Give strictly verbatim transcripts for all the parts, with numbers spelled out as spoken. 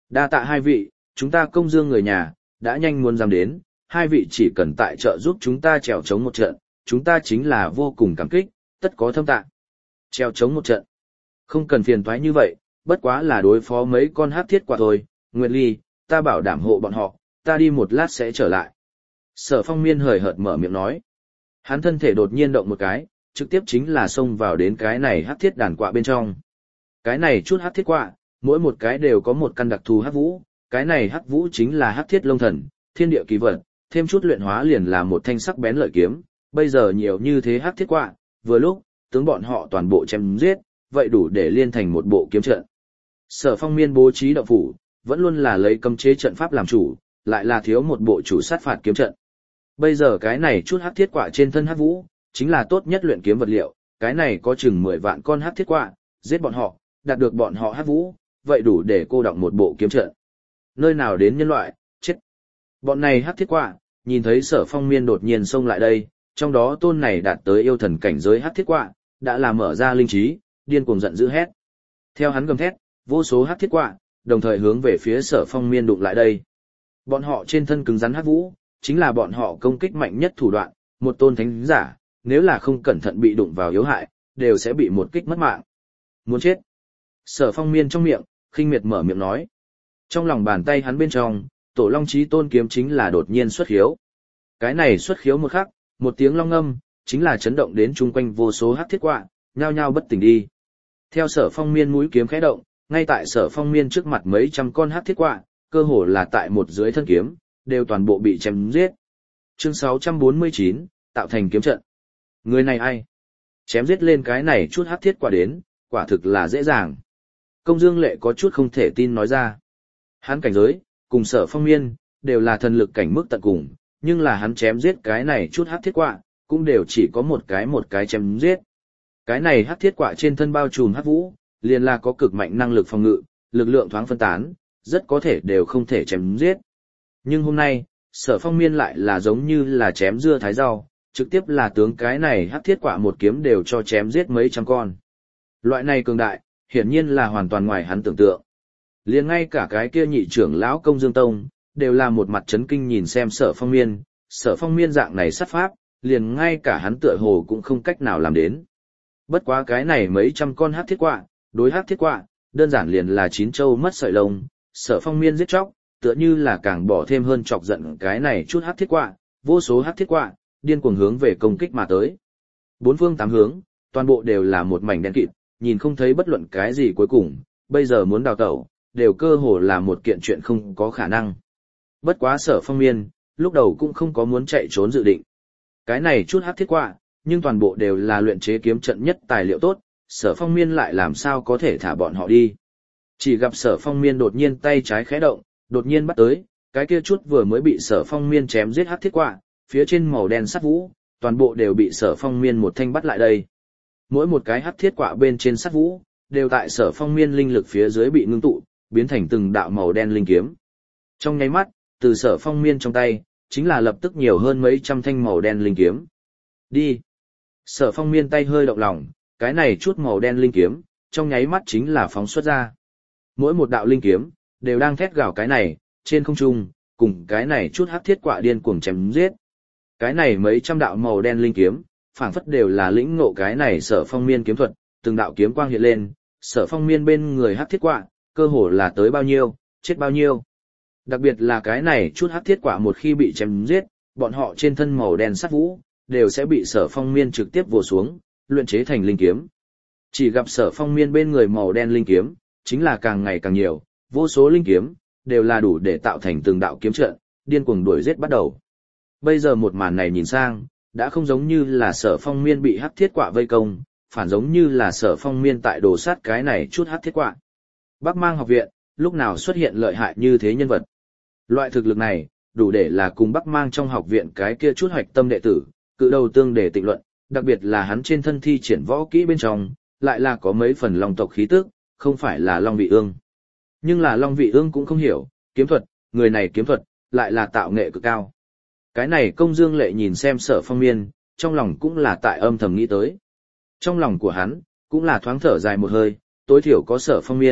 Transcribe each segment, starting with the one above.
Đa tạ hai vị, chúng ta công dương người nhà, đã nhanh muốn dám đến, hai vị chỉ cần tại trợ giúp chúng ta trèo chống một trận, chúng ta chính là vô cùng cảm kích, tất có thâm tạ. Trèo chống một trận. Không cần phiền toái như vậy, bất quá là đối phó mấy con hắc thiết quả thôi, Nguyệt Ly, ta bảo đảm hộ bọn họ, ta đi một lát sẽ trở lại. Sở Phong Miên hời hợt mở miệng nói. Hắn thân thể đột nhiên động một cái, trực tiếp chính là xông vào đến cái này hắc thiết đàn quạ bên trong. Cái này chút hắc thiết quạ, mỗi một cái đều có một căn đặc thù hắc vũ, cái này hắc vũ chính là hắc thiết long thần, thiên địa kỳ vật, thêm chút luyện hóa liền là một thanh sắc bén lợi kiếm, bây giờ nhiều như thế hắc thiết quạ, vừa lúc, tướng bọn họ toàn bộ chém giết, vậy đủ để liên thành một bộ kiếm trận. Sở Phong Miên bố trí động phủ, vẫn luôn là lấy cấm chế trận pháp làm chủ, lại là thiếu một bộ chủ sát phạt kiếm trận. Bây giờ cái này chút hắc thiết quạ trên thân hắc vũ, chính là tốt nhất luyện kiếm vật liệu, cái này có chừng mười vạn con hắc thiết quạ, giết bọn họ, đạt được bọn họ hắc vũ, vậy đủ để cô đọng một bộ kiếm trận. Nơi nào đến nhân loại, chết. Bọn này hắc thiết quạ, nhìn thấy Sở Phong Miên đột nhiên xông lại đây, trong đó tôn này đạt tới yêu thần cảnh giới hắc thiết quạ, đã là mở ra linh trí, điên cuồng giận dữ hét. Theo hắn gầm thét, vô số hắc thiết quạ, đồng thời hướng về phía Sở Phong Miên đụng lại đây. Bọn họ trên thân cứng rắn hắc vũ, chính là bọn họ công kích mạnh nhất thủ đoạn, một tôn thánh giả, nếu là không cẩn thận bị đụng vào yếu hại, đều sẽ bị một kích mất mạng. Muốn chết. Sở Phong Miên trong miệng, khinh miệt mở miệng nói. Trong lòng bàn tay hắn bên trong, Tổ Long Chí Tôn kiếm chính là đột nhiên xuất khiếu. Cái này xuất khiếu một khắc, một tiếng long ngâm, chính là chấn động đến chung quanh vô số hắc thiết quạ, nhao nhao bất tỉnh đi. Theo Sở Phong Miên mũi kiếm khẽ động, ngay tại Sở Phong Miên trước mặt mấy trăm con hắc thiết quạ, cơ hồ là tại một dưới thân kiếm, đều toàn bộ bị chém giết. Chương sáu trăm bốn mươi chín, tạo thành kiếm trận. Người này ai? Chém giết lên cái này chút hắc thiết quả đến, quả thực là dễ dàng. Công Dương Lệ có chút không thể tin nói ra. Hắn cảnh giới, cùng Sở Phong Miên, đều là thần lực cảnh mức tận cùng, nhưng là hắn chém giết cái này chút hắc thiết quạ, cũng đều chỉ có một cái một cái chém giết. Cái này hắc thiết quạ trên thân bao trùm hắc vũ, liền là có cực mạnh năng lực phòng ngự, lực lượng thoáng phân tán, rất có thể đều không thể chém giết. Nhưng hôm nay, Sở Phong Miên lại là giống như là chém dưa thái rau, trực tiếp là tướng cái này hắc thiết quạ một kiếm đều cho chém giết mấy trăm con. Loại này cường đại, hiển nhiên là hoàn toàn ngoài hắn tưởng tượng. Liền ngay cả cái kia nhị trưởng lão Công Dương Tông, đều là một mặt chấn kinh nhìn xem Sở Phong Miên, Sở Phong Miên dạng này sát pháp, liền ngay cả hắn tựa hồ cũng không cách nào làm đến. Bất quá cái này mấy trăm con hắc thiết quạ, đối hắc thiết quạ, đơn giản liền là chín châu mất sợi lông, Sở Phong Miên giết chóc, tựa như là càng bỏ thêm hơn chọc giận cái này chút hắc thiết quạ, vô số hắc thiết quạ, điên cuồng hướng về công kích mà tới. Bốn phương tám hướng, toàn bộ đều là một mảnh đen kịt, nhìn không thấy bất luận cái gì cuối cùng, bây giờ muốn đào tẩu, đều cơ hồ là một kiện chuyện không có khả năng. Bất quá Sở Phong Miên, lúc đầu cũng không có muốn chạy trốn dự định. Cái này chút hắc thiết quạ, nhưng toàn bộ đều là luyện chế kiếm trận nhất tài liệu tốt, Sở Phong Miên lại làm sao có thể thả bọn họ đi. Chỉ gặp Sở Phong Miên đột nhiên tay trái khẽ động, đột nhiên bắt tới, cái kia chút vừa mới bị Sở Phong Miên chém giết hắc thiết quạ, phía trên màu đen sắt vũ, toàn bộ đều bị Sở Phong Miên một thanh bắt lại đây. Mỗi một cái hắc thiết quạ bên trên sắt vũ, đều tại Sở Phong Miên linh lực phía dưới bị ngưng tụ, biến thành từng đạo màu đen linh kiếm. Trong nháy mắt, từ Sở Phong Miên trong tay, chính là lập tức nhiều hơn mấy trăm thanh màu đen linh kiếm. Đi. Sở Phong Miên tay hơi động lòng, cái này chút màu đen linh kiếm, trong nháy mắt chính là phóng xuất ra. Mỗi một đạo linh kiếm, đều đang thét gào cái này, trên không trung, cùng cái này chút hắc thiết quạ điên cuồng chém giết. Cái này mấy trăm đạo màu đen linh kiếm, phảng phất đều là lĩnh ngộ cái này Sở Phong Miên kiếm thuật, từng đạo kiếm quang hiện lên, Sở Phong Miên bên người hắc thiết quạ, cơ hồ là tới bao nhiêu, chết bao nhiêu. Đặc biệt là cái này chút hắc thiết quạ một khi bị chém giết, bọn họ trên thân màu đen sắt vũ, đều sẽ bị Sở Phong Miên trực tiếp vồ xuống, luyện chế thành linh kiếm. Chỉ gặp Sở Phong Miên bên người màu đen linh kiếm, chính là càng ngày càng nhiều, vô số linh kiếm, đều là đủ để tạo thành từng đạo kiếm trận, điên cuồng đuổi giết bắt đầu. Bây giờ một màn này nhìn sang, đã không giống như là Sở Phong Miên bị hắc thiết quạ vây công, phản giống như là Sở Phong Miên tại đồ sát cái này chút hắc thiết quạ. Bắc Mang học viện, lúc nào xuất hiện lợi hại như thế nhân vật. Loại thực lực này, đủ để là cùng Bắc Mang trong học viện cái kia chút hoạch tâm đệ tử, cự đầu tương để tịnh luận, đặc biệt là hắn trên thân thi triển võ kỹ bên trong, lại là có mấy phần long tộc khí tức, không phải là Long Vị Ương. Nhưng là Long Vị Ương cũng không hiểu, kiếm thuật, người này kiếm thuật, lại là tạo nghệ cực cao. Cái này Công Dương Lệ nhìn xem Sở Phong Miên, trong lòng cũng là tại âm thầm nghĩ tới. Trong lòng của hắn, cũng là thoáng thở dài một hơi, tối thiểu có Sở Phong Miên,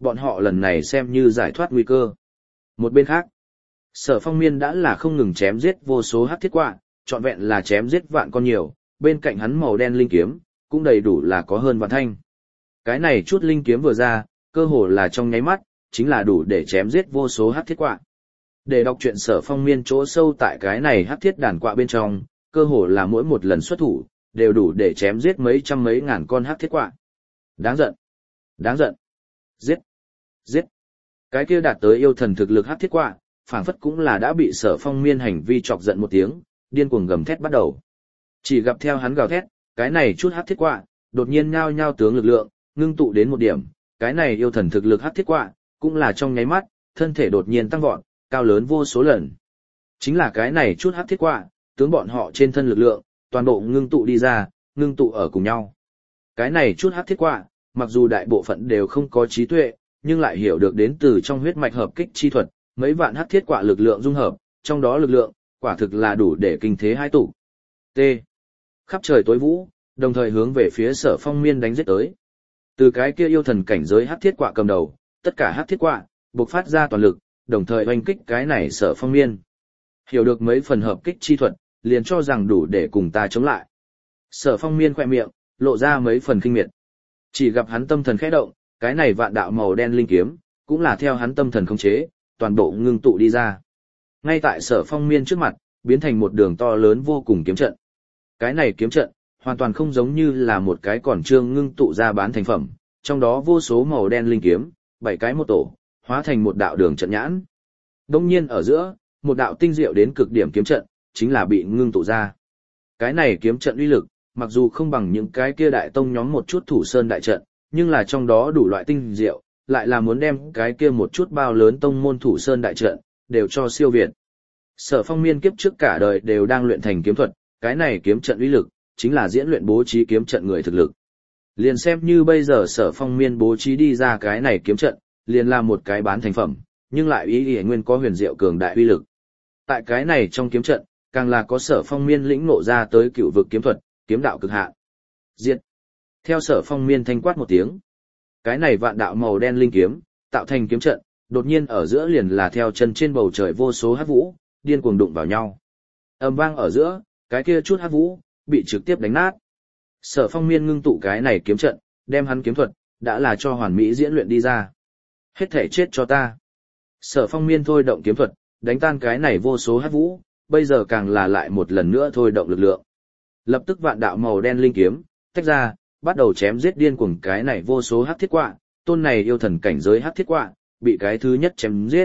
bọn họ lần này xem như giải thoát nguy cơ. Một bên khác, Sở Phong Miên đã là không ngừng chém giết vô số hắc thiết quạ, trọn vẹn là chém giết vạn con nhiều, bên cạnh hắn màu đen linh kiếm, cũng đầy đủ là có hơn vạn thanh. Cái này chút linh kiếm vừa ra, cơ hồ là trong nháy mắt, chính là đủ để chém giết vô số hắc thiết quạ. Để đọc truyện Sở Phong Miên chỗ sâu tại cái này hắc thiết đàn quạ bên trong, cơ hồ là mỗi một lần xuất thủ, đều đủ để chém giết mấy trăm mấy ngàn con hắc thiết quạ. Đáng giận! Đáng giận! Giết! Giết! Cái kia đạt tới yêu thần thực lực hắc thiết quạ, phảng phất cũng là đã bị Sở Phong Miên hành vi chọc giận một tiếng, điên cuồng gầm thét bắt đầu. Chỉ gặp theo hắn gào thét, cái này chút hắc thiết quạ, đột nhiên nhao nhao tướng lực lượng, ngưng tụ đến một điểm, cái này yêu thần thực lực hắc thiết quạ, cũng là trong nháy mắt, thân thể đột nhiên tăng vọt, cao lớn vô số lần. Chính là cái này chút hắc thiết quạ, tướng bọn họ trên thân lực lượng, toàn bộ ngưng tụ đi ra, ngưng tụ ở cùng nhau. Cái này chút hắc thiết quạ, mặc dù đại bộ phận đều không có trí tuệ, nhưng lại hiểu được đến từ trong huyết mạch hợp kích chi thuật, mấy vạn hắc thiết quạ lực lượng dung hợp, trong đó lực lượng, quả thực là đủ để kinh thế hai tụ. T. Khắp trời tối vũ, đồng thời hướng về phía Sở Phong Miên đánh giết tới. Từ cái kia yêu thần cảnh giới hắc thiết quạ cầm đầu, tất cả hắc thiết quạ bộc phát ra toàn lực, đồng thời oanh kích cái này Sở Phong Miên. Hiểu được mấy phần hợp kích chi thuật, liền cho rằng đủ để cùng ta chống lại. Sở Phong Miên khỏe miệng, lộ ra mấy phần kinh miệt. Chỉ gặp hắn tâm thần khẽ động, cái này vạn đạo màu đen linh kiếm, cũng là theo hắn tâm thần khống chế, toàn bộ ngưng tụ đi ra. Ngay tại Sở Phong Miên trước mặt, biến thành một đường to lớn vô cùng kiếm trận. Cái này kiếm trận, hoàn toàn không giống như là một cái còn trương ngưng tụ ra bán thành phẩm, trong đó vô số màu đen linh kiếm, bảy cái một tổ, hóa thành một đạo đường trận nhãn. Đông nhiên ở giữa, một đạo tinh diệu đến cực điểm kiếm trận, chính là bị ngưng tụ ra. Cái này kiếm trận uy lực, mặc dù không bằng những cái kia đại tông nhóm một chút thủ sơn đại trận, nhưng là trong đó đủ loại tinh diệu, lại là muốn đem cái kia một chút bao lớn tông môn thủ sơn đại trận, đều cho siêu việt. Sở Phong Miên kiếp trước cả đời đều đang luyện thành kiếm thuật, cái này kiếm trận uy lực, chính là diễn luyện bố trí kiếm trận người thực lực. Liền xem như bây giờ Sở Phong Miên bố trí đi ra cái này kiếm trận, liền là một cái bán thành phẩm, nhưng lại ý ý nguyên có huyền diệu cường đại uy lực. Tại cái này trong kiếm trận, càng là có Sở Phong Miên lĩnh ngộ ra tới cựu vực kiếm thuật, kiếm đạo cực hạn. Diệt. Theo Sở Phong Miên thanh quát một tiếng, cái này vạn đạo màu đen linh kiếm, tạo thành kiếm trận, đột nhiên ở giữa liền là theo chân trên bầu trời vô số hắc vũ, điên cuồng đụng vào nhau. Ầm vang ở giữa, cái kia chút hắc vũ bị trực tiếp đánh nát. Sở Phong Miên ngưng tụ cái này kiếm trận, đem hắn kiếm thuật đã là cho hoàn mỹ diễn luyện đi ra. Hết thể chết cho ta. Sở Phong Miên thôi động kiếm thuật, đánh tan cái này vô số hắc vũ, bây giờ càng là lại một lần nữa thôi động lực lượng. Lập tức vạn đạo màu đen linh kiếm tách ra, bắt đầu chém giết điên cuồng cái này vô số hắc thiết quạ, tôn này yêu thần cảnh giới hắc thiết quạ, bị cái thứ nhất chém giết.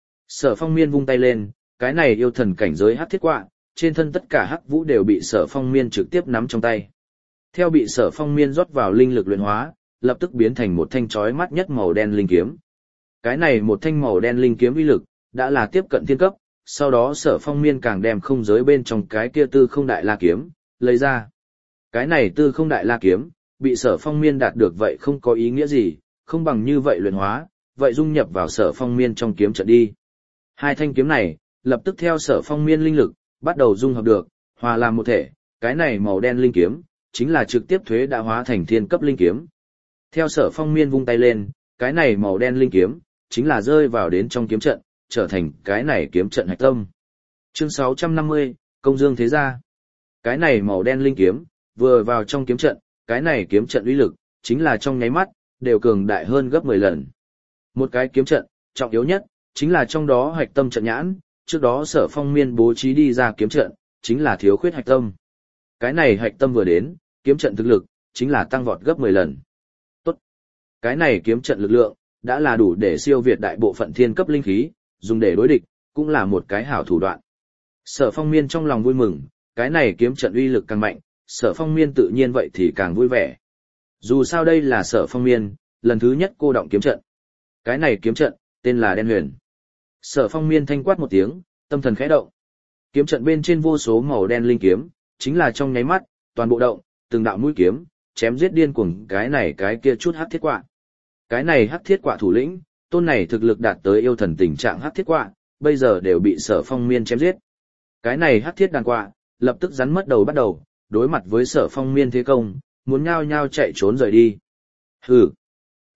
Sở Phong Miên vung tay lên, cái này yêu thần cảnh giới hắc thiết quạ, trên thân tất cả hắc vũ đều bị Sở Phong Miên trực tiếp nắm trong tay. Theo bị Sở Phong Miên rót vào linh lực luyện hóa, lập tức biến thành một thanh chói mắt nhất màu đen linh kiếm. Cái này một thanh màu đen linh kiếm uy lực, đã là tiếp cận thiên cấp, sau đó Sở Phong Miên càng đem không giới bên trong cái kia tư không đại la kiếm, lấy ra. Cái này tư không đại la kiếm, bị Sở Phong Miên đạt được vậy không có ý nghĩa gì, không bằng như vậy luyện hóa, vậy dung nhập vào Sở Phong Miên trong kiếm trận đi. Hai thanh kiếm này, lập tức theo Sở Phong Miên linh lực, bắt đầu dung hợp được, hòa làm một thể, cái này màu đen linh kiếm, chính là trực tiếp thuế đã hóa thành thiên cấp linh kiếm. Theo Sở Phong Miên vung tay lên, cái này màu đen linh kiếm, chính là rơi vào đến trong kiếm trận, trở thành cái này kiếm trận hạch tâm. Chương sáu trăm năm mươi, Công Dương Thế Gia. Cái này màu đen linh kiếm, vừa vào trong kiếm trận, cái này kiếm trận uy lực, chính là trong nháy mắt, đều cường đại hơn gấp mười lần. Một cái kiếm trận, trọng yếu nhất, chính là trong đó hạch tâm trận nhãn, trước đó Sở Phong Miên bố trí đi ra kiếm trận, chính là thiếu khuyết hạch tâm. Cái này hạch tâm vừa đến, kiếm trận thực lực, chính là tăng vọt gấp mười lần. Tốt. Cái này kiếm trận lực lượng, đã là đủ để siêu việt đại bộ phận thiên cấp linh khí, dùng để đối địch, cũng là một cái hảo thủ đoạn. Sở Phong Miên trong lòng vui mừng, cái này kiếm trận uy lực càng mạnh, Sở Phong Miên tự nhiên vậy thì càng vui vẻ. Dù sao đây là Sở Phong Miên, lần thứ nhất cô động kiếm trận. Cái này kiếm trận, tên là Đen Huyền. Sở Phong Miên thanh quát một tiếng, tâm thần khẽ động. Kiếm trận bên trên vô số màu đen linh kiếm, chính là trong nháy mắt, toàn bộ động, từng đạo mũi kiếm, chém giết điên cuồng cái này cái kia chút hắc thiết quạ. Cái này hắc thiết quạ thủ lĩnh, tôn này thực lực đạt tới yêu thần tình trạng hắc thiết quạ, bây giờ đều bị Sở Phong Miên chém giết. Cái này hắc thiết đàn quạ, lập tức rắn mất đầu bắt đầu, đối mặt với Sở Phong Miên thế công, muốn nhao nhao chạy trốn rời đi. Hừ.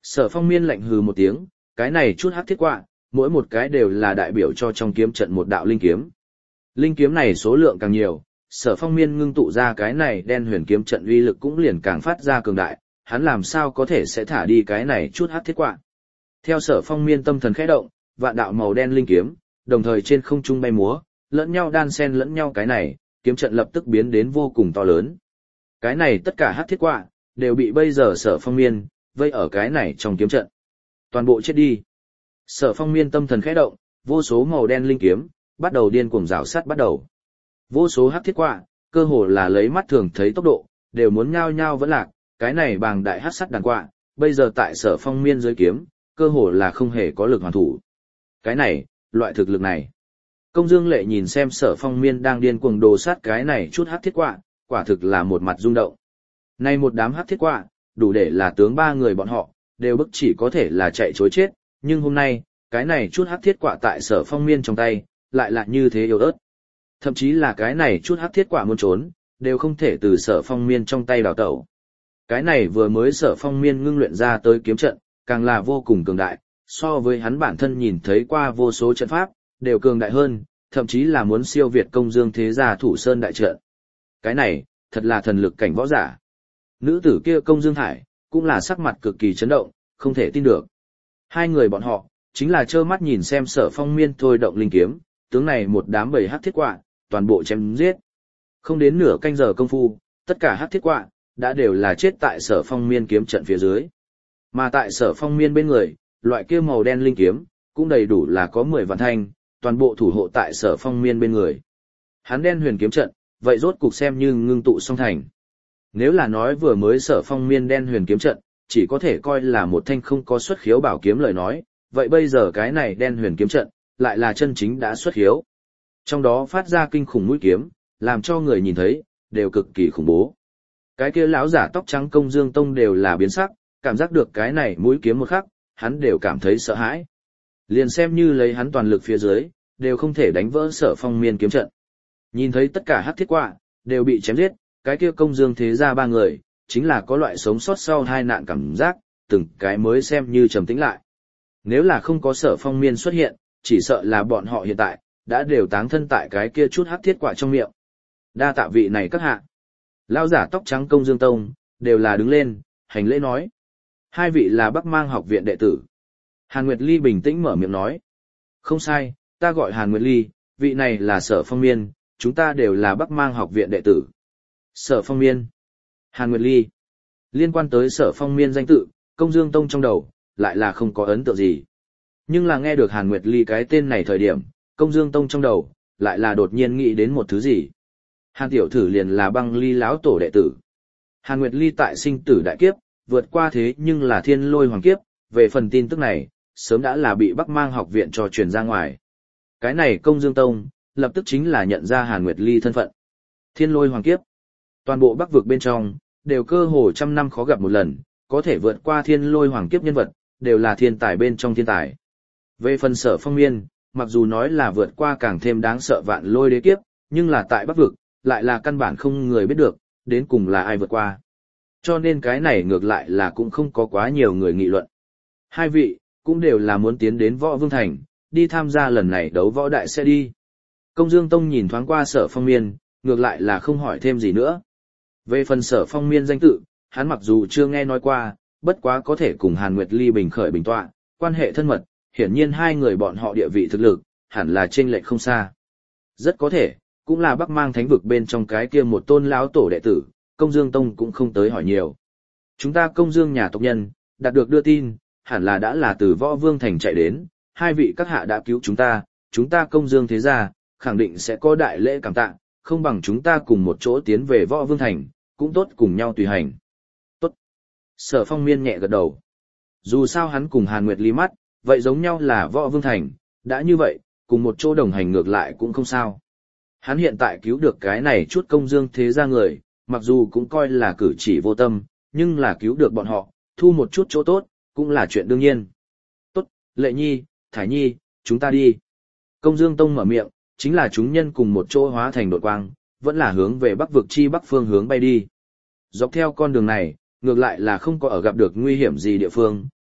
Sở Phong Miên lạnh hừ một tiếng, cái này chút hắc thiết quạ, mỗi một cái đều là đại biểu cho trong kiếm trận một đạo linh kiếm. Linh kiếm này số lượng càng nhiều, Sở Phong Miên ngưng tụ ra cái này đen huyền kiếm trận uy lực cũng liền càng phát ra cường đại, hắn làm sao có thể sẽ thả đi cái này chút hắc thiết quạ. Theo Sở Phong Miên tâm thần khẽ động, vạn đạo màu đen linh kiếm, đồng thời trên không trung bay múa, lẫn nhau đan xen lẫn nhau cái này, kiếm trận lập tức biến đến vô cùng to lớn. Cái này tất cả hắc thiết quạ đều bị bây giờ Sở Phong Miên vây ở cái này trong kiếm trận. Toàn bộ chết đi. Sở Phong Miên tâm thần khẽ động, vô số màu đen linh kiếm bắt đầu điên cuồng rào sát bắt đầu. Vô số hắc thiết quạ, cơ hồ là lấy mắt thường thấy tốc độ, đều muốn nhao nhao vẫn lạc, cái này bàng đại hắc sắt đàn quạ, bây giờ tại Sở Phong Miên dưới kiếm, cơ hồ là không hề có lực hoàn thủ. Cái này, loại thực lực này. Công Dương Lệ nhìn xem Sở Phong Miên đang điên cuồng đồ sát cái này chút hắc thiết quạ, quả thực là một mặt rung động. Nay một đám hắc thiết quạ, đủ để là tướng ba người bọn họ, đều bức chỉ có thể là chạy chối chết, nhưng hôm nay, cái này chút hắc thiết quạ tại Sở Phong Miên trong tay, lại là như thế yếu ớt. Thậm chí là cái này chút hắc thiết quạ muốn trốn, đều không thể từ Sở Phong Miên trong tay đào tẩu. Cái này vừa mới Sở Phong Miên ngưng luyện ra tới kiếm trận, càng là vô cùng cường đại, so với hắn bản thân nhìn thấy qua vô số trận pháp, đều cường đại hơn, thậm chí là muốn siêu việt Công Dương thế gia Thủ Sơn đại trận. Cái này, thật là thần lực cảnh võ giả. Nữ tử kia Công Dương Thải, cũng là sắc mặt cực kỳ chấn động, không thể tin được. Hai người bọn họ, chính là trơ mắt nhìn xem Sở Phong Miên thôi động linh kiếm, tướng này một đám bầy hắc thiết quạ, toàn bộ chém giết. Không đến nửa canh giờ công phu, tất cả hắc thiết quạ, đã đều là chết tại Sở Phong Miên kiếm trận phía dưới. Mà tại Sở Phong Miên bên người, loại kia màu đen linh kiếm, cũng đầy đủ là có mười vạn thanh, toàn bộ thủ hộ tại Sở Phong Miên bên người. Hắn đen huyền kiếm trận, vậy rốt cục xem như ngưng tụ song thành. Nếu là nói vừa mới Sở Phong Miên đen huyền kiếm trận, chỉ có thể coi là một thanh không có xuất khiếu bảo kiếm lời nói, vậy bây giờ cái này đen huyền kiếm trận, lại là chân chính đã xuất khiếu. Trong đó phát ra kinh khủng mũi kiếm, làm cho người nhìn thấy, đều cực kỳ khủng bố. Cái kia lão giả tóc trắng Công Dương Tông đều là biến sắc, cảm giác được cái này mũi kiếm một khắc, hắn đều cảm thấy sợ hãi. Liền xem như lấy hắn toàn lực phía dưới, đều không thể đánh vỡ Sở Phong Miên kiếm trận. Nhìn thấy tất cả hắc thiết quạ, đều bị chém giết, cái kia Công Dương thế gia ba người, chính là có loại sống sót sau hai nạn cảm giác, từng cái mới xem như trầm tĩnh lại. Nếu là không có Sở Phong Miên xuất hiện, chỉ sợ là bọn họ hiện tại, đã đều táng thân tại cái kia chút hắc thiết quạ trong miệng. Đa tạ vị này các hạ. Lão giả tóc trắng Công Dương Tông, đều là đứng lên, hành lễ nói. Hai vị là Bắc Mang học viện đệ tử. Hàn Nguyệt Ly bình tĩnh mở miệng nói. Không sai, ta gọi Hàn Nguyệt Ly, vị này là Sở Phong Miên, chúng ta đều là Bắc Mang học viện đệ tử. Sở Phong Miên. Hàn Nguyệt Ly. Liên quan tới Sở Phong Miên danh tự, Công Dương Tông trong đầu, lại là không có ấn tượng gì. Nhưng là nghe được Hàn Nguyệt Ly cái tên này thời điểm, Công Dương Tông trong đầu, lại là đột nhiên nghĩ đến một thứ gì. Hàn tiểu thử liền là Băng Ly lão tổ đệ tử. Hàn Nguyệt Ly tại sinh tử đại kiếp, vượt qua thế nhưng là thiên lôi hoàng kiếp, về phần tin tức này, sớm đã là bị Bắc Mang học viện cho truyền ra ngoài. Cái này Công Dương Tông, lập tức chính là nhận ra Hàn Nguyệt Ly thân phận. Thiên lôi hoàng kiếp. Toàn bộ Bắc vực bên trong, đều cơ hồ trăm năm khó gặp một lần, có thể vượt qua thiên lôi hoàng kiếp nhân vật, đều là thiên tài bên trong thiên tài. Về phần Sở Phong Miên, mặc dù nói là vượt qua càng thêm đáng sợ vạn lôi đế kiếp, nhưng là tại Bắc vực, lại là căn bản không người biết được, đến cùng là ai vượt qua. Cho nên cái này ngược lại là cũng không có quá nhiều người nghị luận. Hai vị, cũng đều là muốn tiến đến Võ Vương Thành, đi tham gia lần này đấu võ đại sẽ đi. Công Dương Tông nhìn thoáng qua Sở Phong Miên, ngược lại là không hỏi thêm gì nữa. Về phần Sở Phong Miên danh tự, hắn mặc dù chưa nghe nói qua, bất quá có thể cùng Hàn Nguyệt Ly bình khởi bình tọa, quan hệ thân mật, hiển nhiên hai người bọn họ địa vị thực lực, hẳn là chênh lệch không xa. Rất có thể, cũng là Bắc Mang thánh vực bên trong cái kia một tôn lão tổ đệ tử, Công Dương Tông cũng không tới hỏi nhiều. Chúng ta Công Dương nhà tộc nhân, đạt được đưa tin, hẳn là đã là từ Võ Vương Thành chạy đến, hai vị các hạ đã cứu chúng ta, chúng ta Công Dương thế gia, khẳng định sẽ có đại lễ cảm tạ, không bằng chúng ta cùng một chỗ tiến về Võ Vương Thành, cũng tốt cùng nhau tùy hành. Tốt. Sở Phong Miên nhẹ gật đầu. Dù sao hắn cùng Hàn Nguyệt Ly mắt, vậy giống nhau là Võ Vương Thành, đã như vậy, cùng một chỗ đồng hành ngược lại cũng không sao. Hắn hiện tại cứu được cái này chút Công Dương thế gia người, mặc dù cũng coi là cử chỉ vô tâm, nhưng là cứu được bọn họ, thu một chút chỗ tốt, cũng là chuyện đương nhiên. Tốt, Lệ Nhi, Thải Nhi, chúng ta đi. Công Dương Tông mở miệng, chính là chúng nhân cùng một chỗ hóa thành đột quang, vẫn là hướng về Bắc vực chi Bắc phương hướng bay đi. Dọc theo con đường này, ngược lại là không có ở gặp được nguy hiểm gì địa phương,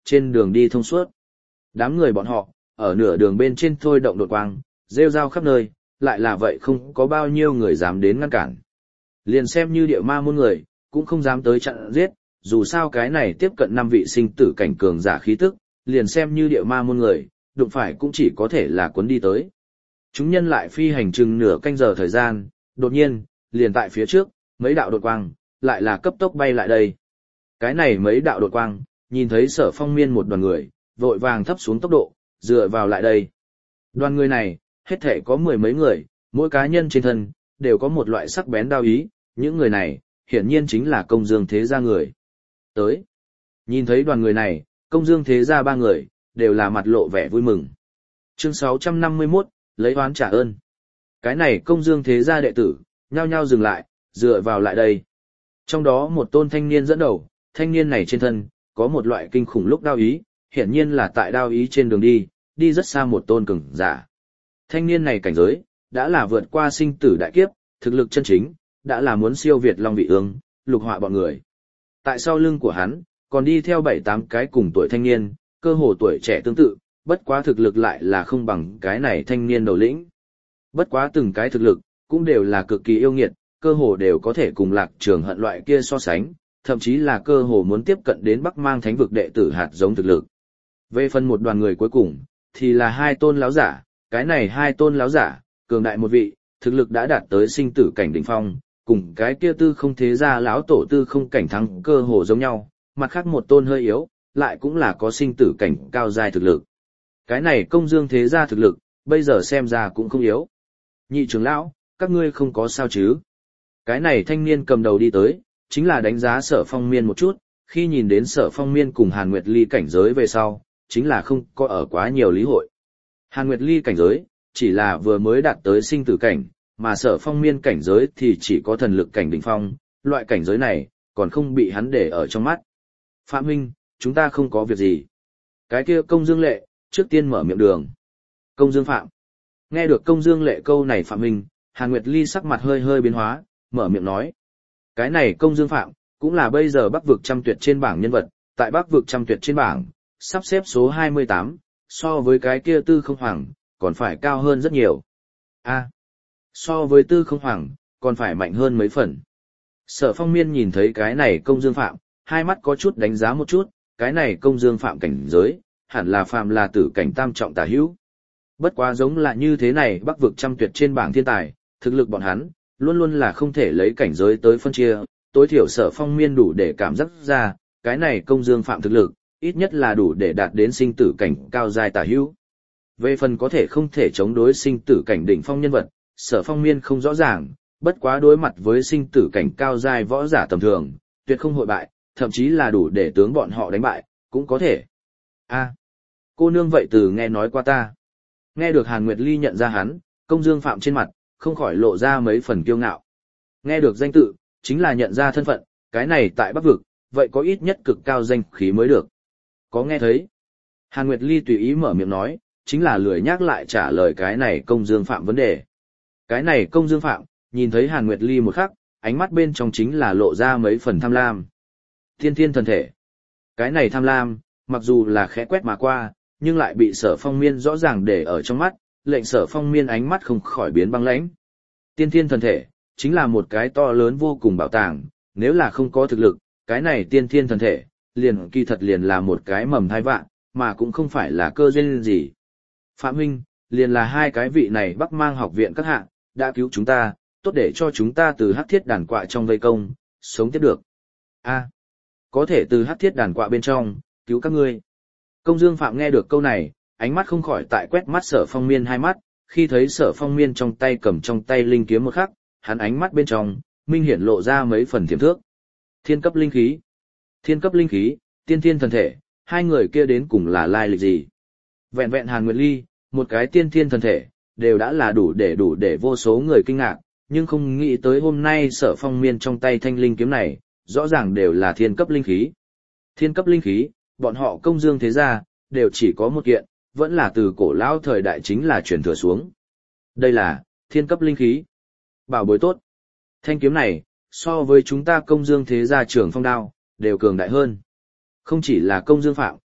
trên đường đi thông suốt. Đám người bọn họ, ở nửa đường bên trên thôi động đột quang, rêu rao khắp nơi, lại là vậy không có bao nhiêu người dám đến ngăn cản. Liền xem như địa ma môn người, cũng không dám tới chặn giết, dù sao cái này tiếp cận năm vị sinh tử cảnh cường giả khí tức, liền xem như địa ma môn người, đụng phải cũng chỉ có thể là cuốn đi tới. Chúng nhân lại phi hành chừng nửa canh giờ thời gian, đột nhiên, liền tại phía trước, mấy đạo đột quang, lại là cấp tốc bay lại đây. Cái này mấy đạo đột quang, nhìn thấy Sở Phong Miên một đoàn người, vội vàng thấp xuống tốc độ, dựa vào lại đây. Đoàn người này, hết thể có mười mấy người, mỗi cá nhân trên thân, đều có một loại sắc bén đao ý, những người này, hiển nhiên chính là công dương thế gia người. Tới, nhìn thấy đoàn người này, công dương thế gia ba người, đều là mặt lộ vẻ vui mừng. Chương sáu trăm năm mươi mốt, lấy oán trả ơn. Cái này công dương thế gia đệ tử, nhao nhao dừng lại, dựa vào lại đây. Trong đó một tôn thanh niên dẫn đầu, thanh niên này trên thân, có một loại kinh khủng lúc đao ý, hiển nhiên là tại đao ý trên đường đi, đi rất xa một tôn cường giả. Thanh niên này cảnh giới, đã là vượt qua sinh tử đại kiếp, thực lực chân chính, đã là muốn siêu việt Long Vị Ương, lục họa bọn người. Tại sau lưng của hắn, còn đi theo bảy tám cái cùng tuổi thanh niên, cơ hồ tuổi trẻ tương tự, bất quá thực lực lại là không bằng cái này thanh niên đầu lĩnh. Bất quá từng cái thực lực, cũng đều là cực kỳ yêu nghiệt, cơ hồ đều có thể cùng Lạc Trường Hận loại kia so sánh, thậm chí là cơ hồ muốn tiếp cận đến Bắc Mang Thánh vực đệ tử hạt giống thực lực. Về phần một đoàn người cuối cùng, thì là hai tôn láo giả, cái này hai tôn láo giả, cường đại một vị, thực lực đã đạt tới sinh tử cảnh đỉnh phong, cùng cái kia tư không thế gia lão tổ tư không cảnh thắng cơ hồ giống nhau, mặt khác một tôn hơi yếu, lại cũng là có sinh tử cảnh cao giai thực lực. Cái này công dương thế gia thực lực, bây giờ xem ra cũng không yếu. Nhị trưởng lão, các ngươi không có sao chứ? Cái này thanh niên cầm đầu đi tới, chính là đánh giá Sở Phong Miên một chút, khi nhìn đến Sở Phong Miên cùng Hàn Nguyệt Ly cảnh giới về sau, chính là không có ở quá nhiều lý hội. Hàn Nguyệt Ly cảnh giới, chỉ là vừa mới đạt tới sinh tử cảnh, mà Sở Phong Miên cảnh giới thì chỉ có thần lực cảnh đỉnh phong, loại cảnh giới này, còn không bị hắn để ở trong mắt. Phạm huynh, chúng ta không có việc gì. Cái kia công dương lệ, trước tiên mở miệng đường. Công dương Phạm. Nghe được công dương lệ câu này Phạm huynh, Hàn Nguyệt Ly sắc mặt hơi hơi biến hóa, mở miệng nói. Cái này công dương Phạm, cũng là bây giờ Bắc vực trăm tuyệt trên bảng nhân vật, tại Bắc vực trăm tuyệt trên bảng, sắp xếp số hai mươi tám, so với cái kia tư không hoàng, còn phải cao hơn rất nhiều. A, so với tư không hoàng, còn phải mạnh hơn mấy phần. Sở Phong Miên nhìn thấy cái này công dương Phạm, hai mắt có chút đánh giá một chút, cái này công dương Phạm cảnh giới, hẳn là Phạm là tử cảnh tam trọng tả hữu. Bất quá giống là như thế này Bắc vực trăm tuyệt trên bảng thiên tài, thực lực bọn hắn, luôn luôn là không thể lấy cảnh giới tới phân chia, tối thiểu Sở Phong Miên đủ để cảm giác ra, cái này công dương Phạm thực lực, ít nhất là đủ để đạt đến sinh tử cảnh cao giai tả hữu. Về phần có thể không thể chống đối sinh tử cảnh đỉnh phong nhân vật, Sở Phong Miên không rõ ràng, bất quá đối mặt với sinh tử cảnh cao giai võ giả tầm thường, tuyệt không hội bại, thậm chí là đủ để tướng bọn họ đánh bại, cũng có thể. A, cô nương vậy từ nghe nói qua ta. Nghe được Hàn Nguyệt Ly nhận ra hắn, công dương Phạm trên mặt, không khỏi lộ ra mấy phần kiêu ngạo. Nghe được danh tự, chính là nhận ra thân phận, cái này tại Bắc vực, vậy có ít nhất cực cao danh khí mới được. Có nghe thấy? Hàn Nguyệt Ly tùy ý mở miệng nói, chính là lười nhắc lại trả lời cái này công dương Phạm vấn đề. Cái này công dương Phạm, nhìn thấy Hàn Nguyệt Ly một khắc, ánh mắt bên trong chính là lộ ra mấy phần tham lam. Thiên thiên thần thể. Cái này tham lam, mặc dù là khẽ quét mà qua, nhưng lại bị Sở Phong Miên rõ ràng để ở trong mắt, lệnh Sở Phong Miên ánh mắt không khỏi biến băng lãnh. Tiên thiên thần thể, chính là một cái to lớn vô cùng bảo tàng, nếu là không có thực lực, cái này tiên thiên thần thể, liền kỳ thật liền là một cái mầm thai vạn, mà cũng không phải là cơ duyên gì. Phạm huynh, liền là hai cái vị này Bắc Mang học viện các hạ, đã cứu chúng ta, tốt để cho chúng ta từ hắc thiết đàn quạ trong vây công, sống tiếp được. A, có thể từ hắc thiết đàn quạ bên trong, cứu các ngươi. Công Dương Phạm nghe được câu này, ánh mắt không khỏi tại quét mắt Sở Phong Miên hai mắt, khi thấy Sở Phong Miên trong tay cầm trong tay linh kiếm một khắc, hắn ánh mắt bên trong, minh hiển lộ ra mấy phần thiểm thước. Thiên cấp linh khí. Thiên cấp linh khí, tiên thiên thần thể, hai người kia đến cùng là lai lịch gì? Vẹn vẹn Hàn Nguyệt Ly, một cái tiên thiên thần thể, đều đã là đủ để đủ để vô số người kinh ngạc, nhưng không nghĩ tới hôm nay Sở Phong Miên trong tay thanh linh kiếm này, rõ ràng đều là thiên cấp linh khí. Thiên cấp linh khí, bọn họ công dương thế gia, đều chỉ có một kiện, vẫn là từ cổ lão thời đại chính là truyền thừa xuống. Đây là thiên cấp linh khí. Bảo bối tốt. Thanh kiếm này, so với chúng ta công dương thế gia trưởng phong đao, đều cường đại hơn. Không chỉ là công dương Phạm,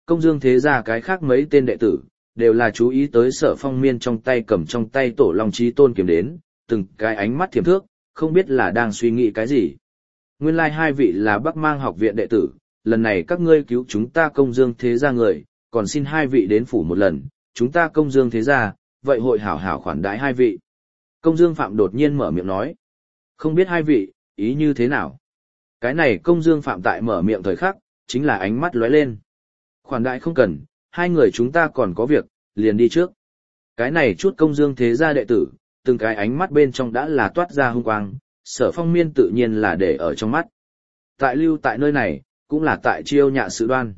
Công dương thế gia cái khác mấy tên đệ tử, đều là chú ý tới Sở Phong Miên trong tay cầm trong tay tổ long chí tôn kiếm đến, từng cái ánh mắt thiểm thước, không biết là đang suy nghĩ cái gì. Nguyên lai like hai vị là Bắc Mang học viện đệ tử, lần này các ngươi cứu chúng ta công dương thế gia người, còn xin hai vị đến phủ một lần, chúng ta công dương thế gia, vậy hội hảo hảo khoản đãi hai vị. Công dương Phạm đột nhiên mở miệng nói. Không biết hai vị, ý như thế nào? Cái này công dương Phạm tại mở miệng thời khắc, chính là ánh mắt lóe lên. Khoản đãi không cần, hai người chúng ta còn có việc, liền đi trước. Cái này chút công dương thế gia đệ tử, từng cái ánh mắt bên trong đã là toát ra hung quang, Sở Phong Miên tự nhiên là để ở trong mắt. Tại lưu tại nơi này, cũng là tại chiêu nhạ sự đoan.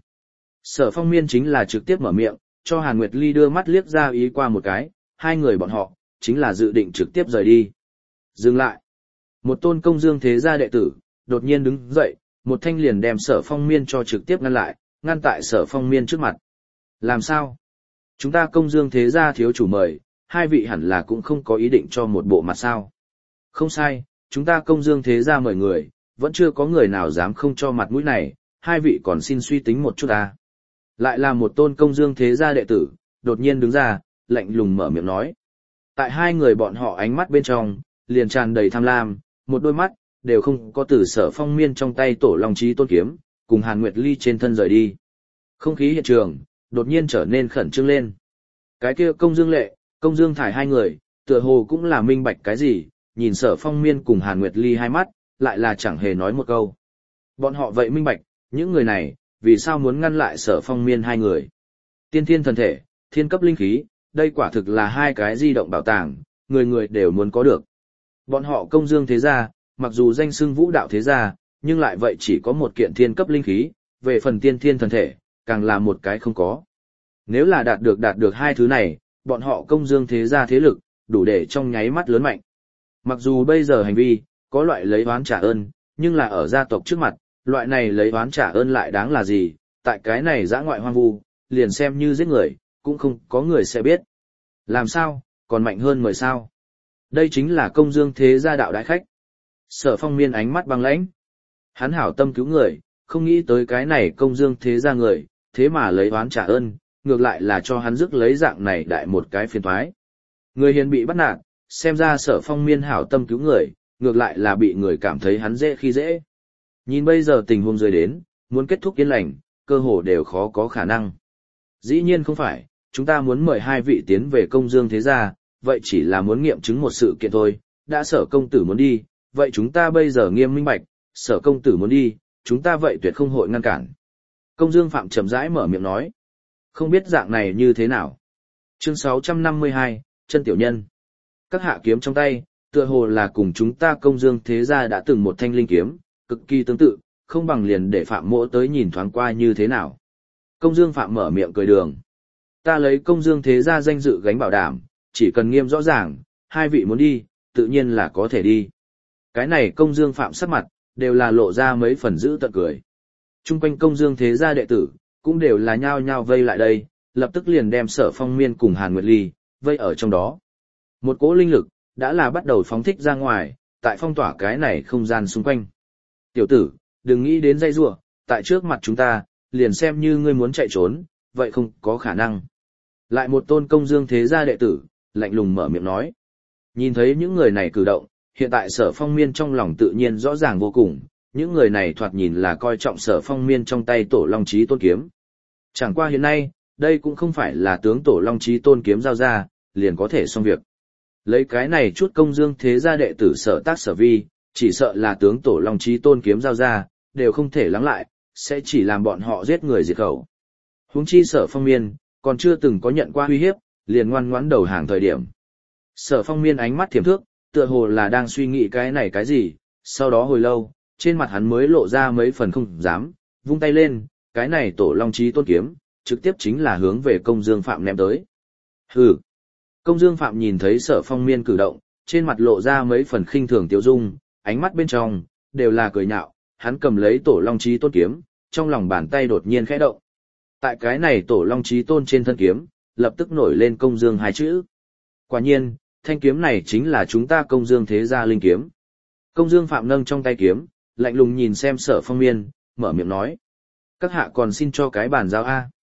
Sở Phong Miên chính là trực tiếp mở miệng, cho Hàn Nguyệt Ly đưa mắt liếc ra ý qua một cái, hai người bọn họ, chính là dự định trực tiếp rời đi. Dừng lại. Một tôn công dương thế gia đệ tử, đột nhiên đứng dậy, một thanh liền đem Sở Phong Miên cho trực tiếp ngăn lại, ngăn tại Sở Phong Miên trước mặt. Làm sao? Chúng ta công dương thế gia thiếu chủ mời, hai vị hẳn là cũng không có ý định cho một bộ mặt sao. Không sai, chúng ta công dương thế gia mời người, vẫn chưa có người nào dám không cho mặt mũi này, hai vị còn xin suy tính một chút ta. Lại là một tôn công dương thế gia đệ tử, đột nhiên đứng ra, lạnh lùng mở miệng nói. Tại hai người bọn họ ánh mắt bên trong, liền tràn đầy tham lam, một đôi mắt, đều không có từ Sở Phong Miên trong tay tổ long chí tôn kiếm, cùng Hàn Nguyệt Ly trên thân rời đi. Không khí hiện trường, đột nhiên trở nên khẩn trương lên. Cái kia công dương lệ, công dương thải hai người, tựa hồ cũng là minh bạch cái gì, nhìn Sở Phong Miên cùng Hàn Nguyệt Ly hai mắt, lại là chẳng hề nói một câu. Bọn họ vậy minh bạch, những người này, vì sao muốn ngăn lại Sở Phong Miên hai người. Tiên thiên thần thể, thiên cấp linh khí, đây quả thực là hai cái di động bảo tàng, người người đều muốn có được. Bọn họ công dương thế gia, mặc dù danh xưng vũ đạo thế gia, nhưng lại vậy chỉ có một kiện thiên cấp linh khí, về phần tiên thiên thần thể, càng là một cái không có. Nếu là đạt được đạt được hai thứ này, bọn họ công dương thế gia thế lực, đủ để trong nháy mắt lớn mạnh. Mặc dù bây giờ hành vi, có loại lấy oán trả ơn, nhưng là ở gia tộc trước mặt, loại này lấy oán trả ơn lại đáng là gì, tại cái này dã ngoại hoang vu, liền xem như giết người, cũng không có người sẽ biết. Làm sao, còn mạnh hơn mời sao? Đây chính là công dương thế gia đạo đại khách. Sở Phong Miên ánh mắt băng lãnh. Hắn hảo tâm cứu người, không nghĩ tới cái này công dương thế gia người, thế mà lấy oán trả ơn, ngược lại là cho hắn rước lấy dạng này đại một cái phiền toái. Người hiền bị bắt nạt, xem ra Sở Phong Miên hảo tâm cứu người, ngược lại là bị người cảm thấy hắn dễ khi dễ. Nhìn bây giờ tình huống rơi đến, muốn kết thúc yên lành, cơ hồ đều khó có khả năng. Dĩ nhiên không phải, chúng ta muốn mời hai vị tiến về công dương thế gia, vậy chỉ là muốn nghiệm chứng một sự kiện thôi, đã Sở công tử muốn đi, vậy chúng ta bây giờ nghiêm minh bạch, Sở công tử muốn đi, chúng ta vậy tuyệt không hội ngăn cản. Công dương Phạm chậm rãi mở miệng nói, không biết dạng này như thế nào. Chương sáu trăm năm mươi hai, chân tiểu nhân. Các hạ kiếm trong tay, tựa hồ là cùng chúng ta công dương thế gia đã từng một thanh linh kiếm, cực kỳ tương tự, không bằng liền để Phạm mỗ tới nhìn thoáng qua như thế nào. Công dương Phạm mở miệng cười đường. Ta lấy công dương thế gia danh dự gánh bảo đảm, chỉ cần nghiêm rõ ràng, hai vị muốn đi, tự nhiên là có thể đi. Cái này công dương Phạm sắc mặt, đều là lộ ra mấy phần giữ tận cười. Trung quanh công dương thế gia đệ tử, cũng đều là nhao nhao vây lại đây, lập tức liền đem Sở Phong Miên cùng Hàn Nguyệt Ly, vây ở trong đó. Một cỗ linh lực, đã là bắt đầu phóng thích ra ngoài, tại phong tỏa cái này không gian xung quanh. Tiểu tử, đừng nghĩ đến dây rủa, tại trước mặt chúng ta, liền xem như ngươi muốn chạy trốn, vậy không có khả năng. Lại một tôn công dương thế gia đệ tử, lạnh lùng mở miệng nói. Nhìn thấy những người này cử động, hiện tại Sở Phong Miên trong lòng tự nhiên rõ ràng vô cùng, những người này thoạt nhìn là coi trọng Sở Phong Miên trong tay tổ long chí tôn kiếm. Chẳng qua hiện nay, đây cũng không phải là tướng tổ long chí tôn kiếm giao ra, liền có thể xong việc. Lấy cái này chút công dương thế gia đệ tử sở tác sở vi, chỉ sợ là tướng tổ long chí tôn kiếm giao ra, đều không thể lắng lại, sẽ chỉ làm bọn họ giết người diệt khẩu. Huống chi Sở Phong Miên, còn chưa từng có nhận qua uy hiếp, liền ngoan ngoãn đầu hàng thời điểm. Sở Phong Miên ánh mắt thiểm thước, tựa hồ là đang suy nghĩ cái này cái gì, sau đó hồi lâu, trên mặt hắn mới lộ ra mấy phần không dám, vung tay lên, cái này tổ long chí tôn kiếm, trực tiếp chính là hướng về công dương Phạm ném tới. Hừ. Công dương Phạm nhìn thấy Sở Phong Miên cử động, trên mặt lộ ra mấy phần khinh thường tiêu dung, ánh mắt bên trong, đều là cười nhạo, hắn cầm lấy tổ long chí tôn kiếm, trong lòng bàn tay đột nhiên khẽ động. Tại cái này tổ long chí tôn trên thân kiếm, lập tức nổi lên công dương hai chữ. Quả nhiên, thanh kiếm này chính là chúng ta công dương thế gia linh kiếm. Công dương Phạm nâng trong tay kiếm, lạnh lùng nhìn xem Sở Phong Miên, mở miệng nói. Các hạ còn xin cho cái bàn giao A.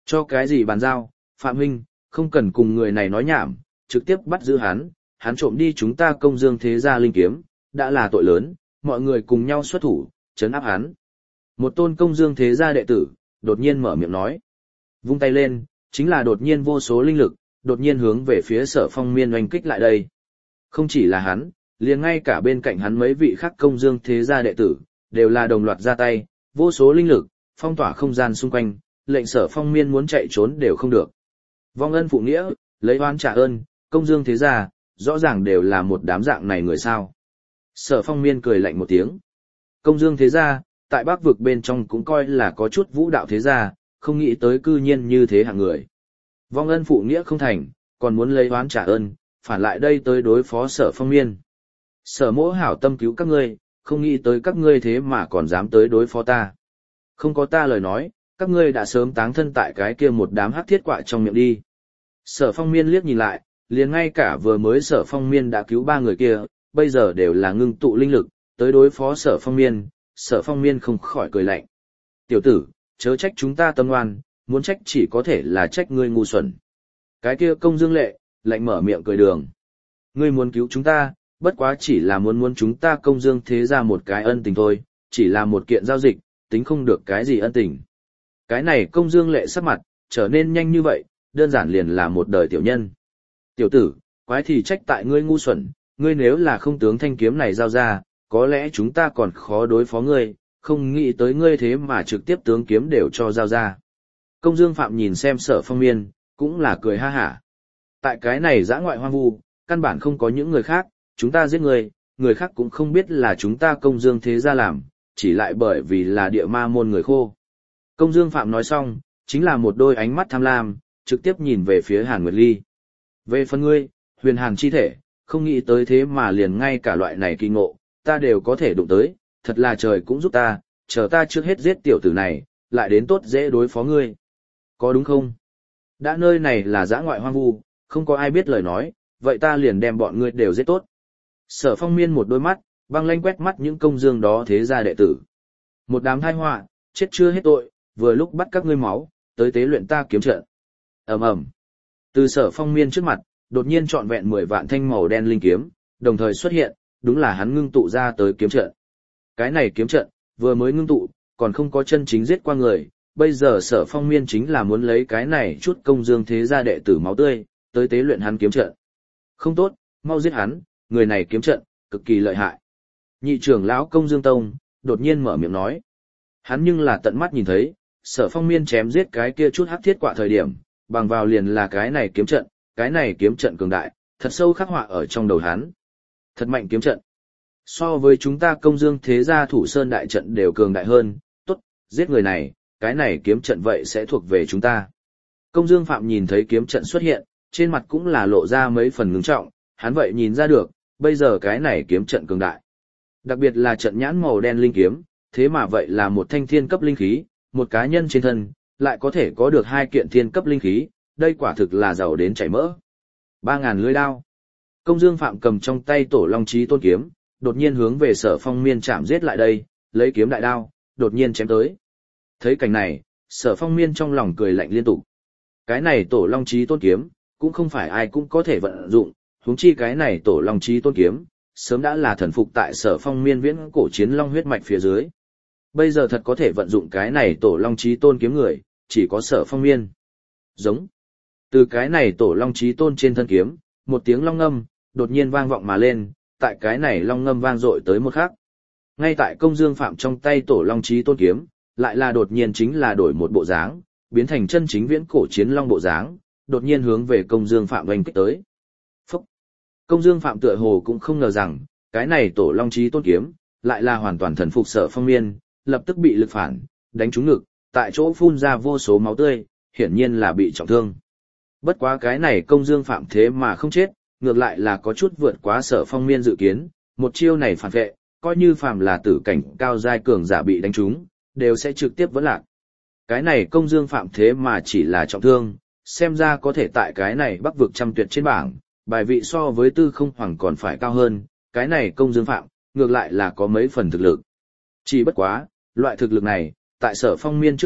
Cho cái gì bàn giao, Phạm huynh, không cần cùng người này nói nhảm, trực tiếp bắt giữ hắn, hắn trộm đi chúng ta công dương thế gia linh kiếm, đã là tội lớn, mọi người cùng nhau xuất thủ, trấn áp hắn. Một tôn công dương thế gia đệ tử, đột nhiên mở miệng nói. Vung tay lên, chính là đột nhiên vô số linh lực, đột nhiên hướng về phía Sở Phong Miên oanh kích lại đây. Không chỉ là hắn, liền ngay cả bên cạnh hắn mấy vị khác công dương thế gia đệ tử, đều là đồng loạt ra tay, vô số linh lực, phong tỏa không gian xung quanh, lệnh Sở Phong Miên muốn chạy trốn đều không được. Vong ân phụ nghĩa, lấy oán trả ơn, công dương thế gia, rõ ràng đều là một đám dạng này người sao. Sở Phong Miên cười lạnh một tiếng. Công dương thế gia, tại Bắc vực bên trong cũng coi là có chút vũ đạo thế gia, không nghĩ tới cư nhiên như thế hạng người. Vong ân phụ nghĩa không thành, còn muốn lấy oán trả ơn, phản lại đây tới đối phó Sở Phong Miên. Sở mỗ hảo tâm cứu các ngươi, không nghĩ tới các ngươi thế mà còn dám tới đối phó ta. Không có ta lời nói, các ngươi đã sớm táng thân tại cái kia một đám hắc thiết quạ trong miệng đi. Sở Phong Miên liếc nhìn lại, liền ngay cả vừa mới Sở Phong Miên đã cứu ba người kia, bây giờ đều là ngưng tụ linh lực, tới đối phó Sở Phong Miên, Sở Phong Miên không khỏi cười lạnh. Tiểu tử, chớ trách chúng ta tâm ngoan, muốn trách chỉ có thể là trách ngươi ngu xuẩn. Cái kia công dương lệ, lạnh mở miệng cười đường. Ngươi muốn cứu chúng ta, bất quá chỉ là muốn muốn chúng ta công dương thế ra một cái ân tình thôi, chỉ là một kiện giao dịch, tính không được cái gì ân tình. Cái này công dương lệ sắc mặt, trở nên nhanh như vậy, đơn giản liền là một đời tiểu nhân. Tiểu tử, quái thì trách tại ngươi ngu xuẩn, ngươi nếu là không tướng thanh kiếm này giao ra, có lẽ chúng ta còn khó đối phó ngươi, không nghĩ tới ngươi thế mà trực tiếp tướng kiếm đều cho giao ra. Công dương phạm nhìn xem Sở Phong Miên, cũng là cười ha hả. Tại cái này dã ngoại hoang vu, căn bản không có những người khác, chúng ta giết người, người khác cũng không biết là chúng ta công dương thế gia làm, chỉ lại bởi vì là địa ma môn người khô. Công dương phạm nói xong, chính là một đôi ánh mắt tham lam, trực tiếp nhìn về phía Hàn Nguyệt Ly. Về phần ngươi, huyền hàn chi thể, không nghĩ tới thế mà liền ngay cả loại này kỳ ngộ, ta đều có thể đụng tới, thật là trời cũng giúp ta, chờ ta trước hết giết tiểu tử này, lại đến tốt dễ đối phó ngươi. Có đúng không? Đã nơi này là dã ngoại hoang vu, không có ai biết lời nói, vậy ta liền đem bọn ngươi đều giết tốt. Sở Phong Miên một đôi mắt, băng lanh quét mắt những công dương đó thế gia đệ tử. Một đám thai họa, chết chưa hết tội, vừa lúc bắt các ngươi máu, tới tế luyện ta kiếm trận. Ầm ầm. Từ Sở Phong Miên trước mặt, đột nhiên trọn vẹn mười vạn thanh màu đen linh kiếm, đồng thời xuất hiện, đúng là hắn ngưng tụ ra tới kiếm trận. Cái này kiếm trận, vừa mới ngưng tụ, còn không có chân chính giết qua người, bây giờ Sở Phong Miên chính là muốn lấy cái này chút công dương thế gia đệ tử máu tươi, tới tế luyện hắn kiếm trận. Không tốt, mau giết hắn, người này kiếm trận, cực kỳ lợi hại. Nhị trưởng lão công dương tông, đột nhiên mở miệng nói. Hắn nhưng là tận mắt nhìn thấy, Sở Phong Miên chém giết cái kia chút hắc thiết quạ thời điểm, bằng vào liền là cái này kiếm trận, cái này kiếm trận cường đại, thật sâu khắc họa ở trong đầu hắn. Thật mạnh kiếm trận. So với chúng ta công dương thế gia thủ sơn đại trận đều cường đại hơn, tốt, giết người này, cái này kiếm trận vậy sẽ thuộc về chúng ta. Công dương phạm nhìn thấy kiếm trận xuất hiện, trên mặt cũng là lộ ra mấy phần ngưng trọng, hắn vậy nhìn ra được, bây giờ cái này kiếm trận cường đại. Đặc biệt là trận nhãn màu đen linh kiếm, thế mà vậy là một thanh thiên cấp linh khí, một cá nhân trên thân, lại có thể có được hai kiện thiên cấp linh khí, đây quả thực là giàu đến chảy mỡ. Ba ngàn lưỡi đao. Công dương phạm cầm trong tay tổ long chí tôn kiếm, đột nhiên hướng về Sở Phong Miên chạm giết lại đây, lấy kiếm đại đao, đột nhiên chém tới. Thấy cảnh này, Sở Phong Miên trong lòng cười lạnh liên tục. Cái này tổ long chí tôn kiếm, cũng không phải ai cũng có thể vận dụng, huống chi cái này tổ long chí tôn kiếm, sớm đã là thần phục tại Sở Phong Miên viễn cổ chiến long huyết mạch phía dưới. Bây giờ thật có thể vận dụng cái này tổ long chí tôn kiếm người, chỉ có Sở Phong Miên. Giống. Từ cái này tổ long chí tôn trên thân kiếm, một tiếng long ngâm, đột nhiên vang vọng mà lên, tại cái này long ngâm vang dội tới một khắc. Ngay tại công dương phạm trong tay tổ long chí tôn kiếm, lại là đột nhiên chính là đổi một bộ dáng, biến thành chân chính viễn cổ chiến long bộ dáng, đột nhiên hướng về công dương phạm oanh kích tới. Phúc! Công dương phạm tựa hồ cũng không ngờ rằng, cái này tổ long chí tôn kiếm, lại là hoàn toàn thần phục Sở Phong Miên, lập tức bị lực phản, đánh trúng ngực, tại chỗ phun ra vô số máu tươi, hiển nhiên là bị trọng thương. Bất quá cái này công dương phạm thế mà không chết, ngược lại là có chút vượt quá Sở Phong Miên dự kiến, một chiêu này phản vệ, coi như phàm là tử cảnh cao giai cường giả bị đánh trúng, đều sẽ trực tiếp vỡ lạc. Cái này công dương phạm thế mà chỉ là trọng thương, xem ra có thể tại cái này bắc vực trăm tuyệt trên bảng, bài vị so với tư không hoàng còn phải cao hơn, cái này công dương phạm, ngược lại là có mấy phần thực lực. Chỉ bất quá, loại thực lực này, tại Sở Phong Miên trước mặt,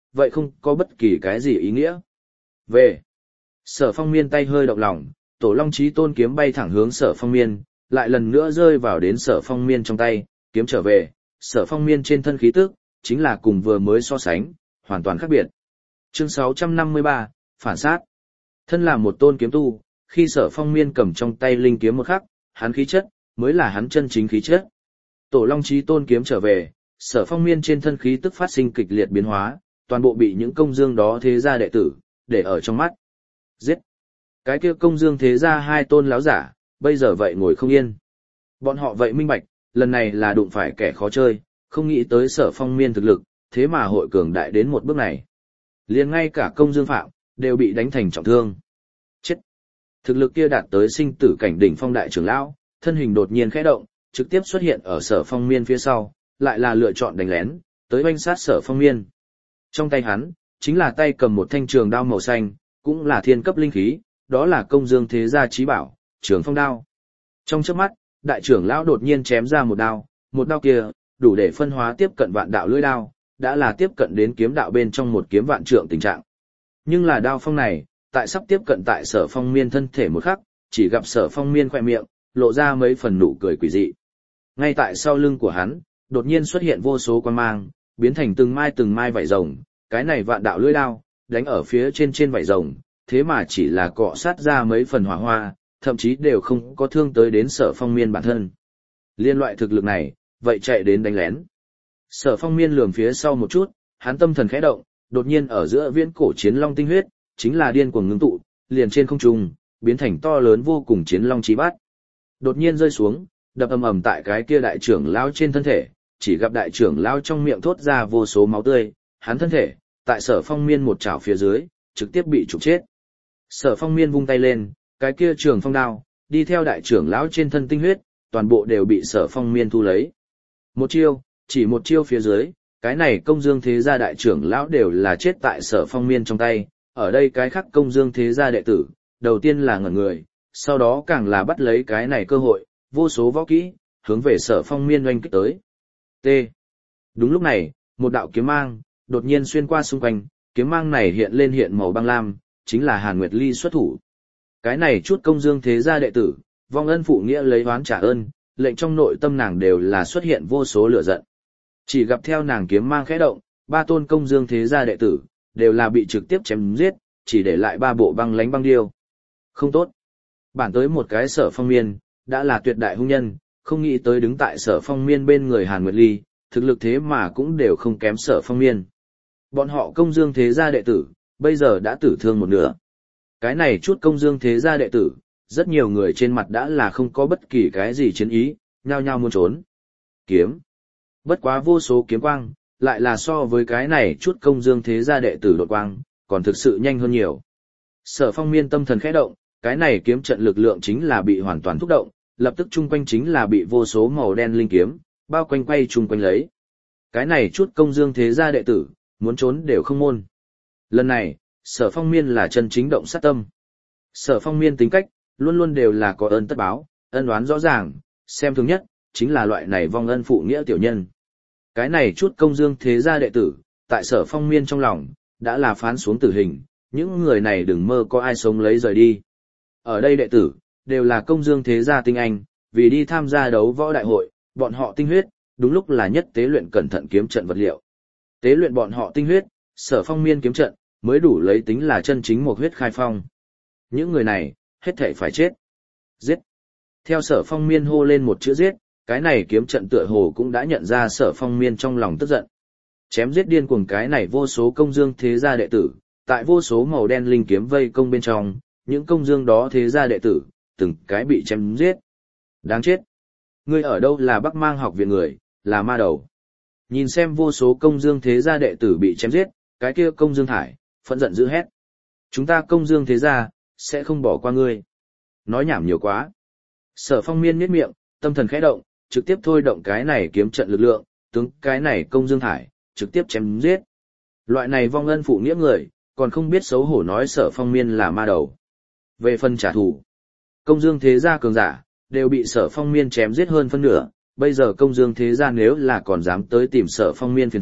vậy không có bất kỳ cái gì ý nghĩa. Về. Sở Phong Miên tay hơi động lòng, Tổ Long Chí Tôn kiếm bay thẳng hướng Sở Phong Miên, lại lần nữa rơi vào đến Sở Phong Miên trong tay, kiếm trở về, Sở Phong Miên trên thân khí tức, chính là cùng vừa mới so sánh, hoàn toàn khác biệt. Chương sáu trăm năm mươi ba, phản sát. Thân là một tôn kiếm tu, khi Sở Phong Miên cầm trong tay linh kiếm một khắc, hắn khí chất mới là hắn chân chính khí chất. Tổ Long Chí Tôn kiếm trở về, Sở Phong Miên trên thân khí tức phát sinh kịch liệt biến hóa, toàn bộ bị những công dương đó thế gia đệ tử để ở trong mắt. Giết! Cái kia công dương thế gia hai tôn láo giả, bây giờ vậy ngồi không yên. Bọn họ vậy minh bạch, lần này là đụng phải kẻ khó chơi, không nghĩ tới Sở Phong Miên thực lực, thế mà hội cường đại đến một bước này. Liền ngay cả công dương phạm, đều bị đánh thành trọng thương. Chết! Thực lực kia đạt tới sinh tử cảnh đỉnh phong đại trưởng lão, thân hình đột nhiên khẽ động, trực tiếp xuất hiện ở Sở Phong Miên phía sau, lại là lựa chọn đánh lén, tới oanh sát Sở Phong Miên. Trong tay hắn, chính là tay cầm một thanh trường đao màu xanh, cũng là thiên cấp linh khí, đó là công dương thế gia chí bảo, trường phong đao. Trong chớp mắt, đại trưởng lão đột nhiên chém ra một đao, một đao kia, đủ để phân hóa tiếp cận vạn đạo lưỡi đao, đã là tiếp cận đến kiếm đạo bên trong một kiếm vạn trượng tình trạng. Nhưng là đao phong này, tại sắp tiếp cận tại Sở Phong Miên thân thể một khắc, chỉ gặp Sở Phong Miên khỏe miệng, lộ ra mấy phần nụ cười quỷ dị. Ngay tại sau lưng của hắn, đột nhiên xuất hiện vô số quang mang, biến thành từng mai từng mai vảy rồng, cái này vạn đạo lưỡi đao, đánh ở phía trên trên vảy rồng, thế mà chỉ là cọ sát ra mấy phần hỏa hoa, thậm chí đều không có thương tới đến Sở Phong Miên bản thân. Liên loại thực lực này, vậy chạy đến đánh lén. Sở Phong Miên lườm phía sau một chút, hắn tâm thần khẽ động, đột nhiên ở giữa viễn cổ chiến long tinh huyết, chính là điên cuồng ngưng tụ, liền trên không trung, biến thành to lớn vô cùng chiến long chí bát. Đột nhiên rơi xuống, đập ầm ầm tại cái kia đại trưởng lão trên thân thể, chỉ gặp đại trưởng lão trong miệng thốt ra vô số máu tươi, hắn thân thể, tại Sở Phong Miên một chảo phía dưới, trực tiếp bị trục chết. Sở Phong Miên vung tay lên, cái kia trường phong đao, đi theo đại trưởng lão trên thân tinh huyết, toàn bộ đều bị Sở Phong Miên thu lấy. Một chiêu, chỉ một chiêu phía dưới, cái này công dương thế gia đại trưởng lão đều là chết tại Sở Phong Miên trong tay, ở đây cái khác công dương thế gia đệ tử, đầu tiên là ngẩn người, sau đó càng là bắt lấy cái này cơ hội, vô số võ kỹ, hướng về Sở Phong Miên oanh kích tới. T. Đúng lúc này, một đạo kiếm mang, đột nhiên xuyên qua xung quanh, kiếm mang này hiện lên hiện màu băng lam, chính là Hàn Nguyệt Ly xuất thủ. Cái này chút công dương thế gia đệ tử, vong ân phụ nghĩa lấy oán trả ơn, lệnh trong nội tâm nàng đều là xuất hiện vô số lửa giận. Chỉ gặp theo nàng kiếm mang khẽ động, ba tôn công dương thế gia đệ tử, đều là bị trực tiếp chém giết, chỉ để lại ba bộ băng lánh băng điêu. Không tốt. Bản tới một cái Sở Phong Miên, đã là tuyệt đại hung nhân, không nghĩ tới đứng tại Sở Phong Miên bên người Hàn Nguyệt Ly, thực lực thế mà cũng đều không kém Sở Phong Miên. Bọn họ công dương thế gia đệ tử, bây giờ đã tử thương một nửa. Cái này chút công dương thế gia đệ tử, rất nhiều người trên mặt đã là không có bất kỳ cái gì chiến ý, nhao nhao muốn trốn. Kiếm. Bất quá vô số kiếm quang, lại là so với cái này chút công dương thế gia đệ tử đột quang, còn thực sự nhanh hơn nhiều. Sở Phong Miên tâm thần khẽ động, cái này kiếm trận lực lượng chính là bị hoàn toàn thúc động, lập tức chung quanh chính là bị vô số màu đen linh kiếm, bao quanh quay chung quanh lấy. Cái này chút công dương thế gia đệ tử, muốn trốn đều không môn. Lần này, Sở Phong Miên là chân chính động sát tâm. Sở Phong Miên tính cách, luôn luôn đều là có ơn tất báo, ân oán rõ ràng, xem thường nhất, chính là loại này vong ân phụ nghĩa tiểu nhân. Cái này chút công dương thế gia đệ tử, tại Sở Phong Miên trong lòng, đã là phán xuống tử hình, những người này đừng mơ có ai sống lấy rời đi. Ở đây đệ tử, đều là công dương thế gia tinh anh, vì đi tham gia đấu võ đại hội, bọn họ tinh huyết, đúng lúc là nhất tế luyện cẩn thận kiếm trận vật liệu. Tế luyện bọn họ tinh huyết, Sở Phong Miên kiếm trận, mới đủ lấy tính là chân chính một huyết khai phong. Những người này, hết thảy phải chết. Giết. Theo Sở Phong Miên hô lên một chữ giết, cái này kiếm trận tựa hồ cũng đã nhận ra Sở Phong Miên trong lòng tức giận. Chém giết điên cuồng cái này vô số công dương thế gia đệ tử, tại vô số màu đen linh kiếm vây công bên trong, những công dương đó thế gia đệ tử, từng cái bị chém giết. Đáng chết. Ngươi ở đâu là Bắc Mang học viện người, là ma đầu. Nhìn xem vô số công dương thế gia đệ tử bị chém giết, cái kia công dương thải, phẫn giận dữ hét. Chúng ta công dương thế gia, sẽ không bỏ qua ngươi. Nói nhảm nhiều quá. Sở Phong Miên nhếch miệng, tâm thần khẽ động, trực tiếp thôi động cái này kiếm trận lực lượng, tướng cái này công dương thải, trực tiếp chém giết. Loại này vong ân phụ nghĩa người, còn không biết xấu hổ nói Sở Phong Miên là ma đầu. Về phần trả thù, công dương thế gia cường giả, đều bị Sở Phong Miên chém giết hơn phân nửa, bây giờ công dương thế gia nếu là còn dám tới tìm Sở Phong Miên phiền phức,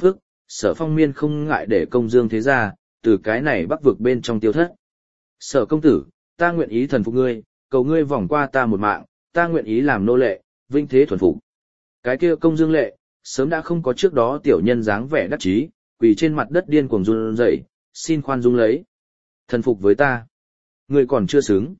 Sở Phong Miên không ngại để công dương thế gia, từ cái này bắc vực bên trong tiêu thất. Sở công tử, ta nguyện ý thần phục ngươi, cầu ngươi vòng qua ta một mạng, ta nguyện ý làm nô lệ, vinh thế thuần phục. Cái kia công dương lệ, sớm đã không có trước đó tiểu nhân dáng vẻ đắc chí, quỳ trên mặt đất điên cuồng run rẩy, xin khoan dung lấy. Thần phục với ta. Ngươi còn chưa xứng.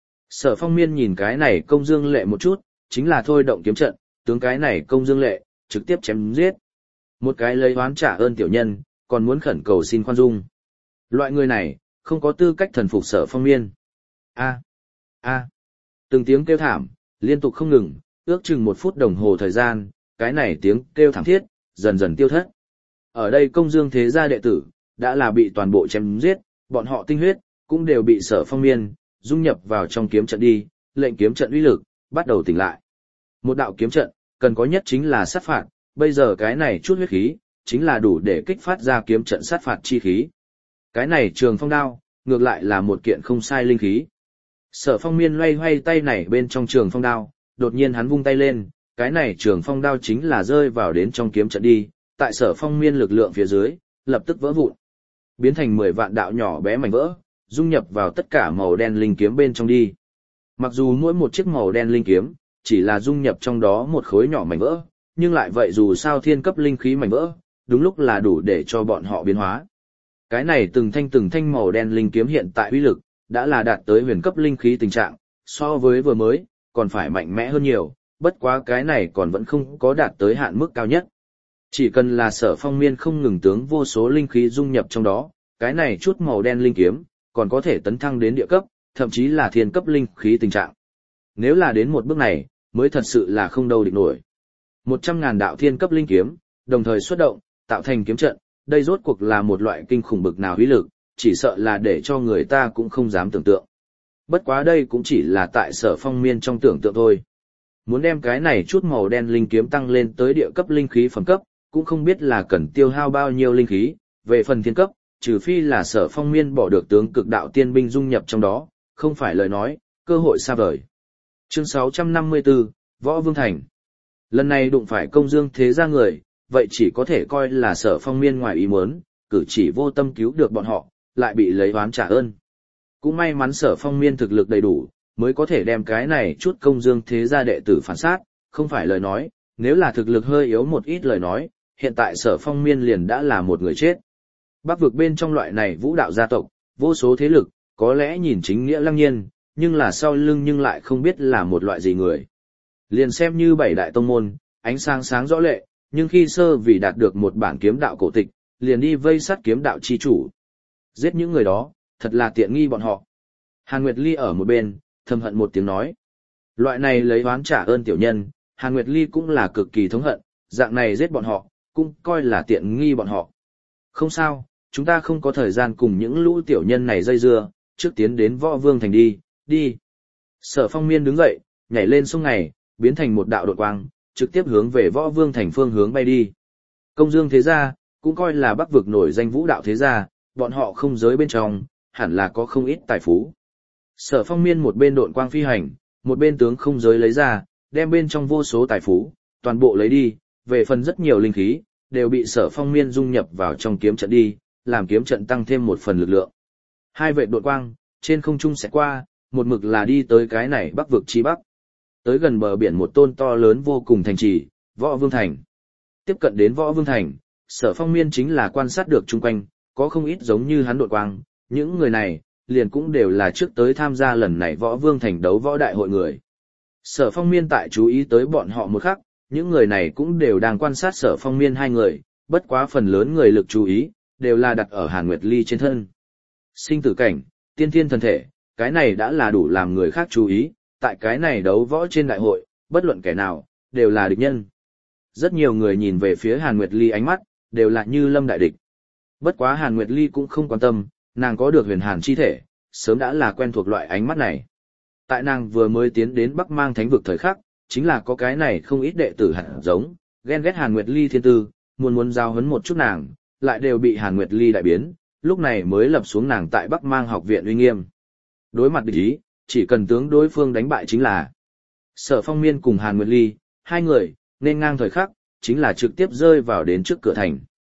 Sở Phong Miên nhìn cái này công dương lệ một chút, chính là thôi động kiếm trận, tướng cái này công dương lệ, trực tiếp chém giết. Một cái lấy oán trả ơn tiểu nhân, còn muốn khẩn cầu xin khoan dung. Loại người này, không có tư cách thần phục Sở Phong Miên. A, a, từng tiếng kêu thảm, liên tục không ngừng, ước chừng một phút đồng hồ thời gian, cái này tiếng kêu thảm thiết, dần dần tiêu thất. Ở đây công dương thế gia đệ tử, đã là bị toàn bộ chém giết, bọn họ tinh huyết, cũng đều bị Sở Phong Miên, dung nhập vào trong kiếm trận đi, lệnh kiếm trận uy lực, bắt đầu tỉnh lại. Một đạo kiếm trận, cần có nhất chính là sát phạt, bây giờ cái này chút huyết khí, chính là đủ để kích phát ra kiếm trận sát phạt chi khí. Cái này trường phong đao, ngược lại là một kiện không sai linh khí. Sở Phong Miên loay hoay tay này bên trong trường phong đao, đột nhiên hắn vung tay lên, cái này trường phong đao chính là rơi vào đến trong kiếm trận đi, tại Sở Phong Miên lực lượng phía dưới, lập tức vỡ vụn, biến thành mười vạn đạo nhỏ bé mảnh vỡ, dung nhập vào tất cả màu đen linh kiếm bên trong đi. Mặc dù mỗi một chiếc màu đen linh kiếm, chỉ là dung nhập trong đó một khối nhỏ mảnh vỡ, nhưng lại vậy dù sao thiên cấp linh khí mảnh vỡ, đúng lúc là đủ để cho bọn họ biến hóa. Cái này từng thanh từng thanh màu đen linh kiếm hiện tại uy lực, đã là đạt tới huyền cấp linh khí tình trạng, so với vừa mới, còn phải mạnh mẽ hơn nhiều, bất quá cái này còn vẫn không có đạt tới hạn mức cao nhất. Chỉ cần là Sở Phong Miên không ngừng tướng vô số linh khí dung nhập trong đó, cái này chút màu đen linh kiếm, còn có thể tấn thăng đến địa cấp, thậm chí là thiên cấp linh khí tình trạng. Nếu là đến một bước này, mới thật sự là không đâu địch nổi. Một trăm ngàn đạo thiên cấp linh kiếm, đồng thời xuất động, tạo thành kiếm trận, đây rốt cuộc là một loại kinh khủng bực nào uy lực, chỉ sợ là để cho người ta cũng không dám tưởng tượng. Bất quá đây cũng chỉ là tại Sở Phong Miên trong tưởng tượng thôi. Muốn đem cái này chút màu đen linh kiếm tăng lên tới địa cấp linh khí phẩm cấp, cũng không biết là cần tiêu hao bao nhiêu linh khí, về phần thiên cấp, trừ phi là Sở Phong Miên bỏ được tướng cực đạo tiên binh dung nhập trong đó, không phải lời nói, cơ hội xa vời. Chương sáu trăm năm mươi tư, Võ Vương Thành. Lần này đụng phải công dương thế gia người, vậy chỉ có thể coi là Sở Phong Miên ngoài ý muốn, cử chỉ vô tâm cứu được bọn họ, lại bị lấy oán trả ơn. Cũng may mắn Sở Phong Miên thực lực đầy đủ, mới có thể đem cái này chút công dương thế gia đệ tử phản sát, không phải lời nói, nếu là thực lực hơi yếu một ít lời nói, hiện tại Sở Phong Miên liền đã là một người chết. Bắc vực bên trong loại này vũ đạo gia tộc, vô số thế lực, có lẽ nhìn chính nghĩa lăng nhiên, nhưng là sau lưng nhưng lại không biết là một loại gì người. Liền xem như bảy đại tông môn, ánh sáng sáng rõ lệ, nhưng khi sơ vì đạt được một bản kiếm đạo cổ tịch, liền đi vây sát kiếm đạo chi chủ. Giết những người đó, thật là tiện nghi bọn họ. Hàn Nguyệt Ly ở một bên, thầm hận một tiếng nói. Loại này lấy oán trả ơn tiểu nhân, Hàn Nguyệt Ly cũng là cực kỳ thống hận, dạng này giết bọn họ, cũng coi là tiện nghi bọn họ. Không sao, chúng ta không có thời gian cùng những lũ tiểu nhân này dây dưa, trước tiến đến Võ Vương Thành đi, đi. Sở Phong Miên đứng dậy, nhảy lên sông ngày, biến thành một đạo đột quang, trực tiếp hướng về Võ Vương Thành phương hướng bay đi. Công dương thế gia, cũng coi là Bắc vực nổi danh vũ đạo thế gia, bọn họ không giới bên trong, hẳn là có không ít tài phú. Sở Phong Miên một bên độn quang phi hành, một bên tướng không giới lấy ra, đem bên trong vô số tài phú, toàn bộ lấy đi, về phần rất nhiều linh khí, đều bị Sở Phong Miên dung nhập vào trong kiếm trận đi, làm kiếm trận tăng thêm một phần lực lượng. Hai vệ độn quang, trên không trung sẽ qua, một mực là đi tới cái này Bắc vực chi Bắc. Tới gần bờ biển một tôn to lớn vô cùng thành trì, Võ Vương Thành. Tiếp cận đến Võ Vương Thành, Sở Phong Miên chính là quan sát được chung quanh, có không ít giống như hắn độn quang, những người này, liền cũng đều là trước tới tham gia lần này Võ Vương Thành đấu võ đại hội người. Sở Phong Miên tại chú ý tới bọn họ một khắc, những người này cũng đều đang quan sát Sở Phong Miên hai người, bất quá phần lớn người lực chú ý, đều là đặt ở Hàn Nguyệt Ly trên thân. Sinh tử cảnh, tiên thiên thần thể, cái này đã là đủ làm người khác chú ý, tại cái này đấu võ trên đại hội, bất luận kẻ nào, đều là địch nhân. Rất nhiều người nhìn về phía Hàn Nguyệt Ly ánh mắt, đều là như lâm đại địch. Bất quá Hàn Nguyệt Ly cũng không quan tâm, nàng có được huyền hàn chi thể, sớm đã là quen thuộc loại ánh mắt này. Tại nàng vừa mới tiến đến Bắc Mang Thánh vực thời khắc, chính là có cái này không ít đệ tử hạt giống, ghen ghét Hàn Nguyệt Ly thiên tư, muốn muốn giao huấn một chút nàng, lại đều bị Hàn Nguyệt Ly đại biến, lúc này mới lập xuống nàng tại Bắc Mang học viện uy nghiêm. Đối mặt địch ý, chỉ cần tướng đối phương đánh bại chính là. Sở Phong Miên cùng Hàn Nguyệt Ly, hai người, nên ngang thời khắc, chính là trực tiếp rơi vào đến trước cửa thành.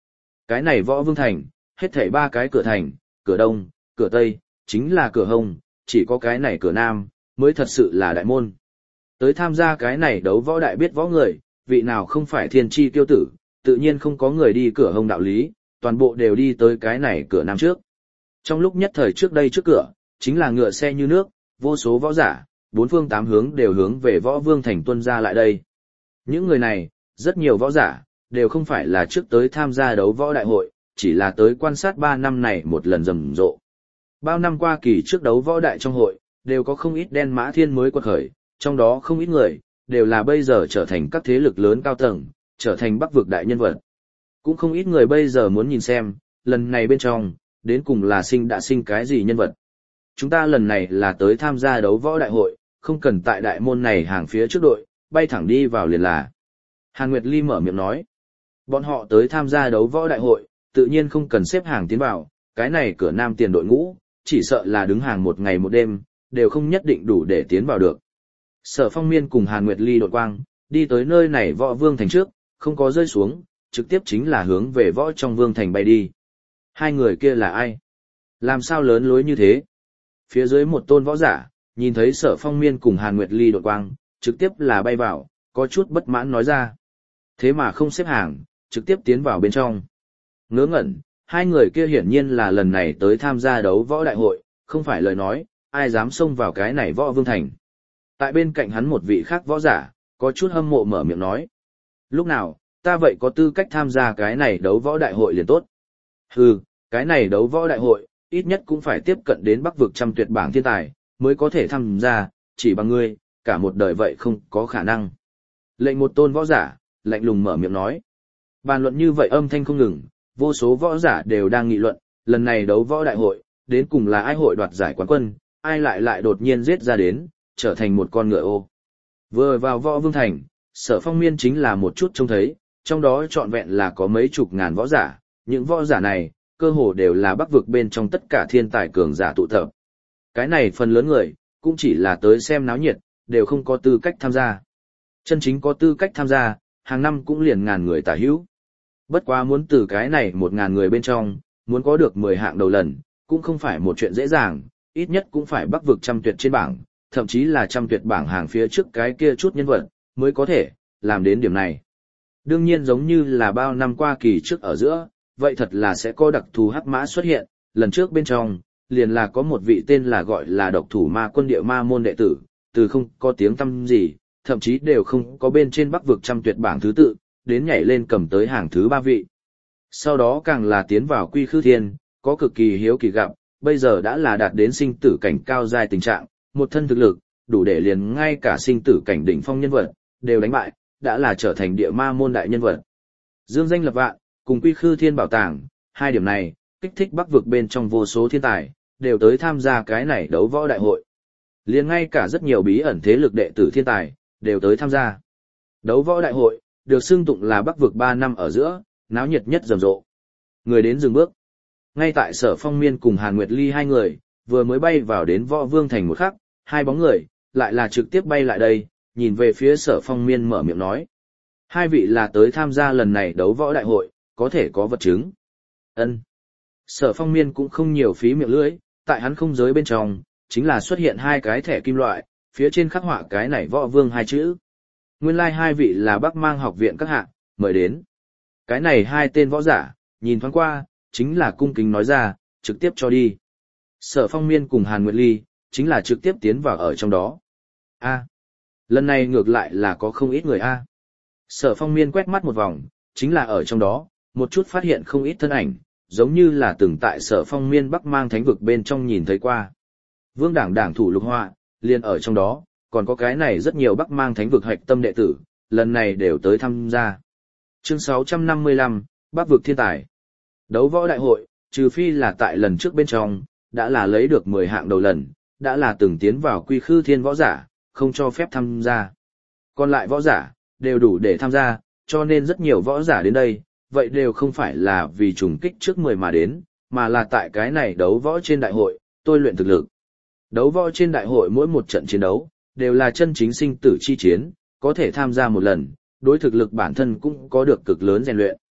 Cái này Võ Vương Thành, hết thảy ba cái cửa thành, cửa đông, cửa tây, chính là cửa hông, chỉ có cái này cửa nam, mới thật sự là đại môn. Tới tham gia cái này đấu võ đại biết võ người, vị nào không phải thiên chi tiêu tử, tự nhiên không có người đi cửa hông đạo lý, toàn bộ đều đi tới cái này cửa nam trước. Trong lúc nhất thời trước đây trước cửa, chính là ngựa xe như nước, vô số võ giả, bốn phương tám hướng đều hướng về Võ Vương Thành tuân ra lại đây. Những người này, rất nhiều võ giả, đều không phải là trước tới tham gia đấu võ đại hội, chỉ là tới quan sát ba năm này một lần rầm rộ. Bao năm qua kỳ trước đấu võ đại trong hội, đều có không ít đen mã thiên mới quật khởi, trong đó không ít người, đều là bây giờ trở thành các thế lực lớn cao tầng, trở thành bắc vực đại nhân vật. Cũng không ít người bây giờ muốn nhìn xem, lần này bên trong, đến cùng là sinh đã sinh cái gì nhân vật. Chúng ta lần này là tới tham gia đấu võ đại hội, không cần tại đại môn này hàng phía trước đội, bay thẳng đi vào liền là. Hàn Nguyệt Ly mở miệng nói, bọn họ tới tham gia đấu võ đại hội, tự nhiên không cần xếp hàng tiến vào, cái này cửa nam tiền đội ngũ, chỉ sợ là đứng hàng một ngày một đêm, đều không nhất định đủ để tiến vào được. Sở Phong Miên cùng Hàn Nguyệt Ly đột quang, đi tới nơi này Võ Vương Thành trước, không có rơi xuống, trực tiếp chính là hướng về võ trong Vương Thành bay đi. Hai người kia là ai? Làm sao lớn lối như thế? Phía dưới một tôn võ giả, nhìn thấy Sở Phong Miên cùng Hàn Nguyệt Ly đột quang, trực tiếp là bay vào, có chút bất mãn nói ra. Thế mà không xếp hàng, trực tiếp tiến vào bên trong. Ngớ ngẩn, hai người kia hiển nhiên là lần này tới tham gia đấu võ đại hội, không phải lời nói, ai dám xông vào cái này Võ Vương Thành. Tại bên cạnh hắn một vị khác võ giả, có chút hâm mộ mở miệng nói. Lúc nào, ta vậy có tư cách tham gia cái này đấu võ đại hội liền tốt. Hừ, cái này đấu võ đại hội, ít nhất cũng phải tiếp cận đến bắc vực trăm tuyệt bảng thiên tài, mới có thể tham gia, chỉ bằng ngươi, cả một đời vậy không có khả năng. Lệnh một tôn võ giả, lạnh lùng mở miệng nói. Bàn luận như vậy âm thanh không ngừng, vô số võ giả đều đang nghị luận, lần này đấu võ đại hội, đến cùng là ai hội đoạt giải quán quân, ai lại lại đột nhiên giết ra đến, trở thành một con ngựa ô. Vừa vào Võ Vương Thành, Sở Phong Miên chính là một chút trông thấy, trong đó trọn vẹn là có mấy chục ngàn võ giả, những võ giả này, cơ hồ đều là bắc vực bên trong tất cả thiên tài cường giả tụ tập. Cái này phần lớn người, cũng chỉ là tới xem náo nhiệt, đều không có tư cách tham gia. Chân chính có tư cách tham gia, hàng năm cũng liền ngàn người tả hữu. Bất quá muốn từ cái này một ngàn người bên trong, muốn có được mười hạng đầu lần, cũng không phải một chuyện dễ dàng, ít nhất cũng phải bắc vực trăm tuyệt trên bảng, thậm chí là trăm tuyệt bảng hàng phía trước cái kia chút nhân vật, mới có thể làm đến điểm này. Đương nhiên giống như là bao năm qua kỳ trước ở giữa, vậy thật là sẽ có đặc thù hắc mã xuất hiện, lần trước bên trong, liền là có một vị tên là gọi là độc thủ ma quân địa ma môn đệ tử, từ không có tiếng tăm gì, thậm chí đều không có bên trên bắc vực trăm tuyệt bảng thứ tự, đến nhảy lên cầm tới hàng thứ ba vị. Sau đó càng là tiến vào quy khư thiên, có cực kỳ hiếu kỳ gặp, bây giờ đã là đạt đến sinh tử cảnh cao giai tình trạng, một thân thực lực, đủ để liền ngay cả sinh tử cảnh đỉnh phong nhân vật, đều đánh bại, đã là trở thành địa ma môn đại nhân vật. Dương danh lập vạn, cùng quy khư thiên bảo tàng, hai điểm này, kích thích bắc vực bên trong vô số thiên tài, đều tới tham gia cái này đấu võ đại hội. Liền ngay cả rất nhiều bí ẩn thế lực đệ tử thiên tài, đều tới tham gia. Đấu võ đại hội, được xưng tụng là bắc vực ba năm ở giữa, náo nhiệt nhất rầm rộ. Người đến dừng bước. Ngay tại Sở Phong Miên cùng Hàn Nguyệt Ly hai người, vừa mới bay vào đến Võ Vương Thành một khắc, hai bóng người, lại là trực tiếp bay lại đây, nhìn về phía Sở Phong Miên mở miệng nói. Hai vị là tới tham gia lần này đấu võ đại hội, có thể có vật chứng. Ân. Sở Phong Miên cũng không nhiều phí miệng lưỡi, tại hắn không giới bên trong, chính là xuất hiện hai cái thẻ kim loại, phía trên khắc họa cái này Võ Vương hai chữ. Nguyên lai like hai vị là Bắc Mang học viện các hạ, mời đến. Cái này hai tên võ giả, nhìn thoáng qua, chính là cung kính nói ra, trực tiếp cho đi. Sở Phong Miên cùng Hàn Nguyệt Ly, chính là trực tiếp tiến vào ở trong đó. A. Lần này ngược lại là có không ít người A. Sở Phong Miên quét mắt một vòng, chính là ở trong đó, một chút phát hiện không ít thân ảnh, giống như là từng tại Sở Phong Miên Bắc Mang thánh vực bên trong nhìn thấy qua. Vương đảng đảng thủ Lục Họa, liền ở trong đó, còn có cái này rất nhiều Bắc Mang thánh vực hạch tâm đệ tử, lần này đều tới tham gia. Chương sáu trăm năm mươi lăm, Bắc vực thiên tài. Đấu võ đại hội, trừ phi là tại lần trước bên trong, đã là lấy được mười hạng đầu lần, đã là từng tiến vào quy khư thiên võ giả, không cho phép tham gia. Còn lại võ giả, đều đủ để tham gia, cho nên rất nhiều võ giả đến đây, vậy đều không phải là vì trùng kích trước mười mà đến, mà là tại cái này đấu võ trên đại hội, tôi luyện thực lực. Đấu võ trên đại hội mỗi một trận chiến đấu, đều là chân chính sinh tử chi chiến, có thể tham gia một lần, đối thực lực bản thân cũng có được cực lớn rèn luyện.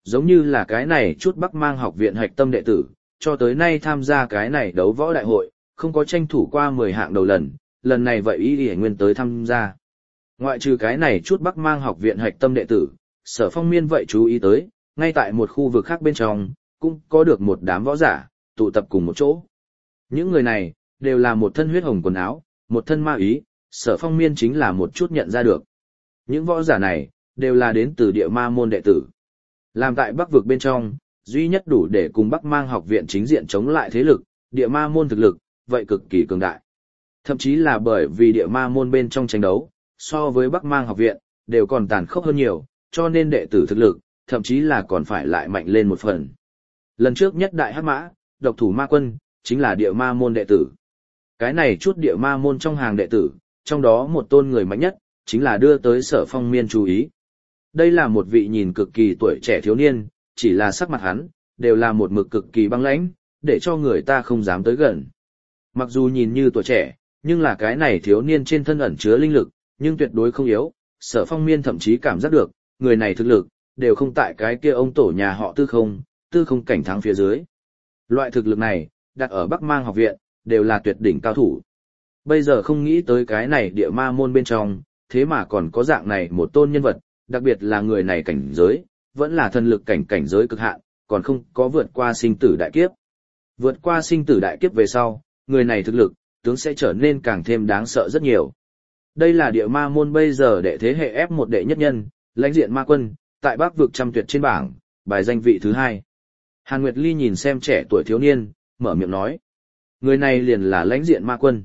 Giống như là cái này chút Bắc Mang học viện hạch tâm đệ tử, cho tới nay tham gia cái này đấu võ đại hội, không có tranh thủ qua mười hạng đầu lần, lần này vậy ý Y Nguyên tới tham gia. Ngoại trừ cái này chút Bắc Mang học viện hạch tâm đệ tử, Sở Phong Miên vậy chú ý tới, ngay tại một khu vực khác bên trong, cũng có được một đám võ giả, tụ tập cùng một chỗ. Những người này, đều là một thân huyết hồng quần áo, một thân ma ý, Sở Phong Miên chính là một chút nhận ra được. Những võ giả này, đều là đến từ địa ma môn đệ tử. Làm tại Bắc vực bên trong, duy nhất đủ để cùng Bắc Mang học viện chính diện chống lại thế lực, địa ma môn thực lực, vậy cực kỳ cường đại. Thậm chí là bởi vì địa ma môn bên trong tranh đấu, so với Bắc Mang học viện, đều còn tàn khốc hơn nhiều, cho nên đệ tử thực lực, thậm chí là còn phải lại mạnh lên một phần. Lần trước nhất đại hắc mã, độc thủ ma quân, chính là địa ma môn đệ tử. Cái này chút địa ma môn trong hàng đệ tử, trong đó một tôn người mạnh nhất, chính là đưa tới Sở Phong Miên chú ý. Đây là một vị nhìn cực kỳ tuổi trẻ thiếu niên, chỉ là sắc mặt hắn, đều là một mực cực kỳ băng lãnh, để cho người ta không dám tới gần. Mặc dù nhìn như tuổi trẻ, nhưng là cái này thiếu niên trên thân ẩn chứa linh lực, nhưng tuyệt đối không yếu, Sở Phong Miên thậm chí cảm giác được, người này thực lực, đều không tại cái kia ông tổ nhà họ tư không, tư không cảnh thắng phía dưới. Loại thực lực này, đặt ở Bắc Mang học viện, đều là tuyệt đỉnh cao thủ. Bây giờ không nghĩ tới cái này địa ma môn bên trong, thế mà còn có dạng này một tôn nhân vật, đặc biệt là người này cảnh giới, vẫn là thần lực cảnh cảnh giới cực hạn, còn không có vượt qua sinh tử đại kiếp. Vượt qua sinh tử đại kiếp về sau, người này thực lực, tướng sẽ trở nên càng thêm đáng sợ rất nhiều. Đây là địa ma môn bây giờ đệ thế hệ ép một đệ nhất nhân, lãnh diện ma quân, tại Bắc vực trăm tuyệt trên bảng, bài danh vị thứ hai. Hàn Nguyệt Ly nhìn xem trẻ tuổi thiếu niên, mở miệng nói. Người này liền là lãnh diện ma quân.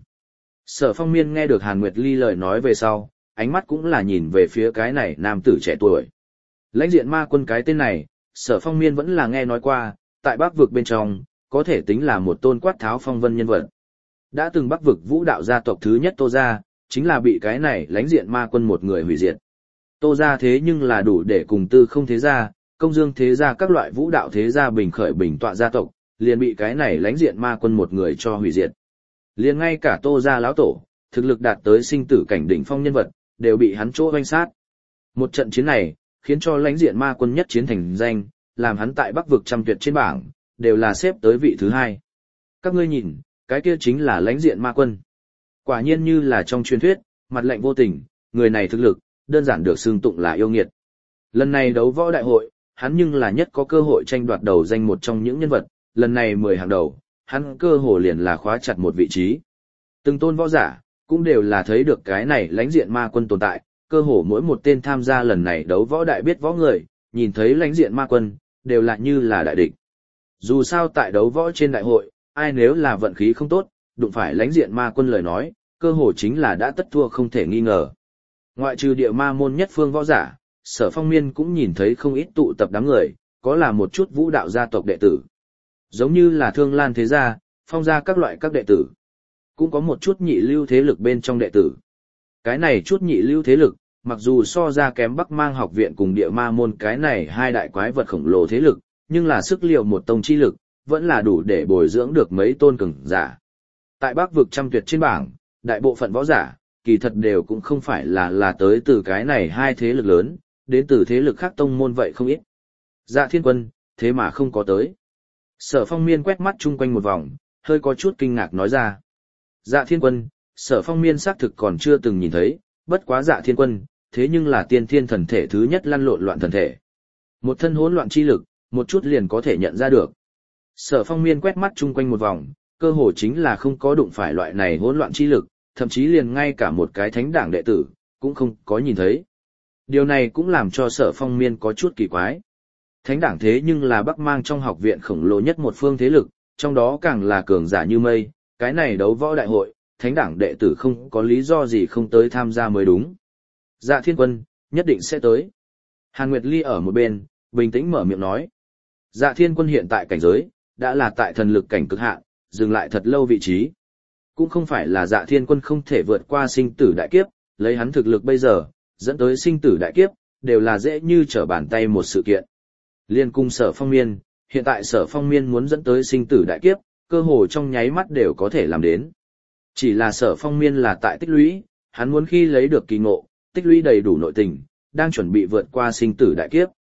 Sở Phong Miên nghe được Hàn Nguyệt Ly lời nói về sau, ánh mắt cũng là nhìn về phía cái này nam tử trẻ tuổi. Lãnh diện ma quân cái tên này, Sở Phong Miên vẫn là nghe nói qua, tại Bắc vực bên trong, có thể tính là một tôn quát tháo phong vân nhân vật. Đã từng Bắc vực vũ đạo gia tộc thứ nhất Tô Gia, chính là bị cái này lãnh diện ma quân một người hủy diệt. Tô Gia thế nhưng là đủ để cùng tư không thế gia, công dương thế gia các loại vũ đạo thế gia bình khởi bình tọa gia tộc, liền bị cái này lãnh diện ma quân một người cho hủy diệt. Liền ngay cả Tô Gia lão tổ, thực lực đạt tới sinh tử cảnh đỉnh phong nhân vật, đều bị hắn chỗ oanh sát. Một trận chiến này, khiến cho lãnh diện ma quân nhất chiến thành danh, làm hắn tại Bắc vực trăm tuyệt trên bảng, đều là xếp tới vị thứ hai. Các ngươi nhìn, cái kia chính là lãnh diện ma quân. Quả nhiên như là trong truyền thuyết, mặt lạnh vô tình, người này thực lực, đơn giản được xưng tụng là yêu nghiệt. Lần này đấu võ đại hội, hắn nhưng là nhất có cơ hội tranh đoạt đầu danh một trong những nhân vật, lần này mười hàng đầu, hắn cơ hồ liền là khóa chặt một vị trí. Từng tôn võ giả, cũng đều là thấy được cái này lãnh diện ma quân tồn tại, cơ hồ mỗi một tên tham gia lần này đấu võ đại biết võ người, nhìn thấy lãnh diện ma quân, đều là như là đại địch. Dù sao tại đấu võ trên đại hội, ai nếu là vận khí không tốt, đụng phải lãnh diện ma quân lời nói, cơ hồ chính là đã tất thua không thể nghi ngờ. Ngoại trừ địa ma môn nhất phương võ giả, Sở Phong Miên cũng nhìn thấy không ít tụ tập đám người, có là một chút vũ đạo gia tộc đệ tử. Giống như là Thương Lan thế gia, Phong gia các loại các đệ tử. Cũng có một chút nhị lưu thế lực bên trong đệ tử. Cái này chút nhị lưu thế lực, mặc dù so ra kém Bắc Mang học viện cùng địa ma môn cái này hai đại quái vật khổng lồ thế lực, nhưng là sức liệu một tông chi lực, vẫn là đủ để bồi dưỡng được mấy tôn cường giả. Tại Bắc vực trăm tuyệt trên bảng, đại bộ phận võ giả, kỳ thật đều cũng không phải là là tới từ cái này hai thế lực lớn, đến từ thế lực khác tông môn vậy không ít. Dạ Thiên Quân, thế mà không có tới. Sở Phong Miên quét mắt chung quanh một vòng, hơi có chút kinh ngạc nói ra. Dạ Thiên Quân, Sở Phong Miên xác thực còn chưa từng nhìn thấy, bất quá Dạ Thiên Quân, thế nhưng là tiên thiên thần thể thứ nhất lăn lộn loạn thần thể. Một thân hỗn loạn chi lực, một chút liền có thể nhận ra được. Sở Phong Miên quét mắt chung quanh một vòng, cơ hồ chính là không có đụng phải loại này hỗn loạn chi lực, thậm chí liền ngay cả một cái thánh đảng đệ tử, cũng không có nhìn thấy. Điều này cũng làm cho Sở Phong Miên có chút kỳ quái. Thánh đảng thế nhưng là Bắc Mang trong học viện khổng lồ nhất một phương thế lực, trong đó càng là cường giả như mây, cái này đấu võ đại hội, thánh đảng đệ tử không có lý do gì không tới tham gia mới đúng. Dạ Thiên Quân, nhất định sẽ tới. Hàn Nguyệt Ly ở một bên, bình tĩnh mở miệng nói. Dạ Thiên Quân hiện tại cảnh giới, đã là tại thần lực cảnh cực hạn, dừng lại thật lâu vị trí. Cũng không phải là Dạ Thiên Quân không thể vượt qua sinh tử đại kiếp, lấy hắn thực lực bây giờ, dẫn tới sinh tử đại kiếp, đều là dễ như trở bàn tay một sự kiện. Liên cung Sở Phong Miên, hiện tại Sở Phong Miên muốn dẫn tới sinh tử đại kiếp, cơ hồ trong nháy mắt đều có thể làm đến. Chỉ là Sở Phong Miên là tại tích lũy, hắn muốn khi lấy được kỳ ngộ, tích lũy đầy đủ nội tình, đang chuẩn bị vượt qua sinh tử đại kiếp.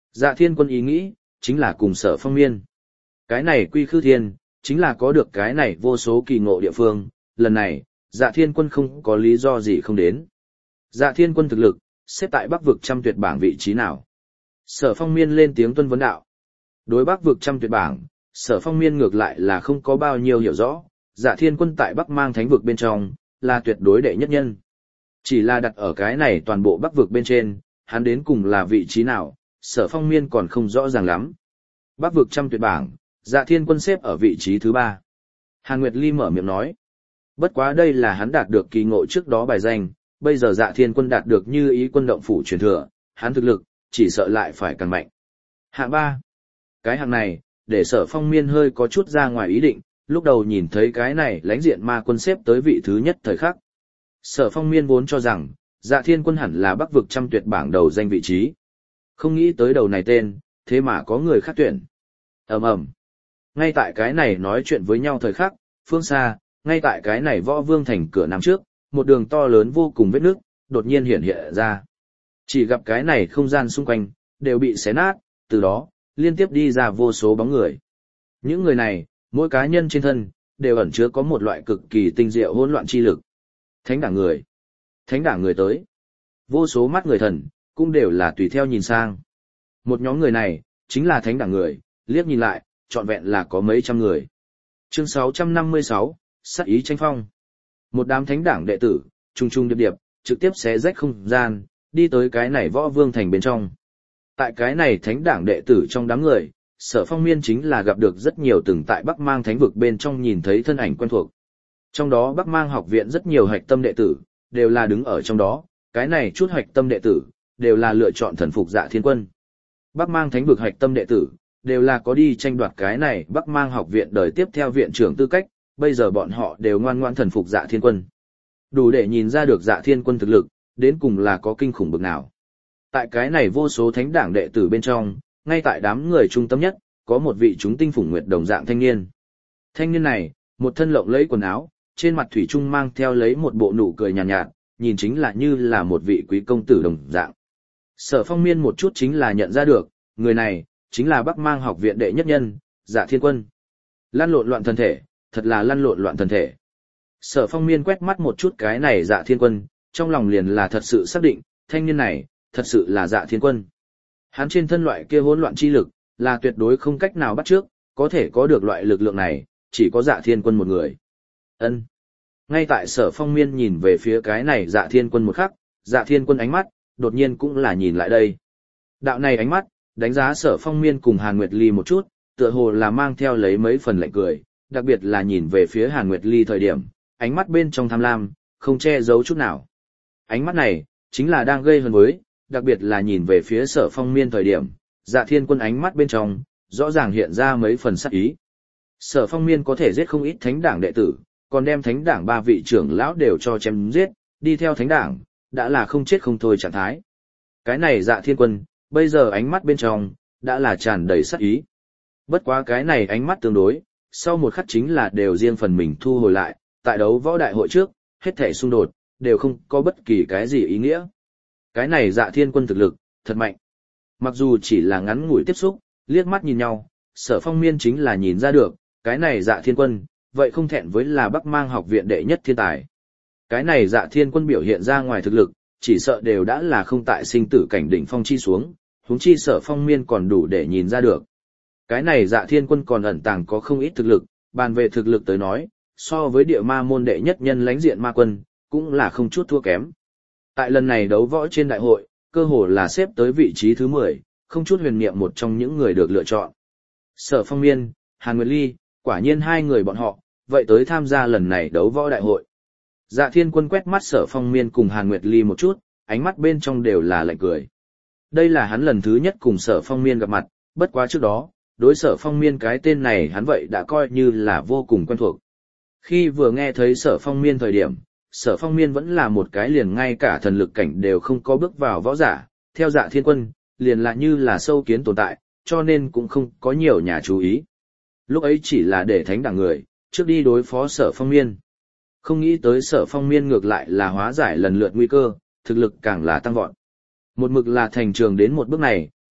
Dạ Thiên Quân ý nghĩ, chính là cùng Sở Phong Miên. Cái này Quy Khư Thiên, chính là có được cái này vô số kỳ ngộ địa phương, lần này, Dạ Thiên Quân không có lý do gì không đến. Dạ Thiên Quân thực lực, xếp tại Bắc vực trăm tuyệt bảng vị trí nào? Sở Phong Miên lên tiếng tuân vấn đạo. Đối Bắc vực trăm tuyệt bảng, Sở Phong Miên ngược lại là không có bao nhiêu hiểu rõ, Dạ Thiên Quân tại Bắc Mang Thánh vực bên trong, là tuyệt đối đệ nhất nhân. Chỉ là đặt ở cái này toàn bộ Bắc vực bên trên, hắn đến cùng là vị trí nào, Sở Phong Miên còn không rõ ràng lắm. Bắc vực trăm tuyệt bảng, Dạ Thiên Quân xếp ở vị trí thứ ba. Hàn Nguyệt Ly mở miệng nói. Bất quá đây là hắn đạt được kỳ ngộ trước đó bài danh, bây giờ Dạ Thiên Quân đạt được như ý quân động phủ truyền thừa, hắn thực lực, chỉ sợ lại phải càng mạnh. Hạng ba. Cái hạng này, để Sở Phong Miên hơi có chút ra ngoài ý định, lúc đầu nhìn thấy cái này lãnh diện ma quân xếp tới vị thứ nhất thời khắc. Sở Phong Miên vốn cho rằng, Dạ Thiên Quân hẳn là Bắc vực trăm tuyệt bảng đầu danh vị trí. Không nghĩ tới đầu này tên, thế mà có người khác tuyển. Ầm ầm. Ngay tại cái này nói chuyện với nhau thời khắc, phương xa, ngay tại cái này Võ Vương thành cửa nam trước, một đường to lớn vô cùng vết nước, đột nhiên hiện hiện ra. Chỉ gặp cái này không gian xung quanh, đều bị xé nát, từ đó, liên tiếp đi ra vô số bóng người. Những người này, mỗi cá nhân trên thân, đều ẩn chứa có một loại cực kỳ tinh diệu hỗn loạn chi lực. Thánh đảng người. Thánh đảng người tới. Vô số mắt người thần, cũng đều là tùy theo nhìn sang. Một nhóm người này, chính là thánh đảng người, liếc nhìn lại, trọn vẹn là có mấy trăm người. Chương sáu trăm năm mươi sáu, sát ý tranh phong. Một đám thánh đảng đệ tử, trung trung điệp điệp, trực tiếp xé rách không gian, đi tới cái này Võ Vương thành bên trong. Tại cái này thánh đảng đệ tử trong đám người, Sở Phong Miên chính là gặp được rất nhiều từng tại Bắc Mang Thánh vực bên trong nhìn thấy thân ảnh quen thuộc. Trong đó Bắc Mang học viện rất nhiều hạch tâm đệ tử, đều là đứng ở trong đó, cái này chút hạch tâm đệ tử, đều là lựa chọn thần phục Dạ Thiên Quân. Bắc Mang Thánh vực hạch tâm đệ tử, đều là có đi tranh đoạt cái này Bắc Mang học viện đời tiếp theo viện trưởng tư cách, bây giờ bọn họ đều ngoan ngoãn thần phục Dạ Thiên Quân. Đủ để nhìn ra được Dạ Thiên Quân thực lực, đến cùng là có kinh khủng bực nào. Tại cái này vô số thánh đảng đệ tử bên trong, ngay tại đám người trung tâm nhất, có một vị chúng tinh phủng nguyệt đồng dạng thanh niên. Thanh niên này, một thân lộng lẫy quần áo, trên mặt thủy chung mang theo lấy một bộ nụ cười nhàn nhạt, nhạt, nhìn chính là như là một vị quý công tử đồng dạng. Sở Phong Miên một chút chính là nhận ra được, người này, chính là Bắc Mang học viện đệ nhất nhân, Dạ Thiên Quân. Lăn lộn loạn thân thể, thật là lăn lộn loạn thân thể. Sở Phong Miên quét mắt một chút cái này Dạ Thiên Quân, trong lòng liền là thật sự xác định, thanh niên này, thật sự là Dạ Thiên Quân. Hắn trên thân loại kia hỗn loạn chi lực, là tuyệt đối không cách nào bắt trước, có thể có được loại lực lượng này, chỉ có Dạ Thiên Quân một người. Ân. Ngay tại Sở Phong Miên nhìn về phía cái này Dạ Thiên Quân một khắc, Dạ Thiên Quân ánh mắt, đột nhiên cũng là nhìn lại đây. Đạo này ánh mắt, đánh giá Sở Phong Miên cùng Hàn Nguyệt Ly một chút, tựa hồ là mang theo lấy mấy phần lạnh cười, đặc biệt là nhìn về phía Hàn Nguyệt Ly thời điểm, ánh mắt bên trong tham lam, không che giấu chút nào. Ánh mắt này, chính là đang gây hấn với, đặc biệt là nhìn về phía Sở Phong Miên thời điểm, Dạ Thiên Quân ánh mắt bên trong, rõ ràng hiện ra mấy phần sát ý. Sở Phong Miên có thể giết không ít thánh đảng đệ tử, còn đem thánh đảng ba vị trưởng lão đều cho chém giết, đi theo thánh đảng, đã là không chết không thôi trạng thái. Cái này Dạ Thiên Quân, bây giờ ánh mắt bên trong, đã là tràn đầy sát ý. Bất quá cái này ánh mắt tương đối, sau một khắc chính là đều riêng phần mình thu hồi lại, tại đấu võ đại hội trước, hết thảy xung đột, đều không có bất kỳ cái gì ý nghĩa. Cái này Dạ Thiên Quân thực lực, thật mạnh. Mặc dù chỉ là ngắn ngủi tiếp xúc, liếc mắt nhìn nhau, Sở Phong Miên chính là nhìn ra được, cái này Dạ Thiên Quân, vậy không thẹn với là Bắc Mang học viện đệ nhất thiên tài. Cái này Dạ Thiên Quân biểu hiện ra ngoài thực lực, chỉ sợ đều đã là không tại sinh tử cảnh đỉnh phong chi xuống, huống chi Sở Phong Miên còn đủ để nhìn ra được. Cái này Dạ Thiên Quân còn ẩn tàng có không ít thực lực, bàn về thực lực tới nói, so với địa ma môn đệ nhất nhân lãnh diện ma quân, cũng là không chút thua kém. Tại lần này đấu võ trên đại hội, cơ hồ là xếp tới vị trí thứ mười, không chút huyền niệm một trong những người được lựa chọn. Sở Phong Miên, Hàn Nguyệt Ly, quả nhiên hai người bọn họ, vậy tới tham gia lần này đấu võ đại hội. Dạ Thiên Quân quét mắt Sở Phong Miên cùng Hàn Nguyệt Ly một chút, ánh mắt bên trong đều là lạnh cười. Đây là hắn lần thứ nhất cùng Sở Phong Miên gặp mặt, bất quá trước đó, đối Sở Phong Miên cái tên này hắn vậy đã coi như là vô cùng quen thuộc. Khi vừa nghe thấy Sở Phong Miên thời điểm, Sở Phong Miên vẫn là một cái liền ngay cả thần lực cảnh đều không có bước vào võ giả, theo Dạ Thiên Quân, liền là như là sâu kiến tồn tại, cho nên cũng không có nhiều nhà chú ý. Lúc ấy chỉ là để thánh đảng người, trước đi đối phó Sở Phong Miên. Không nghĩ tới Sở Phong Miên ngược lại là hóa giải lần lượt nguy cơ, thực lực càng là tăng vọt. Một mực là thành trường đến một bước này,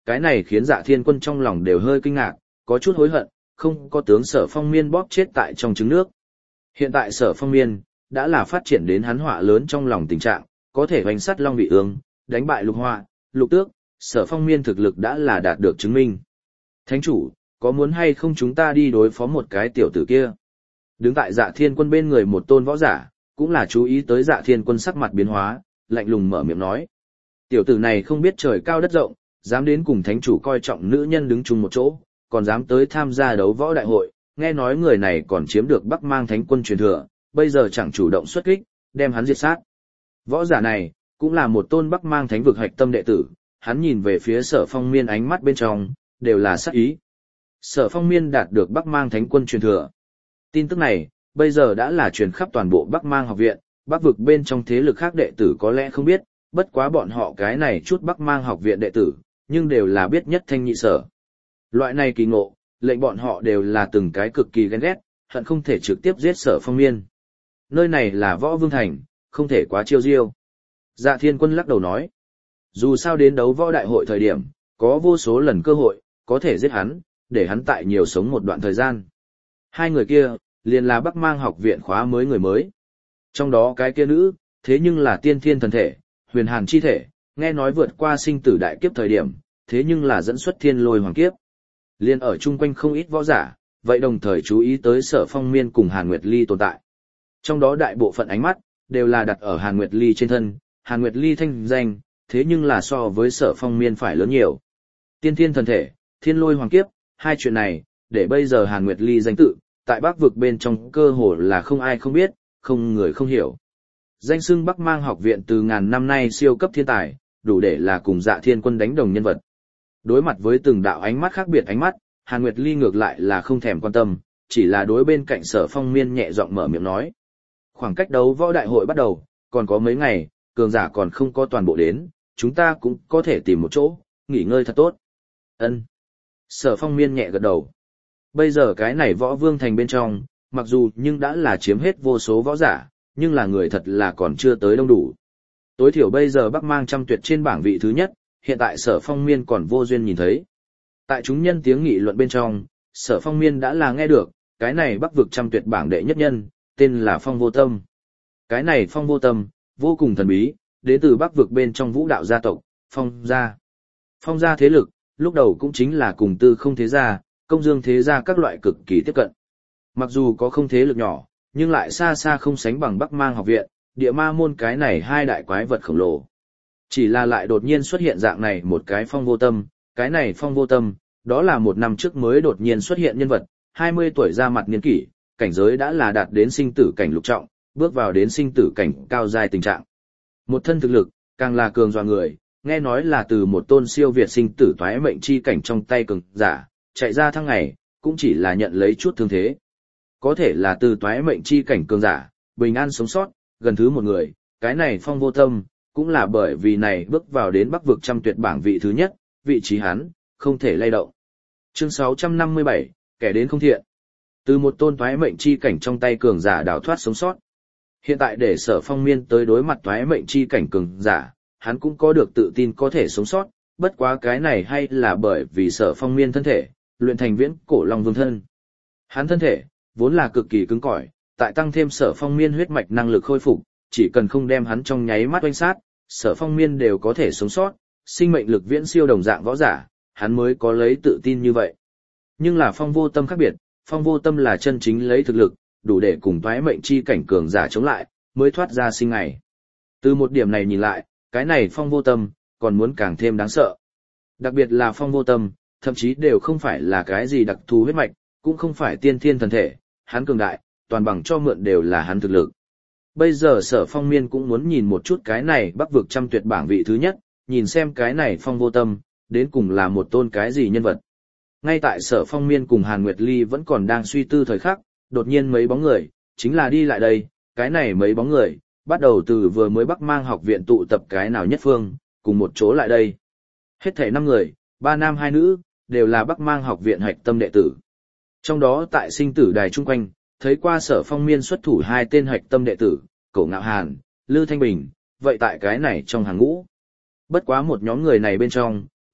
Cái này khiến Dạ Thiên Quân trong lòng đều hơi kinh ngạc, có chút hối hận, không có tướng Sở Phong Miên bóp chết tại trong trứng nước. Hiện tại Sở Phong Miên đã là phát triển đến hắn họa lớn trong lòng tình trạng, có thể hoành sắt Long Vị Ương, đánh bại Lục Họa, Lục Tước, Sở Phong Miên thực lực đã là đạt được chứng minh. Thánh chủ, có muốn hay không chúng ta đi đối phó một cái tiểu tử kia? Đứng tại Dạ Thiên Quân bên người một tôn võ giả, cũng là chú ý tới Dạ Thiên Quân sắc mặt biến hóa, lạnh lùng mở miệng nói. Tiểu tử này không biết trời cao đất rộng, dám đến cùng thánh chủ coi trọng nữ nhân đứng chung một chỗ, còn dám tới tham gia đấu võ đại hội, nghe nói người này còn chiếm được Bắc Mang Thánh Quân truyền thừa, bây giờ chẳng chủ động xuất kích, đem hắn diệt sát. Võ giả này, cũng là một tôn Bắc Mang Thánh vực hạch tâm đệ tử, hắn nhìn về phía Sở Phong Miên ánh mắt bên trong, đều là sát ý. Sở Phong Miên đạt được Bắc Mang Thánh Quân truyền thừa. Tin tức này, bây giờ đã là truyền khắp toàn bộ Bắc Mang học viện, Bắc vực bên trong thế lực khác đệ tử có lẽ không biết, bất quá bọn họ cái này chút Bắc Mang học viện đệ tử, nhưng đều là biết nhất thanh nhị sở. Loại này kỳ ngộ, lệnh bọn họ đều là từng cái cực kỳ ghen ghét, hận không thể trực tiếp giết Sở Phong Miên. Nơi này là Võ Vương Thành, không thể quá chiêu diêu. Dạ Thiên Quân lắc đầu nói, dù sao đến đấu võ đại hội thời điểm, có vô số lần cơ hội, có thể giết hắn, để hắn tại nhiều sống một đoạn thời gian. Hai người kia, liền là Bắc Mang học viện khóa mới người mới. Trong đó cái kia nữ, thế nhưng là tiên thiên thần thể, huyền hàn chi thể, nghe nói vượt qua sinh tử đại kiếp thời điểm, thế nhưng là dẫn xuất thiên lôi hoàng kiếp. Liên ở chung quanh không ít võ giả, vậy đồng thời chú ý tới Sở Phong Miên cùng Hàn Nguyệt Ly tồn tại. Trong đó đại bộ phận ánh mắt, đều là đặt ở Hàn Nguyệt Ly trên thân, Hàn Nguyệt Ly thanh danh, thế nhưng là so với Sở Phong Miên phải lớn nhiều. Tiên thiên thần thể, thiên lôi hoàng kiếp, hai chuyện này, để bây giờ Hàn Nguyệt Ly danh tự, tại Bắc vực bên trong cơ hồ là không ai không biết, không người không hiểu. Danh xưng Bắc Mang học viện từ ngàn năm nay siêu cấp thiên tài, đủ để là cùng Dạ Thiên Quân đánh đồng nhân vật. Đối mặt với từng đạo ánh mắt khác biệt ánh mắt, Hàn Nguyệt Ly ngược lại là không thèm quan tâm, chỉ là đối bên cạnh Sở Phong Miên nhẹ giọng mở miệng nói. Khoảng cách đấu võ đại hội bắt đầu, còn có mấy ngày, cường giả còn không có toàn bộ đến, chúng ta cũng có thể tìm một chỗ, nghỉ ngơi thật tốt. Ân. Sở Phong Miên nhẹ gật đầu. Bây giờ cái này Võ Vương Thành bên trong, mặc dù nhưng đã là chiếm hết vô số võ giả, nhưng là người thật là còn chưa tới đông đủ. Tối thiểu bây giờ Bắc Mang trăm tuyệt trên bảng vị thứ nhất, hiện tại Sở Phong Miên còn vô duyên nhìn thấy. Tại chúng nhân tiếng nghị luận bên trong, Sở Phong Miên đã là nghe được, cái này Bắc vực trăm tuyệt bảng đệ nhất nhân, tên là Phong Vô Tâm. Cái này Phong Vô Tâm, vô cùng thần bí, đến từ Bắc vực bên trong vũ đạo gia tộc, Phong gia. Phong gia thế lực, lúc đầu cũng chính là cùng Tư Không thế gia, Công Dương thế gia các loại cực kỳ tiếp cận. Mặc dù có không thế lực nhỏ, nhưng lại xa xa không sánh bằng Bắc Mang học viện, Địa Ma môn cái này hai đại quái vật khổng lồ. Chỉ là lại đột nhiên xuất hiện dạng này một cái Phong Vô Tâm, cái này Phong Vô Tâm, đó là một năm trước mới đột nhiên xuất hiện nhân vật, hai mươi tuổi ra mặt niên kỷ, cảnh giới đã là đạt đến sinh tử cảnh lục trọng, bước vào đến sinh tử cảnh cao giai tình trạng. Một thân thực lực, càng là cường dọa người, nghe nói là từ một tôn siêu việt sinh tử toái mệnh chi cảnh trong tay cường giả, chạy ra thăng ngày, cũng chỉ là nhận lấy chút thương thế. Có thể là từ toái mệnh chi cảnh cường giả, bình an sống sót, gần thứ một người, cái này Phong Vô Tâm, cũng là bởi vì này bước vào đến Bắc vực trăm tuyệt bảng vị thứ nhất, vị trí hắn, không thể lay động. Chương sáu trăm năm mươi bảy, kẻ đến không thiện. Từ một tôn toái mệnh chi cảnh trong tay cường giả đào thoát sống sót. Hiện tại để Sở Phong Miên tới đối mặt toái mệnh chi cảnh cường giả, hắn cũng có được tự tin có thể sống sót, bất quá cái này hay là bởi vì Sở Phong Miên thân thể, luyện thành viễn cổ long vương thân. Hắn thân thể, vốn là cực kỳ cứng cỏi, tại tăng thêm Sở Phong Miên huyết mạch năng lực khôi phục, chỉ cần không đem hắn trong nháy mắt oanh sát, Sở Phong Miên đều có thể sống sót, sinh mệnh lực viễn siêu đồng dạng võ giả, hắn mới có lấy tự tin như vậy. Nhưng là Phong Vô Tâm khác biệt, Phong Vô Tâm là chân chính lấy thực lực, đủ để cùng toái mệnh chi cảnh cường giả chống lại, mới thoát ra sinh ngày. Từ một điểm này nhìn lại, cái này Phong Vô Tâm, còn muốn càng thêm đáng sợ. Đặc biệt là Phong Vô Tâm, thậm chí đều không phải là cái gì đặc thù huyết mạch, cũng không phải tiên thiên thần thể, hắn cường đại, toàn bằng cho mượn đều là hắn thực lực. Bây giờ Sở Phong Miên cũng muốn nhìn một chút cái này Bắc vực trăm tuyệt bảng vị thứ nhất, nhìn xem cái này Phong Vô Tâm, đến cùng là một tôn cái gì nhân vật. Ngay tại Sở Phong Miên cùng Hàn Nguyệt Ly vẫn còn đang suy tư thời khắc, đột nhiên mấy bóng người, chính là đi lại đây, cái này mấy bóng người, bắt đầu từ vừa mới Bắc Mang học viện tụ tập cái nào nhất phương, cùng một chỗ lại đây. Hết thảy năm người, ba nam hai nữ, đều là Bắc Mang học viện hạch tâm đệ tử. Trong đó tại sinh tử đài chung quanh, thấy qua Sở Phong Miên xuất thủ hai tên hạch tâm đệ tử, Cổ Ngạo Hàn, Lư Thanh Bình, vậy tại cái này trong hàng ngũ. Bất quá một nhóm người này bên trong,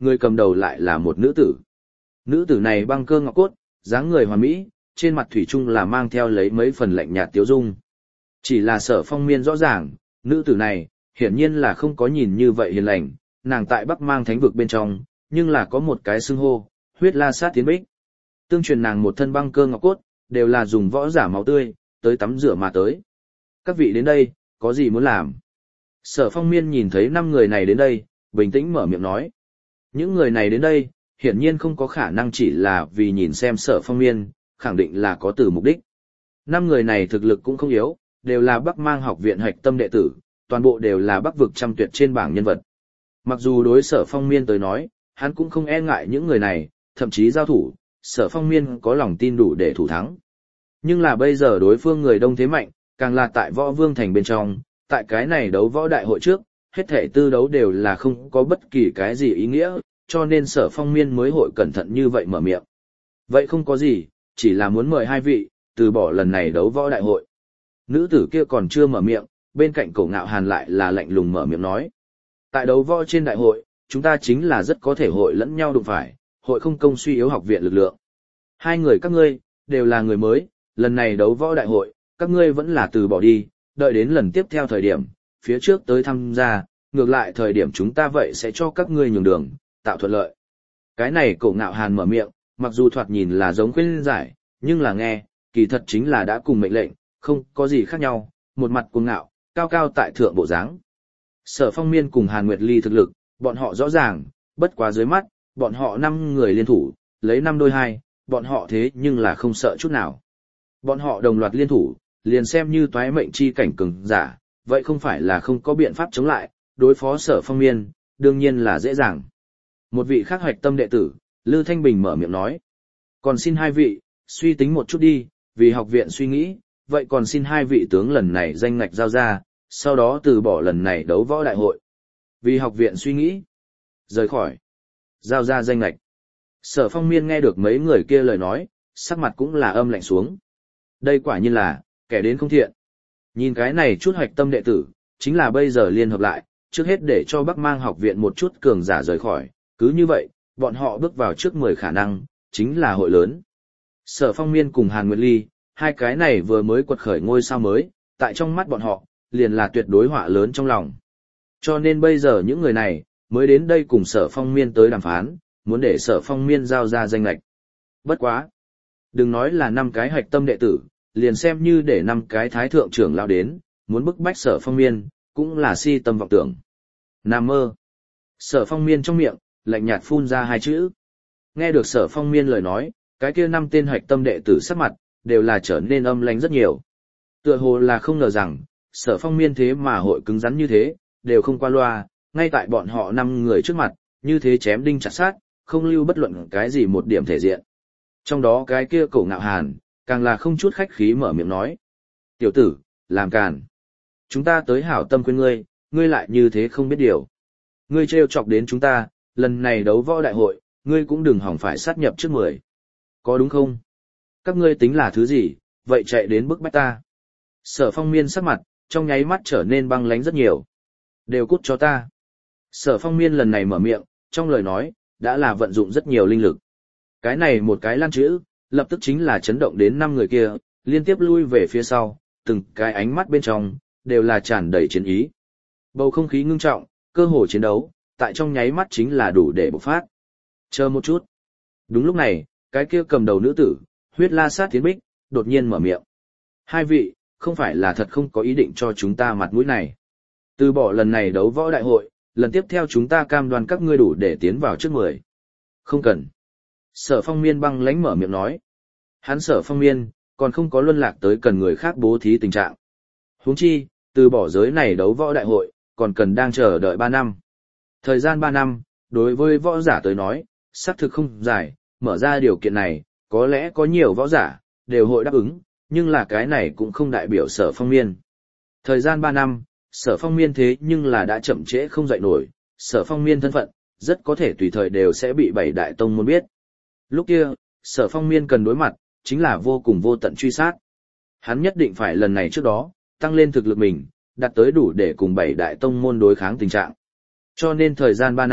người cầm đầu lại là một nữ tử. Nữ tử này băng cơ ngọc cốt, dáng người hoàn mỹ, trên mặt thủy chung là mang theo lấy mấy phần lạnh nhạt tiếu dung. Chỉ là Sở Phong Miên rõ ràng, nữ tử này, hiển nhiên là không có nhìn như vậy hiền lành, nàng tại Bắc Mang Thánh vực bên trong, nhưng là có một cái xưng hô, huyết la sát tiến bích. Tương truyền nàng một thân băng cơ ngọc cốt, đều là dùng võ giả máu tươi, tới tắm rửa mà tới. Các vị đến đây, có gì muốn làm? Sở Phong Miên nhìn thấy năm người này đến đây, bình tĩnh mở miệng nói. Những người này đến đây, hiển nhiên không có khả năng chỉ là vì nhìn xem Sở Phong Miên, khẳng định là có từ mục đích. Năm người này thực lực cũng không yếu, đều là Bắc Mang học viện hạch tâm đệ tử, toàn bộ đều là Bắc vực trăm tuyệt trên bảng nhân vật. Mặc dù đối Sở Phong Miên tới nói, hắn cũng không e ngại những người này, thậm chí giao thủ, Sở Phong Miên có lòng tin đủ để thủ thắng. Nhưng là bây giờ đối phương người đông thế mạnh, càng là tại Võ Vương Thành bên trong, tại cái này đấu võ đại hội trước, hết thể tư đấu đều là không có bất kỳ cái gì ý nghĩa, cho nên Sở Phong Miên mới hội cẩn thận như vậy mở miệng. Vậy không có gì, chỉ là muốn mời hai vị, từ bỏ lần này đấu võ đại hội. Nữ tử kia còn chưa mở miệng, bên cạnh Cổ Ngạo Hàn lại là lạnh lùng mở miệng nói. Tại đấu võ trên đại hội, chúng ta chính là rất có thể hội lẫn nhau đụng phải, hội không công suy yếu học viện lực lượng. Hai người các ngươi, đều là người mới, lần này đấu võ đại hội, các ngươi vẫn là từ bỏ đi, đợi đến lần tiếp theo thời điểm, phía trước tới tham gia, ngược lại thời điểm chúng ta vậy sẽ cho các ngươi nhường đường, tạo thuận lợi. Cái này Cổ Ngạo Hàn mở miệng, mặc dù thoạt nhìn là giống khuyên giải, nhưng là nghe, kỳ thật chính là đã cùng mệnh lệnh, không có gì khác nhau, một mặt cuồng ngạo, cao cao tại thượng bộ dáng. Sở Phong Miên cùng Hàn Nguyệt Ly thực lực, bọn họ rõ ràng, bất quá dưới mắt, bọn họ năm người liên thủ, lấy năm đôi hai, bọn họ thế nhưng là không sợ chút nào. Bọn họ đồng loạt liên thủ, liền xem như toái mệnh chi cảnh cường giả, vậy không phải là không có biện pháp chống lại, đối phó Sở Phong Miên, đương nhiên là dễ dàng. Một vị khác hoạch tâm đệ tử, Lư Thanh Bình mở miệng nói. Còn xin hai vị, suy tính một chút đi, vì học viện suy nghĩ, vậy còn xin hai vị tướng lần này danh ngạch giao ra, sau đó từ bỏ lần này đấu võ đại hội. Vì học viện suy nghĩ, rời khỏi, giao ra danh ngạch. Sở Phong Miên nghe được mấy người kia lời nói, sắc mặt cũng là âm lạnh xuống. Đây quả nhiên là, kẻ đến không thiện. Nhìn cái này chút hoạch tâm đệ tử, chính là bây giờ liên hợp lại, trước hết để cho Bắc Mang học viện một chút cường giả rời khỏi, cứ như vậy, bọn họ bước vào trước mười khả năng, chính là hội lớn. Sở Phong Miên cùng Hàn Nguyệt Ly, hai cái này vừa mới quật khởi ngôi sao mới, tại trong mắt bọn họ, liền là tuyệt đối họa lớn trong lòng. Cho nên bây giờ những người này, mới đến đây cùng Sở Phong Miên tới đàm phán, muốn để Sở Phong Miên giao ra danh lệch. Bất quá. Đừng nói là năm cái hạch tâm đệ tử, liền xem như để năm cái thái thượng trưởng lao đến, muốn bức bách Sở Phong Miên, cũng là si tâm vọng tưởng. Nam mơ. Sở Phong Miên trong miệng, lạnh nhạt phun ra hai chữ. Nghe được Sở Phong Miên lời nói, cái kia năm tên hạch tâm đệ tử sắc mặt, đều là trở nên âm lãnh rất nhiều. Tựa hồ là không ngờ rằng, Sở Phong Miên thế mà hội cứng rắn như thế, đều không qua loa, ngay tại bọn họ năm người trước mặt, như thế chém đinh chặt sát, không lưu bất luận cái gì một điểm thể diện. Trong đó cái kia Cổ Ngạo Hàn, càng là không chút khách khí mở miệng nói. Tiểu tử, làm càn. Chúng ta tới hảo tâm khuyên ngươi, ngươi lại như thế không biết điều. Ngươi trêu chọc đến chúng ta, lần này đấu võ đại hội, ngươi cũng đừng hỏng phải sát nhập trước mười. Có đúng không? Các ngươi tính là thứ gì, vậy chạy đến bức bách ta. Sở Phong Miên sắc mặt, trong nháy mắt trở nên băng lãnh rất nhiều. Đều cút cho ta. Sở Phong Miên lần này mở miệng, trong lời nói, đã là vận dụng rất nhiều linh lực. Cái này một cái lan chữ, lập tức chính là chấn động đến năm người kia, liên tiếp lui về phía sau, từng cái ánh mắt bên trong, đều là tràn đầy chiến ý. Bầu không khí ngưng trọng, cơ hồ chiến đấu, tại trong nháy mắt chính là đủ để bộc phát. Chờ một chút. Đúng lúc này, cái kia cầm đầu nữ tử, huyết la sát tiến bích, đột nhiên mở miệng. Hai vị, không phải là thật không có ý định cho chúng ta mặt mũi này. Từ bỏ lần này đấu võ đại hội, lần tiếp theo chúng ta cam đoan các ngươi đủ để tiến vào trước mười. Không cần. Sở Phong Miên băng lãnh mở miệng nói. Hắn Sở Phong Miên, còn không có luân lạc tới cần người khác bố thí tình trạng. Huống chi, từ bỏ giới này đấu võ đại hội, còn cần đang chờ đợi ba năm. Thời gian ba năm, đối với võ giả tới nói, xác thực không dài, mở ra điều kiện này, có lẽ có nhiều võ giả, đều hội đáp ứng, nhưng là cái này cũng không đại biểu Sở Phong Miên. Thời gian ba năm, Sở Phong Miên thế nhưng là đã chậm trễ không dậy nổi, Sở Phong Miên thân phận, rất có thể tùy thời đều sẽ bị bảy đại tông môn biết. Lúc kia, Sở Phong Miên cần đối mặt, chính là vô cùng vô tận truy sát. Hắn nhất định phải lần này trước đó, tăng lên thực lực mình, đạt tới đủ để cùng bảy đại tông môn đối kháng tình trạng. Cho nên thời gian ba năm,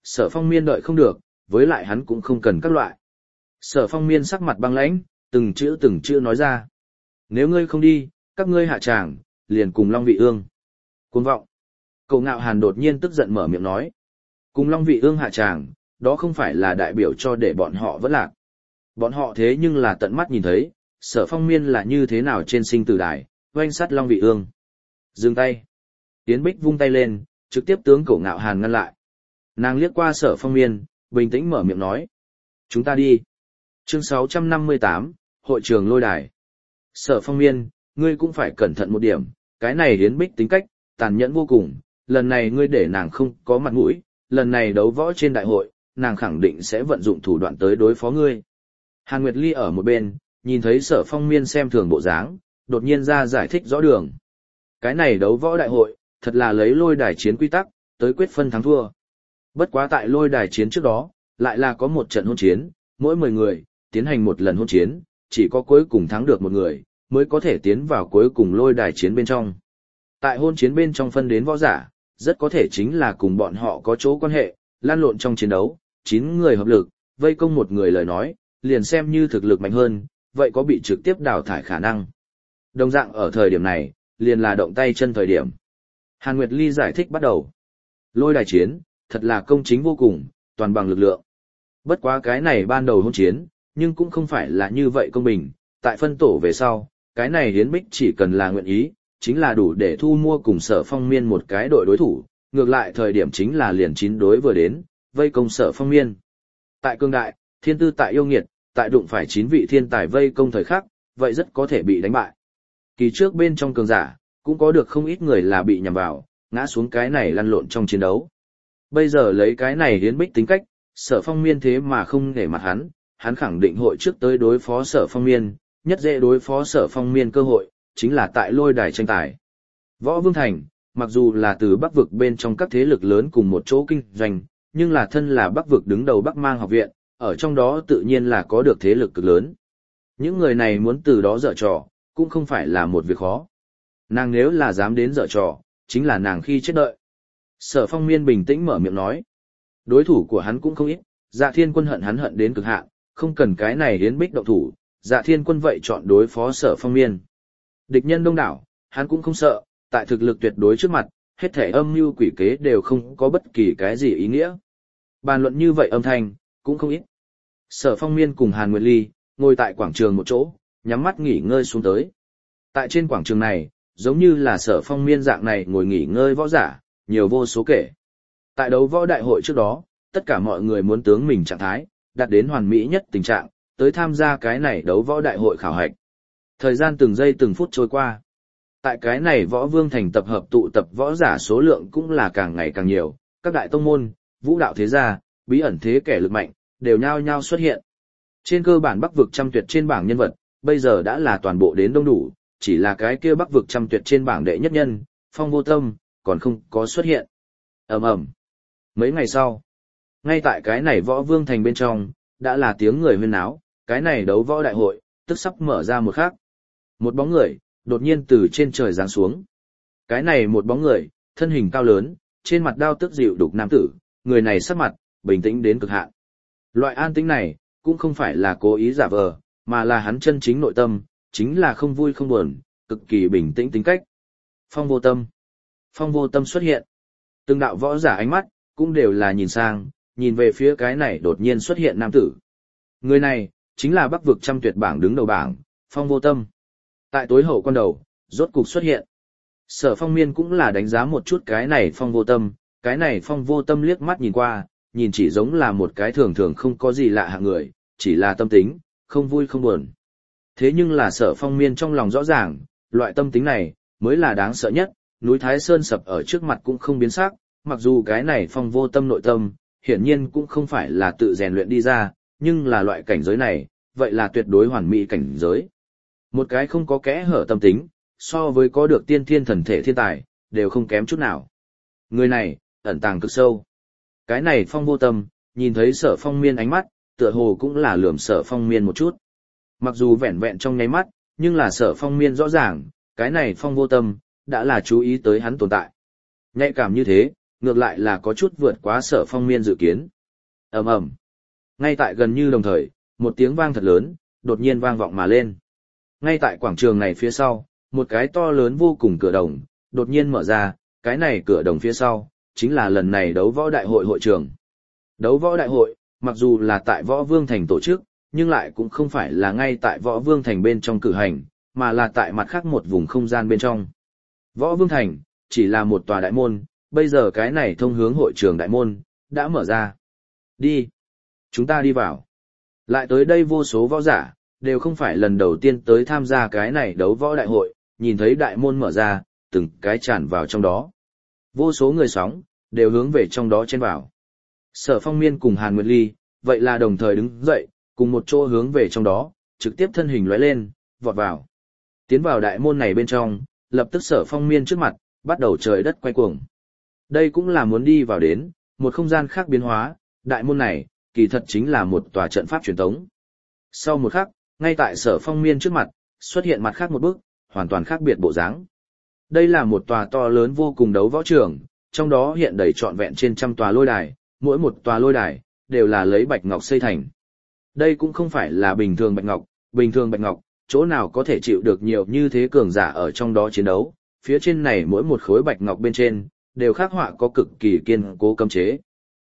Sở Phong Miên đợi không được, với lại hắn cũng không cần các loại. Sở Phong Miên sắc mặt băng lãnh, từng chữ từng chữ nói ra. Nếu ngươi không đi, các ngươi hạ tràng, liền cùng Long Vị Ương. Cuồng vọng. Cổ Ngạo Hàn đột nhiên tức giận mở miệng nói. Cùng Long Vị Ương hạ tràng, đó không phải là đại biểu cho để bọn họ vẫn lạc. Bọn họ thế nhưng là tận mắt nhìn thấy, Sở Phong Miên là như thế nào trên sinh tử đài, oanh sát Long Vị Ương. Dừng tay. Yến Bích vung tay lên, trực tiếp tướng Cổ Ngạo Hàn ngăn lại. Nàng liếc qua Sở Phong Miên, bình tĩnh mở miệng nói. Chúng ta đi. Chương sáu trăm năm mươi tám, Hội trường lôi đài. Sở Phong Miên, ngươi cũng phải cẩn thận một điểm, cái này Yến Bích tính cách, tàn nhẫn vô cùng, lần này ngươi để nàng không có mặt mũi, lần này đấu võ trên đại hội, nàng khẳng định sẽ vận dụng thủ đoạn tới đối phó ngươi. Hàn Nguyệt Ly ở một bên, nhìn thấy Sở Phong Miên xem thường bộ dáng, đột nhiên ra giải thích rõ đường. Cái này đấu võ đại hội, thật là lấy lôi đài chiến quy tắc, tới quyết phân thắng thua. Bất quá tại lôi đài chiến trước đó, lại là có một trận hôn chiến, mỗi mười người, tiến hành một lần hôn chiến, chỉ có cuối cùng thắng được một người, mới có thể tiến vào cuối cùng lôi đài chiến bên trong. Tại hôn chiến bên trong phân đến võ giả, rất có thể chính là cùng bọn họ có chỗ quan hệ, lan lộn trong chiến đấu, chín người hợp lực, vây công một người lời nói, liền xem như thực lực mạnh hơn, vậy có bị trực tiếp đào thải khả năng. Đồng dạng ở thời điểm này, liền là động tay chân thời điểm. Hàn Nguyệt Ly giải thích bắt đầu. Lôi đài chiến, thật là công chính vô cùng, toàn bằng lực lượng. Bất quá cái này ban đầu hôn chiến, nhưng cũng không phải là như vậy công bình, tại phân tổ về sau, cái này Yến Bích chỉ cần là nguyện ý, chính là đủ để thu mua cùng Sở Phong Miên một cái đội đối thủ, ngược lại thời điểm chính là liền chín đối vừa đến, vây công Sở Phong Miên. Tại cương đại, thiên tư tại yêu nghiệt, tại đụng phải chín vị thiên tài vây công thời khắc, vậy rất có thể bị đánh bại. Kỳ trước bên trong cường giả, cũng có được không ít người là bị nhầm vào, ngã xuống cái này lăn lộn trong chiến đấu. Bây giờ lấy cái này Yến Bích tính cách, Sở Phong Miên thế mà không để mặt hắn, hắn khẳng định hội trước tới đối phó Sở Phong Miên, nhất dễ đối phó Sở Phong Miên cơ hội, chính là tại lôi đài tranh tài. Võ Vương Thành, mặc dù là từ Bắc vực bên trong các thế lực lớn cùng một chỗ kinh doanh, nhưng là thân là Bắc vực đứng đầu Bắc Mang học viện, ở trong đó tự nhiên là có được thế lực cực lớn. Những người này muốn từ đó dở trò, cũng không phải là một việc khó. Nàng nếu là dám đến dở trò, chính là nàng khi chết đợi. Sở Phong Miên bình tĩnh mở miệng nói. Đối thủ của hắn cũng không ít, Dạ Thiên Quân hận hắn hận đến cực hạn, không cần cái này Yến Bích động thủ, Dạ Thiên Quân vậy chọn đối phó Sở Phong Miên. Địch nhân đông đảo, hắn cũng không sợ, tại thực lực tuyệt đối trước mặt, hết thể âm mưu quỷ kế đều không có bất kỳ cái gì ý nghĩa. Bàn luận như vậy âm thanh, cũng không ít. Sở Phong Miên cùng Hàn Nguyệt Ly, ngồi tại quảng trường một chỗ, nhắm mắt nghỉ ngơi xuống tới. Tại trên quảng trường này, giống như là Sở Phong Miên dạng này ngồi nghỉ ngơi võ giả, nhiều vô số kể. Tại đấu võ đại hội trước đó, tất cả mọi người muốn tướng mình trạng thái, đạt đến hoàn mỹ nhất tình trạng, tới tham gia cái này đấu võ đại hội khảo hạch. Thời gian từng giây từng phút trôi qua. Tại cái này Võ Vương Thành tập hợp tụ tập võ giả số lượng cũng là càng ngày càng nhiều, các đại tông môn, vũ đạo thế gia, bí ẩn thế kẻ lực mạnh, đều nhao nhao xuất hiện. Trên cơ bản Bắc vực trăm tuyệt trên bảng nhân vật, bây giờ đã là toàn bộ đến đông đủ, chỉ là cái kia Bắc vực trăm tuyệt trên bảng đệ nhất nhân, Phong Vô Tâm, còn không có xuất hiện. Ầm ầm. Mấy ngày sau, ngay tại cái này Võ Vương Thành bên trong, đã là tiếng người huyên náo, cái này đấu võ đại hội, tức sắp mở ra một khắc. Một bóng người, đột nhiên từ trên trời giáng xuống. Cái này một bóng người, thân hình cao lớn, trên mặt đao tức dịu đục nam tử, người này sắc mặt, bình tĩnh đến cực hạn. Loại an tĩnh này, cũng không phải là cố ý giả vờ, mà là hắn chân chính nội tâm, chính là không vui không buồn, cực kỳ bình tĩnh tính cách. Phong Vô Tâm. Phong Vô Tâm xuất hiện. Từng đạo võ giả ánh mắt, cũng đều là nhìn sang, nhìn về phía cái này đột nhiên xuất hiện nam tử. Người này, chính là Bắc vực trăm tuyệt bảng đứng đầu bảng, Phong Vô Tâm. Tại tối hậu quan đầu, rốt cục xuất hiện. Sở Phong Miên cũng là đánh giá một chút cái này Phong Vô Tâm, cái này Phong Vô Tâm liếc mắt nhìn qua, nhìn chỉ giống là một cái thường thường không có gì lạ hạng người, chỉ là tâm tính, không vui không buồn. Thế nhưng là Sở Phong Miên trong lòng rõ ràng, loại tâm tính này, mới là đáng sợ nhất, núi Thái Sơn sập ở trước mặt cũng không biến sắc, mặc dù cái này Phong Vô Tâm nội tâm, hiển nhiên cũng không phải là tự rèn luyện đi ra, nhưng là loại cảnh giới này, vậy là tuyệt đối hoàn mỹ cảnh giới. Một cái không có kẽ hở tâm tính, so với có được tiên thiên thần thể thiên tài, đều không kém chút nào. Người này, ẩn tàng cực sâu. Cái này Phong Vô Tâm, nhìn thấy Sở Phong Miên ánh mắt, tựa hồ cũng là lườm Sở Phong Miên một chút. Mặc dù vẹn vẹn trong nháy mắt, nhưng là Sở Phong Miên rõ ràng, cái này Phong Vô Tâm, đã là chú ý tới hắn tồn tại. Nhạy cảm như thế, ngược lại là có chút vượt quá Sở Phong Miên dự kiến. Ầm ầm. Ngay tại gần như đồng thời, một tiếng vang thật lớn, đột nhiên vang vọng mà lên. Ngay tại quảng trường này phía sau, một cái to lớn vô cùng cửa đồng, đột nhiên mở ra, cái này cửa đồng phía sau, chính là lần này đấu võ đại hội hội trường. Đấu võ đại hội, mặc dù là tại Võ Vương Thành tổ chức, nhưng lại cũng không phải là ngay tại Võ Vương Thành bên trong cử hành, mà là tại mặt khác một vùng không gian bên trong. Võ Vương Thành, chỉ là một tòa đại môn, bây giờ cái này thông hướng hội trường đại môn, đã mở ra. Đi. Chúng ta đi vào. Lại tới đây vô số võ giả, đều không phải lần đầu tiên tới tham gia cái này đấu võ đại hội, nhìn thấy đại môn mở ra, từng cái tràn vào trong đó. Vô số người sóng, đều hướng về trong đó chen vào. Sở Phong Miên cùng Hàn Nguyệt Ly, vậy là đồng thời đứng dậy, cùng một chỗ hướng về trong đó, trực tiếp thân hình lóe lên, vọt vào. Tiến vào đại môn này bên trong, lập tức Sở Phong Miên trước mặt, bắt đầu trời đất quay cuồng. Đây cũng là muốn đi vào đến, một không gian khác biến hóa, đại môn này, kỳ thật chính là một tòa trận pháp truyền tống. Sau một khắc, ngay tại Sở Phong Miên trước mặt, xuất hiện mặt khác một bức, hoàn toàn khác biệt bộ dáng. Đây là một tòa to lớn vô cùng đấu võ trường, trong đó hiện đầy trọn vẹn trên trăm tòa lôi đài, mỗi một tòa lôi đài, đều là lấy bạch ngọc xây thành. Đây cũng không phải là bình thường bạch ngọc, bình thường bạch ngọc, chỗ nào có thể chịu được nhiều như thế cường giả ở trong đó chiến đấu, phía trên này mỗi một khối bạch ngọc bên trên, đều khắc họa có cực kỳ kiên cố cấm chế.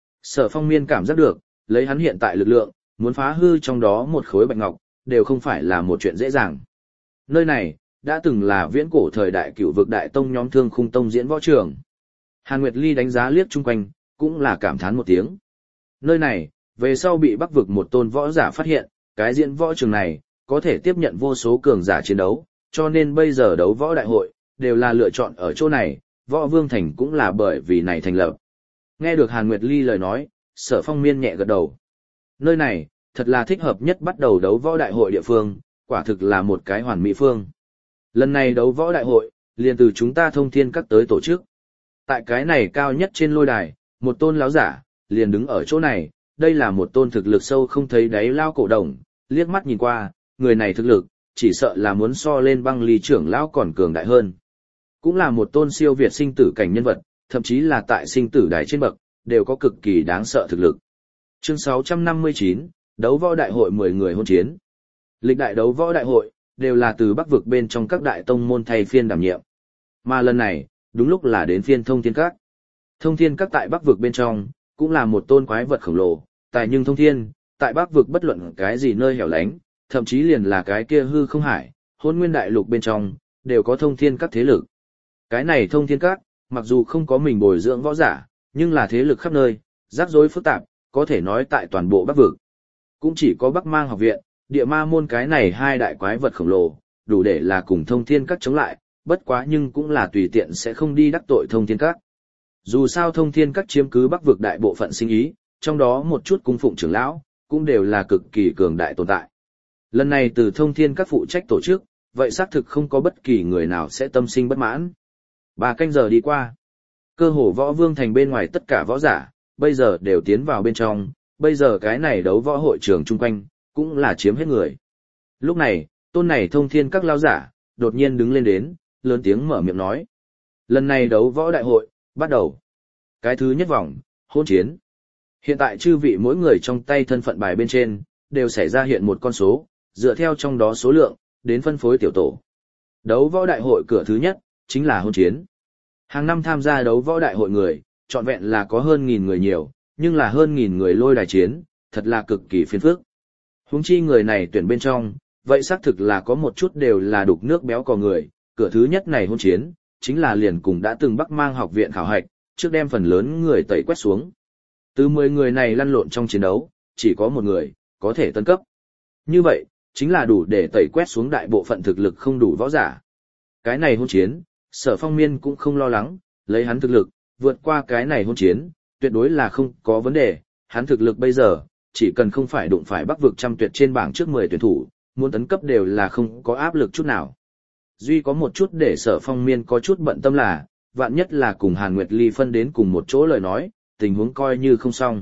Sở Phong Miên cảm giác được, lấy hắn hiện tại lực lượng, muốn phá hư trong đó một khối bạch ngọc, đều không phải là một chuyện dễ dàng. Nơi này, đã từng là viễn cổ thời đại cửu vực đại tông nhóm Thương Khung Tông diễn võ trường. Hàn Nguyệt Ly đánh giá liếc chung quanh, cũng là cảm thán một tiếng. Nơi này, về sau bị Bắc vực một tôn võ giả phát hiện, cái diễn võ trường này, có thể tiếp nhận vô số cường giả chiến đấu, cho nên bây giờ đấu võ đại hội, đều là lựa chọn ở chỗ này, Võ Vương Thành cũng là bởi vì này thành lập. Nghe được Hàn Nguyệt Ly lời nói, Sở Phong Miên nhẹ gật đầu. Nơi này, thật là thích hợp nhất bắt đầu đấu võ đại hội địa phương, quả thực là một cái hoàn mỹ phương. Lần này đấu võ đại hội, liền từ chúng ta Thông Thiên Các tới tổ chức. Tại cái này cao nhất trên lôi đài, một tôn lão giả, liền đứng ở chỗ này, đây là một tôn thực lực sâu không thấy đáy lao cổ đồng, liếc mắt nhìn qua, người này thực lực, chỉ sợ là muốn so lên Băng Ly trưởng lão còn cường đại hơn. Cũng là một tôn siêu việt sinh tử cảnh nhân vật, thậm chí là tại sinh tử đài trên bậc, đều có cực kỳ đáng sợ thực lực. Chương sáu trăm năm mươi chín, đấu võ đại hội mười người hôn chiến. Lịch đại đấu võ đại hội, đều là từ Bắc vực bên trong các đại tông môn thay phiên đảm nhiệm. Mà lần này, đúng lúc là đến phiên Thông Thiên Các. Thông Thiên Các tại Bắc vực bên trong, cũng là một tôn quái vật khổng lồ, tài nhưng thông thiên, tại Bắc vực bất luận cái gì nơi hẻo lánh, thậm chí liền là cái kia hư không hải, hôn nguyên đại lục bên trong, đều có Thông Thiên Các thế lực. Cái này Thông Thiên Các, mặc dù không có mình bồi dưỡng võ giả, nhưng là thế lực khắp nơi, rắc rối phức tạp, có thể nói tại toàn bộ Bắc vực. Cũng chỉ có Bắc Mang học viện, Địa Ma môn cái này hai đại quái vật khổng lồ, đủ để là cùng Thông Thiên Các chống lại, bất quá nhưng cũng là tùy tiện sẽ không đi đắc tội Thông Thiên Các. Dù sao Thông Thiên Các chiếm cứ Bắc vực đại bộ phận sinh ý, trong đó một chút cung phụng trưởng lão, cũng đều là cực kỳ cường đại tồn tại. Lần này từ Thông Thiên Các phụ trách tổ chức, vậy xác thực không có bất kỳ người nào sẽ tâm sinh bất mãn. Ba canh giờ đi qua. Cơ hồ Võ Vương Thành bên ngoài tất cả võ giả, bây giờ đều tiến vào bên trong, bây giờ cái này đấu võ hội trường chung quanh, cũng là chiếm hết người. Lúc này, tôn này Thông Thiên Các lao giả, đột nhiên đứng lên đến, lớn tiếng mở miệng nói. Lần này đấu võ đại hội, bắt đầu. Cái thứ nhất vòng, hôn chiến. Hiện tại chư vị mỗi người trong tay thân phận bài bên trên, đều xảy ra hiện một con số, dựa theo trong đó số lượng, đến phân phối tiểu tổ. Đấu võ đại hội cửa thứ nhất, chính là hôn chiến. Hàng năm tham gia đấu võ đại hội người, trọn vẹn là có hơn nghìn người nhiều, nhưng là hơn nghìn người lôi đài chiến, thật là cực kỳ phiền phức. Huống chi người này tuyển bên trong, vậy xác thực là có một chút đều là đục nước béo cò người, cửa thứ nhất này hôn chiến, chính là liền cùng đã từng Bắc Mang học viện khảo hạch, trước đem phần lớn người tẩy quét xuống. Từ mười người này lăn lộn trong chiến đấu, chỉ có một người, có thể tân cấp. Như vậy, chính là đủ để tẩy quét xuống đại bộ phận thực lực không đủ võ giả. Cái này hôn chiến, Sở Phong Miên cũng không lo lắng, lấy hắn thực lực, vượt qua cái này hôn chiến, tuyệt đối là không có vấn đề, hắn thực lực bây giờ, chỉ cần không phải đụng phải Bắc vực trăm tuyệt trên bảng trước mười tuyển thủ, muốn tấn cấp đều là không có áp lực chút nào. Duy có một chút để Sở Phong Miên có chút bận tâm là, vạn nhất là cùng Hàn Nguyệt Ly phân đến cùng một chỗ lời nói, tình huống coi như không xong.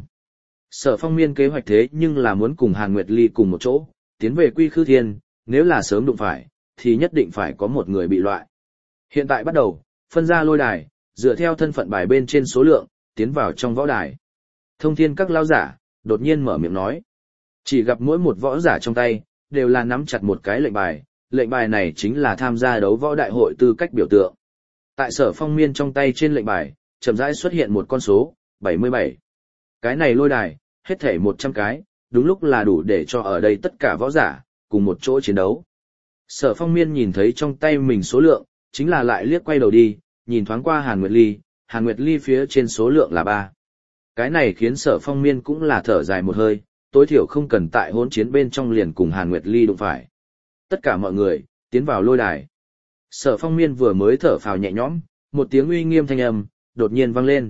Sở Phong Miên kế hoạch thế nhưng là muốn cùng Hàn Nguyệt Ly cùng một chỗ, tiến về Quy Khư Thiên, nếu là sớm đụng phải, thì nhất định phải có một người bị loại. Hiện tại bắt đầu, phân ra lôi đài, dựa theo thân phận bài bên trên số lượng, tiến vào trong võ đài. Thông thiên các lão giả, đột nhiên mở miệng nói. Chỉ gặp mỗi một võ giả trong tay, đều là nắm chặt một cái lệnh bài, lệnh bài này chính là tham gia đấu võ đại hội tư cách biểu tượng. Tại Sở Phong Miên trong tay trên lệnh bài, chậm rãi xuất hiện một con số, bảy mươi bảy. Cái này lôi đài, hết thảy một trăm cái, đúng lúc là đủ để cho ở đây tất cả võ giả, cùng một chỗ chiến đấu. Sở Phong Miên nhìn thấy trong tay mình số lượng, chính là lại liếc quay đầu đi, nhìn thoáng qua Hàn Nguyệt Ly, Hàn Nguyệt Ly phía trên số lượng là ba. Cái này khiến Sở Phong Miên cũng là thở dài một hơi, tối thiểu không cần tại hỗn chiến bên trong liền cùng Hàn Nguyệt Ly đụng phải. Tất cả mọi người, tiến vào lôi đài. Sở Phong Miên vừa mới thở phào nhẹ nhõm, một tiếng uy nghiêm thanh âm, đột nhiên vang lên.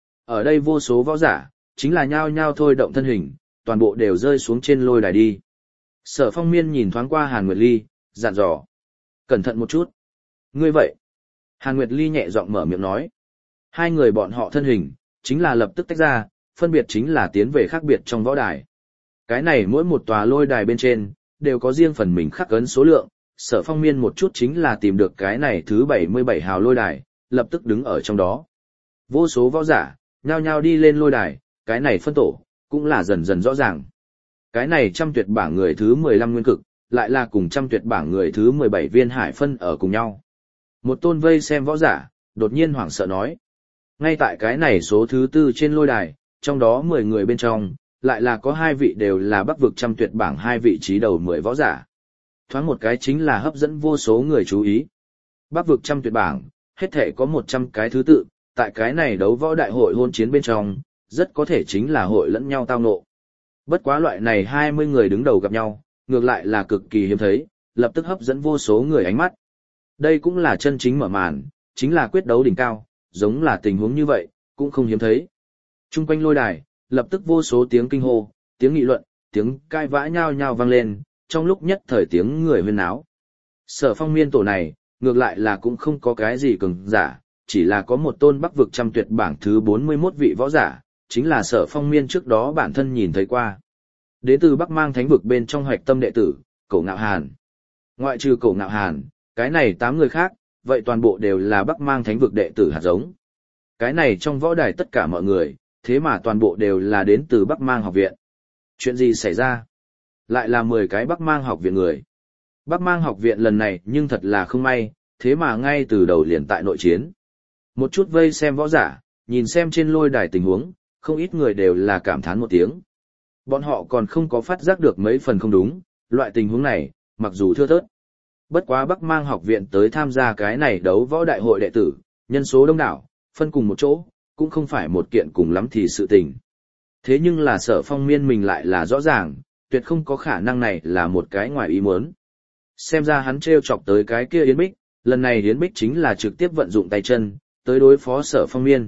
Ở đây vô số võ giả, chính là nhao nhao thôi động thân hình, toàn bộ đều rơi xuống trên lôi đài đi. Sở Phong Miên nhìn thoáng qua Hàn Nguyệt Ly, dặn dò. Cẩn thận một chút. Ngươi vậy. Hàn Nguyệt Ly nhẹ giọng mở miệng nói. Hai người bọn họ thân hình, chính là lập tức tách ra, phân biệt chính là tiến về khác biệt trong võ đài. Cái này mỗi một tòa lôi đài bên trên, đều có riêng phần mình khắc ấn số lượng. Sở Phong Miên một chút chính là tìm được cái này thứ bảy mươi bảy hào lôi đài, lập tức đứng ở trong đó. Vô số võ giả, nhao nhao đi lên lôi đài, cái này phân tổ, cũng là dần dần rõ ràng. Cái này trăm tuyệt bảng người thứ mười lăm nguyên cực, lại là cùng trăm tuyệt bảng người thứ mười bảy viên hải phân ở cùng nhau. Một tôn vây xem võ giả, đột nhiên hoảng sợ nói. Ngay tại cái này số thứ tư trên lôi đài, trong đó mười người bên trong, lại là có hai vị đều là bắc vực trăm tuyệt bảng hai vị trí đầu mười võ giả. Thoáng một cái chính là hấp dẫn vô số người chú ý. Bắc vực trăm tuyệt bảng, hết thể có một trăm cái thứ tự, tại cái này đấu võ đại hội hôn chiến bên trong, rất có thể chính là hội lẫn nhau tao nộ. Bất quá loại này hai mươi người đứng đầu gặp nhau, ngược lại là cực kỳ hiếm thấy, lập tức hấp dẫn vô số người ánh mắt. Đây cũng là chân chính mở màn, chính là quyết đấu đỉnh cao, giống là tình huống như vậy, cũng không hiếm thấy. Trung quanh lôi đài, lập tức vô số tiếng kinh hô, tiếng nghị luận, tiếng cai vã nhao nhao vang lên, trong lúc nhất thời tiếng người huyên náo. Sở Phong Miên tổ này, ngược lại là cũng không có cái gì cường giả, chỉ là có một tôn bắc vực trăm tuyệt bảng thứ bốn mươi mốt vị võ giả, chính là Sở Phong Miên trước đó bản thân nhìn thấy qua. Đến từ Bắc Mang Thánh vực bên trong hoạch tâm đệ tử, Cổ Ngạo Hàn. Ngoại trừ Cổ Ngạo Hàn, cái này tám người khác, vậy toàn bộ đều là Bắc Mang Thánh vực đệ tử hạt giống. Cái này trong võ đài tất cả mọi người, thế mà toàn bộ đều là đến từ Bắc Mang học viện. Chuyện gì xảy ra? Lại là mười cái Bắc Mang học viện người. Bắc Mang học viện lần này nhưng thật là không may, thế mà ngay từ đầu liền tại nội chiến. Một chút vây xem võ giả, nhìn xem trên lôi đài tình huống, không ít người đều là cảm thán một tiếng. Bọn họ còn không có phát giác được mấy phần không đúng, loại tình huống này, mặc dù thưa thớt. Bất quá Bắc Mang học viện tới tham gia cái này đấu võ đại hội đệ tử, nhân số đông đảo, phân cùng một chỗ, cũng không phải một kiện cùng lắm thì sự tình. Thế nhưng là Sở Phong Miên mình lại là rõ ràng, tuyệt không có khả năng này là một cái ngoài ý muốn. Xem ra hắn trêu chọc tới cái kia Yến Bích, lần này Yến Bích chính là trực tiếp vận dụng tay chân, tới đối phó Sở Phong Miên.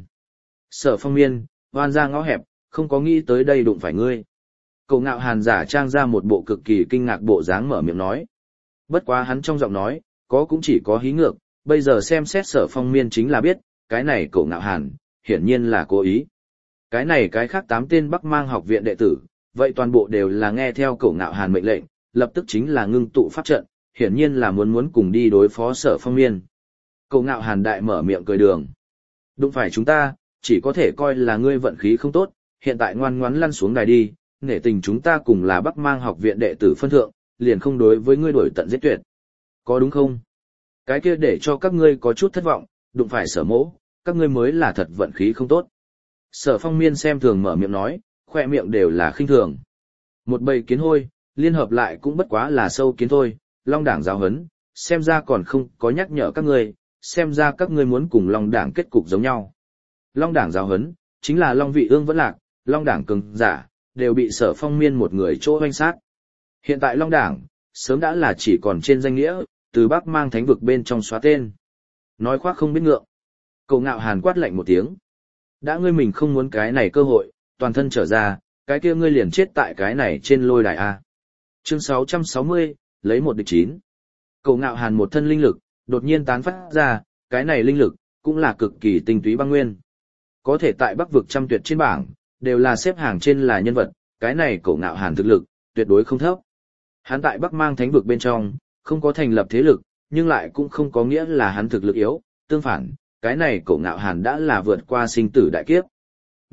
Sở Phong Miên, oan ra ngõ hẹp, không có nghĩ tới đây đụng phải ngươi. Cổ Ngạo Hàn giả trang ra một bộ cực kỳ kinh ngạc bộ dáng mở miệng nói. Bất quá hắn trong giọng nói, có cũng chỉ có hí ngược, bây giờ xem xét Sở Phong Miên chính là biết, cái này Cổ Ngạo Hàn, hiển nhiên là cố ý. Cái này cái khác tám tên Bắc Mang học viện đệ tử, vậy toàn bộ đều là nghe theo Cổ Ngạo Hàn mệnh lệnh, lập tức chính là ngưng tụ pháp trận, hiển nhiên là muốn muốn cùng đi đối phó Sở Phong Miên. Cổ Ngạo Hàn đại mở miệng cười đường. Đụng phải chúng ta, chỉ có thể coi là ngươi vận khí không tốt, hiện tại ngoan ngoãn lăn xuống đài đi, nể tình chúng ta cùng là Bắc Mang học viện đệ tử phân thượng, liền không đối với ngươi đổi tận giết tuyệt. Có đúng không? Cái kia để cho các ngươi có chút thất vọng, đụng phải Sở mỗ, các ngươi mới là thật vận khí không tốt. Sở Phong Miên xem thường mở miệng nói, khoe miệng đều là khinh thường. Một bầy kiến hôi, liên hợp lại cũng bất quá là sâu kiến thôi, Long Đảng giáo huấn, xem ra còn không có nhắc nhở các ngươi, xem ra các ngươi muốn cùng Long Đảng kết cục giống nhau. Long Đảng giáo huấn, chính là Long Vị Ương vẫn lạc, Long Đảng cường giả, đều bị Sở Phong Miên một người chỗ hoanh sát. Hiện tại Long Đảng, sớm đã là chỉ còn trên danh nghĩa, từ Bắc Mang Thánh vực bên trong xóa tên. Nói khoác không biết ngượng. Cổ Ngạo Hàn quát lạnh một tiếng. Đã ngươi mình không muốn cái này cơ hội, toàn thân trở ra, cái kia ngươi liền chết tại cái này trên lôi đài A. Chương sáu trăm sáu mươi, lấy một địch chín. Cổ Ngạo Hàn một thân linh lực, đột nhiên tán phát ra, cái này linh lực, cũng là cực kỳ tinh túy băng nguyên. Có thể tại Bắc vực trăm tuyệt trên bảng, đều là xếp hàng trên là nhân vật, cái này Cổ Ngạo Hàn thực lực, tuyệt đối không thấp. Hắn tại Bắc Mang Thánh vực bên trong, không có thành lập thế lực, nhưng lại cũng không có nghĩa là hắn thực lực yếu, tương phản, cái này Cổ Ngạo Hàn đã là vượt qua sinh tử đại kiếp.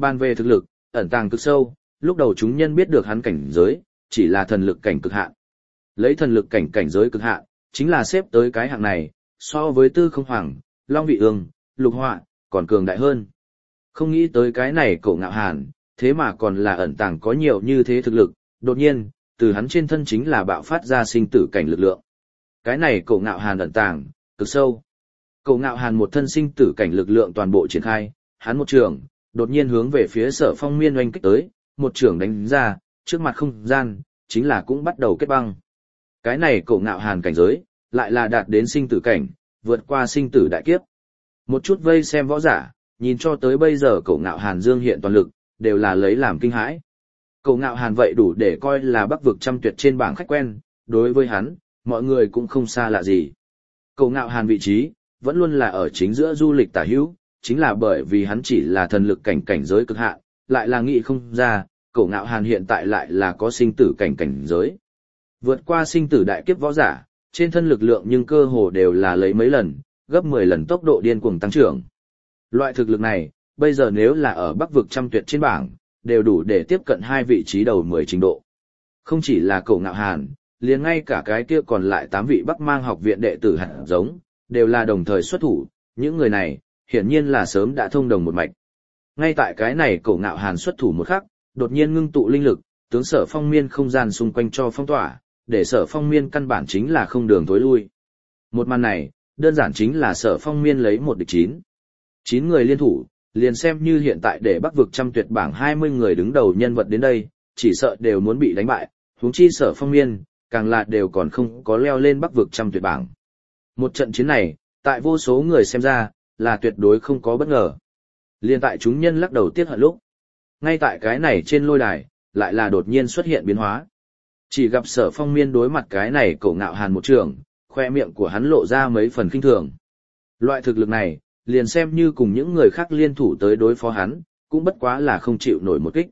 Bàn về thực lực, ẩn tàng cực sâu, lúc đầu chúng nhân biết được hắn cảnh giới, chỉ là thần lực cảnh cực hạn. Lấy thần lực cảnh cảnh giới cực hạn, chính là xếp tới cái hạng này, so với Tư Không Hoàng, Long Vị Ương, Lục Họa, còn cường đại hơn. Không nghĩ tới cái này Cổ Ngạo Hàn, thế mà còn là ẩn tàng có nhiều như thế thực lực, đột nhiên, từ hắn trên thân chính là bạo phát ra sinh tử cảnh lực lượng. Cái này Cổ Ngạo Hàn ẩn tàng, cực sâu. Cổ Ngạo Hàn một thân sinh tử cảnh lực lượng toàn bộ triển khai, hắn một trường, đột nhiên hướng về phía Sở Phong Miên oanh kích tới, một trường đánh ra, trước mặt không gian, chính là cũng bắt đầu kết băng. Cái này Cổ Ngạo Hàn cảnh giới, lại là đạt đến sinh tử cảnh, vượt qua sinh tử đại kiếp. Một chút vây xem võ giả, nhìn cho tới bây giờ Cổ Ngạo Hàn dương hiện toàn lực, đều là lấy làm kinh hãi. Cổ Ngạo Hàn vậy đủ để coi là Bắc vực trăm tuyệt trên bảng khách quen, đối với hắn, mọi người cũng không xa lạ gì. Cổ Ngạo Hàn vị trí, vẫn luôn là ở chính giữa du lịch tả hữu, chính là bởi vì hắn chỉ là thần lực cảnh cảnh giới cực hạn, lại là nghị không ra, Cổ Ngạo Hàn hiện tại lại là có sinh tử cảnh cảnh giới. Vượt qua sinh tử đại kiếp võ giả, trên thân lực lượng nhưng cơ hồ đều là lấy mấy lần, gấp mười lần tốc độ điên cuồng tăng trưởng. Loại thực lực này, bây giờ nếu là ở Bắc vực trăm tuyệt trên bảng, đều đủ để tiếp cận hai vị trí đầu mười trình độ. Không chỉ là Cổ Ngạo Hàn, liền ngay cả cái kia còn lại tám vị Bắc Mang học viện đệ tử hạt giống, đều là đồng thời xuất thủ, những người này, hiển nhiên là sớm đã thông đồng một mạch. Ngay tại cái này Cổ Ngạo Hàn xuất thủ một khắc, đột nhiên ngưng tụ linh lực, tướng Sở Phong Miên không gian xung quanh cho phong tỏa, để Sở Phong Miên căn bản chính là không đường tối lui. Một màn này, đơn giản chính là Sở Phong Miên lấy một địch chín. Chín người liên thủ, liền xem như hiện tại để Bắc vực trăm tuyệt bảng hai mươi người đứng đầu nhân vật đến đây, chỉ sợ đều muốn bị đánh bại, huống chi Sở Phong Miên, càng là đều còn không có leo lên Bắc vực trăm tuyệt bảng. Một trận chiến này, tại vô số người xem ra, là tuyệt đối không có bất ngờ. Liên tại chúng nhân lắc đầu tiếc hận lúc. Ngay tại cái này trên lôi đài, lại là đột nhiên xuất hiện biến hóa. Chỉ gặp Sở Phong Miên đối mặt cái này Cổ Ngạo Hàn một trường, khoe miệng của hắn lộ ra mấy phần kinh thường. Loại thực lực này, liền xem như cùng những người khác liên thủ tới đối phó hắn, cũng bất quá là không chịu nổi một kích.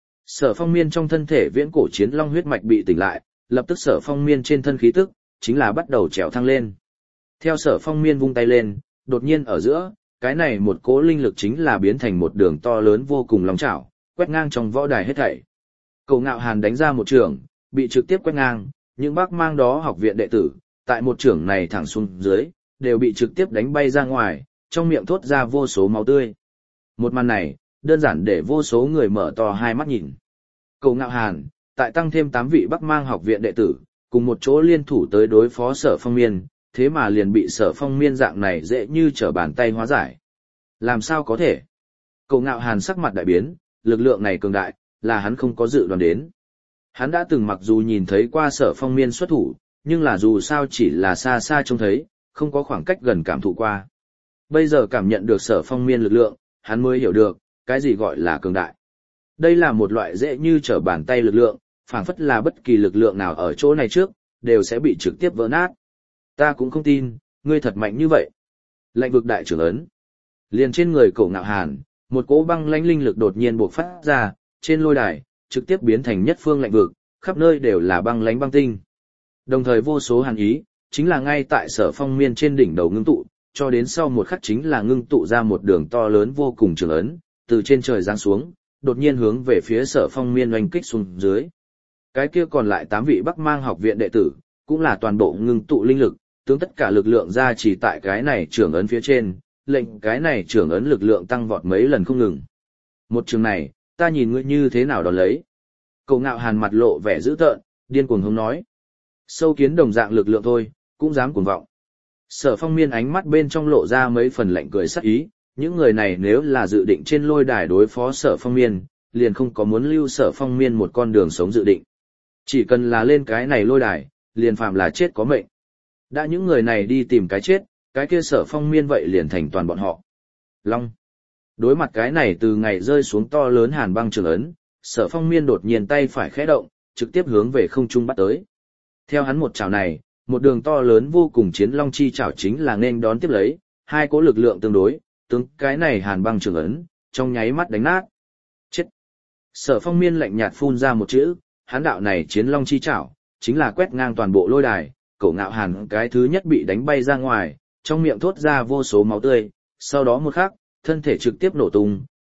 Sở Phong Miên trong thân thể viễn cổ chiến long huyết mạch bị tỉnh lại, lập tức Sở Phong Miên trên thân khí tức, chính là bắt đầu trèo thăng lên. Theo Sở Phong Miên vung tay lên, đột nhiên ở giữa, cái này một cỗ linh lực chính là biến thành một đường to lớn vô cùng long chảo, quét ngang trong võ đài hết thảy. Cổ Ngạo Hàn đánh ra một trường, bị trực tiếp quét ngang, những Bắc Mang đó học viện đệ tử, tại một trường này thẳng xuống dưới, đều bị trực tiếp đánh bay ra ngoài, trong miệng thốt ra vô số máu tươi. Một màn này, đơn giản để vô số người mở to hai mắt nhìn. Cổ Ngạo Hàn, tại tăng thêm tám vị Bắc Mang học viện đệ tử, cùng một chỗ liên thủ tới đối phó Sở Phong Miên, thế mà liền bị Sở Phong Miên dạng này dễ như trở bàn tay hóa giải. Làm sao có thể? Cổ Ngạo Hàn sắc mặt đại biến, lực lượng này cường đại, là hắn không có dự đoán đến. Hắn đã từng mặc dù nhìn thấy qua Sở Phong Miên xuất thủ, nhưng là dù sao chỉ là xa xa trông thấy, không có khoảng cách gần cảm thụ qua. Bây giờ cảm nhận được Sở Phong Miên lực lượng, hắn mới hiểu được, cái gì gọi là cường đại. Đây là một loại dễ như trở bàn tay lực lượng, phảng phất là bất kỳ lực lượng nào ở chỗ này trước, đều sẽ bị trực tiếp vỡ nát. Ta cũng không tin, ngươi thật mạnh như vậy. Lạnh vực đại trưởng ấn. Liền trên người Cổ Ngạo Hàn, một cỗ băng lãnh linh lực đột nhiên bộc phát ra, trên lôi đài, trực tiếp biến thành nhất phương lạnh vực, khắp nơi đều là băng lãnh băng tinh. Đồng thời vô số hàn ý, chính là ngay tại Sở Phong Miên trên đỉnh đầu ngưng tụ, cho đến sau một khắc chính là ngưng tụ ra một đường to lớn vô cùng trường ấn, từ trên trời giáng xuống, đột nhiên hướng về phía Sở Phong Miên oanh kích xuống dưới. Cái kia còn lại tám vị Bắc Mang học viện đệ tử, cũng là toàn bộ ngưng tụ linh lực, tướng tất cả lực lượng ra chỉ tại cái này trường ấn phía trên, lệnh cái này trường ấn lực lượng tăng vọt mấy lần không ngừng. Một trường này, ta nhìn ngươi như thế nào đón lấy. Cổ Ngạo Hàn mặt lộ vẻ dữ tợn, điên cuồng hống nói. Sâu kiến đồng dạng lực lượng thôi, cũng dám cuồng vọng. Sở Phong Miên ánh mắt bên trong lộ ra mấy phần lạnh cười sắc ý, những người này nếu là dự định trên lôi đài đối phó Sở Phong Miên, liền không có muốn lưu Sở Phong Miên một con đường sống dự định. Chỉ cần là lên cái này lôi đài, liền phạm là chết có mệnh. Đã những người này đi tìm cái chết, cái kia Sở Phong Miên vậy liền thành toàn bọn họ. Long. Đối mặt cái này từ ngày rơi xuống to lớn hàn băng trường ấn, Sở Phong Miên đột nhiên tay phải khẽ động, trực tiếp hướng về không trung bắt tới. Theo hắn một chảo này, một đường to lớn vô cùng chiến long chi chảo chính là nên đón tiếp lấy, hai cỗ lực lượng tương đối, tướng cái này hàn băng trường ấn, trong nháy mắt đánh nát. Chết! Sở Phong Miên lạnh nhạt phun ra một chữ, hắn đạo này chiến long chi chảo, chính là quét ngang toàn bộ lôi đài, Cổ Ngạo Hàn cái thứ nhất bị đánh bay ra ngoài, trong miệng thốt ra vô số máu tươi, sau đó một khắc, thân thể trực tiếp nổ tung,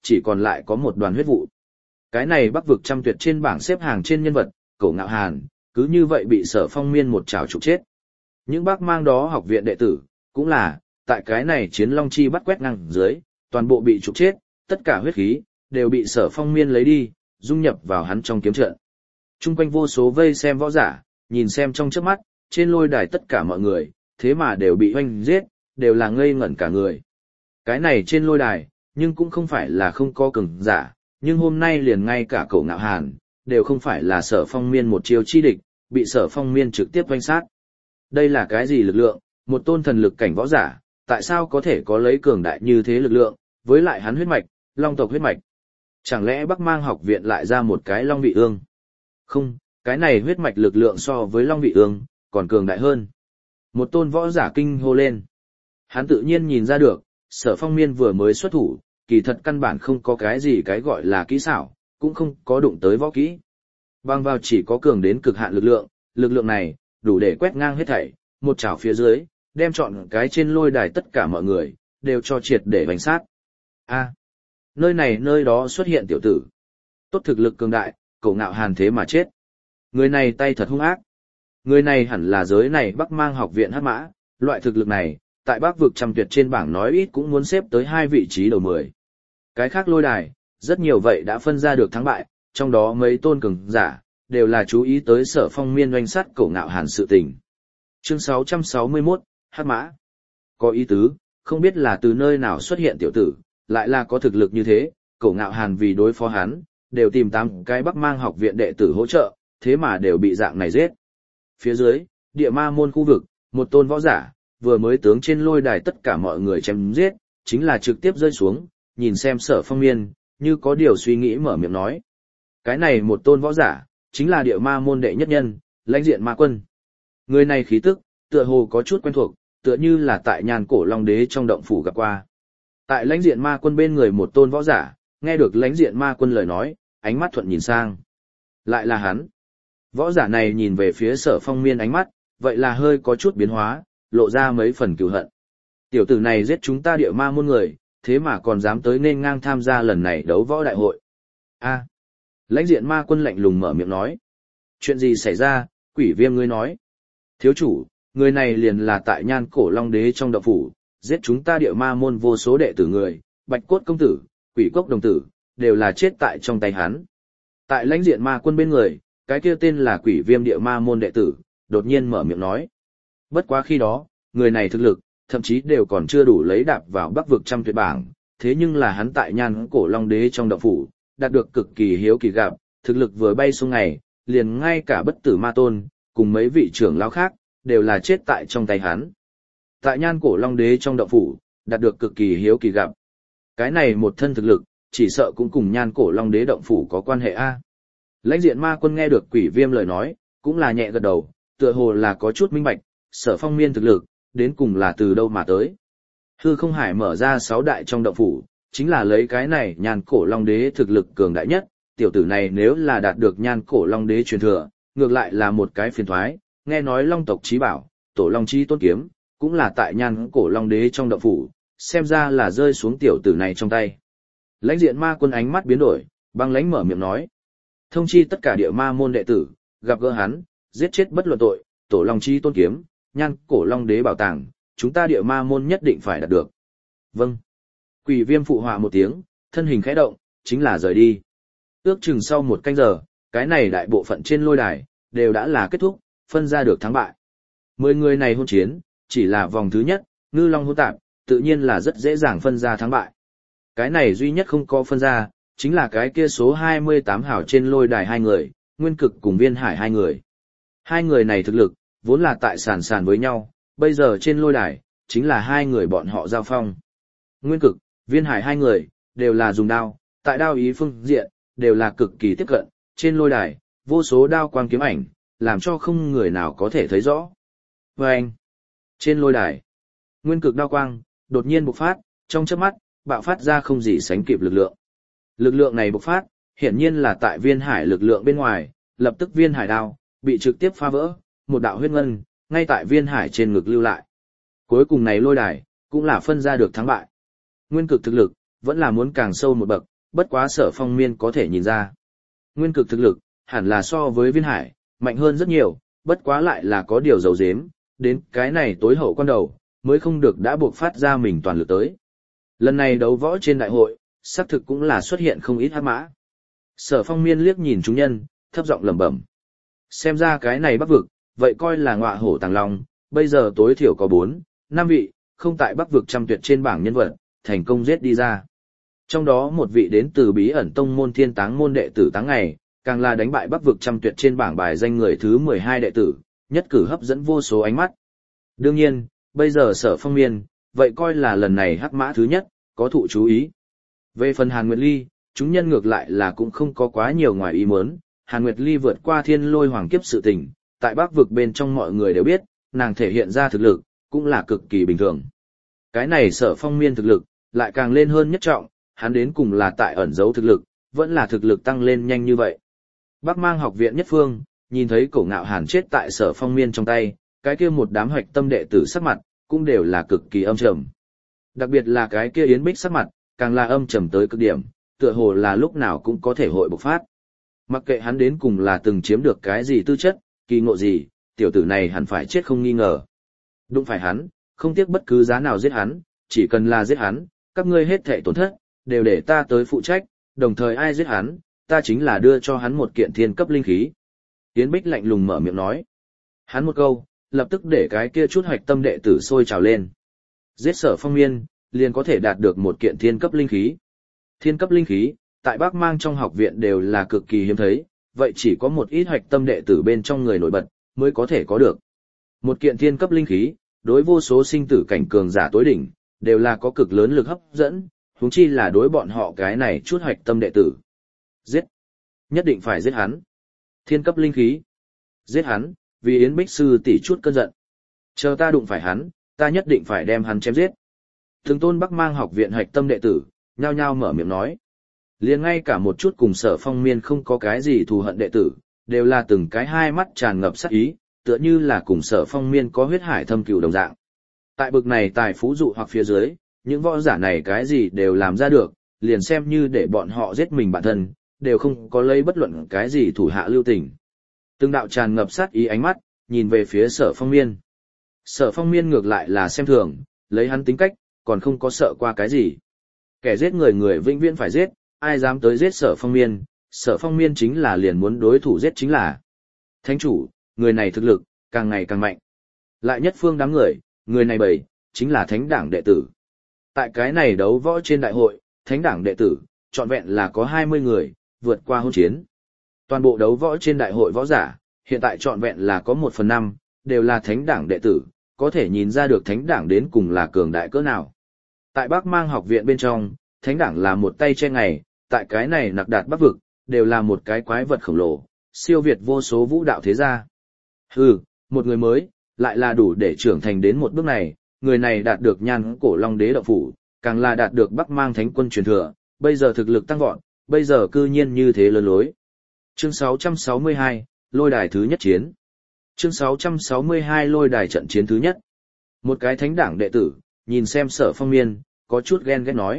chỉ còn lại có một đoàn huyết vụ. Cái này Bắc vực trăm tuyệt trên bảng xếp hàng trên nhân vật, Cổ Ngạo Hàn, cứ như vậy bị Sở Phong Miên một chảo trục chết. Những bác mang đó học viện đệ tử, cũng là, tại cái này chiến long chi bắt quét ngang dưới, toàn bộ bị trục chết, tất cả huyết khí, đều bị Sở Phong Miên lấy đi, dung nhập vào hắn trong kiếm trận. Trung quanh vô số vây xem võ giả, nhìn xem trong trước mắt, trên lôi đài tất cả mọi người, thế mà đều bị hoanh giết, đều là ngây ngẩn cả người. Cái này trên lôi đài, nhưng cũng không phải là không có cường giả, nhưng hôm nay liền ngay cả Cổ Ngạo Hàn, đều không phải là Sở Phong Miên một chiêu chi địch, bị Sở Phong Miên trực tiếp hoanh sát. Đây là cái gì lực lượng, một tôn thần lực cảnh võ giả, tại sao có thể có lấy cường đại như thế lực lượng, với lại hắn huyết mạch, long tộc huyết mạch. Chẳng lẽ Bắc Mang học viện lại ra một cái Long Vị Ương? Không, cái này huyết mạch lực lượng so với Long Vị Ương, còn cường đại hơn. Một tôn võ giả kinh hô lên. Hắn tự nhiên nhìn ra được, Sở Phong Miên vừa mới xuất thủ, kỳ thật căn bản không có cái gì cái gọi là kỹ xảo, cũng không có đụng tới võ kỹ. Bằng vào chỉ có cường đến cực hạn lực lượng, lực lượng này, đủ để quét ngang hết thảy, một chảo phía dưới, đem chọn cái trên lôi đài tất cả mọi người, đều cho triệt để bánh sát. A, nơi này nơi đó xuất hiện tiểu tử. Tốt thực lực cường đại, Cổ Ngạo Hàn thế mà chết. Người này tay thật hung ác. Người này hẳn là giới này Bắc Mang học viện hắc mã, loại thực lực này, tại Bắc vực trăm tuyệt trên bảng nói ít cũng muốn xếp tới hai vị trí đầu mười. Cái khác lôi đài, rất nhiều vậy đã phân ra được thắng bại, trong đó mấy tôn cường giả, đều là chú ý tới Sở Phong Miên oanh sát Cổ Ngạo Hàn sự tình. Chương sáu trăm sáu mươi mốt, hắc mã. Có ý tứ, không biết là từ nơi nào xuất hiện tiểu tử, lại là có thực lực như thế, Cổ Ngạo Hàn vì đối phó hắn, đều tìm tám cái Bắc Mang học viện đệ tử hỗ trợ, thế mà đều bị dạng này giết. Phía dưới, địa ma môn khu vực, một tôn võ giả, vừa mới tướng trên lôi đài tất cả mọi người chém giết, chính là trực tiếp rơi xuống, nhìn xem Sở Phong Miên, như có điều suy nghĩ mở miệng nói. Cái này một tôn võ giả, chính là địa ma môn đệ nhất nhân, Lãnh Diện Ma Quân. Người này khí tức, tựa hồ có chút quen thuộc, tựa như là tại Nhàn Cổ Long Đế trong động phủ gặp qua. Tại Lãnh Diện Ma Quân bên người một tôn võ giả, nghe được Lãnh Diện Ma Quân lời nói, ánh mắt thuận nhìn sang. Lại là hắn. Võ giả này nhìn về phía Sở Phong Miên ánh mắt, vậy là hơi có chút biến hóa, lộ ra mấy phần cừu hận. Tiểu tử này giết chúng ta địa ma môn người, thế mà còn dám tới nên ngang tham gia lần này đấu võ đại hội. A. Lãnh Diện Ma Quân lạnh lùng mở miệng nói. Chuyện gì xảy ra, Quỷ Viêm ngươi nói. Thiếu chủ, người này liền là tại Nhan Cổ Long Đế trong động phủ, giết chúng ta địa ma môn vô số đệ tử người, Bạch Cốt công tử, Quỷ Cốc đồng tử, đều là chết tại trong tay hắn. Tại Lãnh Diện Ma Quân bên người, cái kia tên là Quỷ Viêm địa ma môn đệ tử, đột nhiên mở miệng nói. Bất quá khi đó, người này thực lực, thậm chí đều còn chưa đủ lấy đạp vào Bắc vực trăm tuyệt bảng, thế nhưng là hắn tại Nhan Cổ Long Đế trong động phủ, đạt được cực kỳ hiếu kỳ gặp, thực lực vừa bay xuống ngày, liền ngay cả Bất Tử Ma Tôn, cùng mấy vị trưởng lão khác, đều là chết tại trong tay hắn. Tại Nhan Cổ Long Đế trong động phủ, đạt được cực kỳ hiếu kỳ gặp. Cái này một thân thực lực, chỉ sợ cũng cùng Nhan Cổ Long Đế động phủ có quan hệ a. Lãnh Diện Ma Quân nghe được Quỷ Viêm lời nói, cũng là nhẹ gật đầu, tựa hồ là có chút minh bạch, Sở Phong Miên thực lực, đến cùng là từ đâu mà tới. Hư Không Hải mở ra sáu đại trong động phủ, chính là lấy cái này Nhan Cổ Long Đế thực lực cường đại nhất, tiểu tử này nếu là đạt được Nhan Cổ Long Đế truyền thừa, ngược lại là một cái phiền toái, nghe nói Long tộc chí bảo, Tổ Long Chi Tôn kiếm, cũng là tại Nhan Cổ Long Đế trong động phủ, xem ra là rơi xuống tiểu tử này trong tay. Lãnh Diện Ma Quân ánh mắt biến đổi, băng lãnh mở miệng nói: "Thông chi tất cả địa ma môn đệ tử, gặp gỡ hắn, giết chết bất luận tội, Tổ Long Chi Tôn kiếm, Nhan Cổ Long Đế bảo tàng, chúng ta địa ma môn nhất định phải đạt được." Vâng. Quỷ Viêm phụ họa một tiếng, thân hình khẽ động, chính là rời đi. Ước chừng sau một canh giờ, cái này đại bộ phận trên lôi đài, đều đã là kết thúc, phân ra được thắng bại. Mười người này hôn chiến, chỉ là vòng thứ nhất, ngư long hỗn tạp, tự nhiên là rất dễ dàng phân ra thắng bại. Cái này duy nhất không có phân ra, chính là cái kia số hai mươi tám hảo trên lôi đài hai người, Nguyên Cực cùng Viên Hải hai người. Hai người này thực lực, vốn là tại sàn sàn với nhau, bây giờ trên lôi đài, chính là hai người bọn họ giao phong. Nguyên Cực, Viên Hải hai người, đều là dùng đao, tại đao ý phương diện, đều là cực kỳ tiếp cận, trên lôi đài, vô số đao quang kiếm ảnh, làm cho không người nào có thể thấy rõ. Và anh, trên lôi đài, Nguyên Cực đao quang, đột nhiên bộc phát, trong chớp mắt, bạo phát ra không gì sánh kịp lực lượng. Lực lượng này bộc phát, hiển nhiên là tại Viên Hải lực lượng bên ngoài, lập tức Viên Hải đao, bị trực tiếp phá vỡ, một đạo huyết ngân, ngay tại Viên Hải trên ngực lưu lại. Cuối cùng này lôi đài, cũng là phân ra được thắng bại. Nguyên Cực thực lực, vẫn là muốn càng sâu một bậc, bất quá Sở Phong Miên có thể nhìn ra. Nguyên cực thực lực, hẳn là so với Viên Hải, mạnh hơn rất nhiều, bất quá lại là có điều giấu giếm, đến cái này tối hậu quan đầu, mới không được đã buộc phát ra mình toàn lực tới. Lần này đấu võ trên đại hội, xác thực cũng là xuất hiện không ít hắc mã. Sở Phong Miên liếc nhìn chúng nhân, thấp giọng lẩm bẩm. Xem ra cái này Bắc vực, vậy coi là ngọa hổ tàng long, bây giờ tối thiểu có bốn, năm vị, không tại Bắc vực trăm tuyệt trên bảng nhân vật, thành công giết đi ra. Trong đó một vị đến từ bí ẩn tông môn Thiên Táng môn đệ tử Táng Ngày, càng là đánh bại Bắc vực trăm tuyệt trên bảng bài danh người thứ mười hai đệ tử, nhất cử hấp dẫn vô số ánh mắt. Đương nhiên, bây giờ Sở Phong Miên, vậy coi là lần này hắc mã thứ nhất, có thụ chú ý. Về phần Hàn Nguyệt Ly, chúng nhân ngược lại là cũng không có quá nhiều ngoài ý muốn, Hàn Nguyệt Ly vượt qua thiên lôi hoàng kiếp sự tình, tại Bắc vực bên trong mọi người đều biết, nàng thể hiện ra thực lực, cũng là cực kỳ bình thường. Cái này Sở Phong Miên thực lực, lại càng lên hơn nhất trọng, hắn đến cùng là tại ẩn giấu thực lực, vẫn là thực lực tăng lên nhanh như vậy. Bắc Mang học viện nhất phương, nhìn thấy Cổ Ngạo Hàn chết tại Sở Phong Miên trong tay, cái kia một đám hoạch tâm đệ tử sắc mặt, cũng đều là cực kỳ âm trầm. Đặc biệt là cái kia Yến Bích sắc mặt, càng là âm trầm tới cực điểm, tựa hồ là lúc nào cũng có thể hội bộc phát. Mặc kệ hắn đến cùng là từng chiếm được cái gì tư chất, kỳ ngộ gì, tiểu tử này hẳn phải chết không nghi ngờ. Đúng phải hắn, không tiếc bất cứ giá nào giết hắn, chỉ cần là giết hắn, các ngươi hết thảy tổn thất, đều để ta tới phụ trách, đồng thời ai giết hắn, ta chính là đưa cho hắn một kiện thiên cấp linh khí. Yến Bích lạnh lùng mở miệng nói. Hắn một câu, lập tức để cái kia chút hoạch tâm đệ tử sôi trào lên. Giết Sở Phong Miên, liền có thể đạt được một kiện thiên cấp linh khí. Thiên cấp linh khí, tại Bắc Mang trong học viện đều là cực kỳ hiếm thấy, vậy chỉ có một ít hoạch tâm đệ tử bên trong người nổi bật, mới có thể có được. Một kiện thiên cấp linh khí, đối vô số sinh tử cảnh cường giả tối đỉnh, đều là có cực lớn lực hấp dẫn, huống chi là đối bọn họ cái này chút hoạch tâm đệ tử. Giết! Nhất định phải giết hắn. Thiên cấp linh khí. Giết hắn, vì Yến Bích sư tỷ chút cơn giận. Chờ ta đụng phải hắn, ta nhất định phải đem hắn chém giết. Từng tôn Bắc Mang học viện hoạch tâm đệ tử, nhao nhao mở miệng nói. Liền ngay cả một chút cùng Sở Phong Miên không có cái gì thù hận đệ tử, đều là từng cái hai mắt tràn ngập sát ý, tựa như là cùng Sở Phong Miên có huyết hải thâm cừu đồng dạng. Tại bực này tài phú dụ hoặc phía dưới, những võ giả này cái gì đều làm ra được, liền xem như để bọn họ giết mình bản thân, đều không có lấy bất luận cái gì thủ hạ lưu tình. Từng đạo tràn ngập sát ý ánh mắt, nhìn về phía Sở Phong Miên. Sở Phong Miên ngược lại là xem thường, lấy hắn tính cách, còn không có sợ qua cái gì. Kẻ giết người người vĩnh viễn phải giết, ai dám tới giết Sở Phong Miên, Sở Phong Miên chính là liền muốn đối thủ giết chính là. Thánh chủ, người này thực lực, càng ngày càng mạnh. Lại nhất phương đám người, người này bầy, chính là thánh đảng đệ tử. Tại cái này đấu võ trên đại hội, thánh đảng đệ tử, trọn vẹn là có hai mươi người, vượt qua hôn chiến. Toàn bộ đấu võ trên đại hội võ giả, hiện tại trọn vẹn là có một phần năm, đều là thánh đảng đệ tử, có thể nhìn ra được thánh đảng đến cùng là cường đại cỡ nào. Tại Bắc Mang học viện bên trong, thánh đảng là một tay che ngày, tại cái này nặc đạt Bắc vực, đều là một cái quái vật khổng lồ, siêu việt vô số vũ đạo thế gia. Hừ, một người mới, lại là đủ để trưởng thành đến một bước này, người này đạt được nhan cổ long đế động phủ, càng là đạt được Bắc Mang thánh quân truyền thừa, bây giờ thực lực tăng vọt, bây giờ cư nhiên như thế lớn lối. Chương sáu trăm sáu mươi hai, lôi đài thứ nhất chiến. Chương sáu trăm sáu mươi hai lôi đài trận chiến thứ nhất. Một cái thánh đảng đệ tử, nhìn xem Sở Phong Miên, có chút ghen ghét nói.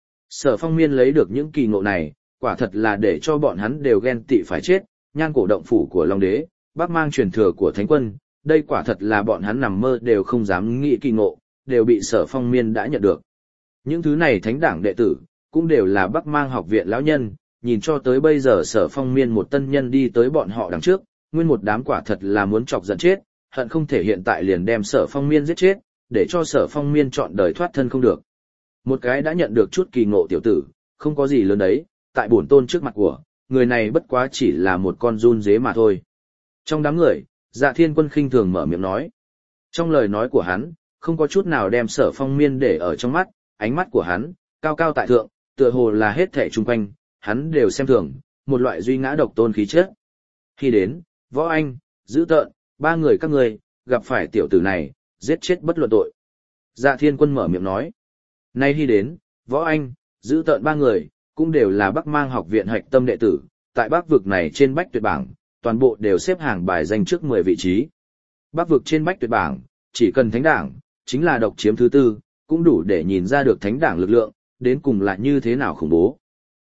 Sở Phong Miên lấy được những kỳ ngộ này, quả thật là để cho bọn hắn đều ghen tị phải chết, nhan cổ động phủ của Long Đế, Bắc Mang truyền thừa của Thánh Quân, đây quả thật là bọn hắn nằm mơ đều không dám nghĩ kỳ ngộ, đều bị Sở Phong Miên đã nhận được. Những thứ này thánh đảng đệ tử, cũng đều là Bắc Mang học viện lão nhân, nhìn cho tới bây giờ Sở Phong Miên một tân nhân đi tới bọn họ đằng trước, nguyên một đám quả thật là muốn chọc giận chết, hận không thể hiện tại liền đem Sở Phong Miên giết chết, để cho Sở Phong Miên chọn đời thoát thân không được. Một cái đã nhận được chút kỳ ngộ tiểu tử, không có gì lớn đấy, tại bổn tôn trước mặt của, người này bất quá chỉ là một con run dế mà thôi. Trong đám người, Dạ Thiên Quân khinh thường mở miệng nói. Trong lời nói của hắn, không có chút nào đem Sở Phong Miên để ở trong mắt, ánh mắt của hắn, cao cao tại thượng, tựa hồ là hết thảy chung quanh, hắn đều xem thường, một loại duy ngã độc tôn khí chất. Khi đến, Võ Anh, Dữ Tợn, ba người các ngươi, gặp phải tiểu tử này, giết chết bất luận tội. Dạ Thiên Quân mở miệng nói. Nay khi đến, Võ Anh, Dữ Tợn ba người, cũng đều là Bắc Mang học viện hạch tâm đệ tử, tại Bắc vực này trên bách tuyệt bảng, toàn bộ đều xếp hàng bài danh trước mười vị trí. Bắc vực trên bách tuyệt bảng, chỉ cần thánh đảng, chính là độc chiếm thứ tư, cũng đủ để nhìn ra được thánh đảng lực lượng, đến cùng là như thế nào khủng bố.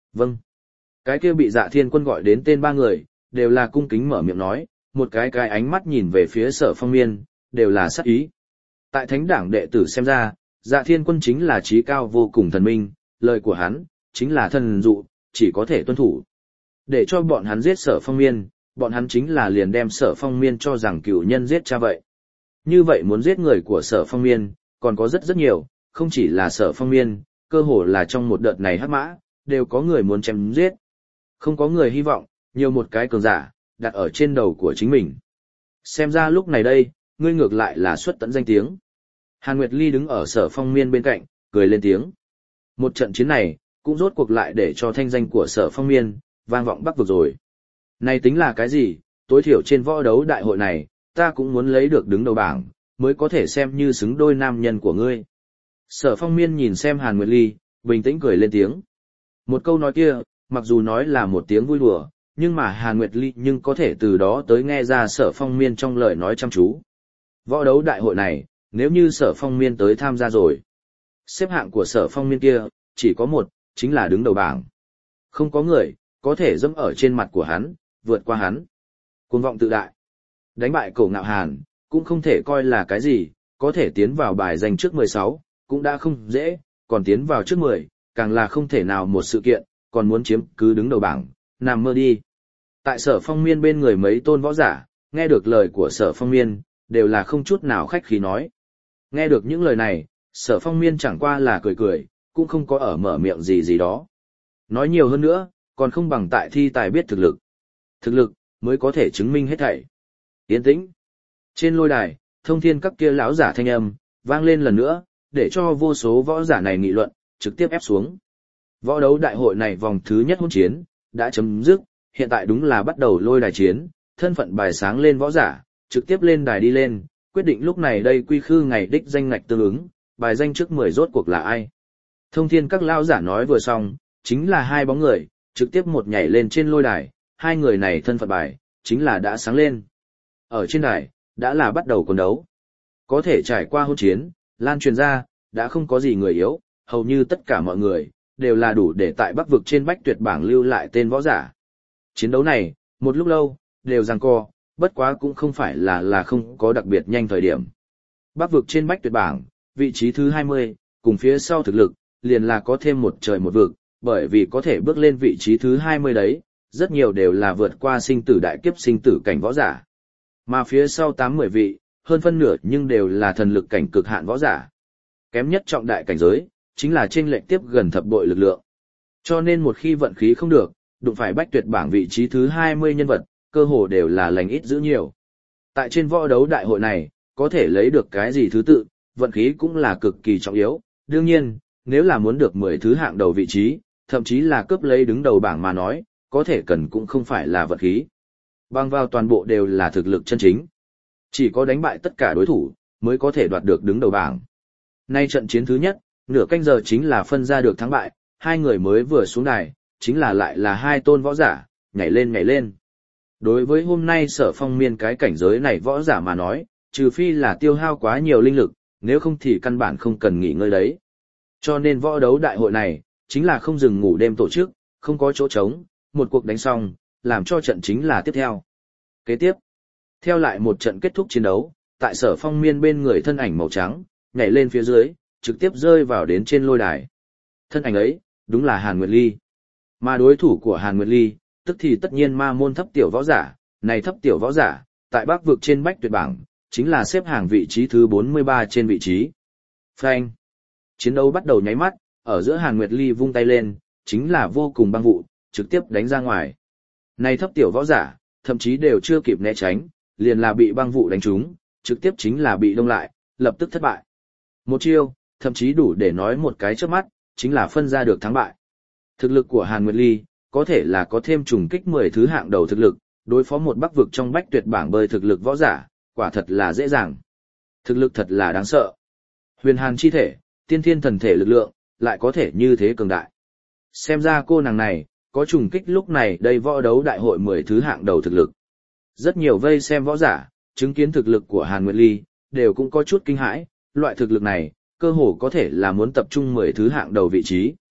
Vâng. Cái kia bị Dạ Thiên Quân gọi đến tên ba người, đều là cung kính mở miệng nói, một cái cái ánh mắt nhìn về phía Sở Phong Miên, đều là sát ý. Tại thánh đảng đệ tử xem ra, Dạ Thiên Quân chính là trí cao vô cùng thần minh, lời của hắn, chính là thần dụ, chỉ có thể tuân thủ. Để cho bọn hắn giết Sở Phong Miên, bọn hắn chính là liền đem Sở Phong Miên cho rằng cựu nhân giết cha vậy. Như vậy muốn giết người của Sở Phong Miên, còn có rất rất nhiều, không chỉ là Sở Phong Miên, cơ hồ là trong một đợt này hắc mã, đều có người muốn chém giết. Không có người hy vọng, nhiều một cái cường giả, đặt ở trên đầu của chính mình. Xem ra lúc này đây, ngươi ngược lại là xuất tận danh tiếng. Hàn Nguyệt Ly đứng ở Sở Phong Miên bên cạnh, cười lên tiếng. Một trận chiến này, cũng rốt cuộc lại để cho thanh danh của Sở Phong Miên, vang vọng Bắc vực rồi. Này tính là cái gì, tối thiểu trên võ đấu đại hội này, ta cũng muốn lấy được đứng đầu bảng, mới có thể xem như xứng đôi nam nhân của ngươi. Sở Phong Miên nhìn xem Hàn Nguyệt Ly, bình tĩnh cười lên tiếng. Một câu nói kia, mặc dù nói là một tiếng vui đùa, nhưng mà Hàn Nguyệt Ly nhưng có thể từ đó tới nghe ra Sở Phong Miên trong lời nói chăm chú. Võ đấu đại hội này, nếu như Sở Phong Miên tới tham gia rồi, xếp hạng của Sở Phong Miên kia, chỉ có một, chính là đứng đầu bảng. Không có người, có thể dẫm ở trên mặt của hắn, vượt qua hắn. Cuồng vọng tự đại. Đánh bại Cổ Ngạo Hàn, cũng không thể coi là cái gì, có thể tiến vào bài danh trước mười sáu, cũng đã không dễ, còn tiến vào trước mười, càng là không thể nào một sự kiện, còn muốn chiếm cứ đứng đầu bảng, nằm mơ đi. Tại Sở Phong Miên bên người mấy tôn võ giả, nghe được lời của Sở Phong Miên, đều là không chút nào khách khí nói. Nghe được những lời này, Sở Phong Miên chẳng qua là cười cười, cũng không có ở mở miệng gì gì đó. Nói nhiều hơn nữa, còn không bằng tại thi tài biết thực lực. Thực lực, mới có thể chứng minh hết thảy. Yên tĩnh. Trên lôi đài, thông thiên các kia lão giả thanh âm, vang lên lần nữa, để cho vô số võ giả này nghị luận, trực tiếp ép xuống. Võ đấu đại hội này vòng thứ nhất hôn chiến, đã chấm dứt, hiện tại đúng là bắt đầu lôi đài chiến, thân phận bài sáng lên võ giả, trực tiếp lên đài đi lên, quyết định lúc này đây quy khư ngày đích danh ngạch tương ứng, bài danh trước mười rốt cuộc là ai. Thông thiên các lão giả nói vừa xong, chính là hai bóng người, trực tiếp một nhảy lên trên lôi đài, hai người này thân phận bài, chính là đã sáng lên. Ở trên đài, đã là bắt đầu cuộc đấu. Có thể trải qua hôn chiến, lan truyền ra, đã không có gì người yếu, hầu như tất cả mọi người, đều là đủ để tại Bắc vực trên bách tuyệt bảng lưu lại tên võ giả. Chiến đấu này, một lúc lâu, đều giằng co, bất quá cũng không phải là là không có đặc biệt nhanh thời điểm. Bắc vực trên bách tuyệt bảng, vị trí thứ hai mươi, cùng phía sau thực lực, liền là có thêm một trời một vực, bởi vì có thể bước lên vị trí thứ hai mươi đấy, rất nhiều đều là vượt qua sinh tử đại kiếp sinh tử cảnh võ giả. Mà phía sau tám mươi vị, hơn phân nửa nhưng đều là thần lực cảnh cực hạn võ giả. Kém nhất trọng đại cảnh giới, chính là chênh lệch tiếp gần thập bội lực lượng. Cho nên một khi vận khí không được, đụng phải bách tuyệt bảng vị trí thứ hai mươi nhân vật, cơ hồ đều là lành ít giữ nhiều. Tại trên võ đấu đại hội này, có thể lấy được cái gì thứ tự, vận khí cũng là cực kỳ trọng yếu. Đương nhiên, nếu là muốn được mười thứ hạng đầu vị trí, thậm chí là cướp lấy đứng đầu bảng mà nói, có thể cần cũng không phải là vận khí. Bằng vào toàn bộ đều là thực lực chân chính. Chỉ có đánh bại tất cả đối thủ, mới có thể đoạt được đứng đầu bảng. Nay trận chiến thứ nhất, nửa canh giờ chính là phân ra được thắng bại, hai người mới vừa xuống đài, chính là lại là hai tôn võ giả, nhảy lên nhảy lên. Đối với hôm nay Sở Phong Miên cái cảnh giới này võ giả mà nói, trừ phi là tiêu hao quá nhiều linh lực, nếu không thì căn bản không cần nghỉ ngơi đấy. Cho nên võ đấu đại hội này, chính là không dừng ngủ đêm tổ chức, không có chỗ trống, một cuộc đánh xong, làm cho trận chính là tiếp theo. Kế tiếp, theo lại một trận kết thúc chiến đấu, tại Sở Phong Miên bên người thân ảnh màu trắng, nhảy lên phía dưới, trực tiếp rơi vào đến trên lôi đài. Thân ảnh ấy, đúng là Hàn Nguyệt Ly. Mà đối thủ của Hàn Nguyệt Ly, tức thì tất nhiên ma môn thấp tiểu võ giả, này thấp tiểu võ giả, tại Bắc vực trên bách tuyệt bảng, chính là xếp hàng vị trí thứ bốn mươi ba trên vị trí. Phanh. Chiến đấu bắt đầu nháy mắt, ở giữa Hàn Nguyệt Ly vung tay lên, chính là vô cùng băng vụ, trực tiếp đánh ra ngoài. Này thấp tiểu võ giả, thậm chí đều chưa kịp né tránh, liền là bị băng vụ đánh trúng, trực tiếp chính là bị đông lại, lập tức thất bại. Một chiêu, thậm chí đủ để nói một cái chớp mắt, chính là phân ra được thắng bại. Thực lực của Hàn Nguyệt Ly, có thể là có thêm trùng kích mười thứ hạng đầu thực lực, đối phó một Bắc vực trong bách tuyệt bảng bơi thực lực võ giả, quả thật là dễ dàng. Thực lực thật là đáng sợ. Huyền Hàn chi thể, tiên thiên thần thể lực lượng, lại có thể như thế cường đại. Xem ra cô nàng này, có trùng kích lúc này đây võ đấu đại hội mười thứ hạng đầu thực lực. Rất nhiều vây xem võ giả, chứng kiến thực lực của Hàn Nguyệt Ly, đều cũng có chút kinh hãi, loại thực lực này, cơ hồ có thể là muốn tập trung mười thứ hạng đầu vị trí.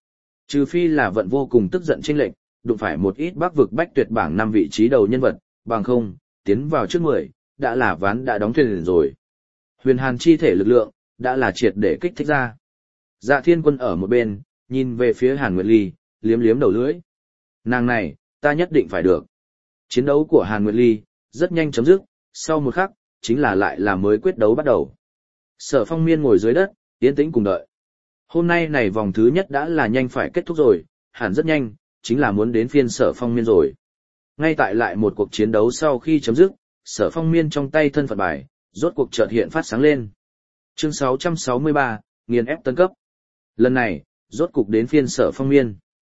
Trừ phi là vận vô cùng tức giận chênh lệch, đụng phải một ít bắc vực bách tuyệt bảng năm vị trí đầu nhân vật, bằng không, tiến vào trước mười, đã là ván đã đóng thuyền rồi. Huyền Hàn chi thể lực lượng, đã là triệt để kích thích ra. Dạ Thiên Quân ở một bên, nhìn về phía Hàn Nguyệt Ly, liếm liếm đầu lưỡi. Nàng này, ta nhất định phải được. Chiến đấu của Hàn Nguyệt Ly, rất nhanh chấm dứt, sau một khắc, chính là lại là mới quyết đấu bắt đầu. Sở Phong Miên ngồi dưới đất, yên tĩnh cùng đợi. Hôm nay này vòng thứ nhất đã là nhanh phải kết thúc rồi, hẳn rất nhanh, chính là muốn đến phiên Sở Phong Miên rồi. Ngay tại lại một cuộc chiến đấu sau khi chấm dứt, Sở Phong Miên trong tay thân phận bài, rốt cuộc chợt hiện phát sáng lên. Chương sáu trăm sáu mươi ba, nghiền ép tân cấp. Lần này, rốt cục đến phiên Sở Phong Miên.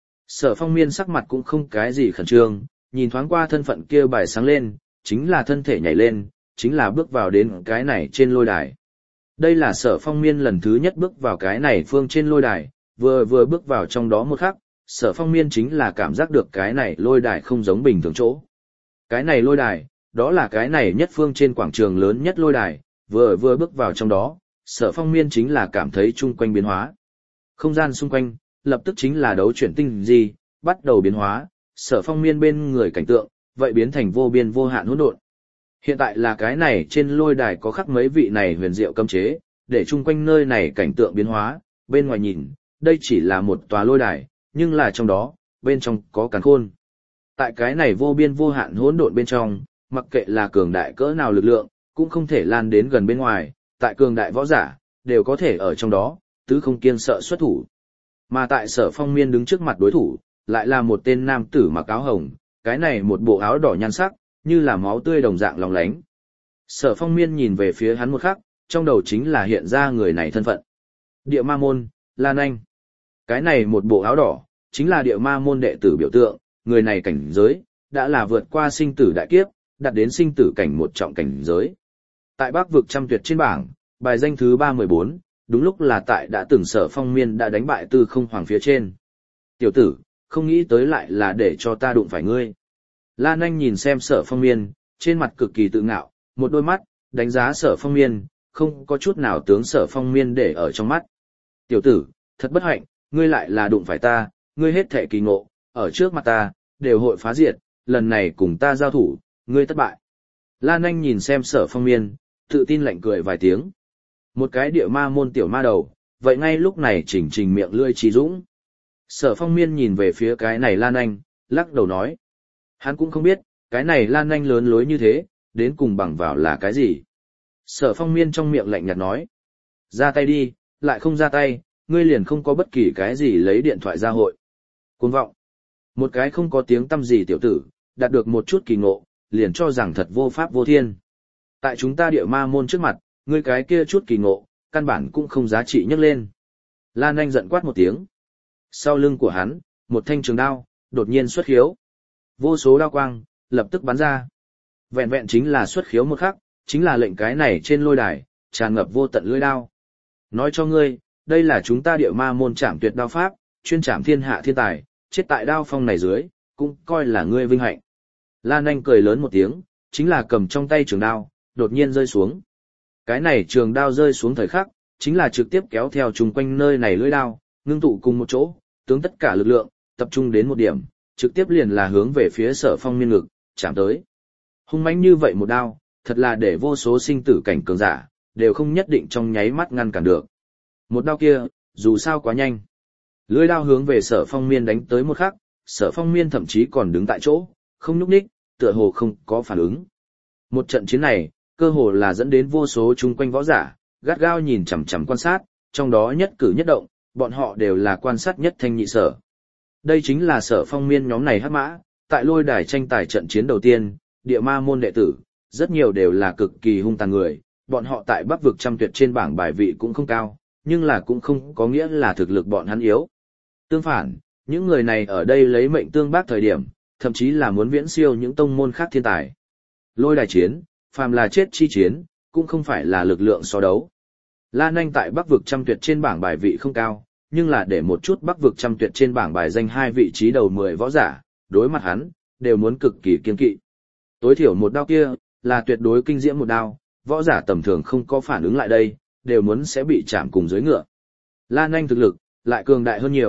Sở Phong Miên sắc mặt cũng không cái gì khẩn trương, nhìn thoáng qua thân phận kia bài sáng lên, chính là thân thể nhảy lên, chính là bước vào đến cái này trên lôi đài. Đây là Sở Phong Miên lần thứ nhất bước vào cái này phương trên lôi đài, vừa vừa bước vào trong đó một khắc, Sở Phong Miên chính là cảm giác được cái này lôi đài không giống bình thường chỗ. Cái này lôi đài, đó là cái này nhất phương trên quảng trường lớn nhất lôi đài, vừa vừa bước vào trong đó, Sở Phong Miên chính là cảm thấy chung quanh biến hóa. Không gian xung quanh, lập tức chính là đấu chuyển tinh gì, bắt đầu biến hóa, Sở Phong Miên bên người cảnh tượng, vậy biến thành vô biên vô hạn hỗn độn. Hiện tại là cái này trên lôi đài có khắc mấy vị này huyền diệu cấm chế, để chung quanh nơi này cảnh tượng biến hóa, bên ngoài nhìn, đây chỉ là một tòa lôi đài, nhưng là trong đó, bên trong có càn khôn. Tại cái này vô biên vô hạn hỗn độn bên trong, mặc kệ là cường đại cỡ nào lực lượng, cũng không thể lan đến gần bên ngoài, tại cường đại võ giả, đều có thể ở trong đó, tứ không kiêng sợ xuất thủ. Mà tại Sở Phong Miên đứng trước mặt đối thủ, lại là một tên nam tử mặc áo hồng, cái này một bộ áo đỏ nhan sắc, như là máu tươi đồng dạng lóng lánh. Sở Phong Miên nhìn về phía hắn một khắc, trong đầu chính là hiện ra người này thân phận. Địa Ma Môn, Lan Anh. Cái này một bộ áo đỏ, chính là Địa Ma Môn đệ tử biểu tượng, người này cảnh giới, đã là vượt qua sinh tử đại kiếp, đạt đến sinh tử cảnh một trọng cảnh giới. Tại Bắc vực trăm tuyệt trên bảng, bài danh thứ ba mười bốn, đúng lúc là tại đã từng Sở Phong Miên đã đánh bại Tư Không Hoàng phía trên. Tiểu tử, không nghĩ tới lại là để cho ta đụng phải ngươi. Lan Anh nhìn xem Sở Phong Miên, trên mặt cực kỳ tự ngạo, một đôi mắt, đánh giá Sở Phong Miên, không có chút nào tướng Sở Phong Miên để ở trong mắt. Tiểu tử, thật bất hạnh, ngươi lại là đụng phải ta, ngươi hết thể kỳ ngộ, ở trước mặt ta, đều hội phá diệt, lần này cùng ta giao thủ, ngươi thất bại. Lan Anh nhìn xem Sở Phong Miên, tự tin lạnh cười vài tiếng. Một cái địa ma môn tiểu ma đầu, vậy ngay lúc này chỉnh trình miệng lươi trí dũng. Sở Phong Miên nhìn về phía cái này Lan Anh, lắc đầu nói. Hắn cũng không biết, cái này Lan Anh lớn lối như thế, đến cùng bằng vào là cái gì. Sở Phong Miên trong miệng lạnh nhạt nói. Ra tay đi, lại không ra tay, ngươi liền không có bất kỳ cái gì lấy điện thoại ra hội. Cuồng vọng. Một cái không có tiếng tăm gì tiểu tử, đạt được một chút kỳ ngộ, liền cho rằng thật vô pháp vô thiên. Tại chúng ta địa ma môn trước mặt, ngươi cái kia chút kỳ ngộ, căn bản cũng không giá trị nhấc lên. Lan Anh giận quát một tiếng. Sau lưng của hắn, một thanh trường đao, đột nhiên xuất khiếu. Vô số đao quang, lập tức bắn ra. Vẹn vẹn chính là xuất khiếu một khắc, chính là lệnh cái này trên lôi đài, tràn ngập vô tận lưỡi đao. Nói cho ngươi, đây là chúng ta địa ma môn trảm tuyệt đao pháp, chuyên trảm thiên hạ thiên tài, chết tại đao phong này dưới, cũng coi là ngươi vinh hạnh. Lan Anh cười lớn một tiếng, chính là cầm trong tay trường đao, đột nhiên rơi xuống. Cái này trường đao rơi xuống thời khắc, chính là trực tiếp kéo theo chung quanh nơi này lưỡi đao, ngưng tụ cùng một chỗ, tướng tất cả lực lượng, tập trung đến một điểm, trực tiếp liền là hướng về phía Sở Phong Miên ngực, chạm tới. Hung mãnh như vậy một đao, thật là để vô số sinh tử cảnh cường giả, đều không nhất định trong nháy mắt ngăn cản được. Một đao kia, dù sao quá nhanh. Lưỡi đao hướng về Sở Phong Miên đánh tới một khắc, Sở Phong Miên thậm chí còn đứng tại chỗ, không nhúc nhích, tựa hồ không có phản ứng. Một trận chiến này, cơ hồ là dẫn đến vô số chung quanh võ giả, gắt gao nhìn chằm chằm quan sát, trong đó nhất cử nhất động, bọn họ đều là quan sát nhất thanh nhị sở. Đây chính là Sở Phong Miên nhóm này hắc mã, tại lôi đài tranh tài trận chiến đầu tiên, địa ma môn đệ tử, rất nhiều đều là cực kỳ hung tàn người, bọn họ tại Bắc vực trăm tuyệt trên bảng bài vị cũng không cao, nhưng là cũng không có nghĩa là thực lực bọn hắn yếu. Tương phản, những người này ở đây lấy mệnh tương bác thời điểm, thậm chí là muốn viễn siêu những tông môn khác thiên tài. Lôi đài chiến, phàm là chết chi chiến, cũng không phải là lực lượng so đấu. Lan Anh tại Bắc vực trăm tuyệt trên bảng bài vị không cao, nhưng là để một chút Bắc vực trăm tuyệt trên bảng bài danh hai vị trí đầu mười võ giả, đối mặt hắn, đều muốn cực kỳ kiên kỵ. Tối thiểu một đao kia, là tuyệt đối kinh diễm một đao, võ giả tầm thường không có phản ứng lại đây, đều muốn sẽ bị chạm cùng dưới ngựa. Lan Anh thực lực, lại cường đại hơn nhiều,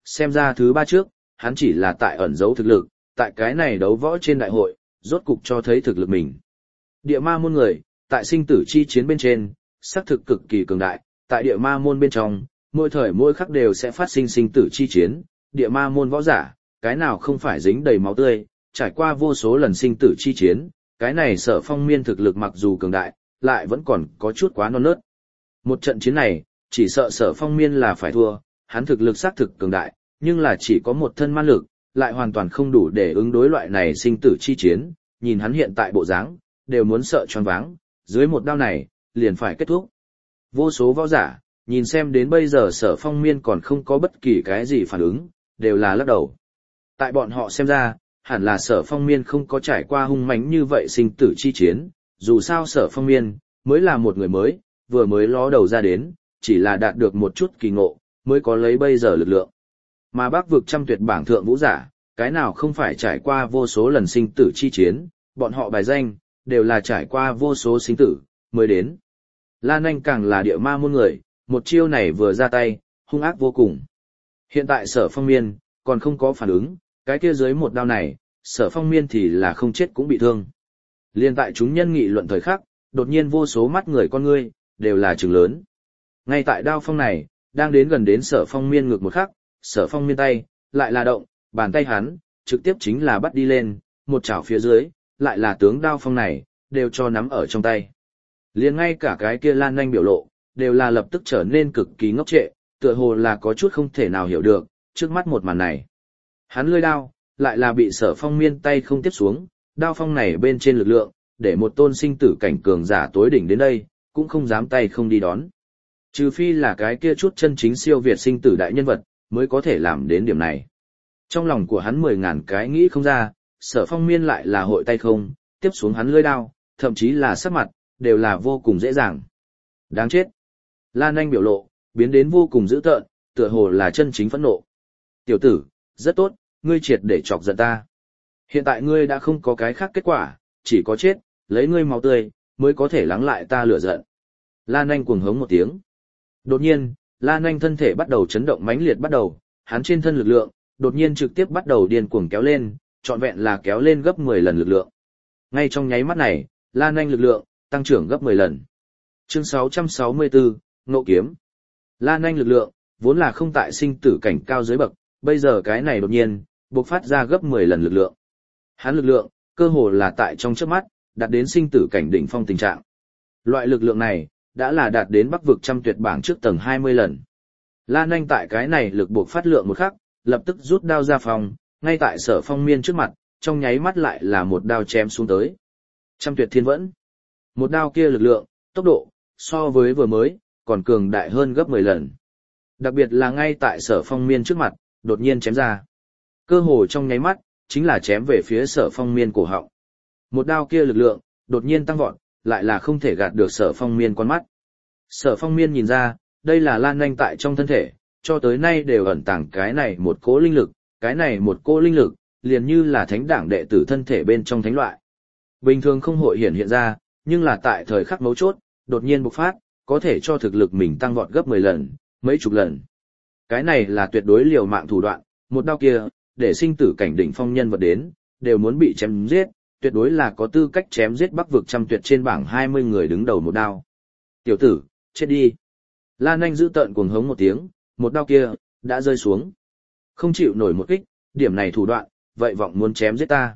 Xem ra thứ ba trước, hắn chỉ là tại ẩn giấu thực lực, tại cái này đấu võ trên đại hội, rốt cục cho thấy thực lực mình. Địa ma môn người, tại sinh tử chi chiến bên trên, xác thực cực kỳ cường đại, tại địa ma môn bên trong, mỗi thời mỗi khắc đều sẽ phát sinh sinh tử chi chiến, địa ma môn võ giả, cái nào không phải dính đầy máu tươi, trải qua vô số lần sinh tử chi chiến, cái này Sở Phong Miên thực lực mặc dù cường đại, lại vẫn còn có chút quá non nớt. Một trận chiến này, chỉ sợ Sở Phong Miên là phải thua, hắn thực lực xác thực cường đại, nhưng là chỉ có một thân man lực, lại hoàn toàn không đủ để ứng đối loại này sinh tử chi chiến, nhìn hắn hiện tại bộ dáng, đều muốn sợ choáng váng, dưới một đao này, liền phải kết thúc. Vô số võ giả, nhìn xem đến bây giờ Sở Phong Miên còn không có bất kỳ cái gì phản ứng, đều là lắc đầu. Tại bọn họ xem ra, hẳn là Sở Phong Miên không có trải qua hung mãnh như vậy sinh tử chi chiến, dù sao Sở Phong Miên mới là một người mới, vừa mới ló đầu ra đến, chỉ là đạt được một chút kỳ ngộ, mới có lấy bây giờ lực lượng. Mà Bắc vực trăm tuyệt bảng thượng vũ giả, cái nào không phải trải qua vô số lần sinh tử chi chiến, bọn họ bài danh, đều là trải qua vô số sinh tử, mới đến. Lan Anh càng là địa ma môn người, một chiêu này vừa ra tay, hung ác vô cùng. Hiện tại Sở Phong Miên, còn không có phản ứng, cái kia dưới một đao này, Sở Phong Miên thì là không chết cũng bị thương. Liên tại chúng nhân nghị luận thời khắc, đột nhiên vô số mắt người con ngươi, đều là trừng lớn. Ngay tại đao phong này, đang đến gần đến Sở Phong Miên ngược một khắc, Sở Phong Miên tay, lại là động, bàn tay hắn, trực tiếp chính là bắt đi lên, một chảo phía dưới, lại là tướng đao phong này, đều cho nắm ở trong tay. Liền ngay cả cái kia Lan Anh biểu lộ, đều là lập tức trở nên cực kỳ ngốc trệ, tựa hồ là có chút không thể nào hiểu được, trước mắt một màn này. Hắn lưỡi đao, lại là bị Sở Phong Miên tay không tiếp xuống, đao phong này bên trên lực lượng, để một tôn sinh tử cảnh cường giả tối đỉnh đến đây, cũng không dám tay không đi đón. Trừ phi là cái kia chút chân chính siêu việt sinh tử đại nhân vật, mới có thể làm đến điểm này. Trong lòng của hắn mười ngàn cái nghĩ không ra, Sở Phong Miên lại là hội tay không, tiếp xuống hắn lưỡi đao, thậm chí là sắc mặt, đều là vô cùng dễ dàng. Đáng chết. Lan Anh biểu lộ, biến đến vô cùng dữ tợn, tựa hồ là chân chính phẫn nộ. Tiểu tử, rất tốt, ngươi triệt để chọc giận ta. Hiện tại ngươi đã không có cái khác kết quả, chỉ có chết, lấy ngươi máu tươi, mới có thể lắng lại ta lửa giận. Lan Anh cuồng hống một tiếng. Đột nhiên, Lan Anh thân thể bắt đầu chấn động mãnh liệt bắt đầu, hắn trên thân lực lượng, đột nhiên trực tiếp bắt đầu điên cuồng kéo lên, trọn vẹn là kéo lên gấp mười lần lực lượng. Ngay trong nháy mắt này, Lan Anh lực lượng, tăng trưởng gấp mười lần. Chương sáu trăm sáu mươi tư, Ngộ Kiếm. Lan Anh lực lượng, vốn là không tại sinh tử cảnh cao dưới bậc, bây giờ cái này đột nhiên, bộc phát ra gấp mười lần lực lượng. Hắn lực lượng, cơ hồ là tại trong chớp mắt, đạt đến sinh tử cảnh đỉnh phong tình trạng. Loại lực lượng này, đã là đạt đến Bắc vực trăm tuyệt bảng trước tầng hai mươi lần. Lan Anh tại cái này lực bộc phát lượng một khắc, lập tức rút đao ra phòng, ngay tại Sở Phong Miên trước mặt, trong nháy mắt lại là một đao chém xuống tới. Trăm tuyệt thiên vẫn. Một đao kia lực lượng, tốc độ, so với vừa mới, còn cường đại hơn gấp mười lần. Đặc biệt là ngay tại Sở Phong Miên trước mặt, đột nhiên chém ra. Cơ hồ trong nháy mắt, chính là chém về phía Sở Phong Miên cổ họng. Một đao kia lực lượng, đột nhiên tăng vọt, lại là không thể gạt được Sở Phong Miên con mắt. Sở Phong Miên nhìn ra, đây là Lan Anh tại trong thân thể, cho tới nay đều ẩn tàng cái này một cỗ linh lực, cái này một cỗ linh lực, liền như là thánh đảng đệ tử thân thể bên trong thánh loại. Bình thường không hội hiện hiện ra, nhưng là tại thời khắc mấu chốt, đột nhiên bộc phát, có thể cho thực lực mình tăng vọt gấp mười lần, mấy chục lần. Cái này là tuyệt đối liều mạng thủ đoạn, một đao kia, để sinh tử cảnh đỉnh phong nhân vật đến, đều muốn bị chém giết, tuyệt đối là có tư cách chém giết Bắc vực trăm tuyệt trên bảng hai mươi người đứng đầu một đao. Tiểu tử, chết đi. Lan Anh giữ tợn cuồng hống một tiếng, một đao kia, đã rơi xuống. Không chịu nổi một kích, điểm này thủ đoạn, vậy vọng muốn chém giết ta.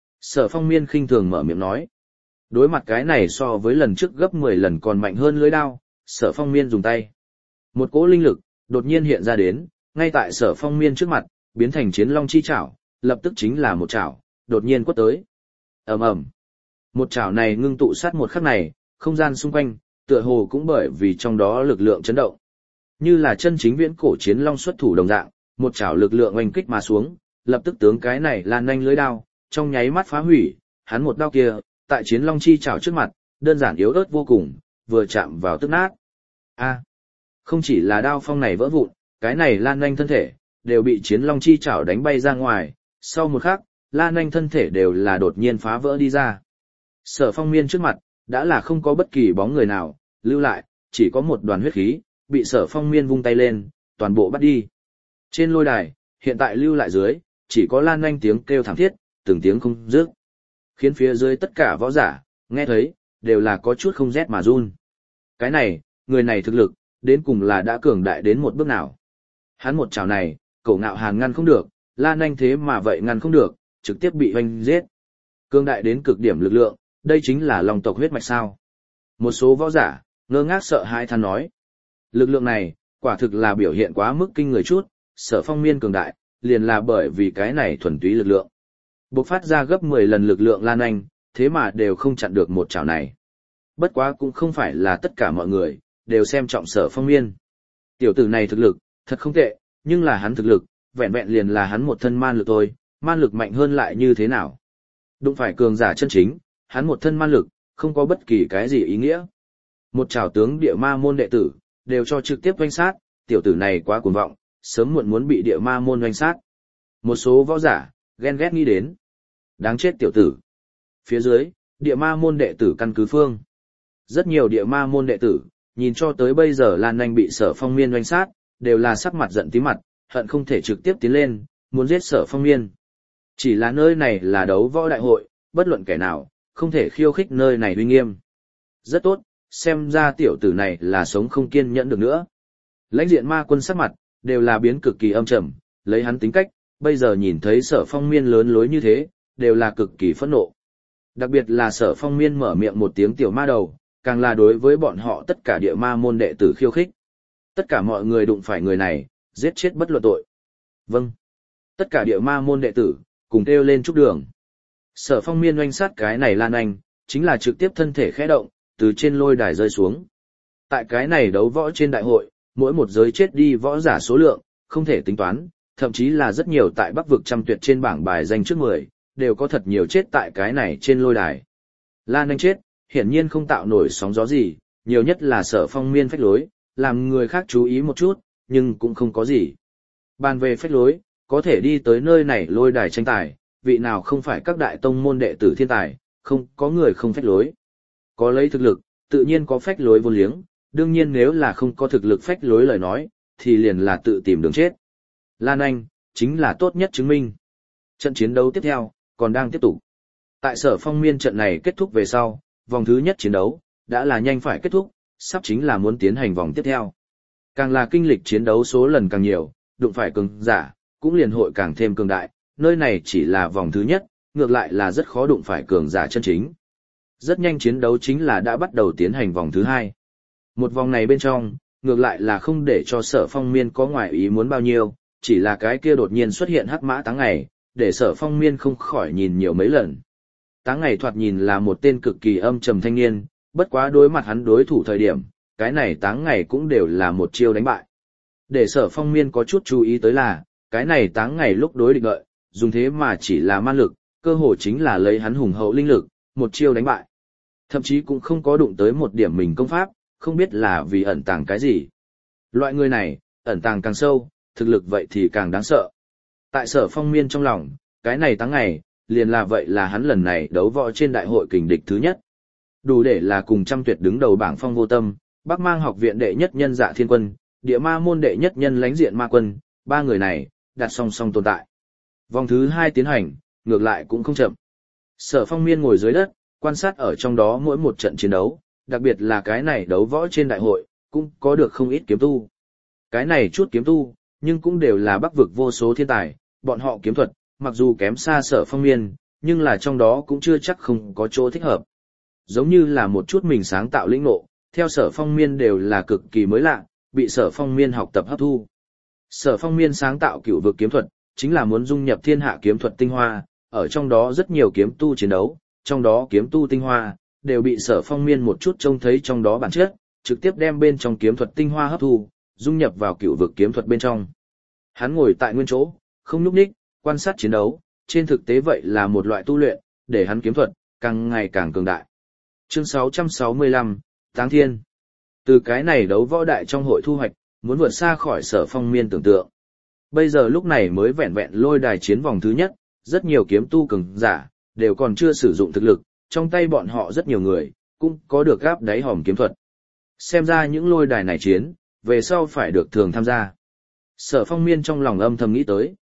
Sở Phong Miên khinh thường mở miệng nói. Đối mặt cái này so với lần trước gấp mười lần còn mạnh hơn lưỡi đao, Sở Phong Miên dùng tay. Một cỗ linh lực, đột nhiên hiện ra đến, ngay tại Sở Phong Miên trước mặt, biến thành chiến long chi chảo, lập tức chính là một chảo, đột nhiên quất tới. Ầm ầm. Một chảo này ngưng tụ sát một khắc này, không gian xung quanh, tựa hồ cũng bởi vì trong đó lực lượng chấn động. Như là chân chính viễn cổ chiến long xuất thủ đồng dạng, một chảo lực lượng oanh kích mà xuống, lập tức tướng cái này Lan Anh lưới đao, trong nháy mắt phá hủy, hắn một đao kia, tại chiến long chi chảo trước mặt, đơn giản yếu ớt vô cùng, vừa chạm vào tức nát. A, không chỉ là đao phong này vỡ vụn, cái này Lan Anh thân thể, đều bị chiến long chi chảo đánh bay ra ngoài, sau một khắc, Lan Anh thân thể đều là đột nhiên phá vỡ đi ra. Sở Phong Miên trước mặt, đã là không có bất kỳ bóng người nào, lưu lại, chỉ có một đoàn huyết khí, bị Sở Phong Miên vung tay lên, toàn bộ bắt đi. Trên lôi đài, hiện tại lưu lại dưới, chỉ có Lan Anh tiếng kêu thảm thiết, từng tiếng không dứt. Khiến phía dưới tất cả võ giả, nghe thấy, đều là có chút không rét mà run. Cái này, người này thực lực, đến cùng là đã cường đại đến một bước nào. Hắn một chảo này, Cổ Ngạo Hàn ngăn không được, Lan Anh thế mà vậy ngăn không được, trực tiếp bị hoành giết. Cường đại đến cực điểm lực lượng, đây chính là Long tộc huyết mạch sao. Một số võ giả, ngơ ngác sợ hãi than nói. Lực lượng này, quả thực là biểu hiện quá mức kinh người chút, Sở Phong Miên cường đại, liền là bởi vì cái này thuần túy lực lượng. Bộc phát ra gấp mười lần lực lượng Lan Anh, thế mà đều không chặn được một chảo này. Bất quá cũng không phải là tất cả mọi người, đều xem trọng Sở Phong Miên. Tiểu tử này thực lực, thật không tệ, nhưng là hắn thực lực, vẹn vẹn liền là hắn một thân man lực thôi, man lực mạnh hơn lại như thế nào. Đụng phải cường giả chân chính, hắn một thân man lực, không có bất kỳ cái gì ý nghĩa. Một trảo tướng địa ma môn đệ tử, đều cho trực tiếp oanh sát, tiểu tử này quá cuồng vọng, sớm muộn muốn bị địa ma môn oanh sát. Một số võ giả, ghen ghét nghĩ đến. Đáng chết tiểu tử. Phía dưới, địa ma môn đệ tử căn cứ phương. Rất nhiều địa ma môn đệ tử, nhìn cho tới bây giờ Lan Anh bị Sở Phong Miên oanh sát, đều là sắc mặt giận tí mặt, hận không thể trực tiếp tiến lên, muốn giết Sở Phong Miên. Chỉ là nơi này là đấu võ đại hội, bất luận kẻ nào, không thể khiêu khích nơi này uy nghiêm. Rất tốt, xem ra tiểu tử này là sống không kiên nhẫn được nữa. Lãnh diện ma quân sắc mặt, đều là biến cực kỳ âm trầm, lấy hắn tính cách, bây giờ nhìn thấy Sở Phong Miên lớn lối như thế, đều là cực kỳ phẫn nộ. Đặc biệt là Sở Phong Miên mở miệng một tiếng tiểu ma đầu, càng là đối với bọn họ tất cả địa ma môn đệ tử khiêu khích. Tất cả mọi người đụng phải người này, giết chết bất luận tội. Vâng. Tất cả địa ma môn đệ tử, cùng kêu lên chúc đường. Sở Phong Miên oanh sát cái này Lan Anh, chính là trực tiếp thân thể khẽ động, từ trên lôi đài rơi xuống. Tại cái này đấu võ trên đại hội, mỗi một giới chết đi võ giả số lượng, không thể tính toán, thậm chí là rất nhiều tại Bắc vực trăm tuyệt trên bảng bài danh trước mười, đều có thật nhiều chết tại cái này trên lôi đài. Lan Anh chết, hiển nhiên không tạo nổi sóng gió gì, nhiều nhất là Sở Phong Miên phách lối, làm người khác chú ý một chút, nhưng cũng không có gì. Bàn về phách lối, có thể đi tới nơi này lôi đài tranh tài, vị nào không phải các đại tông môn đệ tử thiên tài, không có người không phách lối. Có lấy thực lực, tự nhiên có phách lối vô liếng, đương nhiên nếu là không có thực lực phách lối lời nói, thì liền là tự tìm đường chết. Lan Anh, chính là tốt nhất chứng minh. Trận chiến đấu tiếp theo, còn đang tiếp tục. Tại Sở Phong Miên trận này kết thúc về sau, vòng thứ nhất chiến đấu, đã là nhanh phải kết thúc, sắp chính là muốn tiến hành vòng tiếp theo. Càng là kinh lịch chiến đấu số lần càng nhiều, đụng phải cường giả, cũng liền hội càng thêm cường đại, nơi này chỉ là vòng thứ nhất, ngược lại là rất khó đụng phải cường giả chân chính. Rất nhanh chiến đấu chính là đã bắt đầu tiến hành vòng thứ hai. Một vòng này bên trong, ngược lại là không để cho Sở Phong Miên có ngoại ý muốn bao nhiêu, chỉ là cái kia đột nhiên xuất hiện hắc mã Táng Ngày, để Sở Phong Miên không khỏi nhìn nhiều mấy lần. Táng Ngày thoạt nhìn là một tên cực kỳ âm trầm thanh niên, bất quá đối mặt hắn đối thủ thời điểm, cái này Táng Ngày cũng đều là một chiêu đánh bại. Để Sở Phong Miên có chút chú ý tới là, cái này Táng Ngày lúc đối địch lợi, dùng thế mà chỉ là man lực, cơ hồ chính là lấy hắn hùng hậu linh lực, một chiêu đánh bại. Thậm chí cũng không có đụng tới một điểm mình công pháp, không biết là vì ẩn tàng cái gì. Loại người này, ẩn tàng càng sâu, thực lực vậy thì càng đáng sợ. Tại Sở Phong Miên trong lòng, cái này Táng Ngày, liền là vậy là hắn lần này đấu võ trên đại hội kình địch thứ nhất. Đủ để là cùng trăm tuyệt đứng đầu bảng Phong Vô Tâm, Bắc Mang học viện đệ nhất nhân Dạ Thiên Quân, Địa Ma môn đệ nhất nhân Lãnh Diện Ma Quân, ba người này, đặt song song tồn tại. Vòng thứ hai tiến hành, ngược lại cũng không chậm. Sở Phong Miên ngồi dưới đất, quan sát ở trong đó mỗi một trận chiến đấu, đặc biệt là cái này đấu võ trên đại hội, cũng có được không ít kiếm tu. Cái này chút kiếm tu, nhưng cũng đều là Bắc vực vô số thiên tài, bọn họ kiếm thuật, mặc dù kém xa Sở Phong Miên, nhưng là trong đó cũng chưa chắc không có chỗ thích hợp. Giống như là một chút mình sáng tạo lĩnh ngộ, theo Sở Phong Miên đều là cực kỳ mới lạ, bị Sở Phong Miên học tập hấp thu. Sở Phong Miên sáng tạo cửu vực kiếm thuật, chính là muốn dung nhập thiên hạ kiếm thuật tinh hoa, ở trong đó rất nhiều kiếm tu chiến đấu, trong đó kiếm tu tinh hoa, đều bị Sở Phong Miên một chút trông thấy trong đó bản chất, trực tiếp đem bên trong kiếm thuật tinh hoa hấp thu, dung nhập vào cửu vực kiếm thuật bên trong. Hắn ngồi tại nguyên chỗ, không nhúc nhích, quan sát chiến đấu, trên thực tế vậy là một loại tu luyện, để hắn kiếm thuật càng ngày càng cường đại. Chương sáu trăm sáu mươi lăm, Táng Thiên. Từ cái này đấu võ đại trong hội thu hoạch, muốn vượt xa khỏi Sở Phong Miên tưởng tượng. Bây giờ lúc này mới vẹn vẹn lôi đài chiến vòng thứ nhất, rất nhiều kiếm tu cường giả, đều còn chưa sử dụng thực lực, trong tay bọn họ rất nhiều người, cũng có được gáp đáy hòm kiếm thuật. Xem ra những lôi đài này chiến, về sau phải được thường tham gia. Sở Phong Miên trong lòng âm thầm nghĩ tới.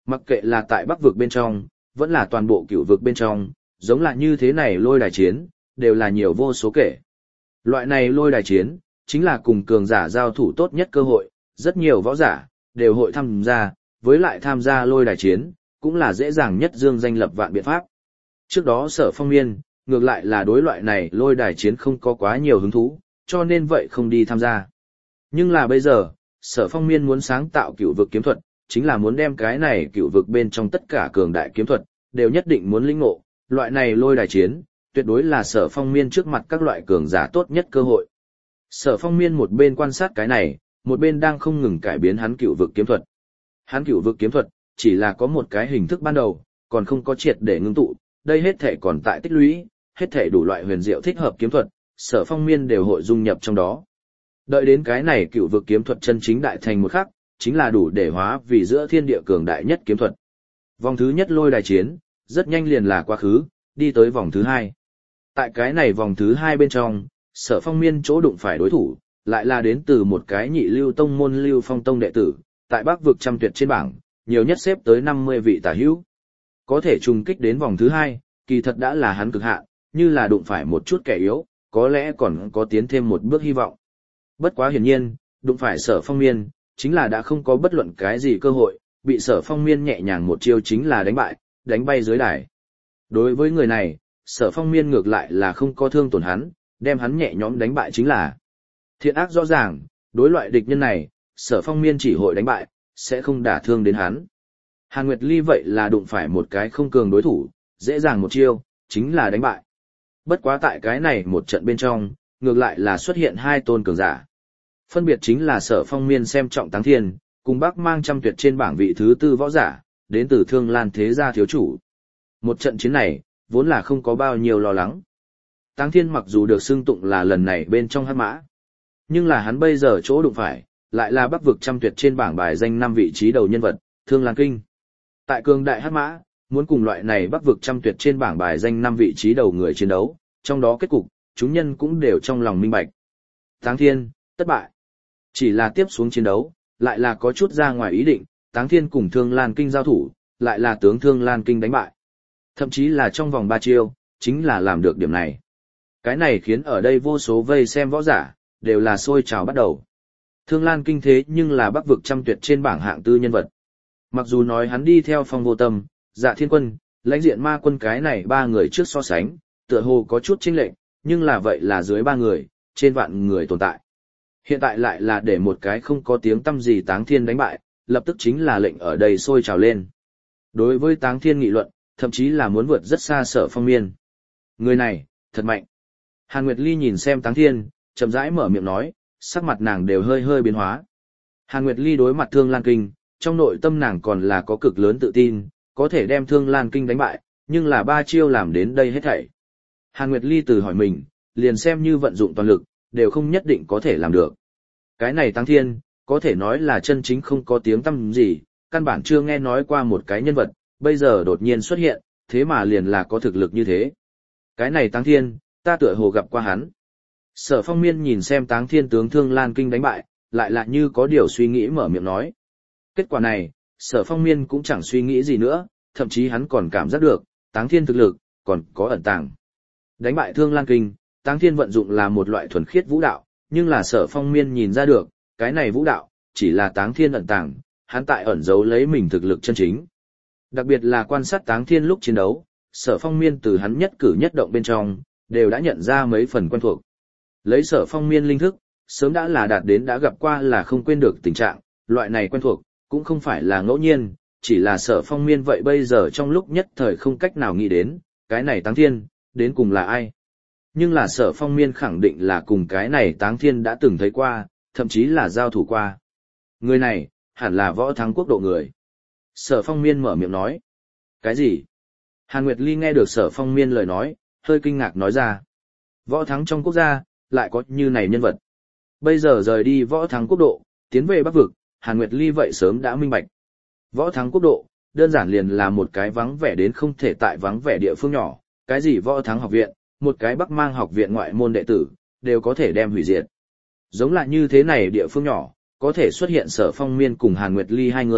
Mặc kệ là tại Bắc vực bên trong, vẫn là toàn bộ cửu vực bên trong, giống là như thế này lôi đài chiến, đều là nhiều vô số kể. Loại này lôi đài chiến, chính là cùng cường giả giao thủ tốt nhất cơ hội, rất nhiều võ giả, đều hội tham gia, với lại tham gia lôi đài chiến, cũng là dễ dàng nhất dương danh lập vạn biện pháp. Trước đó Sở Phong Miên, ngược lại là đối loại này lôi đài chiến không có quá nhiều hứng thú, cho nên vậy không đi tham gia. Nhưng là bây giờ, Sở Phong Miên muốn sáng tạo cửu vực kiếm thuật, chính là muốn đem cái này cửu vực bên trong tất cả cường đại kiếm thuật, đều nhất định muốn lĩnh ngộ, loại này lôi đài chiến, tuyệt đối là Sở Phong Miên trước mặt các loại cường giả tốt nhất cơ hội. Sở Phong Miên một bên quan sát cái này, một bên đang không ngừng cải biến hắn cửu vực kiếm thuật. Hắn cửu vực kiếm thuật, chỉ là có một cái hình thức ban đầu, còn không có triệt để ngưng tụ, đây hết thể còn tại tích lũy, hết thể đủ loại huyền diệu thích hợp kiếm thuật, Sở Phong Miên đều hội dung nhập trong đó. Đợi đến cái này cửu vực kiếm thuật chân chính đại thành một khắc, chính là đủ để hóa vì giữa thiên địa cường đại nhất kiếm thuật. Vòng thứ nhất lôi đài chiến, rất nhanh liền là quá khứ, đi tới vòng thứ hai. Tại cái này vòng thứ hai bên trong, Sở Phong Miên chỗ đụng phải đối thủ, lại là đến từ một cái nhị lưu tông môn Lưu Phong Tông đệ tử, tại Bắc vực trăm tuyệt trên bảng, nhiều nhất xếp tới năm mươi vị tả hữu. Có thể trùng kích đến vòng thứ hai, kỳ thật đã là hắn cực hạn, như là đụng phải một chút kẻ yếu, có lẽ còn có tiến thêm một bước hy vọng. Bất quá hiển nhiên, đụng phải Sở Phong Miên, chính là đã không có bất luận cái gì cơ hội, bị Sở Phong Miên nhẹ nhàng một chiêu chính là đánh bại, đánh bay dưới đài. Đối với người này, Sở Phong Miên ngược lại là không có thương tổn hắn, đem hắn nhẹ nhõm đánh bại chính là. Thiện ác rõ ràng, đối loại địch nhân này, Sở Phong Miên chỉ hội đánh bại, sẽ không đả thương đến hắn. Hàn Nguyệt Ly vậy là đụng phải một cái không cường đối thủ, dễ dàng một chiêu, chính là đánh bại. Bất quá tại cái này một trận bên trong, ngược lại là xuất hiện hai tôn cường giả. Phân biệt chính là Sở Phong Miên xem trọng Táng Thiên, cùng Bắc mang trăm tuyệt trên bảng vị thứ tư võ giả, đến từ Thương Lan Thế Gia thiếu chủ. Một trận chiến này, vốn là không có bao nhiêu lo lắng. Táng Thiên mặc dù được xưng tụng là lần này bên trong hắc mã, nhưng là hắn bây giờ chỗ đụng phải, lại là Bắc vực trăm tuyệt trên bảng bài danh năm vị trí đầu nhân vật, Thương Lan Kinh. Tại cường đại hắc mã, muốn cùng loại này Bắc vực trăm tuyệt trên bảng bài danh năm vị trí đầu người chiến đấu, trong đó kết cục, chúng nhân cũng đều trong lòng minh bạch. Táng Thiên, thất bại. Chỉ là tiếp xuống chiến đấu, lại là có chút ra ngoài ý định, Táng Thiên cùng Thương Lan Kinh giao thủ, lại là tướng Thương Lan Kinh đánh bại. Thậm chí là trong vòng ba chiêu, chính là làm được điểm này. Cái này khiến ở đây vô số vây xem võ giả, đều là sôi trào bắt đầu. Thương Lan Kinh thế nhưng là Bắc vực trăm tuyệt trên bảng hạng tư nhân vật. Mặc dù nói hắn đi theo Phong Vô Tâm, Dạ Thiên Quân, Lãnh Diện Ma Quân cái này ba người trước so sánh, tựa hồ có chút chênh lệch, nhưng là vậy là dưới ba người, trên vạn người tồn tại. Hiện tại lại là để một cái không có tiếng tăm gì Táng Thiên đánh bại, lập tức chính là lệnh ở đây sôi trào lên. Đối với Táng Thiên nghị luận, thậm chí là muốn vượt rất xa Sở Phong Miên. Người này, thật mạnh. Hàn Nguyệt Ly nhìn xem Táng Thiên, chậm rãi mở miệng nói, sắc mặt nàng đều hơi hơi biến hóa. Hàn Nguyệt Ly đối mặt Thương Lan Kinh, trong nội tâm nàng còn là có cực lớn tự tin, có thể đem Thương Lan Kinh đánh bại, nhưng là ba chiêu làm đến đây hết thảy. Hàn Nguyệt Ly từ hỏi mình, liền xem như vận dụng toàn lực, đều không nhất định có thể làm được. Cái này Táng Thiên, có thể nói là chân chính không có tiếng tăm gì, căn bản chưa nghe nói qua một cái nhân vật, bây giờ đột nhiên xuất hiện, thế mà liền là có thực lực như thế. Cái này Táng Thiên, ta tựa hồ gặp qua hắn. Sở Phong Miên nhìn xem Táng Thiên tướng Thương Lan Kinh đánh bại, lại là như có điều suy nghĩ mở miệng nói. Kết quả này, Sở Phong Miên cũng chẳng suy nghĩ gì nữa, thậm chí hắn còn cảm giác được, Táng Thiên thực lực, còn có ẩn tàng. Đánh bại Thương Lan Kinh, Táng Thiên vận dụng là một loại thuần khiết vũ đạo, nhưng là Sở Phong Miên nhìn ra được, cái này vũ đạo, chỉ là Táng Thiên ẩn tàng, hắn tại ẩn giấu lấy mình thực lực chân chính. Đặc biệt là quan sát Táng Thiên lúc chiến đấu, Sở Phong Miên từ hắn nhất cử nhất động bên trong, đều đã nhận ra mấy phần quen thuộc. Lấy Sở Phong Miên linh thức, sớm đã là đạt đến đã gặp qua là không quên được tình trạng, loại này quen thuộc, cũng không phải là ngẫu nhiên, chỉ là Sở Phong Miên vậy bây giờ trong lúc nhất thời không cách nào nghĩ đến, cái này Táng Thiên, đến cùng là ai. Nhưng là Sở Phong Miên khẳng định là cùng cái này Táng Thiên đã từng thấy qua, thậm chí là giao thủ qua. Người này, hẳn là Võ Thắng quốc độ người. Sở Phong Miên mở miệng nói. Cái gì? Hàn Nguyệt Ly nghe được Sở Phong Miên lời nói, hơi kinh ngạc nói ra. Võ Thắng trong quốc gia, lại có như này nhân vật. Bây giờ rời đi Võ Thắng quốc độ, tiến về Bắc vực, Hàn Nguyệt Ly vậy sớm đã minh bạch. Võ Thắng quốc độ, đơn giản liền là một cái vắng vẻ đến không thể tại vắng vẻ địa phương nhỏ, cái gì Võ Thắng học viện, một cái Bắc mang học viện ngoại môn đệ tử, đều có thể đem hủy diệt. Giống là như thế này địa phương nhỏ, có thể xuất hiện Sở Phong Miên cùng Hàn Nguyệt Ly hai người,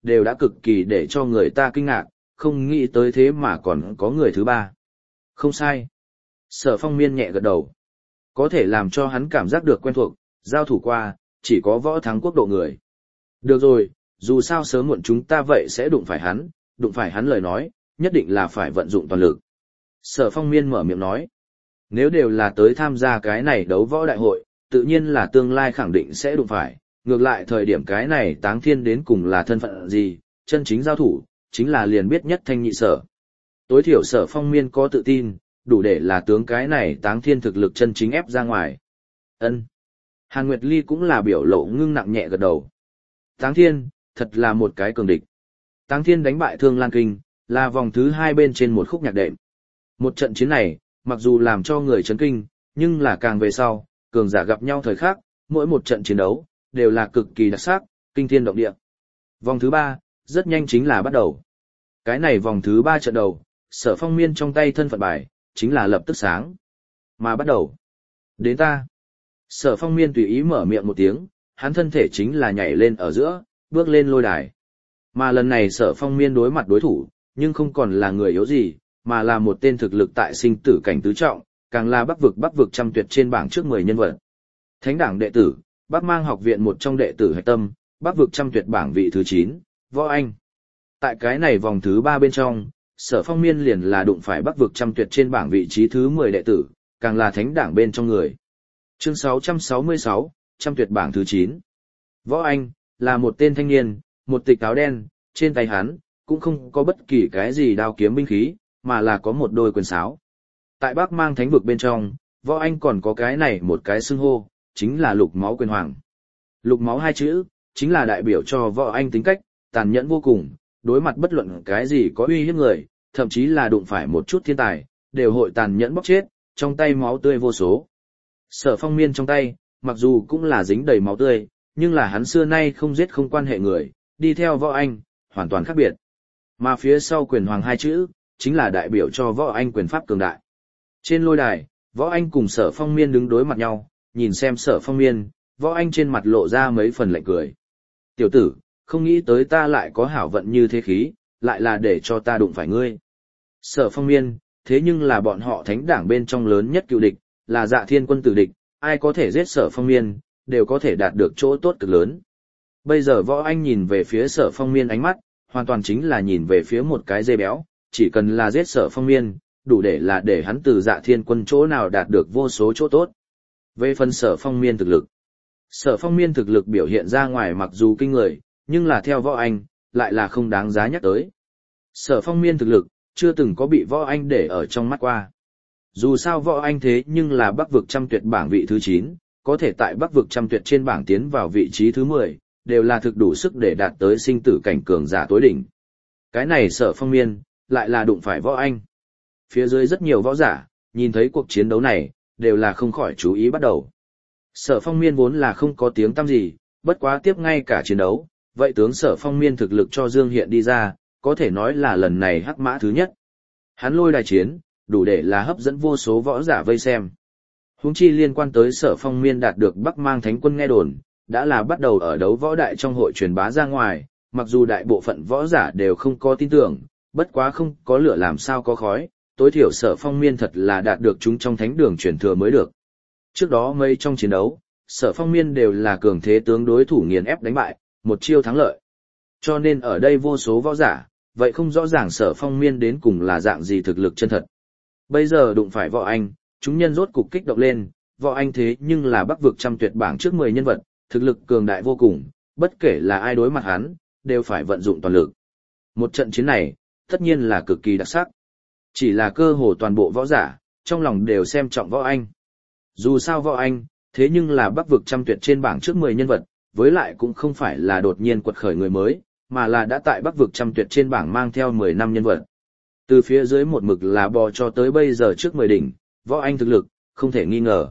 đều đã cực kỳ để cho người ta kinh ngạc, không nghĩ tới thế mà còn có người thứ ba. Không sai. Sở Phong Miên nhẹ gật đầu. Có thể làm cho hắn cảm giác được quen thuộc, giao thủ qua, chỉ có võ thắng quốc độ người. Được rồi, dù sao sớm muộn chúng ta vậy sẽ đụng phải hắn, đụng phải hắn lời nói, nhất định là phải vận dụng toàn lực. Sở Phong Miên mở miệng nói. Nếu đều là tới tham gia cái này đấu võ đại hội, tự nhiên là tương lai khẳng định sẽ đụng phải. Ngược lại thời điểm cái này Táng Thiên đến cùng là thân phận gì, chân chính giao thủ, chính là liền biết nhất thanh nhị sở. Tối thiểu Sở Phong Miên có tự tin, đủ để là tướng cái này Táng Thiên thực lực chân chính ép ra ngoài. Ân. Hàn Nguyệt Ly cũng là biểu lộ ngưng nặng nhẹ gật đầu. Táng Thiên, thật là một cái cường địch. Táng Thiên đánh bại Thương Lan Kinh, là vòng thứ hai bên trên một khúc nhạc đệm. Một trận chiến này, mặc dù làm cho người chấn kinh, nhưng là càng về sau, cường giả gặp nhau thời khắc, mỗi một trận chiến đấu, đều là cực kỳ đặc sắc, kinh thiên động địa. Vòng thứ ba, rất nhanh chính là bắt đầu. Cái này vòng thứ ba trận đầu, Sở Phong Miên trong tay thân phận bài, chính là lập tức sáng. Mà bắt đầu. Đến ta. Sở Phong Miên tùy ý mở miệng một tiếng, hắn thân thể chính là nhảy lên ở giữa, bước lên lôi đài. Mà lần này Sở Phong Miên đối mặt đối thủ, nhưng không còn là người yếu gì, mà là một tên thực lực tại sinh tử cảnh tứ trọng, càng là bắc vực bắc vực trăm tuyệt trên bảng trước mười nhân vật. Thánh đảng đệ tử, Bắc Mang học viện một trong đệ tử hạch tâm, bắc vực trăm tuyệt bảng vị thứ chín, Võ Anh. Tại cái này vòng thứ ba bên trong, Sở Phong Miên liền là đụng phải bắc vực trăm tuyệt trên bảng vị trí thứ mười đệ tử, càng là thánh đảng bên trong người. Chương sáu trăm sáu mươi sáu, trăm tuyệt bảng thứ chín. Võ Anh, là một tên thanh niên, một tịch áo đen, trên tay hắn, cũng không có bất kỳ cái gì đao kiếm binh khí, mà là có một đôi quyền sáo. Tại Bắc Mang thánh vực bên trong, Võ Anh còn có cái này một cái xưng hô, chính là lục máu quyền hoàng. Lục máu hai chữ, chính là đại biểu cho Võ Anh tính cách, tàn nhẫn vô cùng, đối mặt bất luận cái gì có uy hiếp người, thậm chí là đụng phải một chút thiên tài, đều hội tàn nhẫn bóc chết, trong tay máu tươi vô số. Sở Phong Miên trong tay, mặc dù cũng là dính đầy máu tươi, nhưng là hắn xưa nay không giết không quan hệ người, đi theo Võ Anh, hoàn toàn khác biệt. Mà phía sau quyền hoàng hai chữ, chính là đại biểu cho Võ Anh quyền pháp cường đại. Trên lôi đài, Võ Anh cùng Sở Phong Miên đứng đối mặt nhau, nhìn xem Sở Phong Miên, Võ Anh trên mặt lộ ra mấy phần lạnh cười. Tiểu tử, không nghĩ tới ta lại có hảo vận như thế khí, lại là để cho ta đụng phải ngươi. Sở Phong Miên, thế nhưng là bọn họ thánh đảng bên trong lớn nhất cựu địch, là Dạ Thiên quân tử địch, ai có thể giết Sở Phong Miên, đều có thể đạt được chỗ tốt cực lớn. Bây giờ Võ Anh nhìn về phía Sở Phong Miên ánh mắt, hoàn toàn chính là nhìn về phía một cái dê béo, chỉ cần là giết Sở Phong Miên, đủ để là để hắn từ Dạ Thiên quân chỗ nào đạt được vô số chỗ tốt. Về phần Sở Phong Miên thực lực, Sở Phong Miên thực lực biểu hiện ra ngoài mặc dù kinh người, nhưng là theo Võ Anh, lại là không đáng giá nhắc tới. Sở Phong Miên thực lực, chưa từng có bị Võ Anh để ở trong mắt qua. Dù sao Võ Anh thế nhưng là bắc vực trăm tuyệt bảng vị thứ chín, có thể tại bắc vực trăm tuyệt trên bảng tiến vào vị trí thứ mười, đều là thực đủ sức để đạt tới sinh tử cảnh cường giả tối đỉnh. Cái này Sở Phong Miên, lại là đụng phải Võ Anh. Phía dưới rất nhiều võ giả, nhìn thấy cuộc chiến đấu này, đều là không khỏi chú ý bắt đầu. Sở Phong Miên vốn là không có tiếng tăm gì, bất quá tiếp ngay cả chiến đấu, vậy tướng Sở Phong Miên thực lực cho Dương hiện đi ra, có thể nói là lần này hắc mã thứ nhất. Hắn lôi đài chiến, đủ để là hấp dẫn vô số võ giả vây xem. Huống chi liên quan tới Sở Phong Miên đạt được Bắc Mang Thánh quân nghe đồn, đã là bắt đầu ở đấu võ đại trong hội truyền bá ra ngoài, mặc dù đại bộ phận võ giả đều không có tin tưởng, bất quá không có lửa làm sao có khói, tối thiểu Sở Phong Miên thật là đạt được chúng trong thánh đường truyền thừa mới được. Trước đó mấy trong chiến đấu, Sở Phong Miên đều là cường thế tướng đối thủ nghiền ép đánh bại, một chiêu thắng lợi. Cho nên ở đây vô số võ giả, vậy không rõ ràng Sở Phong Miên đến cùng là dạng gì thực lực chân thật. Bây giờ đụng phải Võ Anh, chúng nhân rốt cục kích động lên, Võ Anh thế nhưng là bắc vực trăm tuyệt bảng trước mười nhân vật, thực lực cường đại vô cùng, bất kể là ai đối mặt hắn, đều phải vận dụng toàn lực. Một trận chiến này, tất nhiên là cực kỳ đặc sắc. Chỉ là cơ hồ toàn bộ võ giả, trong lòng đều xem trọng Võ Anh. Dù sao Võ Anh, thế nhưng là bắc vực trăm tuyệt trên bảng trước mười nhân vật, với lại cũng không phải là đột nhiên quật khởi người mới, mà là đã tại bắc vực trăm tuyệt trên bảng mang theo mười năm nhân vật. Từ phía dưới một mực là bò cho tới bây giờ trước mười đỉnh, Võ Anh thực lực, không thể nghi ngờ.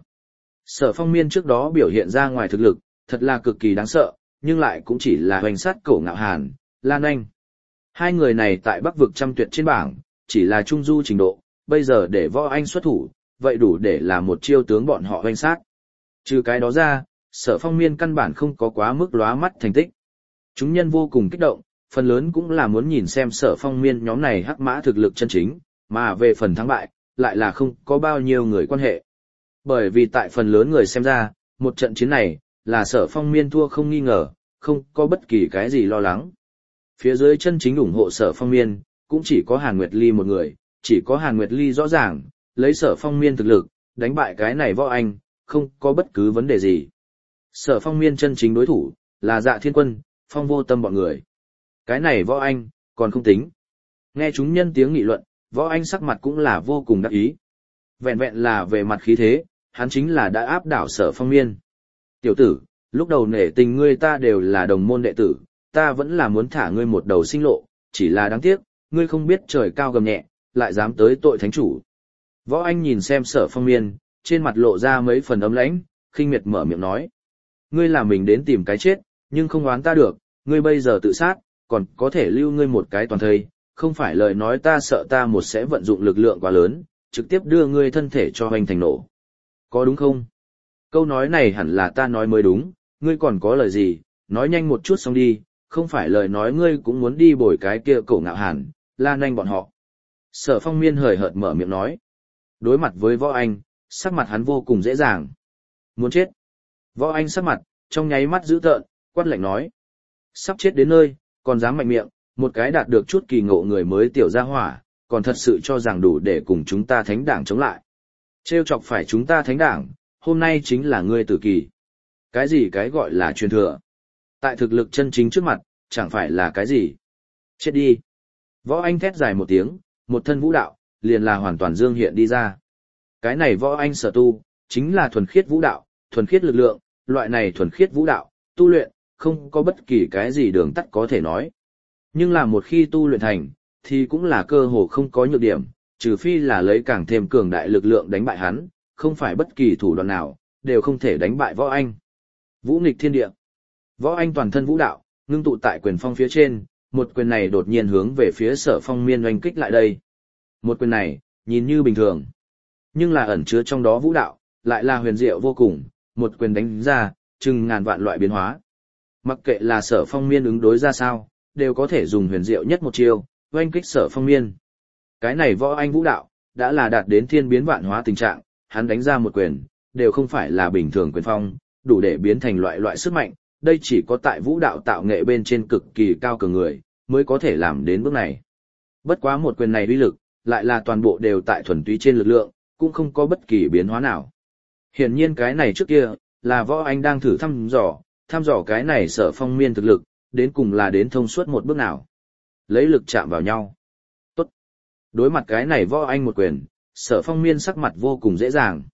Sở Phong Miên trước đó biểu hiện ra ngoài thực lực, thật là cực kỳ đáng sợ, nhưng lại cũng chỉ là hoành sát Cổ Ngạo Hàn, Lan Anh. Hai người này tại bắc vực trăm tuyệt trên bảng, chỉ là trung du trình độ, bây giờ để Võ Anh xuất thủ, vậy đủ để là một chiêu tướng bọn họ hoành sát. Trừ cái đó ra, Sở Phong Miên căn bản không có quá mức lóa mắt thành tích. Chúng nhân vô cùng kích động, phần lớn cũng là muốn nhìn xem Sở Phong Miên nhóm này hắc mã thực lực chân chính, mà về phần thắng bại, lại là không có bao nhiêu người quan hệ. Bởi vì tại phần lớn người xem ra, một trận chiến này, là Sở Phong Miên thua không nghi ngờ, không có bất kỳ cái gì lo lắng. Phía dưới chân chính ủng hộ Sở Phong Miên, cũng chỉ có Hàn Nguyệt Ly một người, chỉ có Hàn Nguyệt Ly rõ ràng, lấy Sở Phong Miên thực lực, đánh bại cái này Võ Anh, không có bất cứ vấn đề gì. Sở Phong Miên chân chính đối thủ, là Dạ Thiên Quân, Phong Vô Tâm bọn người. Cái này Võ Anh, còn không tính. Nghe chúng nhân tiếng nghị luận, Võ Anh sắc mặt cũng là vô cùng đắc ý. Vẹn vẹn là về mặt khí thế, hắn chính là đã áp đảo Sở Phong Miên. Tiểu tử, lúc đầu nể tình ngươi ta đều là đồng môn đệ tử, ta vẫn là muốn thả ngươi một đầu sinh lộ, chỉ là đáng tiếc, ngươi không biết trời cao gầm nhẹ, lại dám tới tội thánh chủ. Võ Anh nhìn xem Sở Phong Miên, trên mặt lộ ra mấy phần ấm lãnh, khinh miệt mở miệng nói. Ngươi là mình đến tìm cái chết, nhưng không oán ta được, ngươi bây giờ tự sát, còn có thể lưu ngươi một cái toàn thây, không phải lời nói ta sợ ta một sẽ vận dụng lực lượng quá lớn, trực tiếp đưa ngươi thân thể cho hoành thành nổ. Có đúng không? Câu nói này hẳn là ta nói mới đúng, ngươi còn có lời gì, nói nhanh một chút xong đi, không phải lời nói ngươi cũng muốn đi bồi cái kia cổ ngạo hàn, la nhanh bọn họ. Sở Phong Miên hời hợt mở miệng nói. Đối mặt với Võ Anh, sắc mặt hắn vô cùng dễ dàng. Muốn chết. Võ Anh sắc mặt, trong nháy mắt dữ tợn, quát lạnh nói. Sắp chết đến nơi, còn dám mạnh miệng, một cái đạt được chút kỳ ngộ người mới tiểu gia hỏa, còn thật sự cho rằng đủ để cùng chúng ta thánh đảng chống lại. Trêu chọc phải chúng ta thánh đảng, hôm nay chính là ngươi tử kỳ. Cái gì cái gọi là truyền thừa? Tại thực lực chân chính trước mặt, chẳng phải là cái gì. Chết đi. Võ Anh thét dài một tiếng, một thân vũ đạo, liền là hoàn toàn dương hiện đi ra. Cái này Võ Anh sở tu, chính là thuần khiết vũ đạo, thuần khiết lực lượng, loại này thuần khiết vũ đạo, tu luyện, không có bất kỳ cái gì đường tắt có thể nói. Nhưng là một khi tu luyện thành, thì cũng là cơ hồ không có nhược điểm, trừ phi là lấy càng thêm cường đại lực lượng đánh bại hắn, không phải bất kỳ thủ đoạn nào, đều không thể đánh bại Võ Anh. Vũ nghịch thiên địa. Võ Anh toàn thân vũ đạo, ngưng tụ tại quyền phong phía trên, một quyền này đột nhiên hướng về phía Sở Phong Miên oanh kích lại đây. Một quyền này, nhìn như bình thường, nhưng là ẩn chứa trong đó vũ đạo, lại là huyền diệu vô cùng, một quyền đánh ra, chừng ngàn vạn loại biến hóa. Mặc kệ là Sở Phong Miên ứng đối ra sao, đều có thể dùng huyền diệu nhất một chiêu, oanh kích Sở Phong Miên. Cái này Võ Anh vũ đạo, đã là đạt đến thiên biến vạn hóa tình trạng, hắn đánh ra một quyền, đều không phải là bình thường quyền phong, đủ để biến thành loại loại sức mạnh, đây chỉ có tại vũ đạo tạo nghệ bên trên cực kỳ cao cường người, mới có thể làm đến bước này. Bất quá một quyền này uy lực, lại là toàn bộ đều tại thuần túy trên lực lượng, cũng không có bất kỳ biến hóa nào. Hiển nhiên cái này trước kia, là Võ Anh đang thử thăm dò, thăm dò cái này Sở Phong Miên thực lực, đến cùng là đến thông suốt một bước nào. Lấy lực chạm vào nhau. Tốt. Đối mặt cái này Võ Anh một quyền, Sở Phong Miên sắc mặt vô cùng dễ dàng.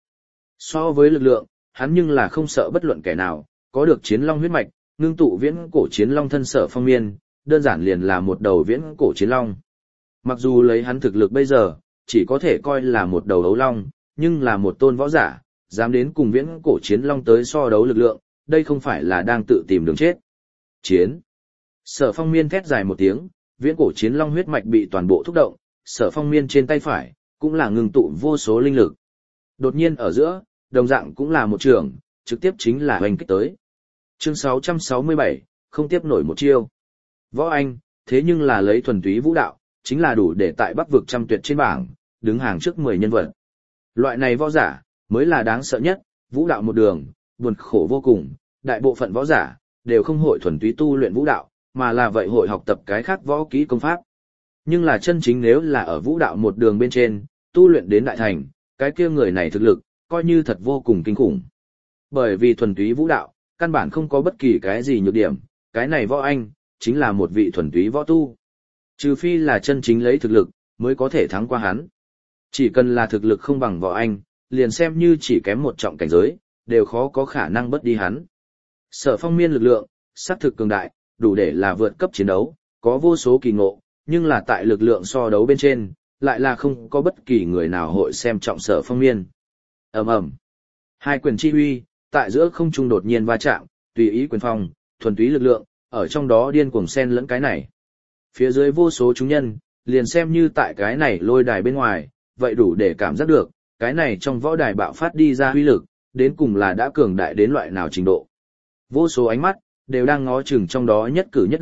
So với lực lượng, hắn nhưng là không sợ bất luận kẻ nào, có được chiến long huyết mạch, ngưng tụ viễn cổ chiến long thân Sở Phong Miên, đơn giản liền là một đầu viễn cổ chiến long. Mặc dù lấy hắn thực lực bây giờ, chỉ có thể coi là một đầu ấu long, nhưng là một tôn võ giả, dám đến cùng viễn cổ chiến long tới so đấu lực lượng, đây không phải là đang tự tìm đường chết. Chiến. Sở Phong Miên thét dài một tiếng, viễn cổ chiến long huyết mạch bị toàn bộ thúc động, Sở Phong Miên trên tay phải, cũng là ngưng tụ vô số linh lực. Đột nhiên ở giữa, đồng dạng cũng là một trường, trực tiếp chính là hoành kích tới. Chương sáu trăm sáu mươi bảy, không tiếp nổi một chiêu. Võ Anh, thế nhưng là lấy thuần túy vũ đạo, chính là đủ để tại Bắc vực trăm tuyệt trên bảng, đứng hàng trước mười nhân vật. Loại này võ giả, mới là đáng sợ nhất, vũ đạo một đường, buồn khổ vô cùng, đại bộ phận võ giả, đều không hội thuần túy tu luyện vũ đạo, mà là vậy hội học tập cái khác võ kỹ công pháp. Nhưng là chân chính nếu là ở vũ đạo một đường bên trên, tu luyện đến đại thành, cái kia người này thực lực, coi như thật vô cùng kinh khủng. Bởi vì thuần túy vũ đạo, căn bản không có bất kỳ cái gì nhược điểm, cái này Võ Anh, chính là một vị thuần túy võ tu. Trừ phi là chân chính lấy thực lực, mới có thể thắng qua hắn. Chỉ cần là thực lực không bằng Võ Anh, liền xem như chỉ kém một trọng cảnh giới, đều khó có khả năng bất đi hắn. Sở Phong Miên lực lượng, sát thực cường đại, đủ để là vượt cấp chiến đấu, có vô số kỳ ngộ, nhưng là tại lực lượng so đấu bên trên, lại là không có bất kỳ người nào hội xem trọng Sở Phong Miên. Ầm ầm. Hai quyền chi uy, tại giữa không trung đột nhiên va chạm, tùy ý quyền phong, thuần túy lực lượng, ở trong đó điên cuồng xen lẫn cái này. Phía dưới vô số chúng nhân, liền xem như tại cái này lôi đài bên ngoài, vậy đủ để cảm giác được, cái này trong võ đài bạo phát đi ra uy lực, đến cùng là đã cường đại đến loại nào trình độ. Vô số ánh mắt, đều đang ngó chừng trong đó nhất cử nhất động,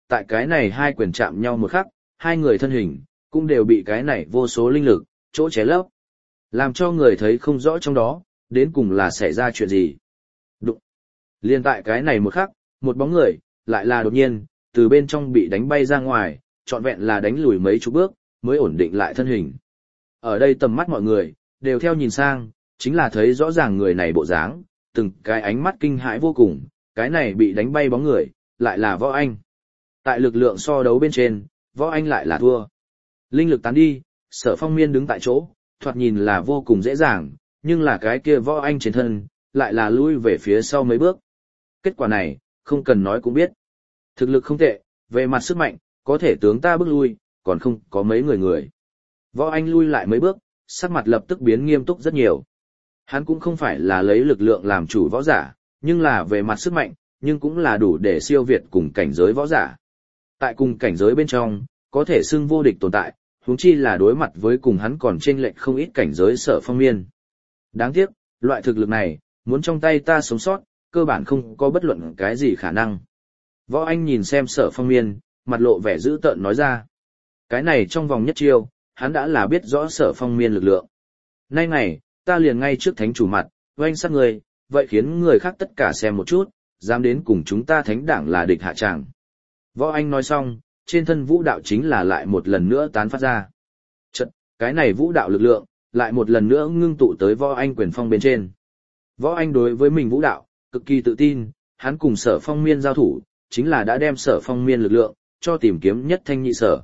tại cái này hai quyền chạm nhau một khắc, hai người thân hình, cũng đều bị cái này vô số linh lực, chỗ ché lấp. Làm cho người thấy không rõ trong đó, đến cùng là xảy ra chuyện gì. Đụng. Liên tại cái này một khắc, một bóng người, lại là đột nhiên, từ bên trong bị đánh bay ra ngoài, trọn vẹn là đánh lùi mấy chục bước, mới ổn định lại thân hình. Ở đây tầm mắt mọi người, đều theo nhìn sang, chính là thấy rõ ràng người này bộ dáng, từng cái ánh mắt kinh hãi vô cùng, cái này bị đánh bay bóng người, lại là Võ Anh. Tại lực lượng so đấu bên trên, Võ Anh lại là thua. Linh lực tán đi, Sở Phong Miên đứng tại chỗ, thoạt nhìn là vô cùng dễ dàng, nhưng là cái kia Võ Anh trên thân, lại là lui về phía sau mấy bước. Kết quả này, không cần nói cũng biết. Thực lực không tệ, về mặt sức mạnh, có thể tướng ta bước lui, còn không có mấy người người. Võ Anh lui lại mấy bước, sắc mặt lập tức biến nghiêm túc rất nhiều. Hắn cũng không phải là lấy lực lượng làm chủ võ giả, nhưng là về mặt sức mạnh, nhưng cũng là đủ để siêu việt cùng cảnh giới võ giả. Tại cùng cảnh giới bên trong, có thể xưng vô địch tồn tại, huống chi là đối mặt với cùng hắn còn chênh lệch không ít cảnh giới Sở Phong Miên. Đáng tiếc, loại thực lực này, muốn trong tay ta sống sót, cơ bản không có bất luận cái gì khả năng. Võ Anh nhìn xem Sở Phong Miên, mặt lộ vẻ dữ tợn nói ra. Cái này trong vòng nhất chiêu, hắn đã là biết rõ Sở Phong Miên lực lượng. Nay này, ta liền ngay trước thánh chủ mặt, oanh sát người, vậy khiến người khác tất cả xem một chút, dám đến cùng chúng ta thánh đảng là địch hạ tràng. Võ Anh nói xong, trên thân vũ đạo chính là lại một lần nữa tán phát ra. Chật, cái này vũ đạo lực lượng, lại một lần nữa ngưng tụ tới Võ Anh quyền phong bên trên. Võ Anh đối với mình vũ đạo, cực kỳ tự tin, hắn cùng Sở Phong Miên giao thủ, chính là đã đem Sở Phong Miên lực lượng, cho tìm kiếm nhất thanh nhị sở.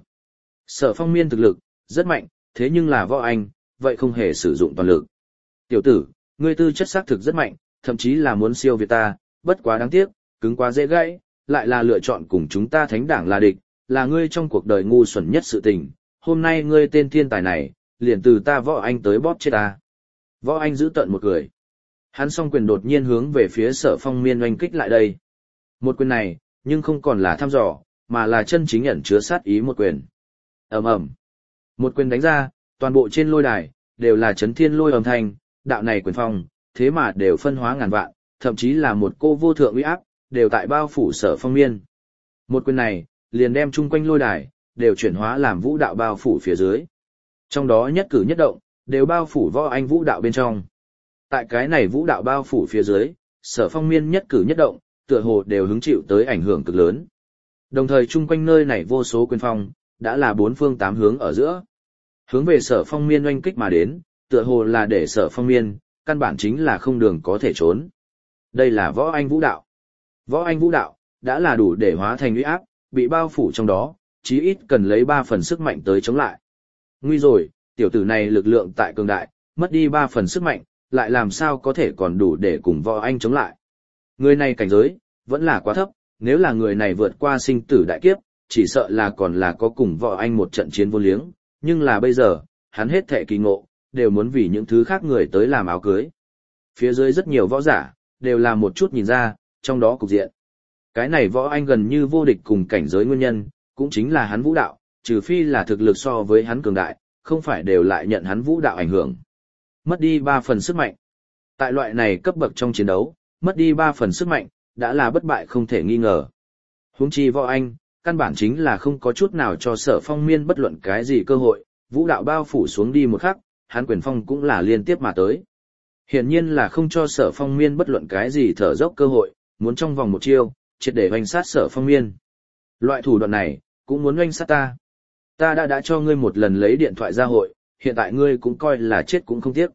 Sở Phong Miên thực lực, rất mạnh, thế nhưng là Võ Anh, vậy không hề sử dụng toàn lực. Tiểu tử, ngươi tư chất xác thực rất mạnh, thậm chí là muốn siêu việt ta, bất quá đáng tiếc, cứng quá dễ gãy, lại là lựa chọn cùng chúng ta thánh đảng là địch, là ngươi trong cuộc đời ngu xuẩn nhất sự tình. Hôm nay ngươi tên thiên tài này, liền từ ta Võ Anh tới bóp chết ta. Võ Anh giữ tận một cười. Hắn song quyền đột nhiên hướng về phía Sở Phong Miên oanh kích lại đây. Một quyền này, nhưng không còn là thăm dò, mà là chân chính ẩn chứa sát ý một quyền. Ầm ầm. Một quyền đánh ra, toàn bộ trên lôi đài đều là chấn thiên lôi âm thanh, đạo này quyền phong, thế mà đều phân hóa ngàn vạn, thậm chí là một cô vô thượng uy áp, đều tại bao phủ Sở Phong Miên. Một quyền này, liền đem chung quanh lôi đài, đều chuyển hóa làm vũ đạo bao phủ phía dưới. Trong đó nhất cử nhất động, đều bao phủ Võ Anh vũ đạo bên trong. Tại cái này vũ đạo bao phủ phía dưới, Sở Phong Miên nhất cử nhất động, tựa hồ đều hứng chịu tới ảnh hưởng cực lớn. Đồng thời chung quanh nơi này vô số quyền phong, đã là bốn phương tám hướng ở giữa. Hướng về Sở Phong Miên oanh kích mà đến, tựa hồ là để Sở Phong Miên, căn bản chính là không đường có thể trốn. Đây là Võ Anh vũ đạo. Võ Anh vũ đạo, đã là đủ để hóa thành uy áp, bị bao phủ trong đó, chí ít cần lấy ba phần sức mạnh tới chống lại. Nguy rồi, tiểu tử này lực lượng tại cường đại, mất đi ba phần sức mạnh, lại làm sao có thể còn đủ để cùng Võ Anh chống lại. Người này cảnh giới, vẫn là quá thấp, nếu là người này vượt qua sinh tử đại kiếp, chỉ sợ là còn là có cùng Võ Anh một trận chiến vô liếng, nhưng là bây giờ, hắn hết thệ kỳ ngộ, đều muốn vì những thứ khác người tới làm áo cưới. Phía dưới rất nhiều võ giả, đều là một chút nhìn ra, trong đó cục diện. Cái này Võ Anh gần như vô địch cùng cảnh giới nguyên nhân, cũng chính là hắn vũ đạo, trừ phi là thực lực so với hắn cường đại, không phải đều lại nhận hắn vũ đạo ảnh hưởng. Mất đi ba phần sức mạnh. Tại loại này cấp bậc trong chiến đấu, mất đi ba phần sức mạnh, đã là bất bại không thể nghi ngờ. Huống chi Võ Anh, căn bản chính là không có chút nào cho Sở Phong Miên bất luận cái gì cơ hội, vũ đạo bao phủ xuống đi một khắc, hắn quyền phong cũng là liên tiếp mà tới. Hiển nhiên là không cho Sở Phong Miên bất luận cái gì thở dốc cơ hội, muốn trong vòng một chiêu, triệt để oanh sát Sở Phong Miên. Loại thủ đoạn này, cũng muốn oanh sát ta. Ta đã đã cho ngươi một lần lấy điện thoại ra hội, hiện tại ngươi cũng coi là chết cũng không tiếc.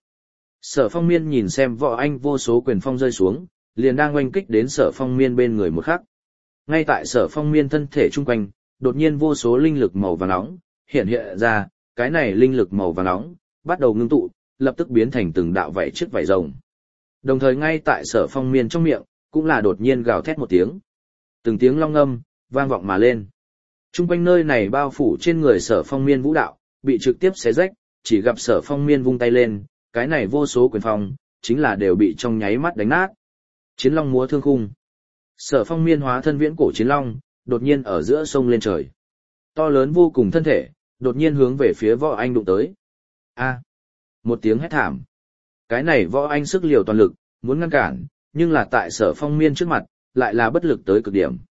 Sở Phong Miên nhìn xem Võ Anh vô số quyền phong rơi xuống, liền đang oanh kích đến Sở Phong Miên bên người một khắc. Ngay tại Sở Phong Miên thân thể trung quanh, đột nhiên vô số linh lực màu vàng nóng hiện hiện ra, cái này linh lực màu vàng nóng bắt đầu ngưng tụ, lập tức biến thành từng đạo vảy chiếc vảy rồng. Đồng thời ngay tại Sở Phong Miên trong miệng, cũng là đột nhiên gào thét một tiếng. Từng tiếng long ngâm vang vọng mà lên. Trung quanh nơi này bao phủ trên người Sở Phong Miên vũ đạo, bị trực tiếp xé rách, chỉ gặp Sở Phong Miên vung tay lên, cái này vô số quyền phong, chính là đều bị trong nháy mắt đánh nát. Chiến long múa thương khung. Sở Phong Miên hóa thân viễn cổ chiến long, đột nhiên ở giữa sông lên trời. To lớn vô cùng thân thể, đột nhiên hướng về phía Võ Anh đụng tới. A! Một tiếng hét thảm. Cái này Võ Anh sức liều toàn lực, muốn ngăn cản, nhưng là tại Sở Phong Miên trước mặt, lại là bất lực tới cực điểm.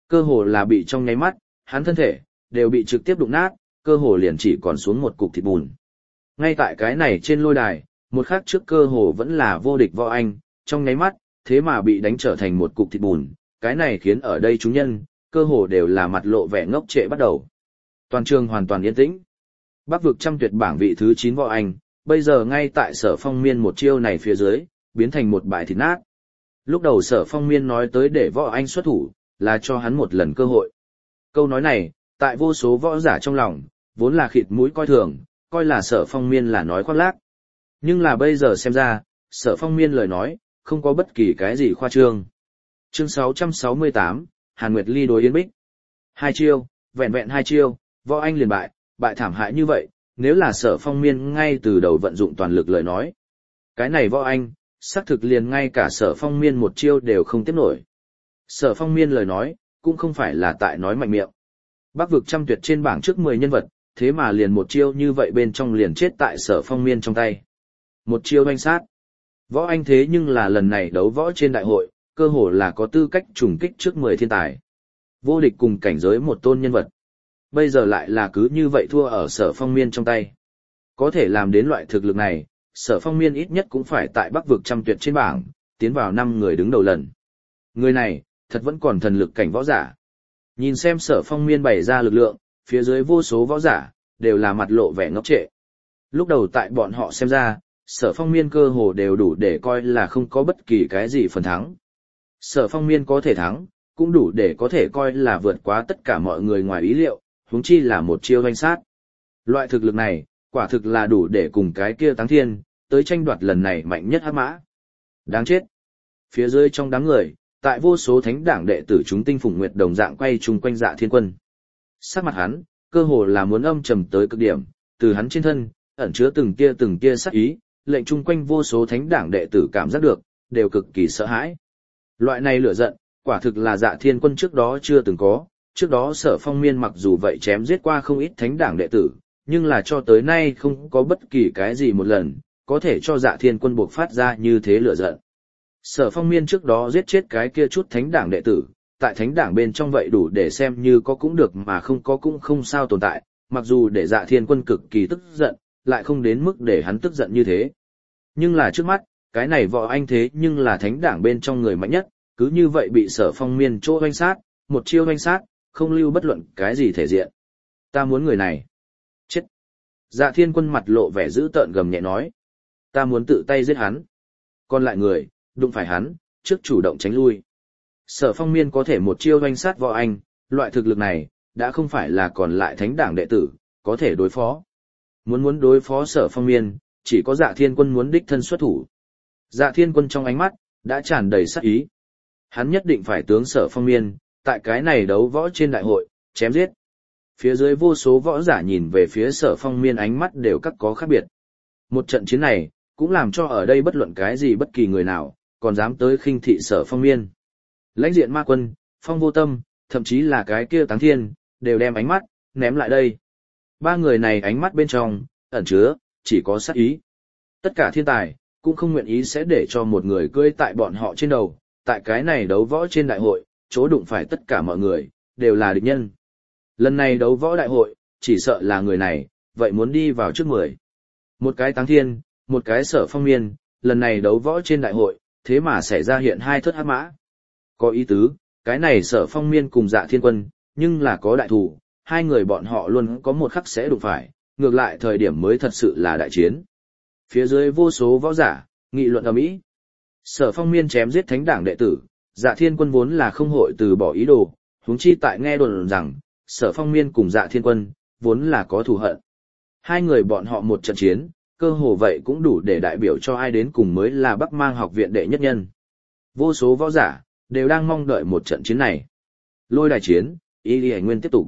Cơ hồ là bị trong nháy mắt, hắn thân thể đều bị trực tiếp đụng nát, cơ hồ liền chỉ còn xuống một cục thịt bùn. Ngay tại cái này trên lôi đài, một khắc trước cơ hồ vẫn là vô địch Võ Anh, trong nháy mắt, thế mà bị đánh trở thành một cục thịt bùn, cái này khiến ở đây chúng nhân, cơ hồ đều là mặt lộ vẻ ngốc trệ bắt đầu. Toàn trường hoàn toàn yên tĩnh. Bắc vực trăm tuyệt bảng vị thứ chín Võ Anh, bây giờ ngay tại Sở Phong Miên một chiêu này phía dưới, biến thành một bãi thịt nát. Lúc đầu Sở Phong Miên nói tới để Võ Anh xuất thủ, là cho hắn một lần cơ hội. Câu nói này, tại vô số võ giả trong lòng, vốn là khịt mũi coi thường, coi là Sở Phong Miên là nói khoác lác. Nhưng là bây giờ xem ra, Sở Phong Miên lời nói, không có bất kỳ cái gì khoa trương. Chương sáu trăm sáu mươi tám, Hàn Nguyệt Ly đối Yến Bích. Hai chiêu, vẹn vẹn hai chiêu, Võ Anh liền bại, bại thảm hại như vậy, nếu là Sở Phong Miên ngay từ đầu vận dụng toàn lực lời nói. Cái này Võ Anh, xác thực liền ngay cả Sở Phong Miên một chiêu đều không tiếp nổi. Sở Phong Miên lời nói, cũng không phải là tại nói mạnh miệng. Bắc vực trăm tuyệt trên bảng trước mười nhân vật, thế mà liền một chiêu như vậy bên trong liền chết tại Sở Phong Miên trong tay. Một chiêu oanh sát. Võ Anh thế nhưng là lần này đấu võ trên đại hội, cơ hồ là có tư cách trùng kích trước mười thiên tài. Vô địch cùng cảnh giới một tôn nhân vật. Bây giờ lại là cứ như vậy thua ở Sở Phong Miên trong tay. Có thể làm đến loại thực lực này, Sở Phong Miên ít nhất cũng phải tại Bắc vực trăm tuyệt trên bảng, tiến vào năm người đứng đầu lần. Người này, thật vẫn còn thần lực cảnh võ giả. Nhìn xem Sở Phong Miên bày ra lực lượng, phía dưới vô số võ giả, đều là mặt lộ vẻ ngốc trệ. Lúc đầu tại bọn họ xem ra, Sở Phong Miên cơ hồ đều đủ để coi là không có bất kỳ cái gì phần thắng. Sở Phong Miên có thể thắng, cũng đủ để có thể coi là vượt quá tất cả mọi người ngoài ý liệu, huống chi là một chiêu oanh sát. Loại thực lực này, quả thực là đủ để cùng cái kia Táng Thiên, tới tranh đoạt lần này mạnh nhất hắc mã. Đáng chết. Phía dưới trong đám người, tại vô số thánh đảng đệ tử chúng tinh phùng nguyệt đồng dạng quay chung quanh Dạ Thiên Quân. Sắc mặt hắn, cơ hồ là muốn âm trầm tới cực điểm, từ hắn trên thân, ẩn chứa từng tia từng tia sắc ý, lệnh chung quanh vô số thánh đảng đệ tử cảm giác được, đều cực kỳ sợ hãi. Loại này lửa giận, quả thực là Dạ Thiên Quân trước đó chưa từng có, trước đó Sở Phong Miên mặc dù vậy chém giết qua không ít thánh đảng đệ tử, nhưng là cho tới nay không có bất kỳ cái gì một lần, có thể cho Dạ Thiên Quân buộc phát ra như thế lửa giận. Sở Phong Miên trước đó giết chết cái kia chút thánh đảng đệ tử, tại thánh đảng bên trong vậy đủ để xem như có cũng được mà không có cũng không sao tồn tại, mặc dù để Dạ Thiên Quân cực kỳ tức giận, lại không đến mức để hắn tức giận như thế. Nhưng là trước mắt, cái này Võ Anh thế nhưng là thánh đảng bên trong người mạnh nhất, cứ như vậy bị Sở Phong Miên chỗ oanh sát, một chiêu oanh sát, không lưu bất luận cái gì thể diện. Ta muốn người này. Chết. Dạ Thiên Quân mặt lộ vẻ dữ tợn gầm nhẹ nói. Ta muốn tự tay giết hắn. Còn lại người, đụng phải hắn, trước chủ động tránh lui. Sở Phong Miên có thể một chiêu oanh sát Võ Anh, loại thực lực này, đã không phải là còn lại thánh đảng đệ tử, có thể đối phó. Muốn muốn đối phó Sở Phong Miên, chỉ có Dạ Thiên Quân muốn đích thân xuất thủ. Dạ Thiên Quân trong ánh mắt, đã tràn đầy sát ý. Hắn nhất định phải tướng Sở Phong Miên, tại cái này đấu võ trên đại hội, chém giết. Phía dưới vô số võ giả nhìn về phía Sở Phong Miên ánh mắt đều các có khác biệt. Một trận chiến này, cũng làm cho ở đây bất luận cái gì bất kỳ người nào, còn dám tới khinh thị Sở Phong Miên. Lãnh diện ma quân, Phong Vô Tâm, thậm chí là cái kia Táng Thiên, đều đem ánh mắt, ném lại đây. Ba người này ánh mắt bên trong, ẩn chứa, chỉ có sát ý. Tất cả thiên tài, cũng không nguyện ý sẽ để cho một người cưỡi tại bọn họ trên đầu, tại cái này đấu võ trên đại hội, chỗ đụng phải tất cả mọi người, đều là địch nhân. Lần này đấu võ đại hội, chỉ sợ là người này, vậy muốn đi vào trước mười. Một cái Táng Thiên, một cái Sở Phong Miên, lần này đấu võ trên đại hội, thế mà xảy ra hiện hai thất hắc mã. Có ý tứ, cái này Sở Phong Miên cùng Dạ Thiên Quân, nhưng là có đại thủ, hai người bọn họ luôn có một khắc sẽ đụng phải, ngược lại thời điểm mới thật sự là đại chiến. Phía dưới vô số võ giả, nghị luận ầm ĩ. Sở Phong Miên chém giết thánh đảng đệ tử, Dạ Thiên Quân vốn là không hội từ bỏ ý đồ, huống chi tại nghe đồn rằng, Sở Phong Miên cùng Dạ Thiên Quân, vốn là có thù hận. Hai người bọn họ một trận chiến, cơ hồ vậy cũng đủ để đại biểu cho ai đến cùng mới là Bắc Mang học viện đệ nhất nhân. Vô số võ giả, đều đang mong đợi một trận chiến này. Lôi đài chiến, Y Lý Hải Nguyên tiếp tục.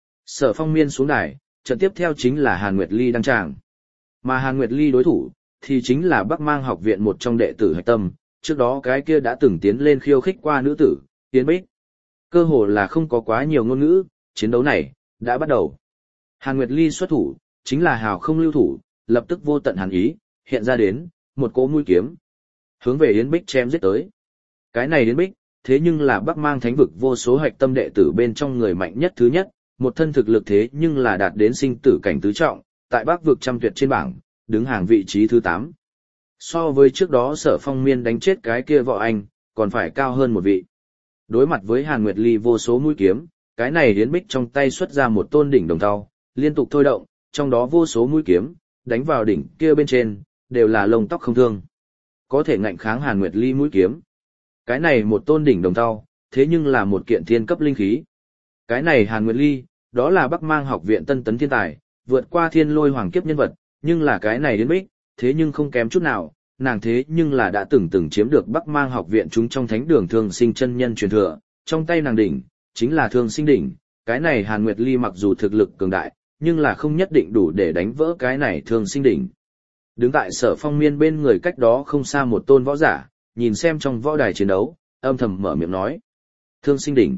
Sở Phong Miên xuống đài, trận tiếp theo chính là Hàn Nguyệt Ly đăng tràng. Mà Hàn Nguyệt Ly đối thủ, thì chính là Bắc Mang học viện một trong đệ tử hạch tâm, trước đó cái kia đã từng tiến lên khiêu khích qua nữ tử, Yến Bích. Cơ hồ là không có quá nhiều ngôn ngữ, chiến đấu này, đã bắt đầu. Hàn Nguyệt Ly xuất thủ, chính là hào không lưu thủ, lập tức vô tận hàn ý, hiện ra đến, một cỗ mũi kiếm. Hướng về Yến Bích chém giết tới. Cái này Yến Bích, thế nhưng là Bắc Mang Thánh vực vô số hạch tâm đệ tử bên trong người mạnh nhất thứ nhất, một thân thực lực thế nhưng là đạt đến sinh tử cảnh tứ trọng, tại Bắc vực trăm tuyệt trên bảng, đứng hàng vị trí thứ tám. So với trước đó Sở Phong Miên đánh chết cái kia Võ Anh, còn phải cao hơn một vị. Đối mặt với Hàn Nguyệt Ly vô số mũi kiếm, cái này Yến Bích trong tay xuất ra một tôn đỉnh đồng thau, liên tục thôi động, trong đó vô số mũi kiếm, đánh vào đỉnh kia bên trên, đều là lông tóc không thương. Có thể ngạnh kháng Hàn Nguyệt Ly mũi kiếm. Cái này một tôn đỉnh đồng thau, thế nhưng là một kiện thiên cấp linh khí. Cái này Hàn Nguyệt Ly, đó là Bắc Mang học viện tân tấn thiên tài, vượt qua thiên lôi hoàng kiếp nhân vật, nhưng là cái này Yến Bích, thế nhưng không kém chút nào, nàng thế nhưng là đã từng từng chiếm được Bắc Mang học viện chúng trong thánh đường Thương Sinh chân nhân truyền thừa, trong tay nàng đỉnh, chính là Thương Sinh đỉnh, cái này Hàn Nguyệt Ly mặc dù thực lực cường đại, nhưng là không nhất định đủ để đánh vỡ cái này Thương Sinh đỉnh. Đứng tại Sở Phong Miên bên người cách đó không xa một tôn võ giả, nhìn xem trong võ đài chiến đấu, âm thầm mở miệng nói: Thương Sinh đỉnh.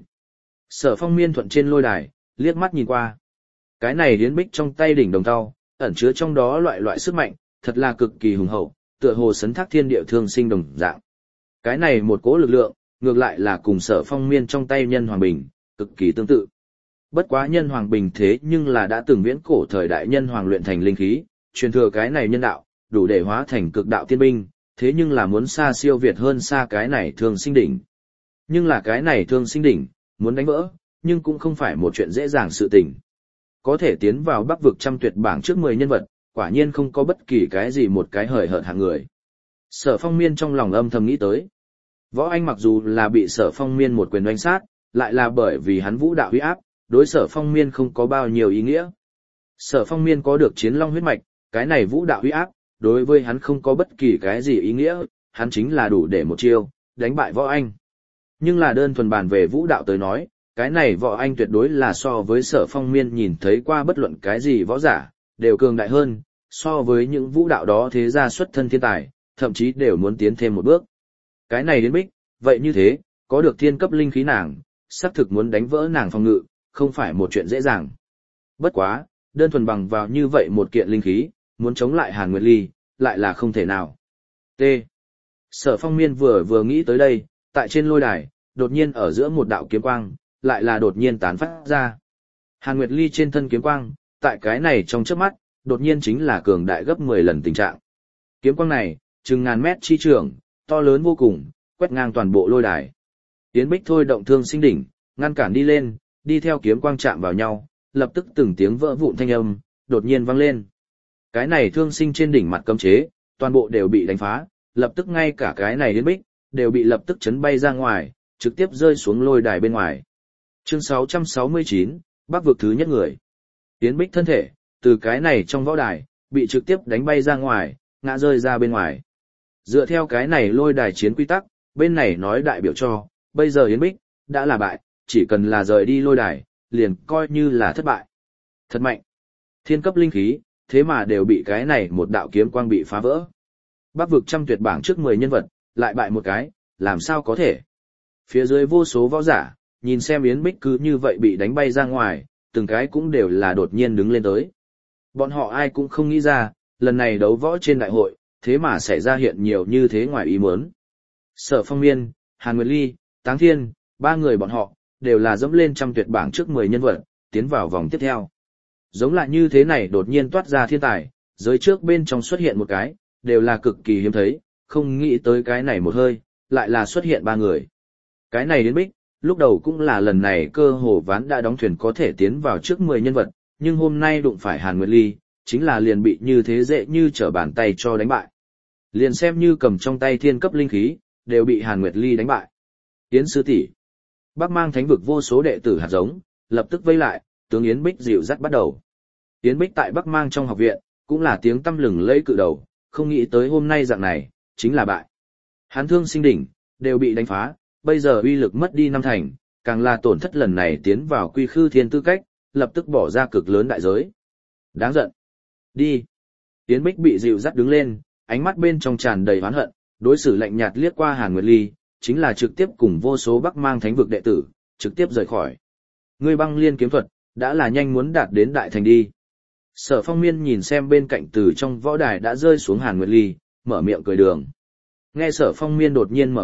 Sở Phong Miên thuận trên lôi đài, liếc mắt nhìn qua. Cái này Yến Bích trong tay đỉnh đồng thau, ẩn chứa trong đó loại loại sức mạnh, thật là cực kỳ hùng hậu, tựa hồ sấn thác thiên địa thương sinh đồng dạng. Cái này một cỗ lực lượng, ngược lại là cùng Sở Phong Miên trong tay Nhân Hoàng Bình, cực kỳ tương tự. Bất quá Nhân Hoàng Bình thế nhưng là đã từng viễn cổ thời đại Nhân Hoàng luyện thành linh khí, truyền thừa cái này nhân đạo, đủ để hóa thành cực đạo tiên binh, thế nhưng là muốn xa siêu việt hơn xa cái này Thương Sinh đỉnh. Nhưng là cái này Thương Sinh đỉnh, muốn đánh vỡ, nhưng cũng không phải một chuyện dễ dàng sự tình. Có thể tiến vào Bắc vực trăm tuyệt bảng trước mười nhân vật, quả nhiên không có bất kỳ cái gì một cái hời hợt hạng người. Sở Phong Miên trong lòng âm thầm nghĩ tới. Võ Anh mặc dù là bị Sở Phong Miên một quyền đánh sát, lại là bởi vì hắn vũ đạo uy áp, đối Sở Phong Miên không có bao nhiêu ý nghĩa. Sở Phong Miên có được chiến long huyết mạch, cái này vũ đạo uy áp, đối với hắn không có bất kỳ cái gì ý nghĩa, hắn chính là đủ để một chiêu, đánh bại Võ Anh. Nhưng là đơn thuần bàn về vũ đạo tới nói, cái này Võ Anh tuyệt đối là so với Sở Phong Miên nhìn thấy qua bất luận cái gì võ giả, đều cường đại hơn, so với những vũ đạo đó thế gia xuất thân thiên tài, thậm chí đều muốn tiến thêm một bước. Cái này Yến Bích, vậy như thế, có được thiên cấp linh khí nàng, xác thực muốn đánh vỡ nàng phòng ngự, không phải một chuyện dễ dàng. Bất quá, đơn thuần bằng vào như vậy một kiện linh khí, muốn chống lại Hàn Nguyệt Ly, lại là không thể nào. T. Sở Phong Miên vừa vừa nghĩ tới đây, tại trên lôi đài, đột nhiên ở giữa một đạo kiếm quang, lại là đột nhiên tán phát ra. Hàn Nguyệt Ly trên thân kiếm quang, tại cái này trong chớp mắt, đột nhiên chính là cường đại gấp mười lần tình trạng. Kiếm quang này, chừng ngàn mét chi trường, to lớn vô cùng, quét ngang toàn bộ lôi đài. Yến Bích thôi động Thương Sinh đỉnh, ngăn cản đi lên, đi theo kiếm quang chạm vào nhau, lập tức từng tiếng vỡ vụn thanh âm, đột nhiên vang lên. Cái này Thương Sinh trên đỉnh mặt cấm chế, toàn bộ đều bị đánh phá, lập tức ngay cả cái này Yến Bích, đều bị lập tức chấn bay ra ngoài, trực tiếp rơi xuống lôi đài bên ngoài. Chương sáu trăm sáu mươi chín, Bắc vực thứ nhất người. Yến Bích thân thể, từ cái này trong võ đài, bị trực tiếp đánh bay ra ngoài, ngã rơi ra bên ngoài. Dựa theo cái này lôi đài chiến quy tắc, bên này nói đại biểu cho, bây giờ Yến Bích, đã là bại, chỉ cần là rời đi lôi đài, liền coi như là thất bại. Thật mạnh. Thiên cấp linh khí, thế mà đều bị cái này một đạo kiếm quang bị phá vỡ. Bắc vực trăm tuyệt bảng trước mười nhân vật, lại bại một cái, làm sao có thể. Phía dưới vô số võ giả, nhìn xem Yến Bích cứ như vậy bị đánh bay ra ngoài, từng cái cũng đều là đột nhiên đứng lên tới. Bọn họ ai cũng không nghĩ ra, lần này đấu võ trên đại hội, thế mà xảy ra hiện nhiều như thế ngoài ý muốn. Sở Phong Miên, Hàn Nguyệt Ly, Táng Thiên, ba người bọn họ, đều là dẫm lên trăm tuyệt bảng trước mười nhân vật, tiến vào vòng tiếp theo. Giống lại như thế này đột nhiên toát ra thiên tài, giới trước bên trong xuất hiện một cái, đều là cực kỳ hiếm thấy, không nghĩ tới cái này một hơi, lại là xuất hiện ba người. Cái này đến Bích, lúc đầu cũng là lần này cơ hồ ván đã đóng thuyền có thể tiến vào trước mười nhân vật, nhưng hôm nay đụng phải Hàn Nguyệt Ly, chính là liền bị như thế dễ như trở bàn tay cho đánh bại. Liền xem như cầm trong tay thiên cấp linh khí, đều bị Hàn Nguyệt Ly đánh bại. Yến sư tỷ, Bắc Mang Thánh vực vô số đệ tử hạt giống, lập tức vây lại, tướng Yến Bích dịu dắt bắt đầu. Yến Bích tại Bắc Mang trong học viện, cũng là tiếng tăm lừng lẫy cự đầu, không nghĩ tới hôm nay dạng này, chính là bại. Hán Thương Sinh đỉnh, đều bị đánh phá, bây giờ uy lực mất đi năm thành, càng là tổn thất lần này tiến vào quy khư thiên tư cách, lập tức bỏ ra cực lớn đại giới. Đáng giận. Đi. Yến Bích bị dịu dắt đứng lên, ánh mắt bên trong tràn đầy oán hận, đối xử lạnh nhạt liếc qua Hàn Nguyệt Ly, chính là trực tiếp cùng vô số Bắc Mang Thánh vực đệ tử, trực tiếp rời khỏi. Ngươi băng liên kiếm thuật, đã là nhanh muốn đạt đến đại thành đi. Sở Phong Miên nhìn xem bên cạnh từ trong võ đài đã rơi xuống Hàn Nguyệt Ly, mở miệng cười đường. Nghe Sở Phong Miên đột nhiên mở miệng,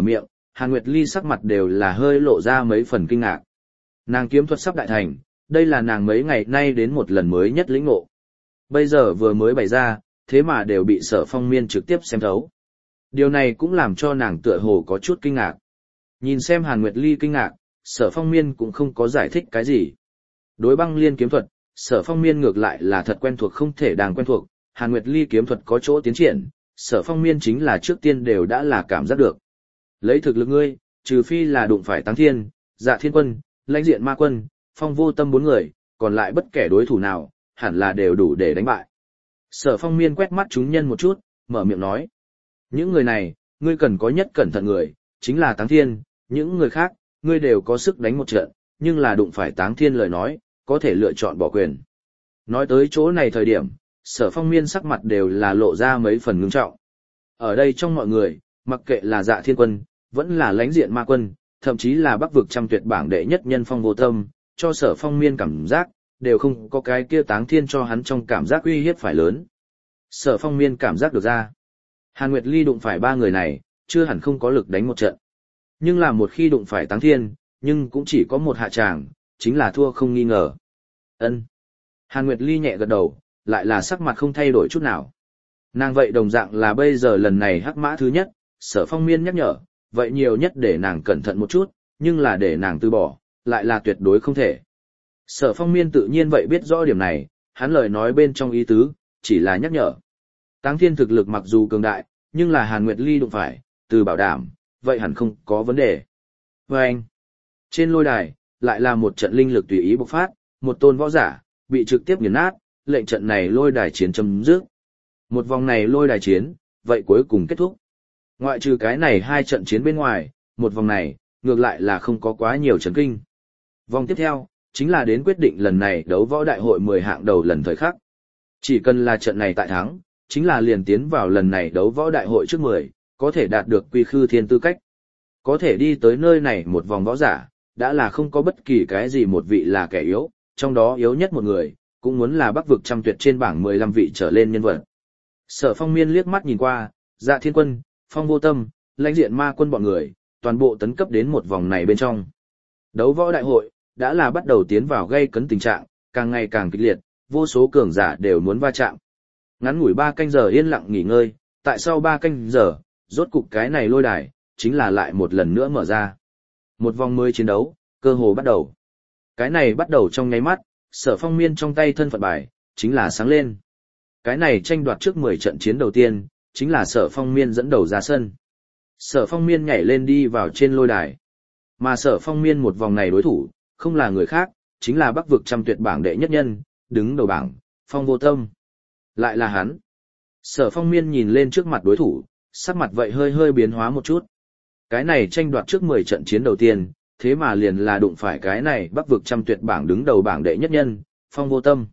Hàn Nguyệt Ly sắc mặt đều là hơi lộ ra mấy phần kinh ngạc. Nàng kiếm thuật sắp đại thành, đây là nàng mấy ngày nay đến một lần mới nhất lĩnh ngộ. Bây giờ vừa mới bày ra, thế mà đều bị Sở Phong Miên trực tiếp xem thấu. Điều này cũng làm cho nàng tựa hồ có chút kinh ngạc. Nhìn xem Hàn Nguyệt Ly kinh ngạc, Sở Phong Miên cũng không có giải thích cái gì. Đối băng liên kiếm thuật, Sở Phong Miên ngược lại là thật quen thuộc không thể đang quen thuộc, Hàn Nguyệt Ly kiếm thuật có chỗ tiến triển, Sở Phong Miên chính là trước tiên đều đã là cảm giác được. Lấy thực lực ngươi, trừ phi là đụng phải Táng Thiên, Dạ Thiên Quân, Lãnh Diện Ma Quân, Phong Vô Tâm bốn người, còn lại bất kể đối thủ nào, hẳn là đều đủ để đánh bại. Sở Phong Miên quét mắt chúng nhân một chút, mở miệng nói. Những người này, ngươi cần có nhất cẩn thận người, chính là Táng Thiên, những người khác, ngươi đều có sức đánh một trận, nhưng là đụng phải Táng Thiên lời nói, có thể lựa chọn bỏ quyền. Nói tới chỗ này thời điểm, Sở Phong Miên sắc mặt đều là lộ ra mấy phần ngưng trọng. Ở đây trong mọi người, mặc kệ là Dạ Thiên Quân, vẫn là Lãnh Diện Ma Quân, thậm chí là Bắc vực trăm tuyệt bảng đệ nhất nhân Phong Vô Tâm, cho Sở Phong Miên cảm giác, đều không có cái kia Táng Thiên cho hắn trong cảm giác uy hiếp phải lớn. Sở Phong Miên cảm giác được ra. Hàn Nguyệt Ly đụng phải ba người này, chưa hẳn không có lực đánh một trận. Nhưng là một khi đụng phải Táng Thiên, nhưng cũng chỉ có một hạ tràng, chính là thua không nghi ngờ. Ân. Hàn Nguyệt Ly nhẹ gật đầu, lại là sắc mặt không thay đổi chút nào. Nàng vậy đồng dạng là bây giờ lần này hắc mã thứ nhất, Sở Phong Miên nhắc nhở, vậy nhiều nhất để nàng cẩn thận một chút, nhưng là để nàng từ bỏ, lại là tuyệt đối không thể. Sở Phong Miên tự nhiên vậy biết rõ điểm này, hắn lời nói bên trong ý tứ, chỉ là nhắc nhở. Táng Thiên thực lực mặc dù cường đại, nhưng là Hàn Nguyệt Ly đụng phải, từ bảo đảm, vậy hẳn không có vấn đề. Và anh, trên lôi đài, lại là một trận linh lực tùy ý bộc phát, một tôn võ giả, bị trực tiếp nghiền nát, lệnh trận này lôi đài chiến chấm dứt. Một vòng này lôi đài chiến, vậy cuối cùng kết thúc. Ngoại trừ cái này hai trận chiến bên ngoài, một vòng này, ngược lại là không có quá nhiều chấn kinh. Vòng tiếp theo, chính là đến quyết định lần này đấu võ đại hội mười hạng đầu lần thời khắc. Chỉ cần là trận này tại thắng, chính là liền tiến vào lần này đấu võ đại hội trước mười, có thể đạt được quy khư thiên tư cách. Có thể đi tới nơi này một vòng võ giả, đã là không có bất kỳ cái gì một vị là kẻ yếu, trong đó yếu nhất một người, cũng muốn là Bắc vực trăm tuyệt trên bảng mười lăm vị trở lên nhân vật. Sở Phong Miên liếc mắt nhìn qua, Dạ Thiên Quân, Phong Vô Tâm, Lãnh Diện Ma Quân bọn người, toàn bộ tấn cấp đến một vòng này bên trong. Đấu võ đại hội, đã là bắt đầu tiến vào gây cấn tình trạng, càng ngày càng kịch liệt, vô số cường giả đều muốn va chạm. Ngắn ngủi ba canh giờ yên lặng nghỉ ngơi, tại sau ba canh giờ, rốt cục cái này lôi đài, chính là lại một lần nữa mở ra. Một vòng mới chiến đấu, cơ hồ bắt đầu. Cái này bắt đầu trong nháy mắt, Sở Phong Miên trong tay thân phận bài, chính là sáng lên. Cái này tranh đoạt trước mười trận chiến đầu tiên, chính là Sở Phong Miên dẫn đầu ra sân. Sở Phong Miên nhảy lên đi vào trên lôi đài. Mà Sở Phong Miên một vòng này đối thủ, không là người khác, chính là Bắc vực trăm tuyệt bảng đệ nhất nhân, đứng đầu bảng, Phong Vô Tâm. Lại là hắn. Sở Phong Miên nhìn lên trước mặt đối thủ, sắc mặt vậy hơi hơi biến hóa một chút. Cái này tranh đoạt trước mười trận chiến đầu tiên, thế mà liền là đụng phải cái này Bắc vực trăm tuyệt bảng đứng đầu bảng đệ nhất nhân, Phong Vô Tâm.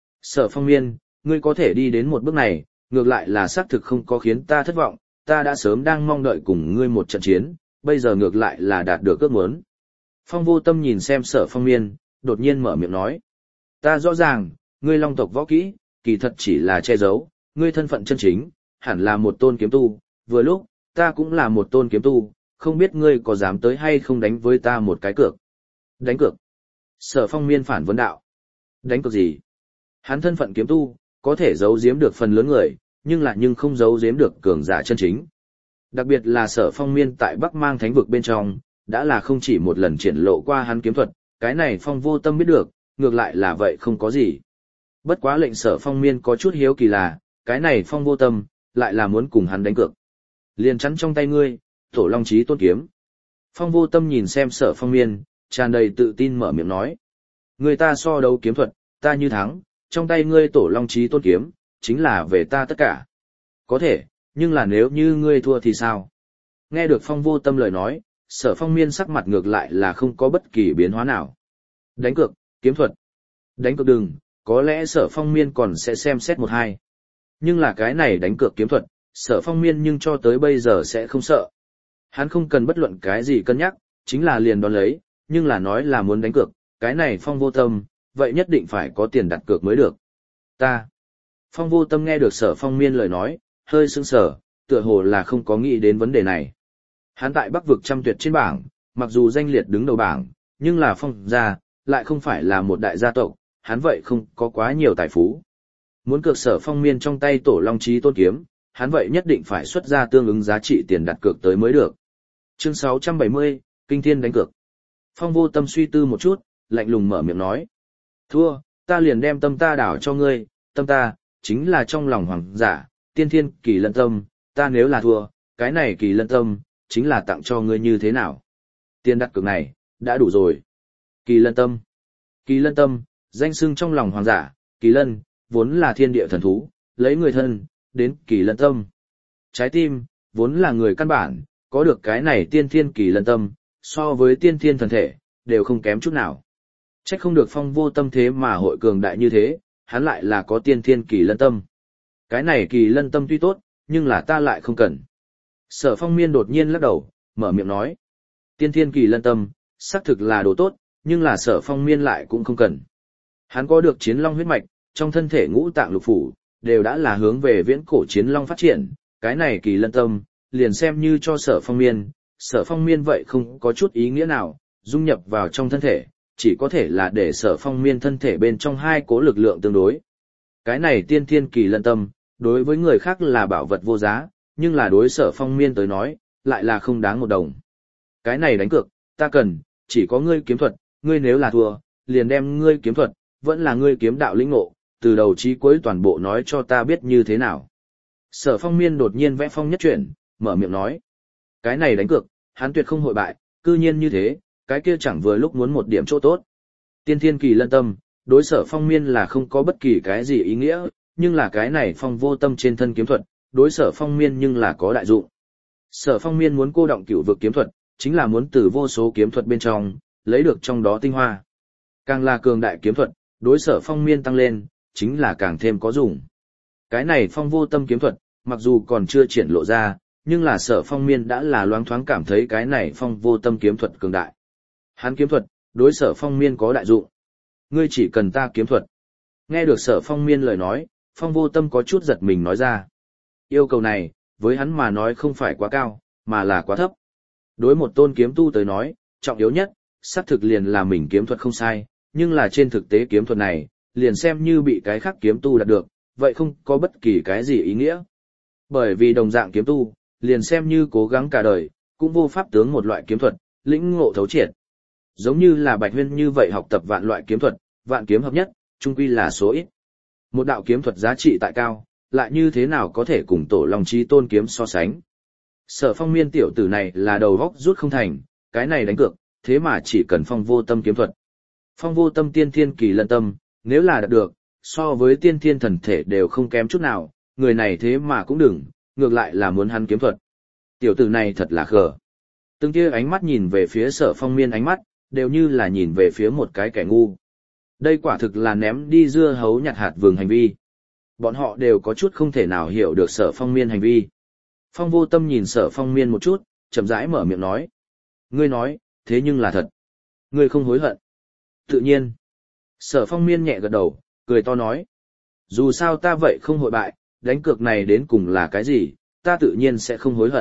Sở Phong Miên, ngươi có thể đi đến một bước này, ngược lại là xác thực không có khiến ta thất vọng, ta đã sớm đang mong đợi cùng ngươi một trận chiến, bây giờ ngược lại là đạt được ước muốn. Phong Vô Tâm nhìn xem Sở Phong Miên, đột nhiên mở miệng nói. Ta rõ ràng, ngươi long tộc võ kỹ, kỳ thật chỉ là che giấu, ngươi thân phận chân chính, hẳn là một tôn kiếm tu, vừa lúc, ta cũng là một tôn kiếm tu, không biết ngươi có dám tới hay không đánh với ta một cái cược. Đánh cược. Sở Phong Miên phản vấn đạo. Đánh cược gì? Hắn thân phận kiếm tu, có thể giấu giếm được phần lớn người, nhưng lại nhưng không giấu giếm được cường giả chân chính. Đặc biệt là Sở Phong Miên tại Bắc Mang Thánh vực bên trong, đã là không chỉ một lần triển lộ qua hắn kiếm thuật, cái này Phong Vô Tâm biết được, ngược lại là vậy không có gì. Bất quá lệnh Sở Phong Miên có chút hiếu kỳ là, cái này Phong Vô Tâm, lại là muốn cùng hắn đánh cược. Liền chắn trong tay ngươi, Tổ Long Chí Tôn kiếm. Phong Vô Tâm nhìn xem Sở Phong Miên, tràn đầy tự tin mở miệng nói. Người ta so đấu kiếm thuật, ta như thắng, trong tay ngươi Tổ Long Chí Tôn kiếm, chính là về ta tất cả. Có thể, nhưng là nếu như ngươi thua thì sao? Nghe được Phong Vô Tâm lời nói, Sở Phong Miên sắc mặt ngược lại là không có bất kỳ biến hóa nào. Đánh cược, kiếm thuật. Đánh cược đừng, có lẽ Sở Phong Miên còn sẽ xem xét một hai. Nhưng là cái này đánh cược kiếm thuật, Sở Phong Miên nhưng cho tới bây giờ sẽ không sợ. Hắn không cần bất luận cái gì cân nhắc, chính là liền đón lấy, nhưng là nói là muốn đánh cược, cái này Phong Vô Tâm, vậy nhất định phải có tiền đặt cược mới được. Ta. Phong Vô Tâm nghe được Sở Phong Miên lời nói, hơi sững sờ, tựa hồ là không có nghĩ đến vấn đề này. Hắn tại Bắc vực trăm tuyệt trên bảng, mặc dù danh liệt đứng đầu bảng, nhưng là Phong gia, lại không phải là một đại gia tộc, hắn vậy không có quá nhiều tài phú. Muốn cược Sở Phong Miên trong tay Tổ Long Chí Tôn kiếm, hắn vậy nhất định phải xuất ra tương ứng giá trị tiền đặt cược tới mới được. Chương sáu trăm bảy mươi, Kinh Thiên đánh cược. Phong Vô Tâm suy tư một chút, lạnh lùng mở miệng nói: "Thua, ta liền đem tâm ta đảo cho ngươi, tâm ta chính là trong lòng hoàng giả, tiên thiên kỳ lân tâm, ta nếu là thua, cái này kỳ lân tâm chính là tặng cho ngươi như thế nào? Tiền đặt cược này đã đủ rồi." Kỳ lân tâm. Kỳ lân tâm, danh xưng trong lòng hoàng giả, kỳ lân vốn là thiên địa thần thú, lấy người thân đến kỳ lân tâm. Trái tim vốn là người căn bản, có được cái này tiên thiên kỳ lân tâm, so với tiên thiên thần thể đều không kém chút nào. Trách không được Phong Vô Tâm thế mà hội cường đại như thế, hắn lại là có tiên thiên kỳ lân tâm. Cái này kỳ lân tâm tuy tốt, nhưng là ta lại không cần. Sở Phong Miên đột nhiên lắc đầu, mở miệng nói: tiên thiên kỳ lân tâm, xác thực là đồ tốt, nhưng là Sở Phong Miên lại cũng không cần. Hắn có được chiến long huyết mạch, trong thân thể ngũ tạng lục phủ, đều đã là hướng về viễn cổ chiến long phát triển, cái này kỳ lân tâm, liền xem như cho Sở Phong Miên, Sở Phong Miên vậy không có chút ý nghĩa nào, dung nhập vào trong thân thể, chỉ có thể là để Sở Phong Miên thân thể bên trong hai cố lực lượng tương đối. Cái này tiên thiên kỳ lân tâm, đối với người khác là bảo vật vô giá, nhưng là đối Sở Phong Miên tới nói, lại là không đáng một đồng. Cái này đánh cược, ta cần, chỉ có ngươi kiếm thuật, ngươi nếu là thua, liền đem ngươi kiếm thuật, vẫn là ngươi kiếm đạo lĩnh ngộ, từ đầu chí cuối toàn bộ nói cho ta biết như thế nào. Sở Phong Miên đột nhiên vẽ phong nhất chuyển, mở miệng nói: cái này đánh cược, hắn tuyệt không hội bại, cư nhiên như thế, cái kia chẳng vừa lúc muốn một điểm chỗ tốt. Tiên thiên kỳ lân tâm, đối Sở Phong Miên là không có bất kỳ cái gì ý nghĩa, nhưng là cái này Phong Vô Tâm trên thân kiếm thuật, đối Sở Phong Miên nhưng là có đại dụng. Sở Phong Miên muốn cô động cửu vực kiếm thuật, chính là muốn từ vô số kiếm thuật bên trong, lấy được trong đó tinh hoa. Càng là cường đại kiếm thuật, đối Sở Phong Miên tăng lên, chính là càng thêm có dùng. Cái này Phong Vô Tâm kiếm thuật, mặc dù còn chưa triển lộ ra, nhưng là Sở Phong Miên đã là loáng thoáng cảm thấy cái này Phong Vô Tâm kiếm thuật cường đại. Hắn kiếm thuật, đối Sở Phong Miên có đại dụng. Ngươi chỉ cần ta kiếm thuật. Nghe được Sở Phong Miên lời nói, Phong Vô Tâm có chút giật mình nói ra. Yêu cầu này, với hắn mà nói không phải quá cao, mà là quá thấp. Đối một tôn kiếm tu tới nói, trọng yếu nhất, xác thực liền là mình kiếm thuật không sai, nhưng là trên thực tế kiếm thuật này, liền xem như bị cái khác kiếm tu đạt được, vậy không có bất kỳ cái gì ý nghĩa. Bởi vì đồng dạng kiếm tu, liền xem như cố gắng cả đời, cũng vô pháp tướng một loại kiếm thuật, lĩnh ngộ thấu triệt. Giống như là Bạch Huyên như vậy học tập vạn loại kiếm thuật, vạn kiếm hợp nhất, chung quy là số ít. Một đạo kiếm thuật giá trị tại cao, lại như thế nào có thể cùng Tổ Long Chí Tôn kiếm so sánh. Sở Phong Miên tiểu tử này là đầu góc rút không thành, cái này đánh cược, thế mà chỉ cần Phong Vô Tâm kiếm thuật. Phong Vô Tâm tiên thiên kỳ lân tâm, nếu là đạt được, so với tiên thiên thần thể đều không kém chút nào, người này thế mà cũng đừng, ngược lại là muốn hắn kiếm thuật. Tiểu tử này thật là khờ. Từng kia ánh mắt nhìn về phía Sở Phong Miên ánh mắt, đều như là nhìn về phía một cái kẻ ngu. Đây quả thực là ném đi dưa hấu nhặt hạt vừng hành vi. Bọn họ đều có chút không thể nào hiểu được Sở Phong Miên hành vi. Phong Vô Tâm nhìn Sở Phong Miên một chút, chậm rãi mở miệng nói: ngươi nói, thế nhưng là thật. Ngươi không hối hận. Tự nhiên. Sở Phong Miên nhẹ gật đầu, cười to nói: dù sao ta vậy không hội bại, đánh cược này đến cùng là cái gì, ta tự nhiên sẽ không hối hận.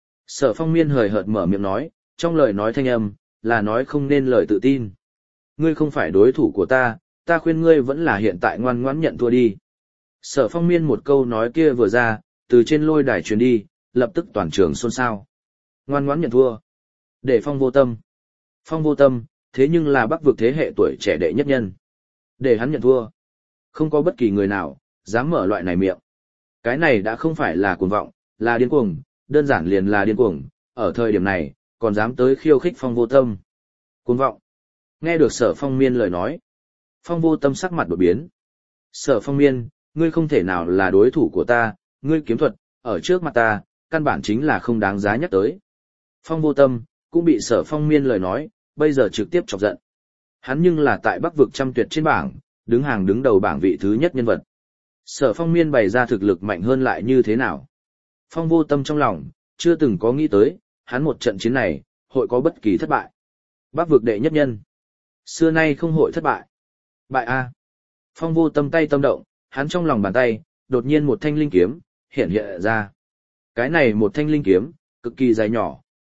Sở Phong Miên hời hợt mở miệng nói, trong lời nói thanh âm, là nói không nên lời tự tin. Ngươi không phải đối thủ của ta, ta khuyên ngươi vẫn là hiện tại ngoan ngoãn nhận thua đi. Sở Phong Miên một câu nói kia vừa ra, từ trên lôi đài truyền đi, lập tức toàn trường xôn xao. Ngoan ngoãn nhận thua. Để Phong Vô Tâm. Phong Vô Tâm, thế nhưng là Bắc vực thế hệ tuổi trẻ đệ nhất nhân. Để hắn nhận thua. Không có bất kỳ người nào, dám mở loại này miệng. Cái này đã không phải là cuồng vọng, là điên cuồng, đơn giản liền là điên cuồng, ở thời điểm này, còn dám tới khiêu khích Phong Vô Tâm. Cuồng vọng. Nghe được Sở Phong Miên lời nói. Phong Vô Tâm sắc mặt đổi biến. Sở Phong Miên, ngươi không thể nào là đối thủ của ta, ngươi kiếm thuật, ở trước mặt ta, căn bản chính là không đáng giá nhắc tới. Phong Vô Tâm, cũng bị Sở Phong Miên lời nói, bây giờ trực tiếp chọc giận. Hắn nhưng là tại Bắc vực trăm tuyệt trên bảng, đứng hàng đứng đầu bảng vị thứ nhất nhân vật. Sở Phong Miên bày ra thực lực mạnh hơn lại như thế nào? Phong Vô Tâm trong lòng, chưa từng có nghĩ tới, hắn một trận chiến này, hội có bất kỳ thất bại. Bắc vực đệ nhất nhân, xưa nay không hội thất bại. Bại a. Phong Vô Tâm tay tâm động, hắn trong lòng bàn tay, đột nhiên một thanh linh kiếm, hiện hiện ra. Cái này một thanh linh kiếm, cực kỳ dài nhỏ,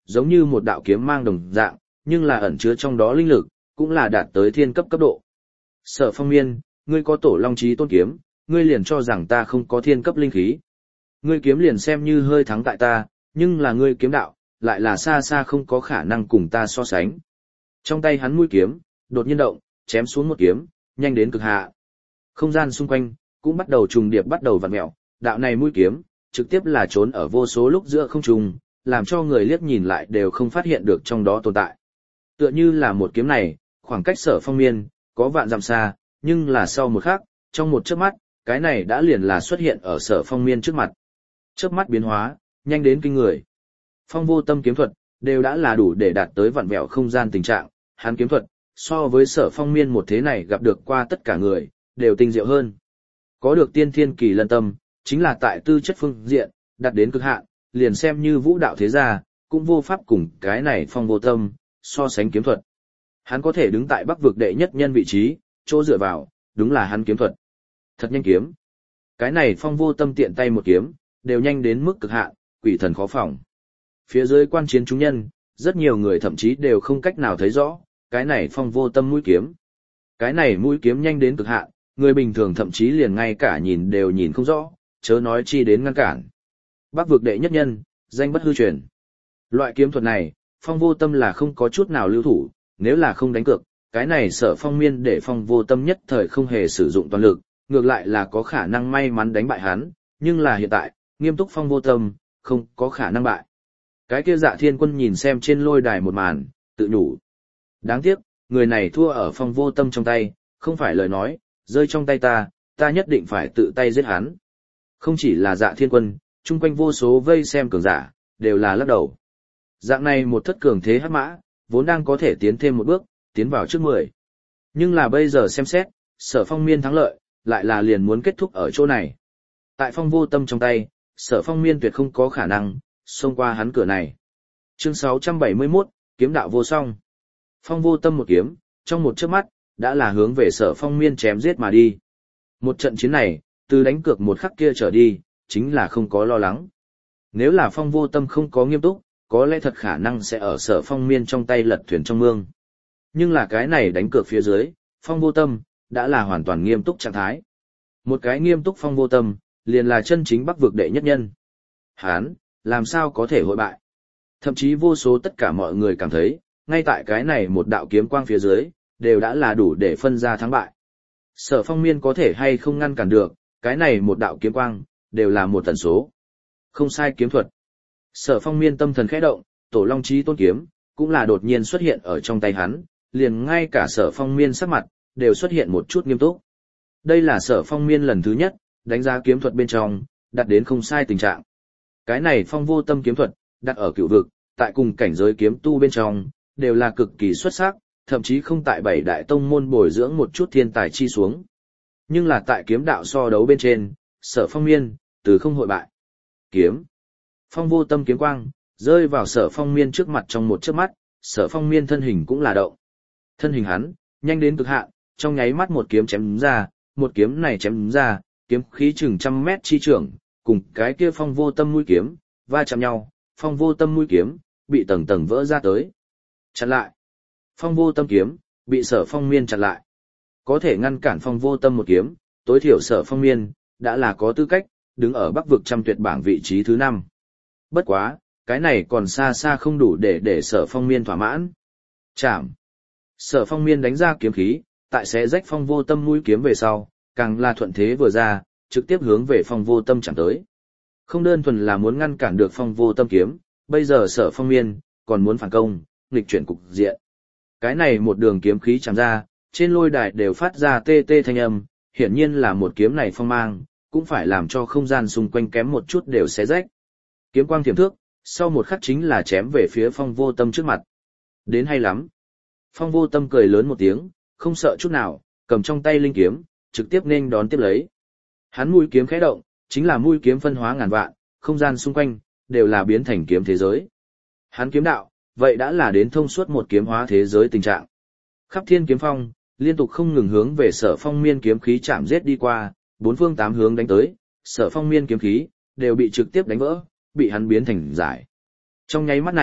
giống như một đạo kiếm mang đồng dạng, nhưng là ẩn chứa trong đó linh lực, cũng là đạt tới thiên cấp cấp độ. Sở Phong Miên, ngươi có tổ long chí tôn kiếm, ngươi liền cho rằng ta không có thiên cấp linh khí. Ngươi kiếm liền xem như hơi thắng tại ta, nhưng là ngươi kiếm đạo, lại là xa xa không có khả năng cùng ta so sánh. Trong tay hắn mũi kiếm, đột nhiên động, chém xuống một kiếm, nhanh đến cực hạ. Không gian xung quanh, cũng bắt đầu trùng điệp bắt đầu vặn mẹo, đạo này mũi kiếm, trực tiếp là trốn ở vô số lúc giữa không trung, làm cho người liếc nhìn lại đều không phát hiện được trong đó tồn tại. Tựa như là một kiếm này, khoảng cách Sở Phong Miên, có vạn dặm xa, nhưng là sau một khắc, trong một chớp mắt, cái này đã liền là xuất hiện ở Sở Phong Miên trước mặt. Chớp mắt biến hóa, nhanh đến kinh người. Phong vô tâm kiếm thuật, đều đã là đủ để đạt tới vặn vẹo không gian tình trạng, hắn kiếm thuật, so với Sở Phong Miên một thế này gặp được qua tất cả người, đều tinh diệu hơn. Có được tiên thiên kỳ lân tâm, chính là tại tư chất phương diện, đạt đến cực hạn, liền xem như vũ đạo thế gia, cũng vô pháp cùng cái này phong vô tâm, so sánh kiếm thuật. Hắn có thể đứng tại Bắc vực đệ nhất nhân vị trí, chỗ dựa vào, đúng là hắn kiếm thuật. Thật nhanh kiếm. Cái này phong vô tâm tiện tay một kiếm, đều nhanh đến mức cực hạn, quỷ thần khó phòng. Phía dưới quan chiến chúng nhân, rất nhiều người thậm chí đều không cách nào thấy rõ, cái này phong vô tâm mũi kiếm. Cái này mũi kiếm nhanh đến cực hạn, người bình thường thậm chí liền ngay cả nhìn đều nhìn không rõ, chớ nói chi đến ngăn cản. Bắc vực đệ nhất nhân, danh bất hư truyền. Loại kiếm thuật này, phong vô tâm là không có chút nào lưu thủ, nếu là không đánh cược, cái này Sở Phong Miên để phong vô tâm nhất thời không hề sử dụng toàn lực, ngược lại là có khả năng may mắn đánh bại hắn, nhưng là hiện tại, nghiêm túc phong vô tâm, không có khả năng bại. Cái kia Dạ Thiên Quân nhìn xem trên lôi đài một màn, tự nhủ. Đáng tiếc, người này thua ở phong vô tâm trong tay, không phải lời nói, rơi trong tay ta, ta nhất định phải tự tay giết hắn. Không chỉ là Dạ Thiên Quân, chung quanh vô số vây xem cường giả, đều là lắc đầu. Dạng này một thất cường thế hắc mã, vốn đang có thể tiến thêm một bước, tiến vào trước mười. Nhưng là bây giờ xem xét, Sở Phong Miên thắng lợi, lại là liền muốn kết thúc ở chỗ này. Tại phong vô tâm trong tay, Sở Phong Miên tuyệt không có khả năng xông qua hắn cửa này. Chương sáu trăm bảy mươi mốt, kiếm đạo vô song. Phong vô tâm một kiếm, trong một chớp mắt, đã là hướng về Sở Phong Miên chém giết mà đi. Một trận chiến này, từ đánh cược một khắc kia trở đi, chính là không có lo lắng. Nếu là phong vô tâm không có nghiêm túc, có lẽ thật khả năng sẽ ở Sở Phong Miên trong tay lật thuyền trong mương. Nhưng là cái này đánh cược phía dưới, phong vô tâm, đã là hoàn toàn nghiêm túc trạng thái. Một cái nghiêm túc phong vô tâm, liền là chân chính Bắc vực đệ nhất nhân. Hán, làm sao có thể hội bại? Thậm chí vô số tất cả mọi người cảm thấy, ngay tại cái này một đạo kiếm quang phía dưới, đều đã là đủ để phân ra thắng bại. Sở Phong Miên có thể hay không ngăn cản được, cái này một đạo kiếm quang, đều là một tần số. Không sai kiếm thuật. Sở Phong Miên tâm thần khẽ động, tổ long chí tôn kiếm, cũng là đột nhiên xuất hiện ở trong tay hắn, liền ngay cả Sở Phong Miên sắc mặt, đều xuất hiện một chút nghiêm túc. Đây là Sở Phong Miên lần thứ nhất, đánh giá kiếm thuật bên trong, đạt đến không sai tình trạng. Cái này phong vô tâm kiếm thuật, đặt ở cửu vực, tại cùng cảnh giới kiếm tu bên trong, đều là cực kỳ xuất sắc, thậm chí không tại bảy đại tông môn bồi dưỡng một chút thiên tài chi xuống. Nhưng là tại kiếm đạo so đấu bên trên, Sở Phong Miên, từ không hội bại. Kiếm. Phong vô tâm kiếm quang, rơi vào Sở Phong Miên trước mặt trong một chớp mắt, Sở Phong Miên thân hình cũng là động. Thân hình hắn, nhanh đến cực hạn, trong nháy mắt một kiếm chém ra, một kiếm này chém ra, kiếm khí chừng trăm mét chi trưởng, cùng cái kia phong vô tâm mũi kiếm, va chạm nhau, phong vô tâm mũi kiếm, bị tầng tầng vỡ ra tới. Chặn lại. Phong vô tâm kiếm, bị Sở Phong Miên chặn lại. Có thể ngăn cản phong vô tâm một kiếm, tối thiểu Sở Phong Miên, đã là có tư cách, đứng ở Bắc vực trăm tuyệt bảng vị trí thứ năm. Bất quá, cái này còn xa xa không đủ để để Sở Phong Miên thỏa mãn. Chạm. Sở Phong Miên đánh ra kiếm khí, tại xé rách phong vô tâm mũi kiếm về sau, càng là thuận thế vừa ra, trực tiếp hướng về phong vô tâm chạm tới. Không đơn thuần là muốn ngăn cản được phong vô tâm kiếm, bây giờ Sở Phong Miên, còn muốn phản công, nghịch chuyển cục diện. Cái này một đường kiếm khí chạm ra, trên lôi đài đều phát ra tê tê thanh âm, hiển nhiên là một kiếm này phong mang, cũng phải làm cho không gian xung quanh kém một chút đều xé rách. Kiếm quang tiềm thước, sau một khắc chính là chém về phía phong vô tâm trước mặt. Đến hay lắm. Phong vô tâm cười lớn một tiếng, không sợ chút nào, cầm trong tay linh kiếm, trực tiếp nên đón tiếp lấy. Hắn mũi kiếm khẽ động, chính là mũi kiếm phân hóa ngàn vạn, không gian xung quanh, đều là biến thành kiếm thế giới. Hắn kiếm đạo, vậy đã là đến thông suốt một kiếm hóa thế giới tình trạng. Khắp thiên kiếm phong, liên tục không ngừng hướng về Sở Phong Miên kiếm khí chạm giết đi qua, bốn phương tám hướng đánh tới, Sở Phong Miên kiếm khí, đều bị trực tiếp đánh vỡ, bị hắn biến thành giải. Trong nháy mắt này,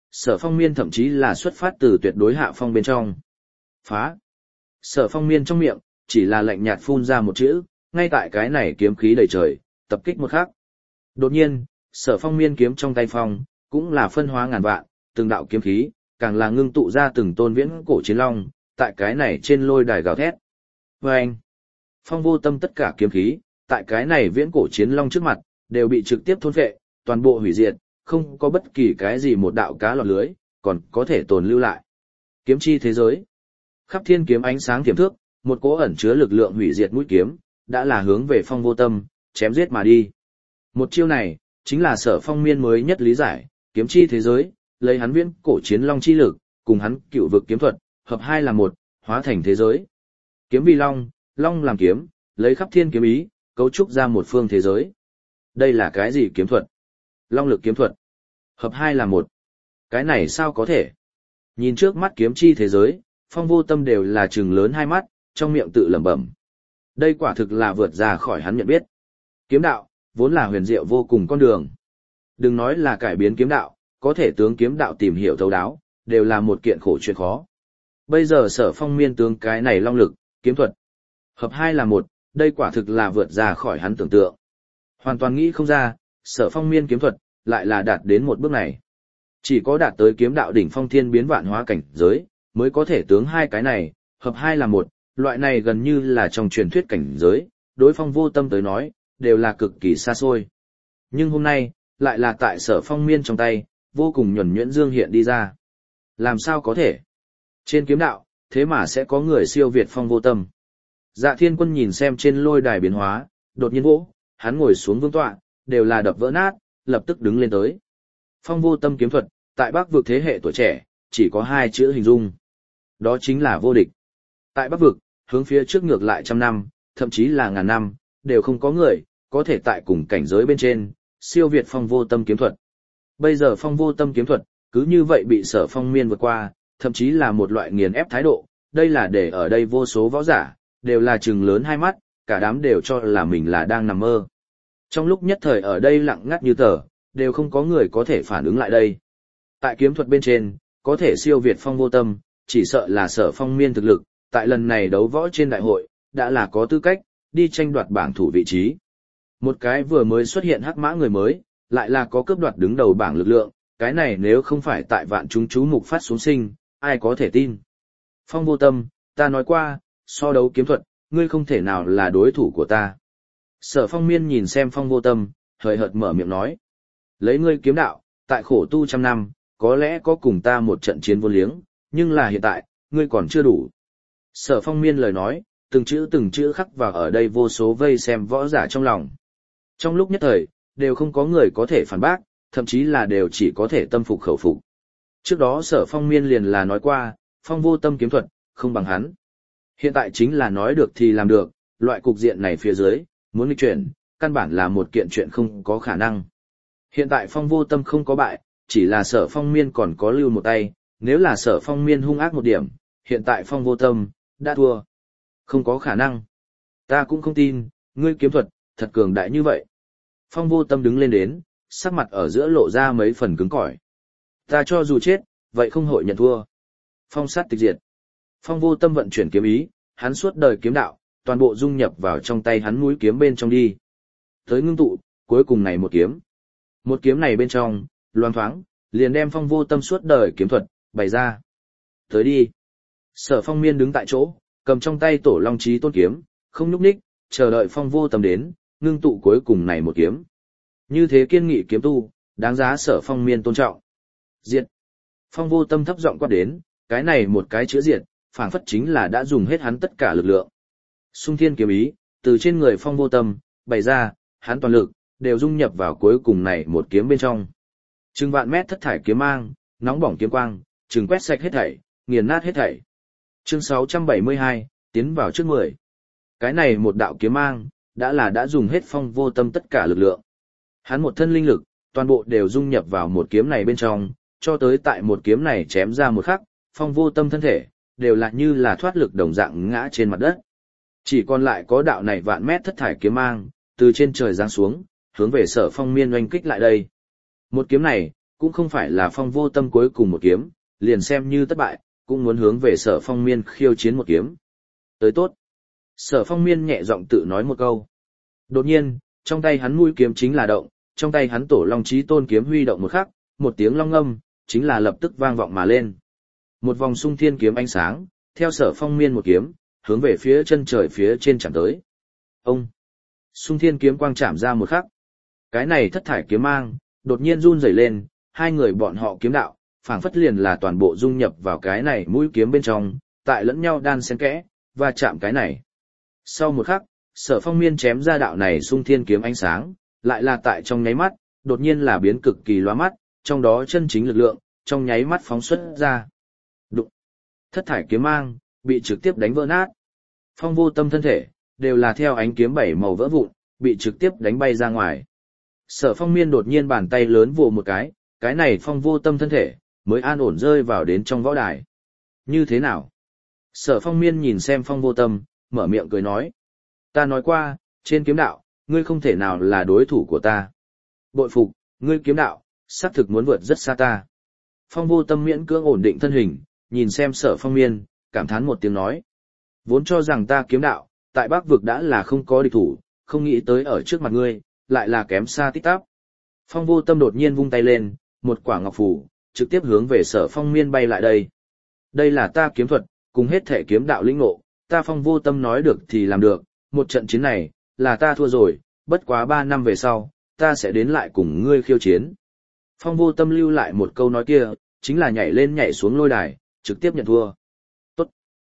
Sở Phong Miên thậm chí là xuất phát từ tuyệt đối hạ phong bên trong. Phá! Sở Phong Miên trong miệng, chỉ là lạnh nhạt phun ra một chữ, ngay tại cái này kiếm khí đầy trời, tập kích một khắc. Đột nhiên, Sở Phong Miên kiếm trong tay phong, cũng là phân hóa ngàn vạn, từng đạo kiếm khí, càng là ngưng tụ ra từng tôn viễn cổ chiến long, tại cái này trên lôi đài gào thét. Và anh, Phong Vô Tâm tất cả kiếm khí, tại cái này viễn cổ chiến long trước mặt, đều bị trực tiếp thôn phệ, toàn bộ hủy diệt, không có bất kỳ cái gì một đạo cá lọt lưới, còn có thể tồn lưu lại. Kiếm chi thế giới. Khắp thiên kiếm ánh sáng tiềm thước, một cỗ ẩn chứa lực lượng hủy diệt mũi kiếm, đã là hướng về Phong Vô Tâm, chém giết mà đi. Một chiêu này, chính là Sở Phong Miên mới nhất lý giải, kiếm chi thế giới, lấy hắn viễn cổ chiến long chi lực, cùng hắn cựu vực kiếm thuật, hợp hai là một, hóa thành thế giới. Kiếm vì long, long làm kiếm, lấy khắp thiên kiếm ý, cấu trúc ra một phương thế giới. Đây là cái gì kiếm thuật? Long lực kiếm thuật. Hợp hai là một. Cái này sao có thể? Nhìn trước mắt kiếm chi thế giới, Phong Vô Tâm đều là trừng lớn hai mắt, trong miệng tự lẩm bẩm. Đây quả thực là vượt ra khỏi hắn nhận biết. Kiếm đạo, vốn là huyền diệu vô cùng con đường. Đừng nói là cải biến kiếm đạo, có thể tướng kiếm đạo tìm hiểu thấu đáo, đều là một kiện khổ chuyện khó. Bây giờ Sở Phong Miên tướng cái này long lực, kiếm thuật. Hợp hai là một, đây quả thực là vượt ra khỏi hắn tưởng tượng. Hoàn toàn nghĩ không ra, Sở Phong Miên kiếm thuật, lại là đạt đến một bước này. Chỉ có đạt tới kiếm đạo đỉnh phong thiên biến vạn hóa cảnh giới, mới có thể tướng hai cái này, hợp hai là một, loại này gần như là trong truyền thuyết cảnh giới, đối Phong Vô Tâm tới nói, đều là cực kỳ xa xôi. Nhưng hôm nay, lại là tại Sở Phong Miên trong tay, vô cùng nhuần nhuyễn dương hiện đi ra. Làm sao có thể? Trên kiếm đạo, thế mà sẽ có người siêu việt Phong Vô Tâm. Dạ Thiên Quân nhìn xem trên lôi đài biến hóa, đột nhiên vỗ, hắn ngồi xuống vương tọa, đều là đập vỡ nát, lập tức đứng lên tới. Phong Vô Tâm kiếm thuật, tại Bắc vực thế hệ tuổi trẻ, chỉ có hai chữ hình dung. Đó chính là vô địch. Tại Bắc vực, hướng phía trước ngược lại trăm năm, thậm chí là ngàn năm, đều không có người, có thể tại cùng cảnh giới bên trên, siêu việt Phong Vô Tâm kiếm thuật. Bây giờ Phong Vô Tâm kiếm thuật, cứ như vậy bị Sở Phong Miên vượt qua, thậm chí là một loại nghiền ép thái độ, đây là để ở đây vô số võ giả, đều là trừng lớn hai mắt, cả đám đều cho là mình là đang nằm mơ. Trong lúc nhất thời ở đây lặng ngắt như tờ, đều không có người có thể phản ứng lại đây. Tại kiếm thuật bên trên, có thể siêu việt Phong Vô Tâm, chỉ sợ là Sở Phong Miên thực lực, tại lần này đấu võ trên đại hội, đã là có tư cách, đi tranh đoạt bảng thủ vị trí. Một cái vừa mới xuất hiện hắc mã người mới, lại là có cướp đoạt đứng đầu bảng lực lượng, cái này nếu không phải tại vạn chúng chú mục phát xuống sinh, ai có thể tin. Phong Vô Tâm, ta nói qua, so đấu kiếm thuật, ngươi không thể nào là đối thủ của ta. Sở Phong Miên nhìn xem Phong Vô Tâm, hời hợt mở miệng nói. Lấy ngươi kiếm đạo, tại khổ tu trăm năm, có lẽ có cùng ta một trận chiến vô liếng, nhưng là hiện tại, ngươi còn chưa đủ. Sở Phong Miên lời nói, từng chữ từng chữ khắc vào ở đây vô số vây xem võ giả trong lòng. Trong lúc nhất thời, đều không có người có thể phản bác, thậm chí là đều chỉ có thể tâm phục khẩu phục. Trước đó Sở Phong Miên liền là nói qua, Phong Vô Tâm kiếm thuật, không bằng hắn. Hiện tại chính là nói được thì làm được, loại cục diện này phía dưới, muốn nghịch chuyển, căn bản là một kiện chuyện không có khả năng. Hiện tại Phong Vô Tâm không có bại, chỉ là Sở Phong Miên còn có lưu một tay, nếu là Sở Phong Miên hung ác một điểm, hiện tại Phong Vô Tâm đã thua. Không có khả năng. Ta cũng không tin, ngươi kiếm thuật, thật cường đại như vậy. Phong Vô Tâm đứng lên đến, sắc mặt ở giữa lộ ra mấy phần cứng cỏi. Ta cho dù chết, vậy không hội nhận thua. Phong sát tịch diệt. Phong Vô Tâm vận chuyển kiếm ý, hắn suốt đời kiếm đạo, toàn bộ dung nhập vào trong tay hắn mũi kiếm bên trong đi. Tới ngưng tụ, cuối cùng này một kiếm. Một kiếm này bên trong, loang thoáng, liền đem Phong Vô Tâm suốt đời kiếm thuật, bày ra. Tới đi. Sở Phong Miên đứng tại chỗ, cầm trong tay Tổ Long Chí Tôn kiếm, không nhúc nhích, chờ đợi Phong Vô Tâm đến, ngưng tụ cuối cùng này một kiếm. Như thế kiên nghị kiếm tu, đáng giá Sở Phong Miên tôn trọng. Diệt. Phong Vô Tâm thấp giọng quát đến, cái này một cái chữ diệt, phảng phất chính là đã dùng hết hắn tất cả lực lượng. Xung thiên kiếm ý, từ trên người Phong Vô Tâm, bày ra, hắn toàn lực, đều dung nhập vào cuối cùng này một kiếm bên trong. Trừng vạn mét thất thải kiếm mang, nóng bỏng kiếm quang, trừng quét sạch hết thảy, nghiền nát hết thảy. Chương sáu trăm bảy mươi hai, tiến vào trước mười. Cái này một đạo kiếm mang, đã là đã dùng hết Phong Vô Tâm tất cả lực lượng. Hắn một thân linh lực, toàn bộ đều dung nhập vào một kiếm này bên trong, cho tới tại một kiếm này chém ra một khắc, Phong Vô Tâm thân thể, đều là như là thoát lực đồng dạng ngã trên mặt đất. Chỉ còn lại có đạo này vạn mét thất thải kiếm mang, từ trên trời giáng xuống, hướng về Sở Phong Miên oanh kích lại đây. Một kiếm này, cũng không phải là Phong Vô Tâm cuối cùng một kiếm, liền xem như thất bại, cũng muốn hướng về Sở Phong Miên khiêu chiến một kiếm. Tới tốt. Sở Phong Miên nhẹ giọng tự nói một câu. Đột nhiên, trong tay hắn mũi kiếm chính là động, trong tay hắn Tổ Long Chí Tôn kiếm huy động một khắc, một tiếng long ngâm, chính là lập tức vang vọng mà lên. Một vòng xung thiên kiếm ánh sáng, theo Sở Phong Miên một kiếm, hướng về phía chân trời phía trên chạm tới. Ông! Xung thiên kiếm quang chạm ra một khắc. Cái này thất thải kiếm mang, đột nhiên run rẩy lên, hai người bọn họ kiếm đạo, phảng phất liền là toàn bộ dung nhập vào cái này mũi kiếm bên trong, tại lẫn nhau đan xen kẽ, và chạm cái này. Sau một khắc, Sở Phong Miên chém ra đạo này xung thiên kiếm ánh sáng, lại là tại trong nháy mắt, đột nhiên là biến cực kỳ lóa mắt, trong đó chân chính lực lượng, trong nháy mắt phóng xuất ra. Đụng! Thất thải kiếm mang, bị trực tiếp đánh vỡ nát. Phong Vô Tâm thân thể, đều là theo ánh kiếm bảy màu vỡ vụn, bị trực tiếp đánh bay ra ngoài. Sở Phong Miên đột nhiên bàn tay lớn vồ một cái, cái này Phong Vô Tâm thân thể, mới an ổn rơi vào đến trong võ đài. Như thế nào? Sở Phong Miên nhìn xem Phong Vô Tâm, mở miệng cười nói. Ta nói qua, trên kiếm đạo, ngươi không thể nào là đối thủ của ta. Bội phục, ngươi kiếm đạo, xác thực muốn vượt rất xa ta. Phong Vô Tâm miễn cưỡng ổn định thân hình, nhìn xem Sở Phong Miên, cảm thán một tiếng nói. Vốn cho rằng ta kiếm đạo, tại Bắc vực đã là không có địch thủ, không nghĩ tới ở trước mặt ngươi, lại là kém xa tít tắp. Phong Vô Tâm đột nhiên vung tay lên, một quả ngọc phù, trực tiếp hướng về Sở Phong Miên bay lại đây. Đây là ta kiếm thuật, cùng hết thể kiếm đạo lĩnh ngộ, ta Phong Vô Tâm nói được thì làm được, một trận chiến này, là ta thua rồi, bất quá ba năm về sau, ta sẽ đến lại cùng ngươi khiêu chiến. Phong Vô Tâm lưu lại một câu nói kia, chính là nhảy lên nhảy xuống lôi đài, trực tiếp nhận thua. Tốt.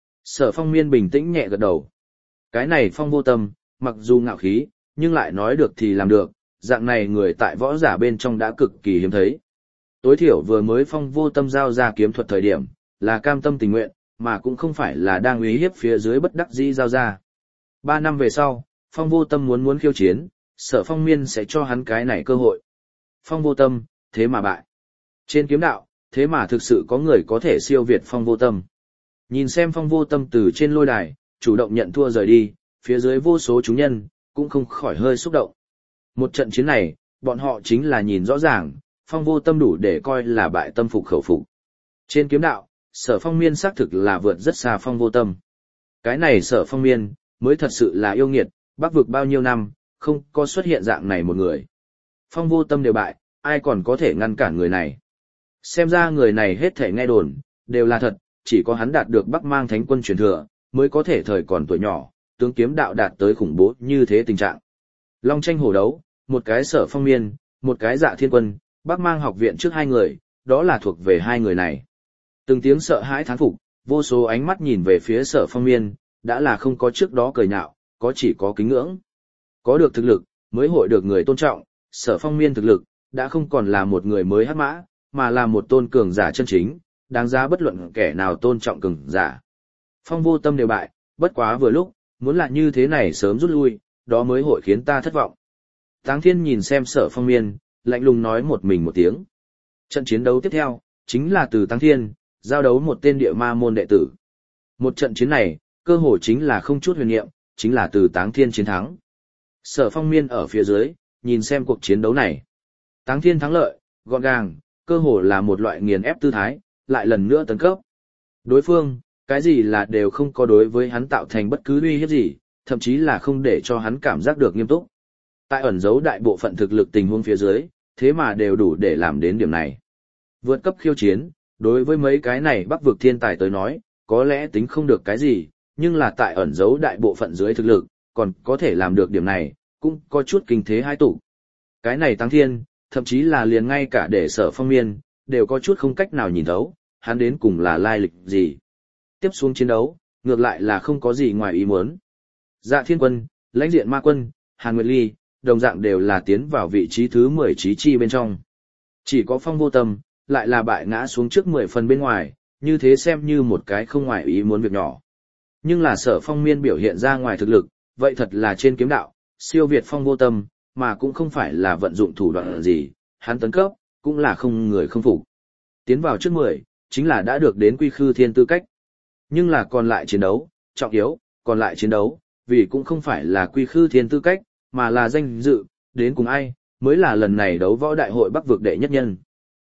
Sở Phong Miên bình tĩnh nhẹ gật đầu. Cái này Phong Vô Tâm, mặc dù ngạo khí, nhưng lại nói được thì làm được, dạng này người tại võ giả bên trong đã cực kỳ hiếm thấy. Tối thiểu vừa mới Phong Vô Tâm giao ra kiếm thuật thời điểm, là cam tâm tình nguyện, mà cũng không phải là đang uy hiếp phía dưới bất đắc dĩ giao ra. Ba năm về sau, Phong Vô Tâm muốn muốn khiêu chiến, Sở Phong Miên sẽ cho hắn cái này cơ hội. Phong Vô Tâm, thế mà bại. Trên kiếm đạo, thế mà thực sự có người có thể siêu việt Phong Vô Tâm. Nhìn xem Phong Vô Tâm từ trên lôi đài, chủ động nhận thua rời đi, phía dưới vô số chúng nhân, cũng không khỏi hơi xúc động. Một trận chiến này, bọn họ chính là nhìn rõ ràng, Phong Vô Tâm đủ để coi là bại tâm phục khẩu phục. Trên kiếm đạo, Sở Phong Miên xác thực là vượt rất xa Phong Vô Tâm. Cái này Sở Phong Miên, mới thật sự là yêu nghiệt, Bắc vực bao nhiêu năm, không có xuất hiện dạng này một người. Phong Vô Tâm đều bại, ai còn có thể ngăn cản người này. Xem ra người này hết thể nghe đồn, đều là thật, chỉ có hắn đạt được Bắc Mang Thánh Quân truyền thừa, mới có thể thời còn tuổi nhỏ, tướng kiếm đạo đạt tới khủng bố như thế tình trạng. Long tranh hổ đấu, một cái Sở Phong Miên, một cái Dạ Thiên Quân, Bắc Mang học viện trước hai người, đó là thuộc về hai người này. Từng tiếng sợ hãi thán phục, vô số ánh mắt nhìn về phía Sở Phong Miên, đã là không có trước đó cười nhạo, có chỉ có kính ngưỡng. Có được thực lực, mới hội được người tôn trọng, Sở Phong Miên thực lực, đã không còn là một người mới hắc mã, mà là một tôn cường giả chân chính, đáng giá bất luận kẻ nào tôn trọng cường giả. Phong Vô Tâm đều bại, bất quá vừa lúc, muốn là như thế này sớm rút lui, đó mới hội khiến ta thất vọng. Táng Thiên nhìn xem Sở Phong Miên, lạnh lùng nói một mình một tiếng. Trận chiến đấu tiếp theo, chính là từ Táng Thiên, giao đấu một tên địa ma môn đệ tử. Một trận chiến này, cơ hội chính là không chút huyền niệm, chính là từ Táng Thiên chiến thắng. Sở Phong Miên ở phía dưới, nhìn xem cuộc chiến đấu này. Táng Thiên thắng lợi, gọn gàng, cơ hội là một loại nghiền ép tư thái, lại lần nữa tấn cấp. Đối phương, cái gì là đều không có đối với hắn tạo thành bất cứ uy hiếp gì, thậm chí là không để cho hắn cảm giác được nghiêm túc. Tại ẩn giấu đại bộ phận thực lực tình huống phía dưới, thế mà đều đủ để làm đến điểm này. Vượt cấp khiêu chiến, đối với mấy cái này Bắc vực thiên tài tới nói, có lẽ tính không được cái gì, nhưng là tại ẩn giấu đại bộ phận dưới thực lực, còn có thể làm được điểm này, cũng có chút kinh thế hai tủ. Cái này Táng Thiên, thậm chí là liền ngay cả để Sở Phong Miên, đều có chút không cách nào nhìn thấu, hắn đến cùng là lai lịch gì. Tiếp xuống chiến đấu, ngược lại là không có gì ngoài ý muốn. Dạ Thiên Quân, lãnh diện ma quân, Hàn Nguyệt Ly, đồng dạng đều là tiến vào vị trí thứ mười chí chi bên trong. Chỉ có Phong Vô Tâm, lại là bại ngã xuống trước mười phần bên ngoài, như thế xem như một cái không ngoài ý muốn việc nhỏ. Nhưng là Sở Phong Miên biểu hiện ra ngoài thực lực, vậy thật là trên kiếm đạo, siêu việt Phong Vô Tâm, mà cũng không phải là vận dụng thủ đoạn gì, hắn tấn cấp, cũng là không người không phục. Tiến vào trước mười, chính là đã được đến quy khư thiên tư cách. Nhưng là còn lại chiến đấu, trọng yếu, còn lại chiến đấu, vì cũng không phải là quy khư thiên tư cách, mà là danh dự, đến cùng ai, mới là lần này đấu võ đại hội Bắc vực đệ nhất nhân.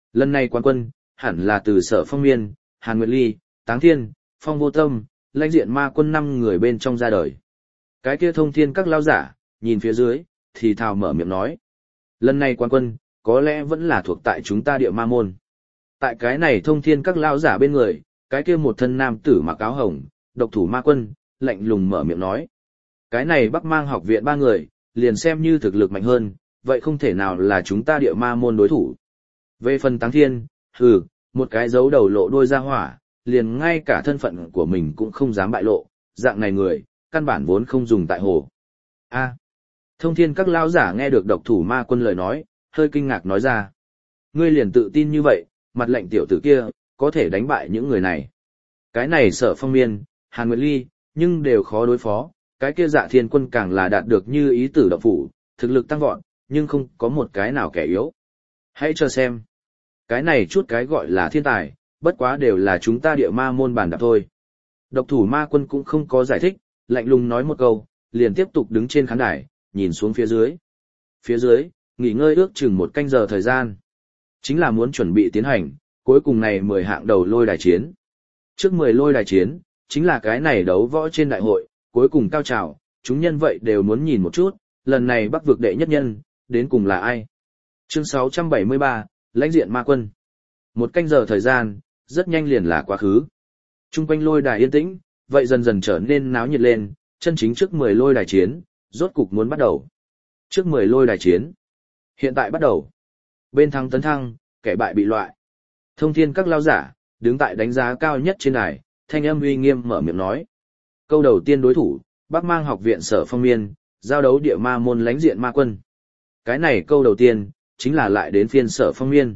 Lần này quán quân, hẳn là từ Sở Phong Miên, Hàn Nguyệt Ly, Táng Thiên, Phong Vô Tâm, lãnh diện ma quân năm người bên trong ra đời. Cái kia thông thiên các lao giả, nhìn phía dưới, thì thào mở miệng nói. Lần này quán quân, có lẽ vẫn là thuộc tại chúng ta địa ma môn. Tại cái này thông thiên các lao giả bên người, cái kia một thân nam tử mặc áo hồng, độc thủ ma quân, lạnh lùng mở miệng nói. Cái này Bắc Mang học viện ba người, liền xem như thực lực mạnh hơn, vậy không thể nào là chúng ta địa ma môn đối thủ. Về phần Táng Thiên, hừ, một cái dấu đầu lộ đôi ra hỏa, liền ngay cả thân phận của mình cũng không dám bại lộ, dạng này người, căn bản vốn không dùng tại hồ. A. Thông thiên các lao giả nghe được độc thủ ma quân lời nói, hơi kinh ngạc nói ra. Ngươi liền tự tin như vậy, mặt lệnh tiểu tử kia, có thể đánh bại những người này. Cái này Sở Phong Miên, Hàn Nguyệt Ly, nhưng đều khó đối phó, cái kia Dạ Thiên Quân càng là đạt được như ý tử động phủ, thực lực tăng vọt, nhưng không có một cái nào kẻ yếu. Hãy cho xem. Cái này chút cái gọi là thiên tài, bất quá đều là chúng ta địa ma môn bàn đạp thôi. Độc thủ ma quân cũng không có giải thích, lạnh lùng nói một câu, liền tiếp tục đứng trên khán đài, nhìn xuống phía dưới. Phía dưới, nghỉ ngơi ước chừng một canh giờ thời gian. Chính là muốn chuẩn bị tiến hành, cuối cùng này mười hạng đầu lôi đài chiến. Trước mười lôi đài chiến, chính là cái này đấu võ trên đại hội, cuối cùng cao trào, chúng nhân vậy đều muốn nhìn một chút, lần này Bắc vực đệ nhất nhân, đến cùng là ai. Chương sáu trăm bảy mươi ba, lãnh diện ma quân. Một canh giờ thời gian, rất nhanh liền là quá khứ. Trung quanh lôi đài yên tĩnh, vậy dần dần trở nên náo nhiệt lên, chân chính trước mười lôi đài chiến, rốt cục muốn bắt đầu. Trước mười lôi đài chiến. Hiện tại bắt đầu. Bên thắng tấn thăng, kẻ bại bị loại. Thông thiên các lao giả, đứng tại đánh giá cao nhất trên đài, thanh âm uy nghiêm mở miệng nói. Câu đầu tiên đối thủ, Bắc Mang học viện Sở Phong Miên, giao đấu địa ma môn lãnh diện ma quân. Cái này câu đầu tiên, chính là lại đến phiên Sở Phong Miên.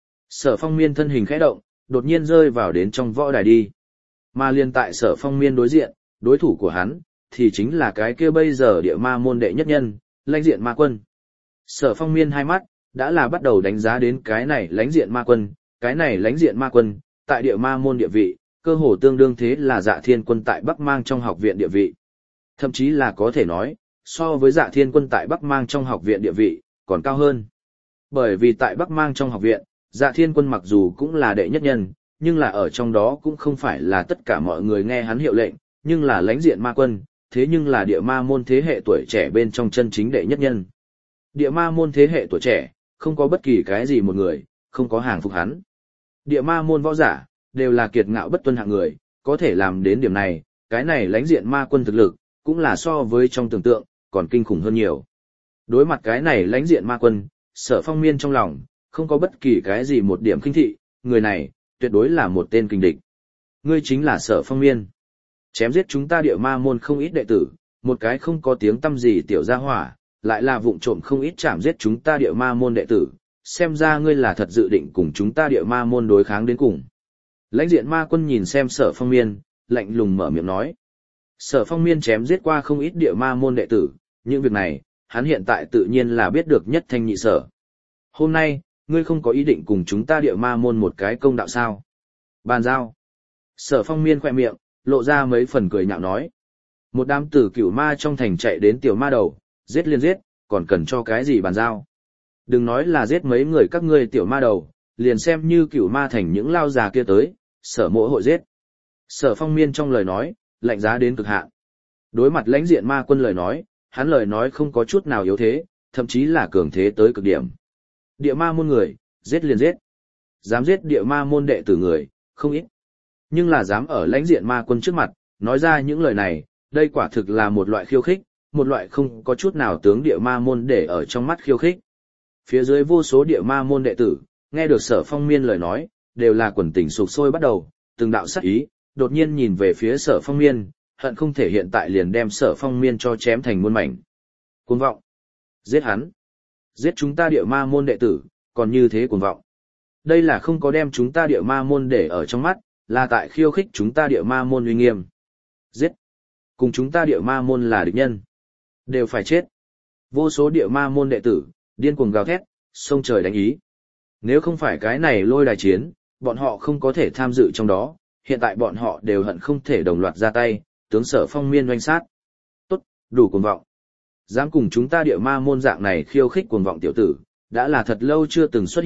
Sở Phong Miên thân hình khẽ động, đột nhiên rơi vào đến trong võ đài đi. Mà liên tại Sở Phong Miên đối diện, đối thủ của hắn, thì chính là cái kia bây giờ địa ma môn đệ nhất nhân, lãnh diện ma quân. Sở Phong Miên hai mắt, đã là bắt đầu đánh giá đến cái này lãnh diện ma quân, cái này lãnh diện ma quân, tại địa ma môn địa vị, cơ hồ tương đương thế là Dạ Thiên Quân tại Bắc Mang trong học viện địa vị. Thậm chí là có thể nói, so với Dạ Thiên Quân tại Bắc Mang trong học viện địa vị, còn cao hơn. Bởi vì tại Bắc Mang trong học viện, Dạ Thiên Quân mặc dù cũng là đệ nhất nhân, nhưng là ở trong đó cũng không phải là tất cả mọi người nghe hắn hiệu lệnh, nhưng là lãnh diện ma quân, thế nhưng là địa ma môn thế hệ tuổi trẻ bên trong chân chính đệ nhất nhân. Địa ma môn thế hệ tuổi trẻ, không có bất kỳ cái gì một người, không có hàng phục hắn. Địa ma môn võ giả, đều là kiệt ngạo bất tuân hạng người, có thể làm đến điểm này, cái này lãnh diện ma quân thực lực, cũng là so với trong tưởng tượng, còn kinh khủng hơn nhiều. Đối mặt cái này lãnh diện ma quân, Sở Phong Miên trong lòng, không có bất kỳ cái gì một điểm khinh thị, người này, tuyệt đối là một tên kình địch. Ngươi chính là Sở Phong Miên. Chém giết chúng ta địa ma môn không ít đệ tử, một cái không có tiếng tăm gì tiểu gia hỏa, lại là vụng trộm không ít chạm giết chúng ta địa ma môn đệ tử, xem ra ngươi là thật dự định cùng chúng ta địa ma môn đối kháng đến cùng. Lãnh diện ma quân nhìn xem Sở Phong Miên, lạnh lùng mở miệng nói. Sở Phong Miên chém giết qua không ít địa ma môn đệ tử, những việc này, hắn hiện tại tự nhiên là biết được nhất thanh nhị sở. Hôm nay, ngươi không có ý định cùng chúng ta địa ma môn một cái công đạo sao? Bàn giao. Sở Phong Miên khỏe miệng, lộ ra mấy phần cười nhạo nói. Một đám tử cửu ma trong thành chạy đến tiểu ma đầu, giết liên giết, còn cần cho cái gì bàn giao? Đừng nói là giết mấy người các ngươi tiểu ma đầu, liền xem như cửu ma thành những lao già kia tới, sở mộ hội giết. Sở Phong Miên trong lời nói, lạnh giá đến cực hạn. Đối mặt lãnh diện ma quân lời nói, hắn lời nói không có chút nào yếu thế, thậm chí là cường thế tới cực điểm. Địa ma môn người, giết liền giết. Dám giết địa ma môn đệ tử người, không ít. Nhưng là dám ở lãnh diện ma quân trước mặt, nói ra những lời này, đây quả thực là một loại khiêu khích, một loại không có chút nào tướng địa ma môn để ở trong mắt khiêu khích. Phía dưới vô số địa ma môn đệ tử, nghe được Sở Phong Miên lời nói, đều là quần tình sục sôi bắt đầu, từng đạo sát ý, đột nhiên nhìn về phía Sở Phong Miên, hận không thể hiện tại liền đem Sở Phong Miên cho chém thành muôn mảnh. Cuồng vọng. Giết hắn. Giết chúng ta địa ma môn đệ tử, còn như thế cuồng vọng. Đây là không có đem chúng ta địa ma môn để ở trong mắt, là tại khiêu khích chúng ta địa ma môn uy nghiêm. Giết. Cùng chúng ta địa ma môn là địch nhân. Đều phải chết. Vô số địa ma môn đệ tử, điên cuồng gào thét, xông trời đánh ý. Nếu không phải cái này lôi đài chiến, bọn họ không có thể tham dự trong đó, hiện tại bọn họ đều hận không thể đồng loạt ra tay, tướng Sở Phong Miên oanh sát. Tốt, đủ cuồng vọng. Dám cùng chúng ta địa ma môn dạng này khiêu khích cuồng vọng tiểu tử, đã là thật lâu chưa từng xuất hiện,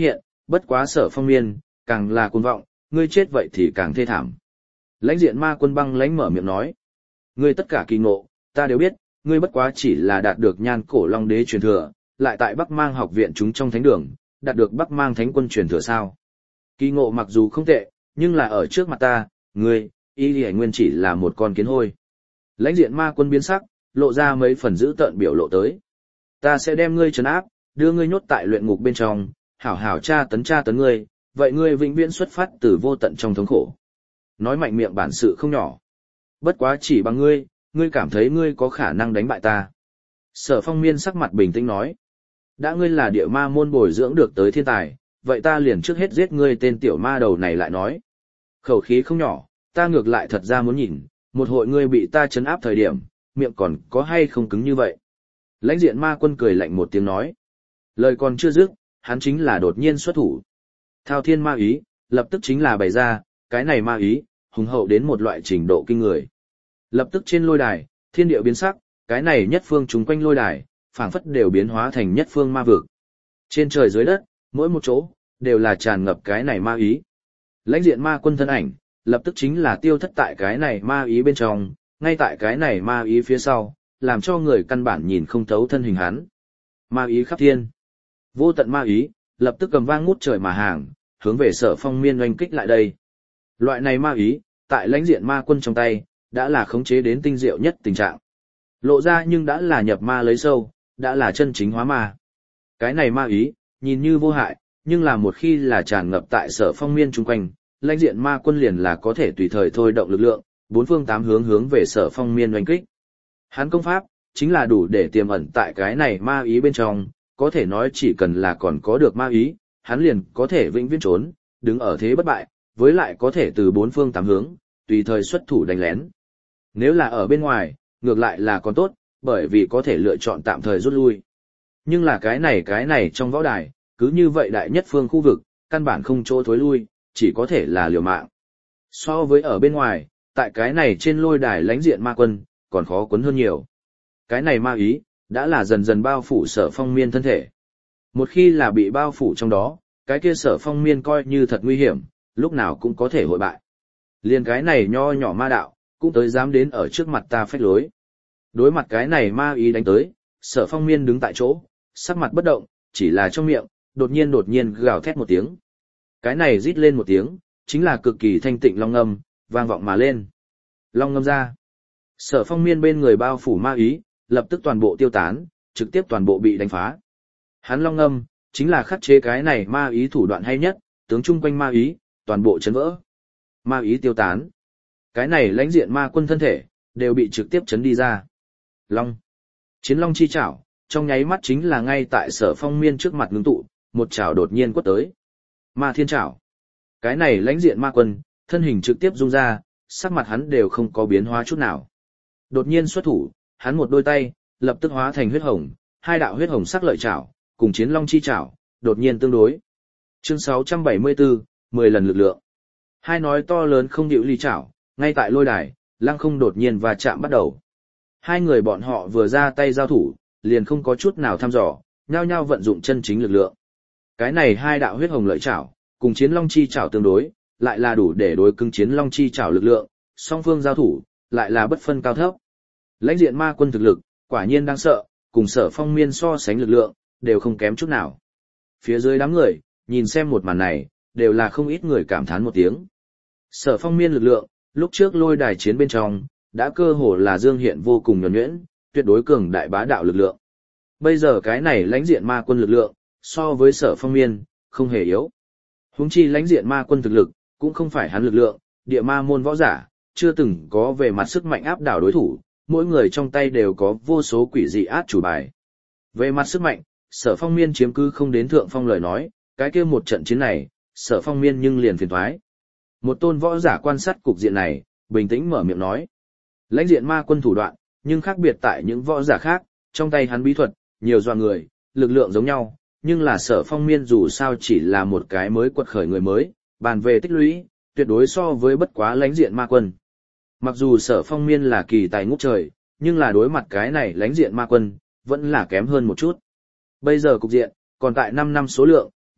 bất quá Sở Phong Miên, càng là cuồng vọng, ngươi chết vậy thì càng thê thảm. Lãnh diện ma quân băng lãnh mở miệng nói. Ngươi tất cả kỳ ngộ, ta đều biết, ngươi bất quá chỉ là đạt được nhan cổ long đế truyền thừa, lại tại Bắc Mang học viện chúng trong thánh đường, đạt được Bắc Mang thánh quân truyền thừa sao. Kỳ ngộ mặc dù không tệ, nhưng là ở trước mặt ta, ngươi, y lì nguyên chỉ là một con kiến hôi. Lãnh diện ma quân biến sắc, lộ ra mấy phần dữ tợn biểu lộ tới. Ta sẽ đem ngươi trấn áp, đưa ngươi nhốt tại luyện ngục bên trong, hảo hảo tra tấn tra tấn ngươi, vậy ngươi vĩnh viễn xuất phát từ vô tận trong thống khổ. Nói mạnh miệng bản sự không nhỏ. Bất quá chỉ bằng ngươi, ngươi cảm thấy ngươi có khả năng đánh bại ta. Sở Phong Miên sắc mặt bình tĩnh nói. Đã ngươi là địa ma môn bồi dưỡng được tới thiên tài, vậy ta liền trước hết giết ngươi tên tiểu ma đầu này lại nói. Khẩu khí không nhỏ, ta ngược lại thật ra muốn nhìn, một hội ngươi bị ta trấn áp thời điểm, miệng còn có hay không cứng như vậy. Lãnh diện ma quân cười lạnh một tiếng nói. Lời còn chưa dứt, hắn chính là đột nhiên xuất thủ. Thao thiên ma ý, lập tức chính là bày ra, cái này ma ý, hùng hậu đến một loại trình độ kinh người. Lập tức trên lôi đài, thiên địa biến sắc, cái này nhất phương chúng quanh lôi đài, phảng phất đều biến hóa thành nhất phương ma vực. Trên trời dưới đất, mỗi một chỗ, đều là tràn ngập cái này ma ý. Lãnh diện ma quân thân ảnh, lập tức chính là tiêu thất tại cái này ma ý bên trong, ngay tại cái này ma ý phía sau, làm cho người căn bản nhìn không thấu thân hình hắn. Ma ý khắp thiên. Vô tận ma ý, lập tức cầm vang ngút trời mà hàng, hướng về Sở Phong Miên oanh kích lại đây. Loại này ma ý, tại lãnh diện ma quân trong tay, đã là khống chế đến tinh diệu nhất tình trạng. Lộ ra nhưng đã là nhập ma lấy sâu, đã là chân chính hóa ma. Cái này ma ý, nhìn như vô hại, nhưng là một khi là tràn ngập tại Sở Phong Miên chung quanh, lãnh diện ma quân liền là có thể tùy thời thôi động lực lượng, bốn phương tám hướng hướng về Sở Phong Miên oanh kích. Hắn công pháp, chính là đủ để tiềm ẩn tại cái này ma ý bên trong, có thể nói chỉ cần là còn có được ma ý, hắn liền có thể vĩnh viễn trốn, đứng ở thế bất bại, với lại có thể từ bốn phương tám hướng, tùy thời xuất thủ đánh lén. Nếu là ở bên ngoài, ngược lại là còn tốt, bởi vì có thể lựa chọn tạm thời rút lui. Nhưng là cái này cái này trong võ đài, cứ như vậy đại nhất phương khu vực, căn bản không chỗ thối lui, chỉ có thể là liều mạng. So với ở bên ngoài, tại cái này trên lôi đài lãnh diện ma quân, còn khó quấn hơn nhiều. Cái này ma ý, đã là dần dần bao phủ Sở Phong Miên thân thể. Một khi là bị bao phủ trong đó, cái kia Sở Phong Miên coi như thật nguy hiểm, lúc nào cũng có thể hội bại. Liên cái này nho nhỏ ma đạo, cũng tới dám đến ở trước mặt ta phách lối. Đối mặt cái này ma ý đánh tới, Sở Phong Miên đứng tại chỗ, sắc mặt bất động, chỉ là trong miệng, đột nhiên đột nhiên gào thét một tiếng. Cái này rít lên một tiếng, chính là cực kỳ thanh tịnh long ngâm, vang vọng mà lên. Long ngâm ra. Sở Phong Miên bên người bao phủ ma ý, lập tức toàn bộ tiêu tán, trực tiếp toàn bộ bị đánh phá. Hắn long ngâm, chính là khắc chế cái này ma ý thủ đoạn hay nhất, tướng chung quanh ma ý, toàn bộ chấn vỡ. Ma ý tiêu tán. Cái này lãnh diện ma quân thân thể, đều bị trực tiếp chấn đi ra. Long. Chiến long chi chảo, trong nháy mắt chính là ngay tại Sở Phong Miên trước mặt ngưng tụ, một chảo đột nhiên quất tới. Ma thiên chảo. Cái này lãnh diện ma quân, thân hình trực tiếp rung ra, sắc mặt hắn đều không có biến hóa chút nào. Đột nhiên xuất thủ, hắn một đôi tay, lập tức hóa thành huyết hồng, hai đạo huyết hồng sắc lợi chảo, cùng chiến long chi chảo, đột nhiên tương đối. Chương sáu trăm bảy mươi tư, mười lần lực lượng. Hai nói to lớn không điệu ly chảo, ngay tại lôi đài, lăng không đột nhiên và chạm bắt đầu. Hai người bọn họ vừa ra tay giao thủ, liền không có chút nào thăm dò, nhao nhao vận dụng chân chính lực lượng. Cái này hai đạo huyết hồng lợi chảo, cùng chiến long chi chảo tương đối, lại là đủ để đối cứng chiến long chi chảo lực lượng, song phương giao thủ, lại là bất phân cao thấp. Lãnh diện ma quân thực lực, quả nhiên đáng sợ, cùng Sở Phong Miên so sánh lực lượng, đều không kém chút nào. Phía dưới đám người, nhìn xem một màn này, đều là không ít người cảm thán một tiếng. Sở Phong Miên lực lượng, lúc trước lôi đài chiến bên trong, đã cơ hồ là dương hiện vô cùng nhuần nhuyễn, tuyệt đối cường đại bá đạo lực lượng. Bây giờ cái này lãnh diện ma quân lực lượng, so với Sở Phong Miên, không hề yếu. Huống chi lãnh diện ma quân thực lực, cũng không phải hắn lực lượng, địa ma môn võ giả, chưa từng có về mặt sức mạnh áp đảo đối thủ, mỗi người trong tay đều có vô số quỷ dị át chủ bài. Về mặt sức mạnh, Sở Phong Miên chiếm cứ không đến thượng phong lời nói, cái kia một trận chiến này, Sở Phong Miên nhưng liền phiền toái. Một tôn võ giả quan sát cục diện này, bình tĩnh mở miệng nói. Lãnh diện ma quân thủ đoạn, nhưng khác biệt tại những võ giả khác, trong tay hắn bí thuật, nhiều doa người, lực lượng giống nhau, nhưng là Sở Phong Miên dù sao chỉ là một cái mới quật khởi người mới, bàn về tích lũy, tuyệt đối so với bất quá lãnh diện ma quân. Mặc dù Sở Phong Miên là kỳ tài ngút trời, nhưng là đối mặt cái này lãnh diện ma quân, vẫn là kém hơn một chút. Bây giờ cục diện, còn tại năm năm số lượng,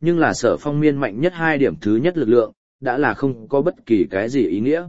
nhưng là Sở Phong Miên mạnh nhất hai điểm thứ nhất lực lượng, đã là không có bất kỳ cái gì ý nghĩa.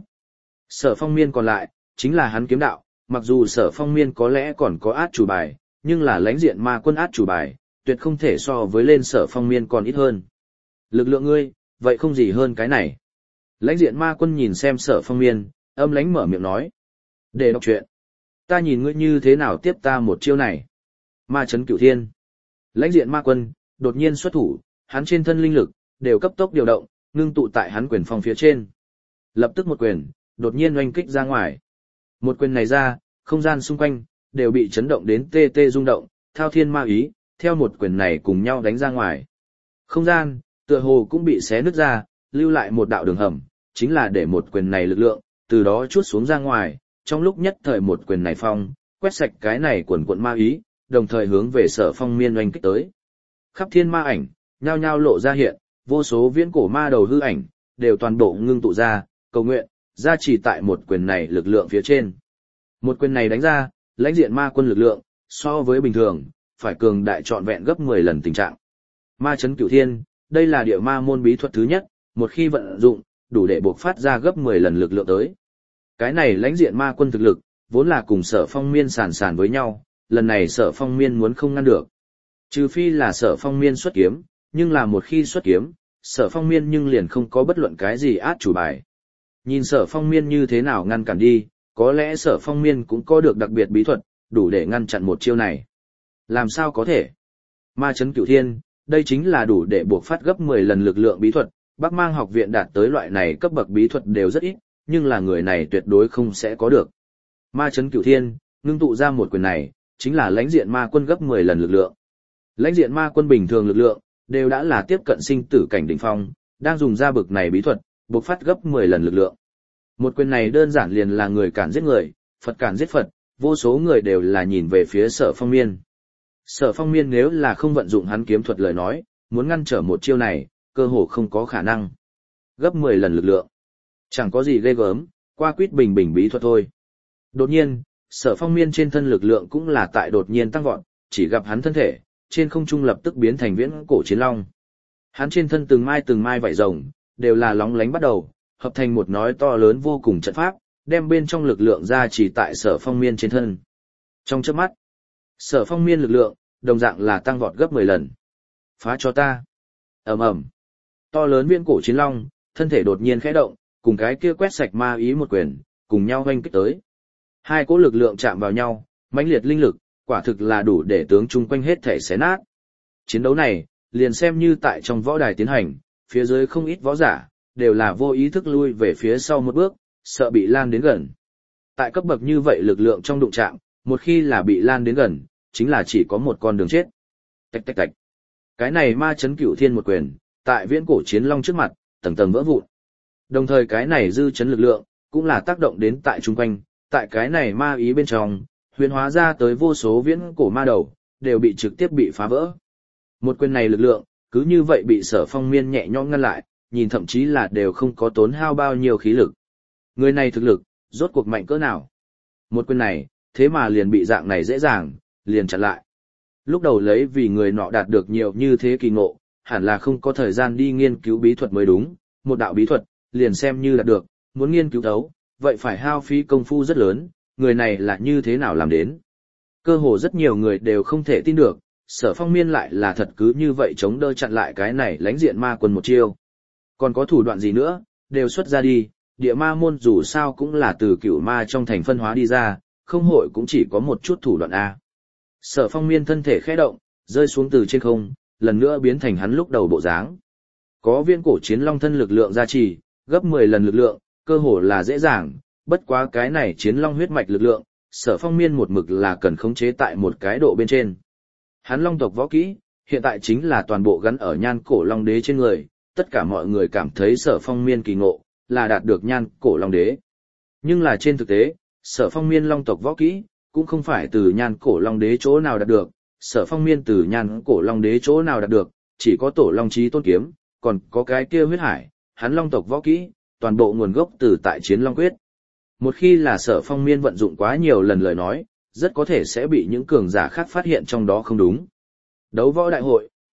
Sở Phong Miên còn lại, chính là hắn kiếm đạo, mặc dù Sở Phong Miên có lẽ còn có át chủ bài, nhưng là lãnh diện ma quân át chủ bài, tuyệt không thể so với lên Sở Phong Miên còn ít hơn. Lực lượng ngươi, vậy không gì hơn cái này. Lãnh diện ma quân nhìn xem Sở Phong Miên, âm lãnh mở miệng nói. Để đọc chuyện. Ta nhìn ngươi như thế nào tiếp ta một chiêu này. Ma chấn cửu thiên. Lãnh diện ma quân, đột nhiên xuất thủ, hắn trên thân linh lực, đều cấp tốc điều động, ngưng tụ tại hắn quyền phong phía trên. Lập tức một quyền, đột nhiên oanh kích ra ngoài. Một quyền này ra, không gian xung quanh, đều bị chấn động đến tê tê rung động, thao thiên ma ý, theo một quyền này cùng nhau đánh ra ngoài. Không gian, tựa hồ cũng bị xé nứt ra, lưu lại một đạo đường hầm, chính là để một quyền này lực lượng, từ đó chuốt xuống ra ngoài, trong lúc nhất thời một quyền này phong, quét sạch cái này quần quận ma ý, đồng thời hướng về Sở Phong Miên oanh kích tới. Khắp thiên ma ảnh, nhao nhao lộ ra hiện, vô số viễn cổ ma đầu hư ảnh, đều toàn bộ ngưng tụ ra, cầu nguyện, ra chỉ tại một quyền này lực lượng phía trên. Một quyền này đánh ra, lãnh diện ma quân lực lượng, so với bình thường, phải cường đại trọn vẹn gấp mười lần tình trạng. Ma chấn cửu thiên, đây là địa ma môn bí thuật thứ nhất, một khi vận dụng, đủ để buộc phát ra gấp mười lần lực lượng tới. Cái này lãnh diện ma quân thực lực, vốn là cùng Sở Phong Miên sàn sàn với nhau, lần này Sở Phong Miên muốn không ngăn được. Trừ phi là Sở Phong Miên xuất kiếm, nhưng là một khi xuất kiếm, Sở Phong Miên nhưng liền không có bất luận cái gì át chủ bài. Nhìn Sở Phong Miên như thế nào ngăn cản đi, có lẽ Sở Phong Miên cũng có được đặc biệt bí thuật, đủ để ngăn chặn một chiêu này. Làm sao có thể? Ma chấn cửu thiên, đây chính là đủ để buộc phát gấp mười lần lực lượng bí thuật, Bắc Mang học viện đạt tới loại này cấp bậc bí thuật đều rất ít, nhưng là người này tuyệt đối không sẽ có được. Ma chấn cửu thiên, ngưng tụ ra một quyền này, chính là lãnh diện ma quân gấp mười lần lực lượng. Lãnh diện ma quân bình thường lực lượng, đều đã là tiếp cận sinh tử cảnh đỉnh phong, đang dùng ra bực này bí thuật, buộc phát gấp mười lần lực lượng. Một quyền này đơn giản liền là người cản giết người, Phật cản giết Phật, vô số người đều là nhìn về phía Sở Phong Miên. Sở Phong Miên nếu là không vận dụng hắn kiếm thuật lời nói, muốn ngăn trở một chiêu này, cơ hồ không có khả năng. Gấp mười lần lực lượng. Chẳng có gì ghê gớm, qua quýt bình bình bí thuật thôi. Đột nhiên, Sở Phong Miên trên thân lực lượng cũng là tại đột nhiên tăng vọt, chỉ gặp hắn thân thể, trên không trung lập tức biến thành viễn cổ chiến long. Hắn trên thân từng mai từng mai vảy rồng, đều là lóng lánh bắt đầu, hợp thành một nói to lớn vô cùng trận pháp, đem bên trong lực lượng ra chỉ tại Sở Phong Miên trên thân. Trong chớp mắt, Sở Phong Miên lực lượng, đồng dạng là tăng vọt gấp mười lần. Phá cho ta. Ầm ầm. To lớn viễn cổ chiến long, thân thể đột nhiên khẽ động, cùng cái kia quét sạch ma ý một quyền, cùng nhau hoanh kích tới. Hai cỗ lực lượng chạm vào nhau, mãnh liệt linh lực, quả thực là đủ để tướng chung quanh hết thể xé nát. Chiến đấu này, liền xem như tại trong võ đài tiến hành, phía dưới không ít võ giả, đều là vô ý thức lui về phía sau một bước, sợ bị lan đến gần. Tại cấp bậc như vậy lực lượng trong đụng chạm, một khi là bị lan đến gần, chính là chỉ có một con đường chết. Tạch tạch tạch. Cái này ma chấn cửu thiên một quyền, tại viễn cổ chiến long trước mặt, tầng tầng vỡ vụn. Đồng thời cái này dư chấn lực lượng, cũng là tác động đến tại chung quanh, tại cái này ma ý bên trong, huyền hóa ra tới vô số viễn cổ ma đầu, đều bị trực tiếp bị phá vỡ. Một quyền này lực lượng, cứ như vậy bị Sở Phong Miên nhẹ nhõm ngăn lại, nhìn thậm chí là đều không có tốn hao bao nhiêu khí lực. Người này thực lực, rốt cuộc mạnh cỡ nào? Một quyền này, thế mà liền bị dạng này dễ dàng, liền chặn lại. Lúc đầu lấy vì người nọ đạt được nhiều như thế kỳ ngộ, hẳn là không có thời gian đi nghiên cứu bí thuật mới đúng, một đạo bí thuật, liền xem như đạt được, muốn nghiên cứu thấu, vậy phải hao phí công phu rất lớn, người này là như thế nào làm đến. Cơ hồ rất nhiều người đều không thể tin được, Sở Phong Miên lại là thật cứ như vậy chống đỡ chặn lại cái này lãnh diện ma quân một chiêu. Còn có thủ đoạn gì nữa, đều xuất ra đi, địa ma môn dù sao cũng là từ cửu ma trong thành phân hóa đi ra, không hội cũng chỉ có một chút thủ đoạn A. Sở Phong Miên thân thể khẽ động, rơi xuống từ trên không, lần nữa biến thành hắn lúc đầu bộ dáng. Có viễn cổ chiến long thân lực lượng gia trì, gấp mười lần lực lượng, cơ hồ là dễ dàng, bất quá cái này chiến long huyết mạch lực lượng, Sở Phong Miên một mực là cần khống chế tại một cái độ bên trên. Hắn long tộc võ kỹ, hiện tại chính là toàn bộ gắn ở nhan cổ long đế trên người, tất cả mọi người cảm thấy Sở Phong Miên kỳ ngộ, là đạt được nhan cổ long đế. Nhưng là trên thực tế, Sở Phong Miên long tộc võ kỹ, cũng không phải từ nhan cổ long đế chỗ nào đạt được, Sở Phong Miên từ nhan cổ long đế chỗ nào đạt được, chỉ có tổ long chí tôn kiếm, còn có cái kia huyết hải, hắn long tộc võ kỹ, toàn bộ nguồn gốc từ tại chiến long quyết. Một khi là Sở Phong Miên vận dụng quá nhiều lần lời nói, rất có thể sẽ bị những cường giả khác phát hiện trong đó không đúng. Đấu võ đại hội,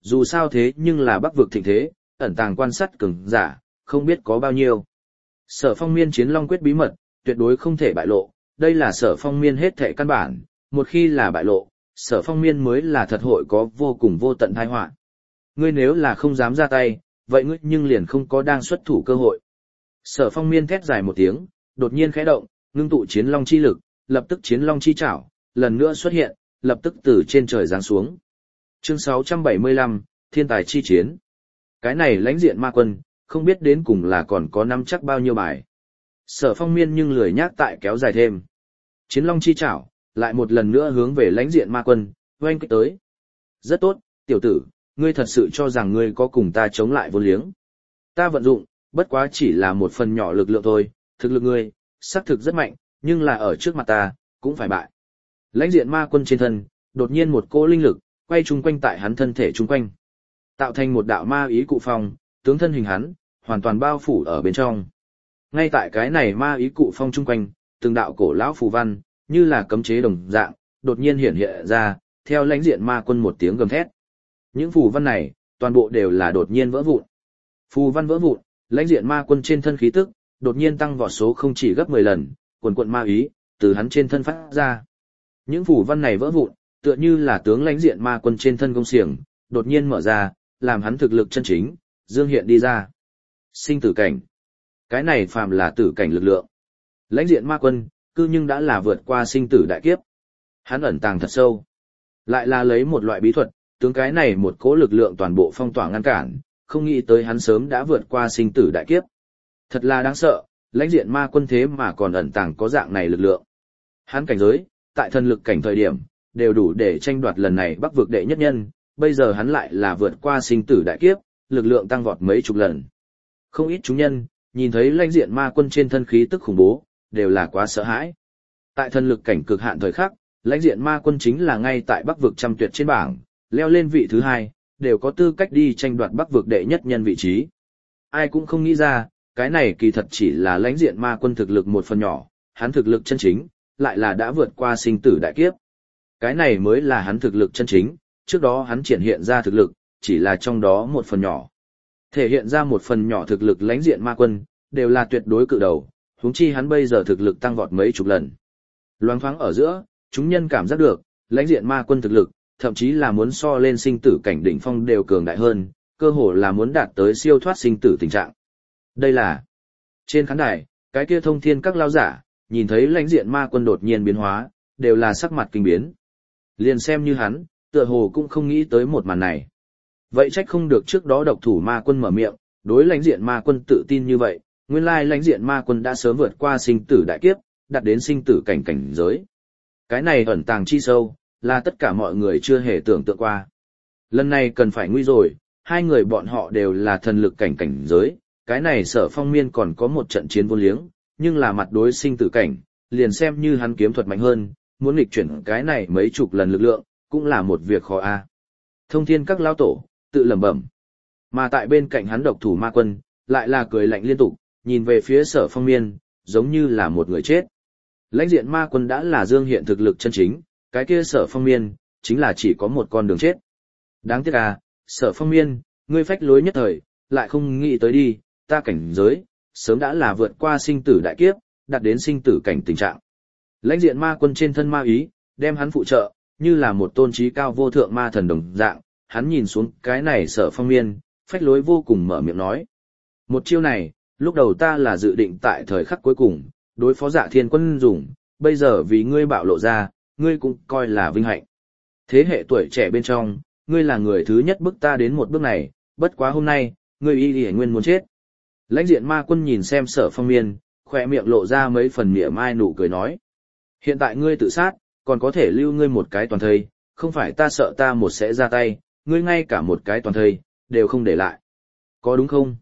dù sao thế nhưng là bắc vực thịnh thế, ẩn tàng quan sát cường giả, không biết có bao nhiêu. Sở Phong Miên chiến long quyết bí mật, tuyệt đối không thể bại lộ, đây là Sở Phong Miên hết thệ căn bản, một khi là bại lộ, Sở Phong Miên mới là thật hội có vô cùng vô tận tai họa. Ngươi nếu là không dám ra tay, vậy ngươi nhưng liền không có đang xuất thủ cơ hội. Sở Phong Miên thét dài một tiếng, đột nhiên khẽ động, ngưng tụ chiến long chi lực, lập tức chiến long chi chảo, lần nữa xuất hiện, lập tức từ trên trời giáng xuống. Chương sáu trăm bảy mươi lăm, Thiên tài chi chiến. Cái này lãnh diện ma quân, không biết đến cùng là còn có nắm chắc bao nhiêu bài. Sở Phong Miên nhưng lười nhác tại kéo dài thêm. Chiến long chi chảo, lại một lần nữa hướng về lãnh diện ma quân, oanh kích tới. Rất tốt, tiểu tử, ngươi thật sự cho rằng ngươi có cùng ta chống lại vô liếng. Ta vận dụng, bất quá chỉ là một phần nhỏ lực lượng thôi, thực lực ngươi, xác thực rất mạnh, nhưng là ở trước mặt ta, cũng phải bại. Lãnh diện ma quân trên thân, đột nhiên một cỗ linh lực, quay chung quanh tại hắn thân thể chung quanh. Tạo thành một đạo ma ý cụ phong, tướng thân hình hắn, hoàn toàn bao phủ ở bên trong. Ngay tại cái này ma ý cụ phong chung quanh, từng đạo cổ lão phù văn, như là cấm chế đồng dạng, đột nhiên hiện hiện ra, theo lãnh diện ma quân một tiếng gầm thét. Những phù văn này, toàn bộ đều là đột nhiên vỡ vụn. Phù văn vỡ vụn, lãnh diện ma quân trên thân khí tức, đột nhiên tăng vọt số không chỉ gấp mười lần, quần quận ma ý, từ hắn trên thân phát ra. Những phù văn này vỡ vụn, tựa như là tướng lãnh diện ma quân trên thân công xiềng, đột nhiên mở ra, làm hắn thực lực chân chính, dương hiện đi ra. Sinh tử cảnh. Cái này phàm là tử cảnh lực lượng. Lãnh diện ma quân, cư nhưng đã là vượt qua sinh tử đại kiếp. Hắn ẩn tàng thật sâu. Lại là lấy một loại bí thuật, tướng cái này một cỗ lực lượng toàn bộ phong tỏa ngăn cản, không nghĩ tới hắn sớm đã vượt qua sinh tử đại kiếp. Thật là đáng sợ, lãnh diện ma quân thế mà còn ẩn tàng có dạng này lực lượng. Hắn cảnh giới, tại thần lực cảnh thời điểm, đều đủ để tranh đoạt lần này bắc vực đệ nhất nhân, bây giờ hắn lại là vượt qua sinh tử đại kiếp, lực lượng tăng vọt mấy chục lần. Không ít chúng nhân, nhìn thấy lãnh diện ma quân trên thân khí tức khủng bố, đều là quá sợ hãi. Tại thần lực cảnh cực hạn thời khắc, lãnh diện ma quân chính là ngay tại bắc vực trăm tuyệt trên bảng, leo lên vị thứ hai, đều có tư cách đi tranh đoạt bắc vực đệ nhất nhân vị trí. Ai cũng không nghĩ ra, cái này kỳ thật chỉ là lãnh diện ma quân thực lực một phần nhỏ, hắn thực lực chân chính, lại là đã vượt qua sinh tử đại kiếp. Cái này mới là hắn thực lực chân chính, trước đó hắn triển hiện ra thực lực, chỉ là trong đó một phần nhỏ. Thể hiện ra một phần nhỏ thực lực lãnh diện ma quân, đều là tuyệt đối cự đầu, huống chi hắn bây giờ thực lực tăng vọt mấy chục lần. Loáng thoáng ở giữa, chúng nhân cảm giác được, lãnh diện ma quân thực lực, thậm chí là muốn so lên sinh tử cảnh đỉnh phong đều cường đại hơn, cơ hồ là muốn đạt tới siêu thoát sinh tử tình trạng. Đây là trên khán đài, cái kia thông thiên các lao giả, nhìn thấy lãnh diện ma quân đột nhiên biến hóa, đều là sắc mặt kinh biến. Liền xem như hắn, tựa hồ cũng không nghĩ tới một màn này. Vậy trách không được trước đó độc thủ ma quân mở miệng, đối lãnh diện ma quân tự tin như vậy, nguyên lai lãnh diện ma quân đã sớm vượt qua sinh tử đại kiếp, đạt đến sinh tử cảnh cảnh giới. Cái này ẩn tàng chi sâu, là tất cả mọi người chưa hề tưởng tượng qua. Lần này cần phải nguy rồi, hai người bọn họ đều là thần lực cảnh cảnh giới, cái này Sở Phong Miên còn có một trận chiến vô liếng, nhưng là mặt đối sinh tử cảnh, liền xem như hắn kiếm thuật mạnh hơn, muốn nghịch chuyển cái này mấy chục lần lực lượng, cũng là một việc khó a. Thông thiên các lao tổ, tự lẩm bẩm. Mà tại bên cạnh hắn độc thủ ma quân, lại là cười lạnh liên tục, nhìn về phía Sở Phong Miên, giống như là một người chết. Lãnh diện ma quân đã là dương hiện thực lực chân chính, cái kia Sở Phong Miên, chính là chỉ có một con đường chết. Đáng tiếc à, Sở Phong Miên, ngươi phách lối nhất thời, lại không nghĩ tới đi, ta cảnh giới, sớm đã là vượt qua sinh tử đại kiếp, đạt đến sinh tử cảnh tình trạng. Lãnh diện ma quân trên thân ma ý, đem hắn phụ trợ, như là một tôn trí cao vô thượng ma thần đồng dạng, hắn nhìn xuống cái này Sở Phong Miên, phách lối vô cùng mở miệng nói. Một chiêu này, lúc đầu ta là dự định tại thời khắc cuối cùng, đối phó Dạ Thiên Quân dùng, bây giờ vì ngươi bạo lộ ra, ngươi cũng coi là vinh hạnh. Thế hệ tuổi trẻ bên trong, ngươi là người thứ nhất bước ta đến một bước này, bất quá hôm nay, ngươi y y nguyên muốn chết. Lãnh diện ma quân nhìn xem Sở Phong Miên, khỏe miệng lộ ra mấy phần mỉa mai nụ cười nói. Hiện tại ngươi tự sát, còn có thể lưu ngươi một cái toàn thây, không phải ta sợ ta một sẽ ra tay, ngươi ngay cả một cái toàn thây, đều không để lại. Có đúng không?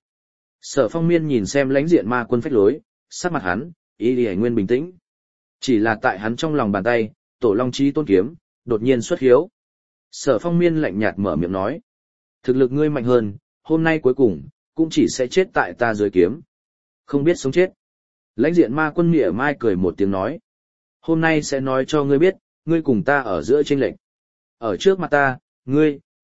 Sở Phong Miên nhìn xem lãnh diện ma quân phách lối, sắc mặt hắn, y y nguyên bình tĩnh. Chỉ là tại hắn trong lòng bàn tay, tổ long chí tôn kiếm, đột nhiên xuất hiếu. Sở Phong Miên lạnh nhạt mở miệng nói. Thực lực ngươi mạnh hơn, hôm nay cuối cùng, cũng chỉ sẽ chết tại ta dưới kiếm. Không biết sống chết. Lãnh diện ma quân mỉa mai cười một tiếng nói. Hôm nay sẽ nói cho ngươi biết, ngươi cùng ta ở giữa chênh lệch. Ở trước mặt ta, ngươi,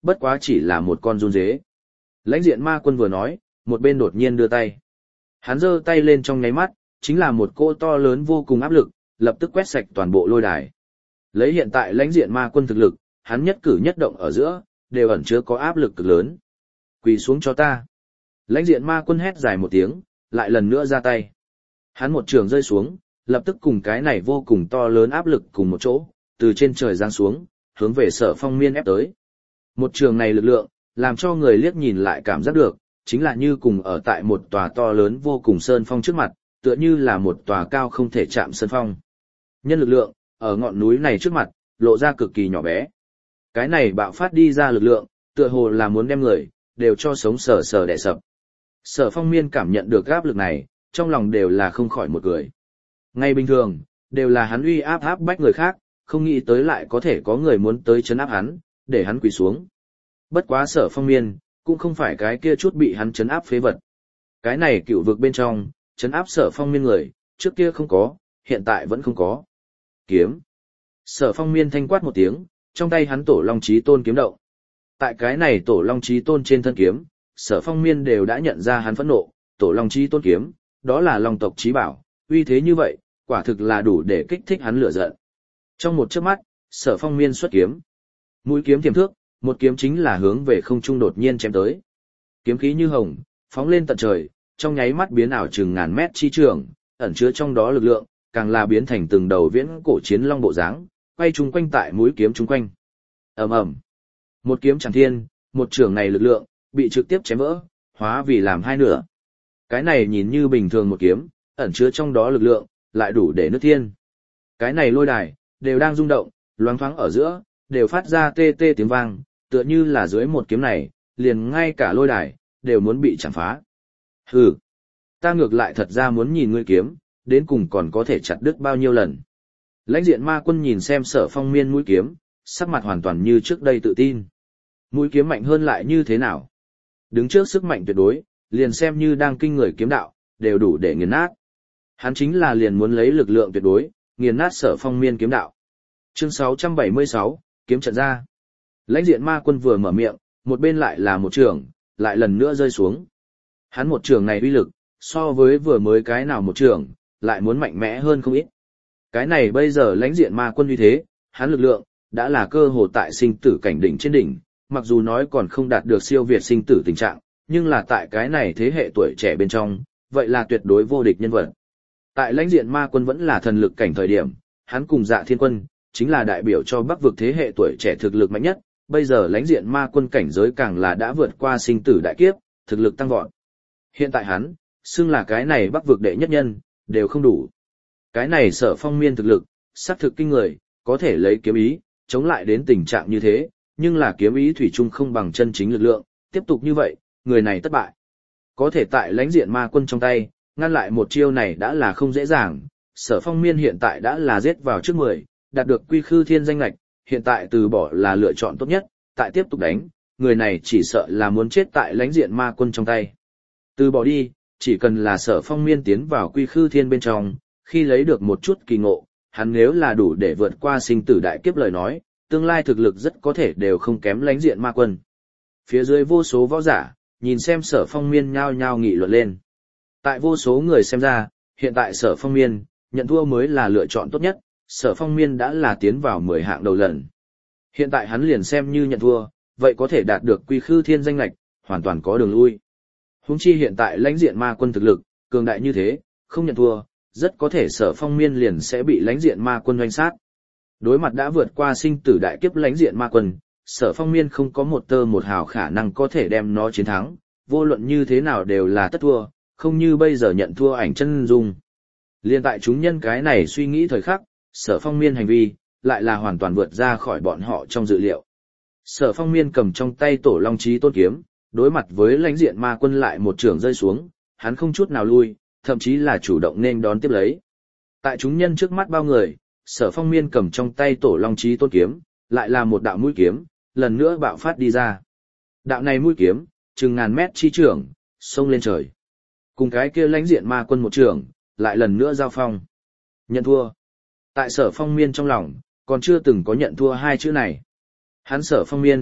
bất quá chỉ là một con run dế. Lãnh diện ma quân vừa nói, một bên đột nhiên đưa tay. Hắn giơ tay lên trong nháy mắt, chính là một cỗ to lớn vô cùng áp lực, lập tức quét sạch toàn bộ lôi đài. Lấy hiện tại lãnh diện ma quân thực lực, hắn nhất cử nhất động ở giữa, đều ẩn chứa có áp lực cực lớn. Quỳ xuống cho ta. Lãnh diện ma quân hét dài một tiếng, lại lần nữa ra tay. Hắn một trường rơi xuống, lập tức cùng cái này vô cùng to lớn áp lực cùng một chỗ, từ trên trời giáng xuống, hướng về Sở Phong Miên ép tới. Một trường này lực lượng, làm cho người liếc nhìn lại cảm giác được, chính là như cùng ở tại một tòa to lớn vô cùng sơn phong trước mặt, tựa như là một tòa cao không thể chạm sơn phong. Nhân lực lượng, ở ngọn núi này trước mặt, lộ ra cực kỳ nhỏ bé. Cái này bạo phát đi ra lực lượng, tựa hồ là muốn đem người, đều cho sống sờ sờ đè sập. Sở Phong Miên cảm nhận được áp lực này, trong lòng đều là không khỏi một cười. Ngay bình thường, đều là hắn uy áp áp bách người khác, không nghĩ tới lại có thể có người muốn tới chấn áp hắn, để hắn quỳ xuống. Bất quá Sở Phong Miên, cũng không phải cái kia chút bị hắn chấn áp phế vật. Cái này cựu vực bên trong, chấn áp Sở Phong Miên người, trước kia không có, hiện tại vẫn không có. Kiếm. Sở Phong Miên thanh quát một tiếng, trong tay hắn tổ long chí tôn kiếm động. Tại cái này tổ long chí tôn trên thân kiếm, Sở Phong Miên đều đã nhận ra hắn phẫn nộ, tổ long chí tôn kiếm, đó là long tộc chí bảo, uy thế như vậy, quả thực là đủ để kích thích hắn lửa giận. Trong một chớp mắt, Sở Phong Miên xuất kiếm. Mũi kiếm tiềm thước, một kiếm chính là hướng về không trung đột nhiên chém tới. Kiếm khí như hồng, phóng lên tận trời, trong nháy mắt biến ảo chừng ngàn mét chi trường, ẩn chứa trong đó lực lượng, càng là biến thành từng đầu viễn cổ chiến long bộ dáng, quay chung quanh tại mũi kiếm chung quanh. Ầm ầm. Một kiếm chẳng thiên, một trường này lực lượng, bị trực tiếp chém vỡ, hóa vì làm hai nửa. Cái này nhìn như bình thường một kiếm, ẩn chứa trong đó lực lượng, lại đủ để nứt thiên. Cái này lôi đài, đều đang rung động, loáng thoáng ở giữa, đều phát ra tê tê tiếng vang, tựa như là dưới một kiếm này, liền ngay cả lôi đài, đều muốn bị chạm phá. Hừ, ta ngược lại thật ra muốn nhìn ngươi kiếm, đến cùng còn có thể chặt đứt bao nhiêu lần. Lãnh diện ma quân nhìn xem Sở Phong Miên mũi kiếm, sắc mặt hoàn toàn như trước đây tự tin. Mũi kiếm mạnh hơn lại như thế nào? Đứng trước sức mạnh tuyệt đối, liền xem như đang kinh người kiếm đạo, đều đủ để nghiền nát. Hắn chính là liền muốn lấy lực lượng tuyệt đối, nghiền nát Sở Phong Miên kiếm đạo. Chương sáu trăm bảy mươi sáu, kiếm trận ra. Lãnh diện ma quân vừa mở miệng, một bên lại là một trường, lại lần nữa rơi xuống. Hắn một trường này uy lực, so với vừa mới cái nào một trường, lại muốn mạnh mẽ hơn không ít. Cái này bây giờ lãnh diện ma quân như thế, hắn lực lượng, đã là cơ hồ tại sinh tử cảnh đỉnh trên đỉnh, mặc dù nói còn không đạt được siêu việt sinh tử tình trạng, nhưng là tại cái này thế hệ tuổi trẻ bên trong, vậy là tuyệt đối vô địch nhân vật. Tại lãnh diện ma quân vẫn là thần lực cảnh thời điểm, hắn cùng Dạ Thiên Quân, chính là đại biểu cho Bắc vực thế hệ tuổi trẻ thực lực mạnh nhất, bây giờ lãnh diện ma quân cảnh giới càng là đã vượt qua sinh tử đại kiếp, thực lực tăng vọt. Hiện tại hắn, xưng là cái này Bắc vực đệ nhất nhân, đều không đủ. Cái này Sở Phong Miên thực lực, xác thực kinh người, có thể lấy kiếm ý, chống lại đến tình trạng như thế, nhưng là kiếm ý thủy chung không bằng chân chính lực lượng, tiếp tục như vậy, người này thất bại. Có thể tại lãnh diện ma quân trong tay, ngăn lại một chiêu này đã là không dễ dàng, Sở Phong Miên hiện tại đã là giết vào trước mười, đạt được quy khư thiên danh lạch, hiện tại từ bỏ là lựa chọn tốt nhất, tại tiếp tục đánh, người này chỉ sợ là muốn chết tại lãnh diện ma quân trong tay. Từ bỏ đi, chỉ cần là Sở Phong Miên tiến vào quy khư thiên bên trong, khi lấy được một chút kỳ ngộ, hắn nếu là đủ để vượt qua sinh tử đại kiếp lời nói, tương lai thực lực rất có thể đều không kém lãnh diện ma quân. Phía dưới vô số võ giả, nhìn xem Sở Phong Miên nhao nhao nghị luận lên. Tại vô số người xem ra, hiện tại Sở Phong Miên, nhận thua mới là lựa chọn tốt nhất, Sở Phong Miên đã là tiến vào mười hạng đầu lần. Hiện tại hắn liền xem như nhận thua, vậy có thể đạt được quy khư thiên danh lạch, hoàn toàn có đường lui. Huống chi hiện tại lãnh diện ma quân thực lực, cường đại như thế, không nhận thua, rất có thể Sở Phong Miên liền sẽ bị lãnh diện ma quân oanh sát. Đối mặt đã vượt qua sinh tử đại kiếp lãnh diện ma quân, Sở Phong Miên không có một tơ một hào khả năng có thể đem nó chiến thắng, vô luận như thế nào đều là tất thua, không như bây giờ nhận thua ảnh chân dung. Liên tại chúng nhân cái này suy nghĩ thời khắc, Sở Phong Miên hành vi, lại là hoàn toàn vượt ra khỏi bọn họ trong dự liệu. Sở Phong Miên cầm trong tay tổ long chí tôn kiếm, đối mặt với lãnh diện ma quân lại một trường rơi xuống, hắn không chút nào lui, thậm chí là chủ động nên đón tiếp lấy. Tại chúng nhân trước mắt bao người, Sở Phong Miên cầm trong tay tổ long chí tôn kiếm, lại là một đạo mũi kiếm, lần nữa bạo phát đi ra. Đạo này mũi kiếm, chừng ngàn mét chi trường, xông lên trời. Cùng cái kia lãnh diện ma quân một trường, lại lần nữa giao phong. Nhận thua. Tại Sở Phong Miên trong lòng, còn chưa từng có nhận thua hai chữ này. Hắn Sở Phong Miên,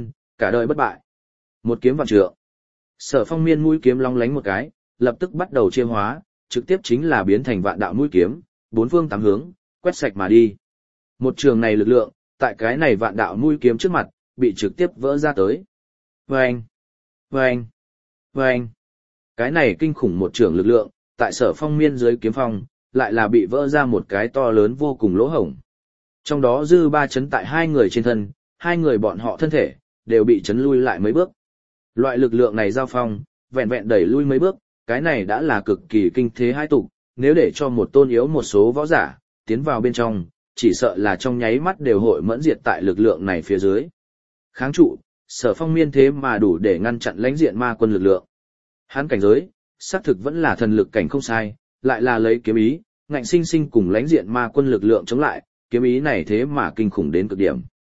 cả đời bất bại. Một kiếm vạn trượng. Sở Phong Miên mũi kiếm long lánh một cái, lập tức bắt đầu chia hóa, trực tiếp chính là biến thành vạn đạo mũi kiếm, bốn phương tám hướng, quét sạch mà đi. Một trường này lực lượng, tại cái này vạn đạo mũi kiếm trước mặt, bị trực tiếp vỡ ra tới. Vâng! Vâng! Vâng! Cái này kinh khủng một trường lực lượng, tại Sở Phong Miên dưới kiếm phong, lại là bị vỡ ra một cái to lớn vô cùng lỗ hổng. Trong đó dư ba chấn tại hai người trên thân, hai người bọn họ thân thể, đều bị chấn lui lại mấy bước. Loại lực lượng này giao phong, vẹn vẹn đẩy lui mấy bước, cái này đã là cực kỳ kinh thế hai tục, nếu để cho một tôn yếu một số võ giả, tiến vào bên trong, chỉ sợ là trong nháy mắt đều hội mẫn diệt tại lực lượng này phía dưới. Kháng trụ, Sở Phong Miên thế mà đủ để ngăn chặn lãnh diện ma quân lực lượng. Hắn cảnh giới, xác thực vẫn là thần lực cảnh không sai, lại là lấy kiếm ý, ngạnh sinh sinh cùng lãnh diện ma quân lực lượng chống lại, kiếm ý này thế mà kinh khủng đến cực điểm.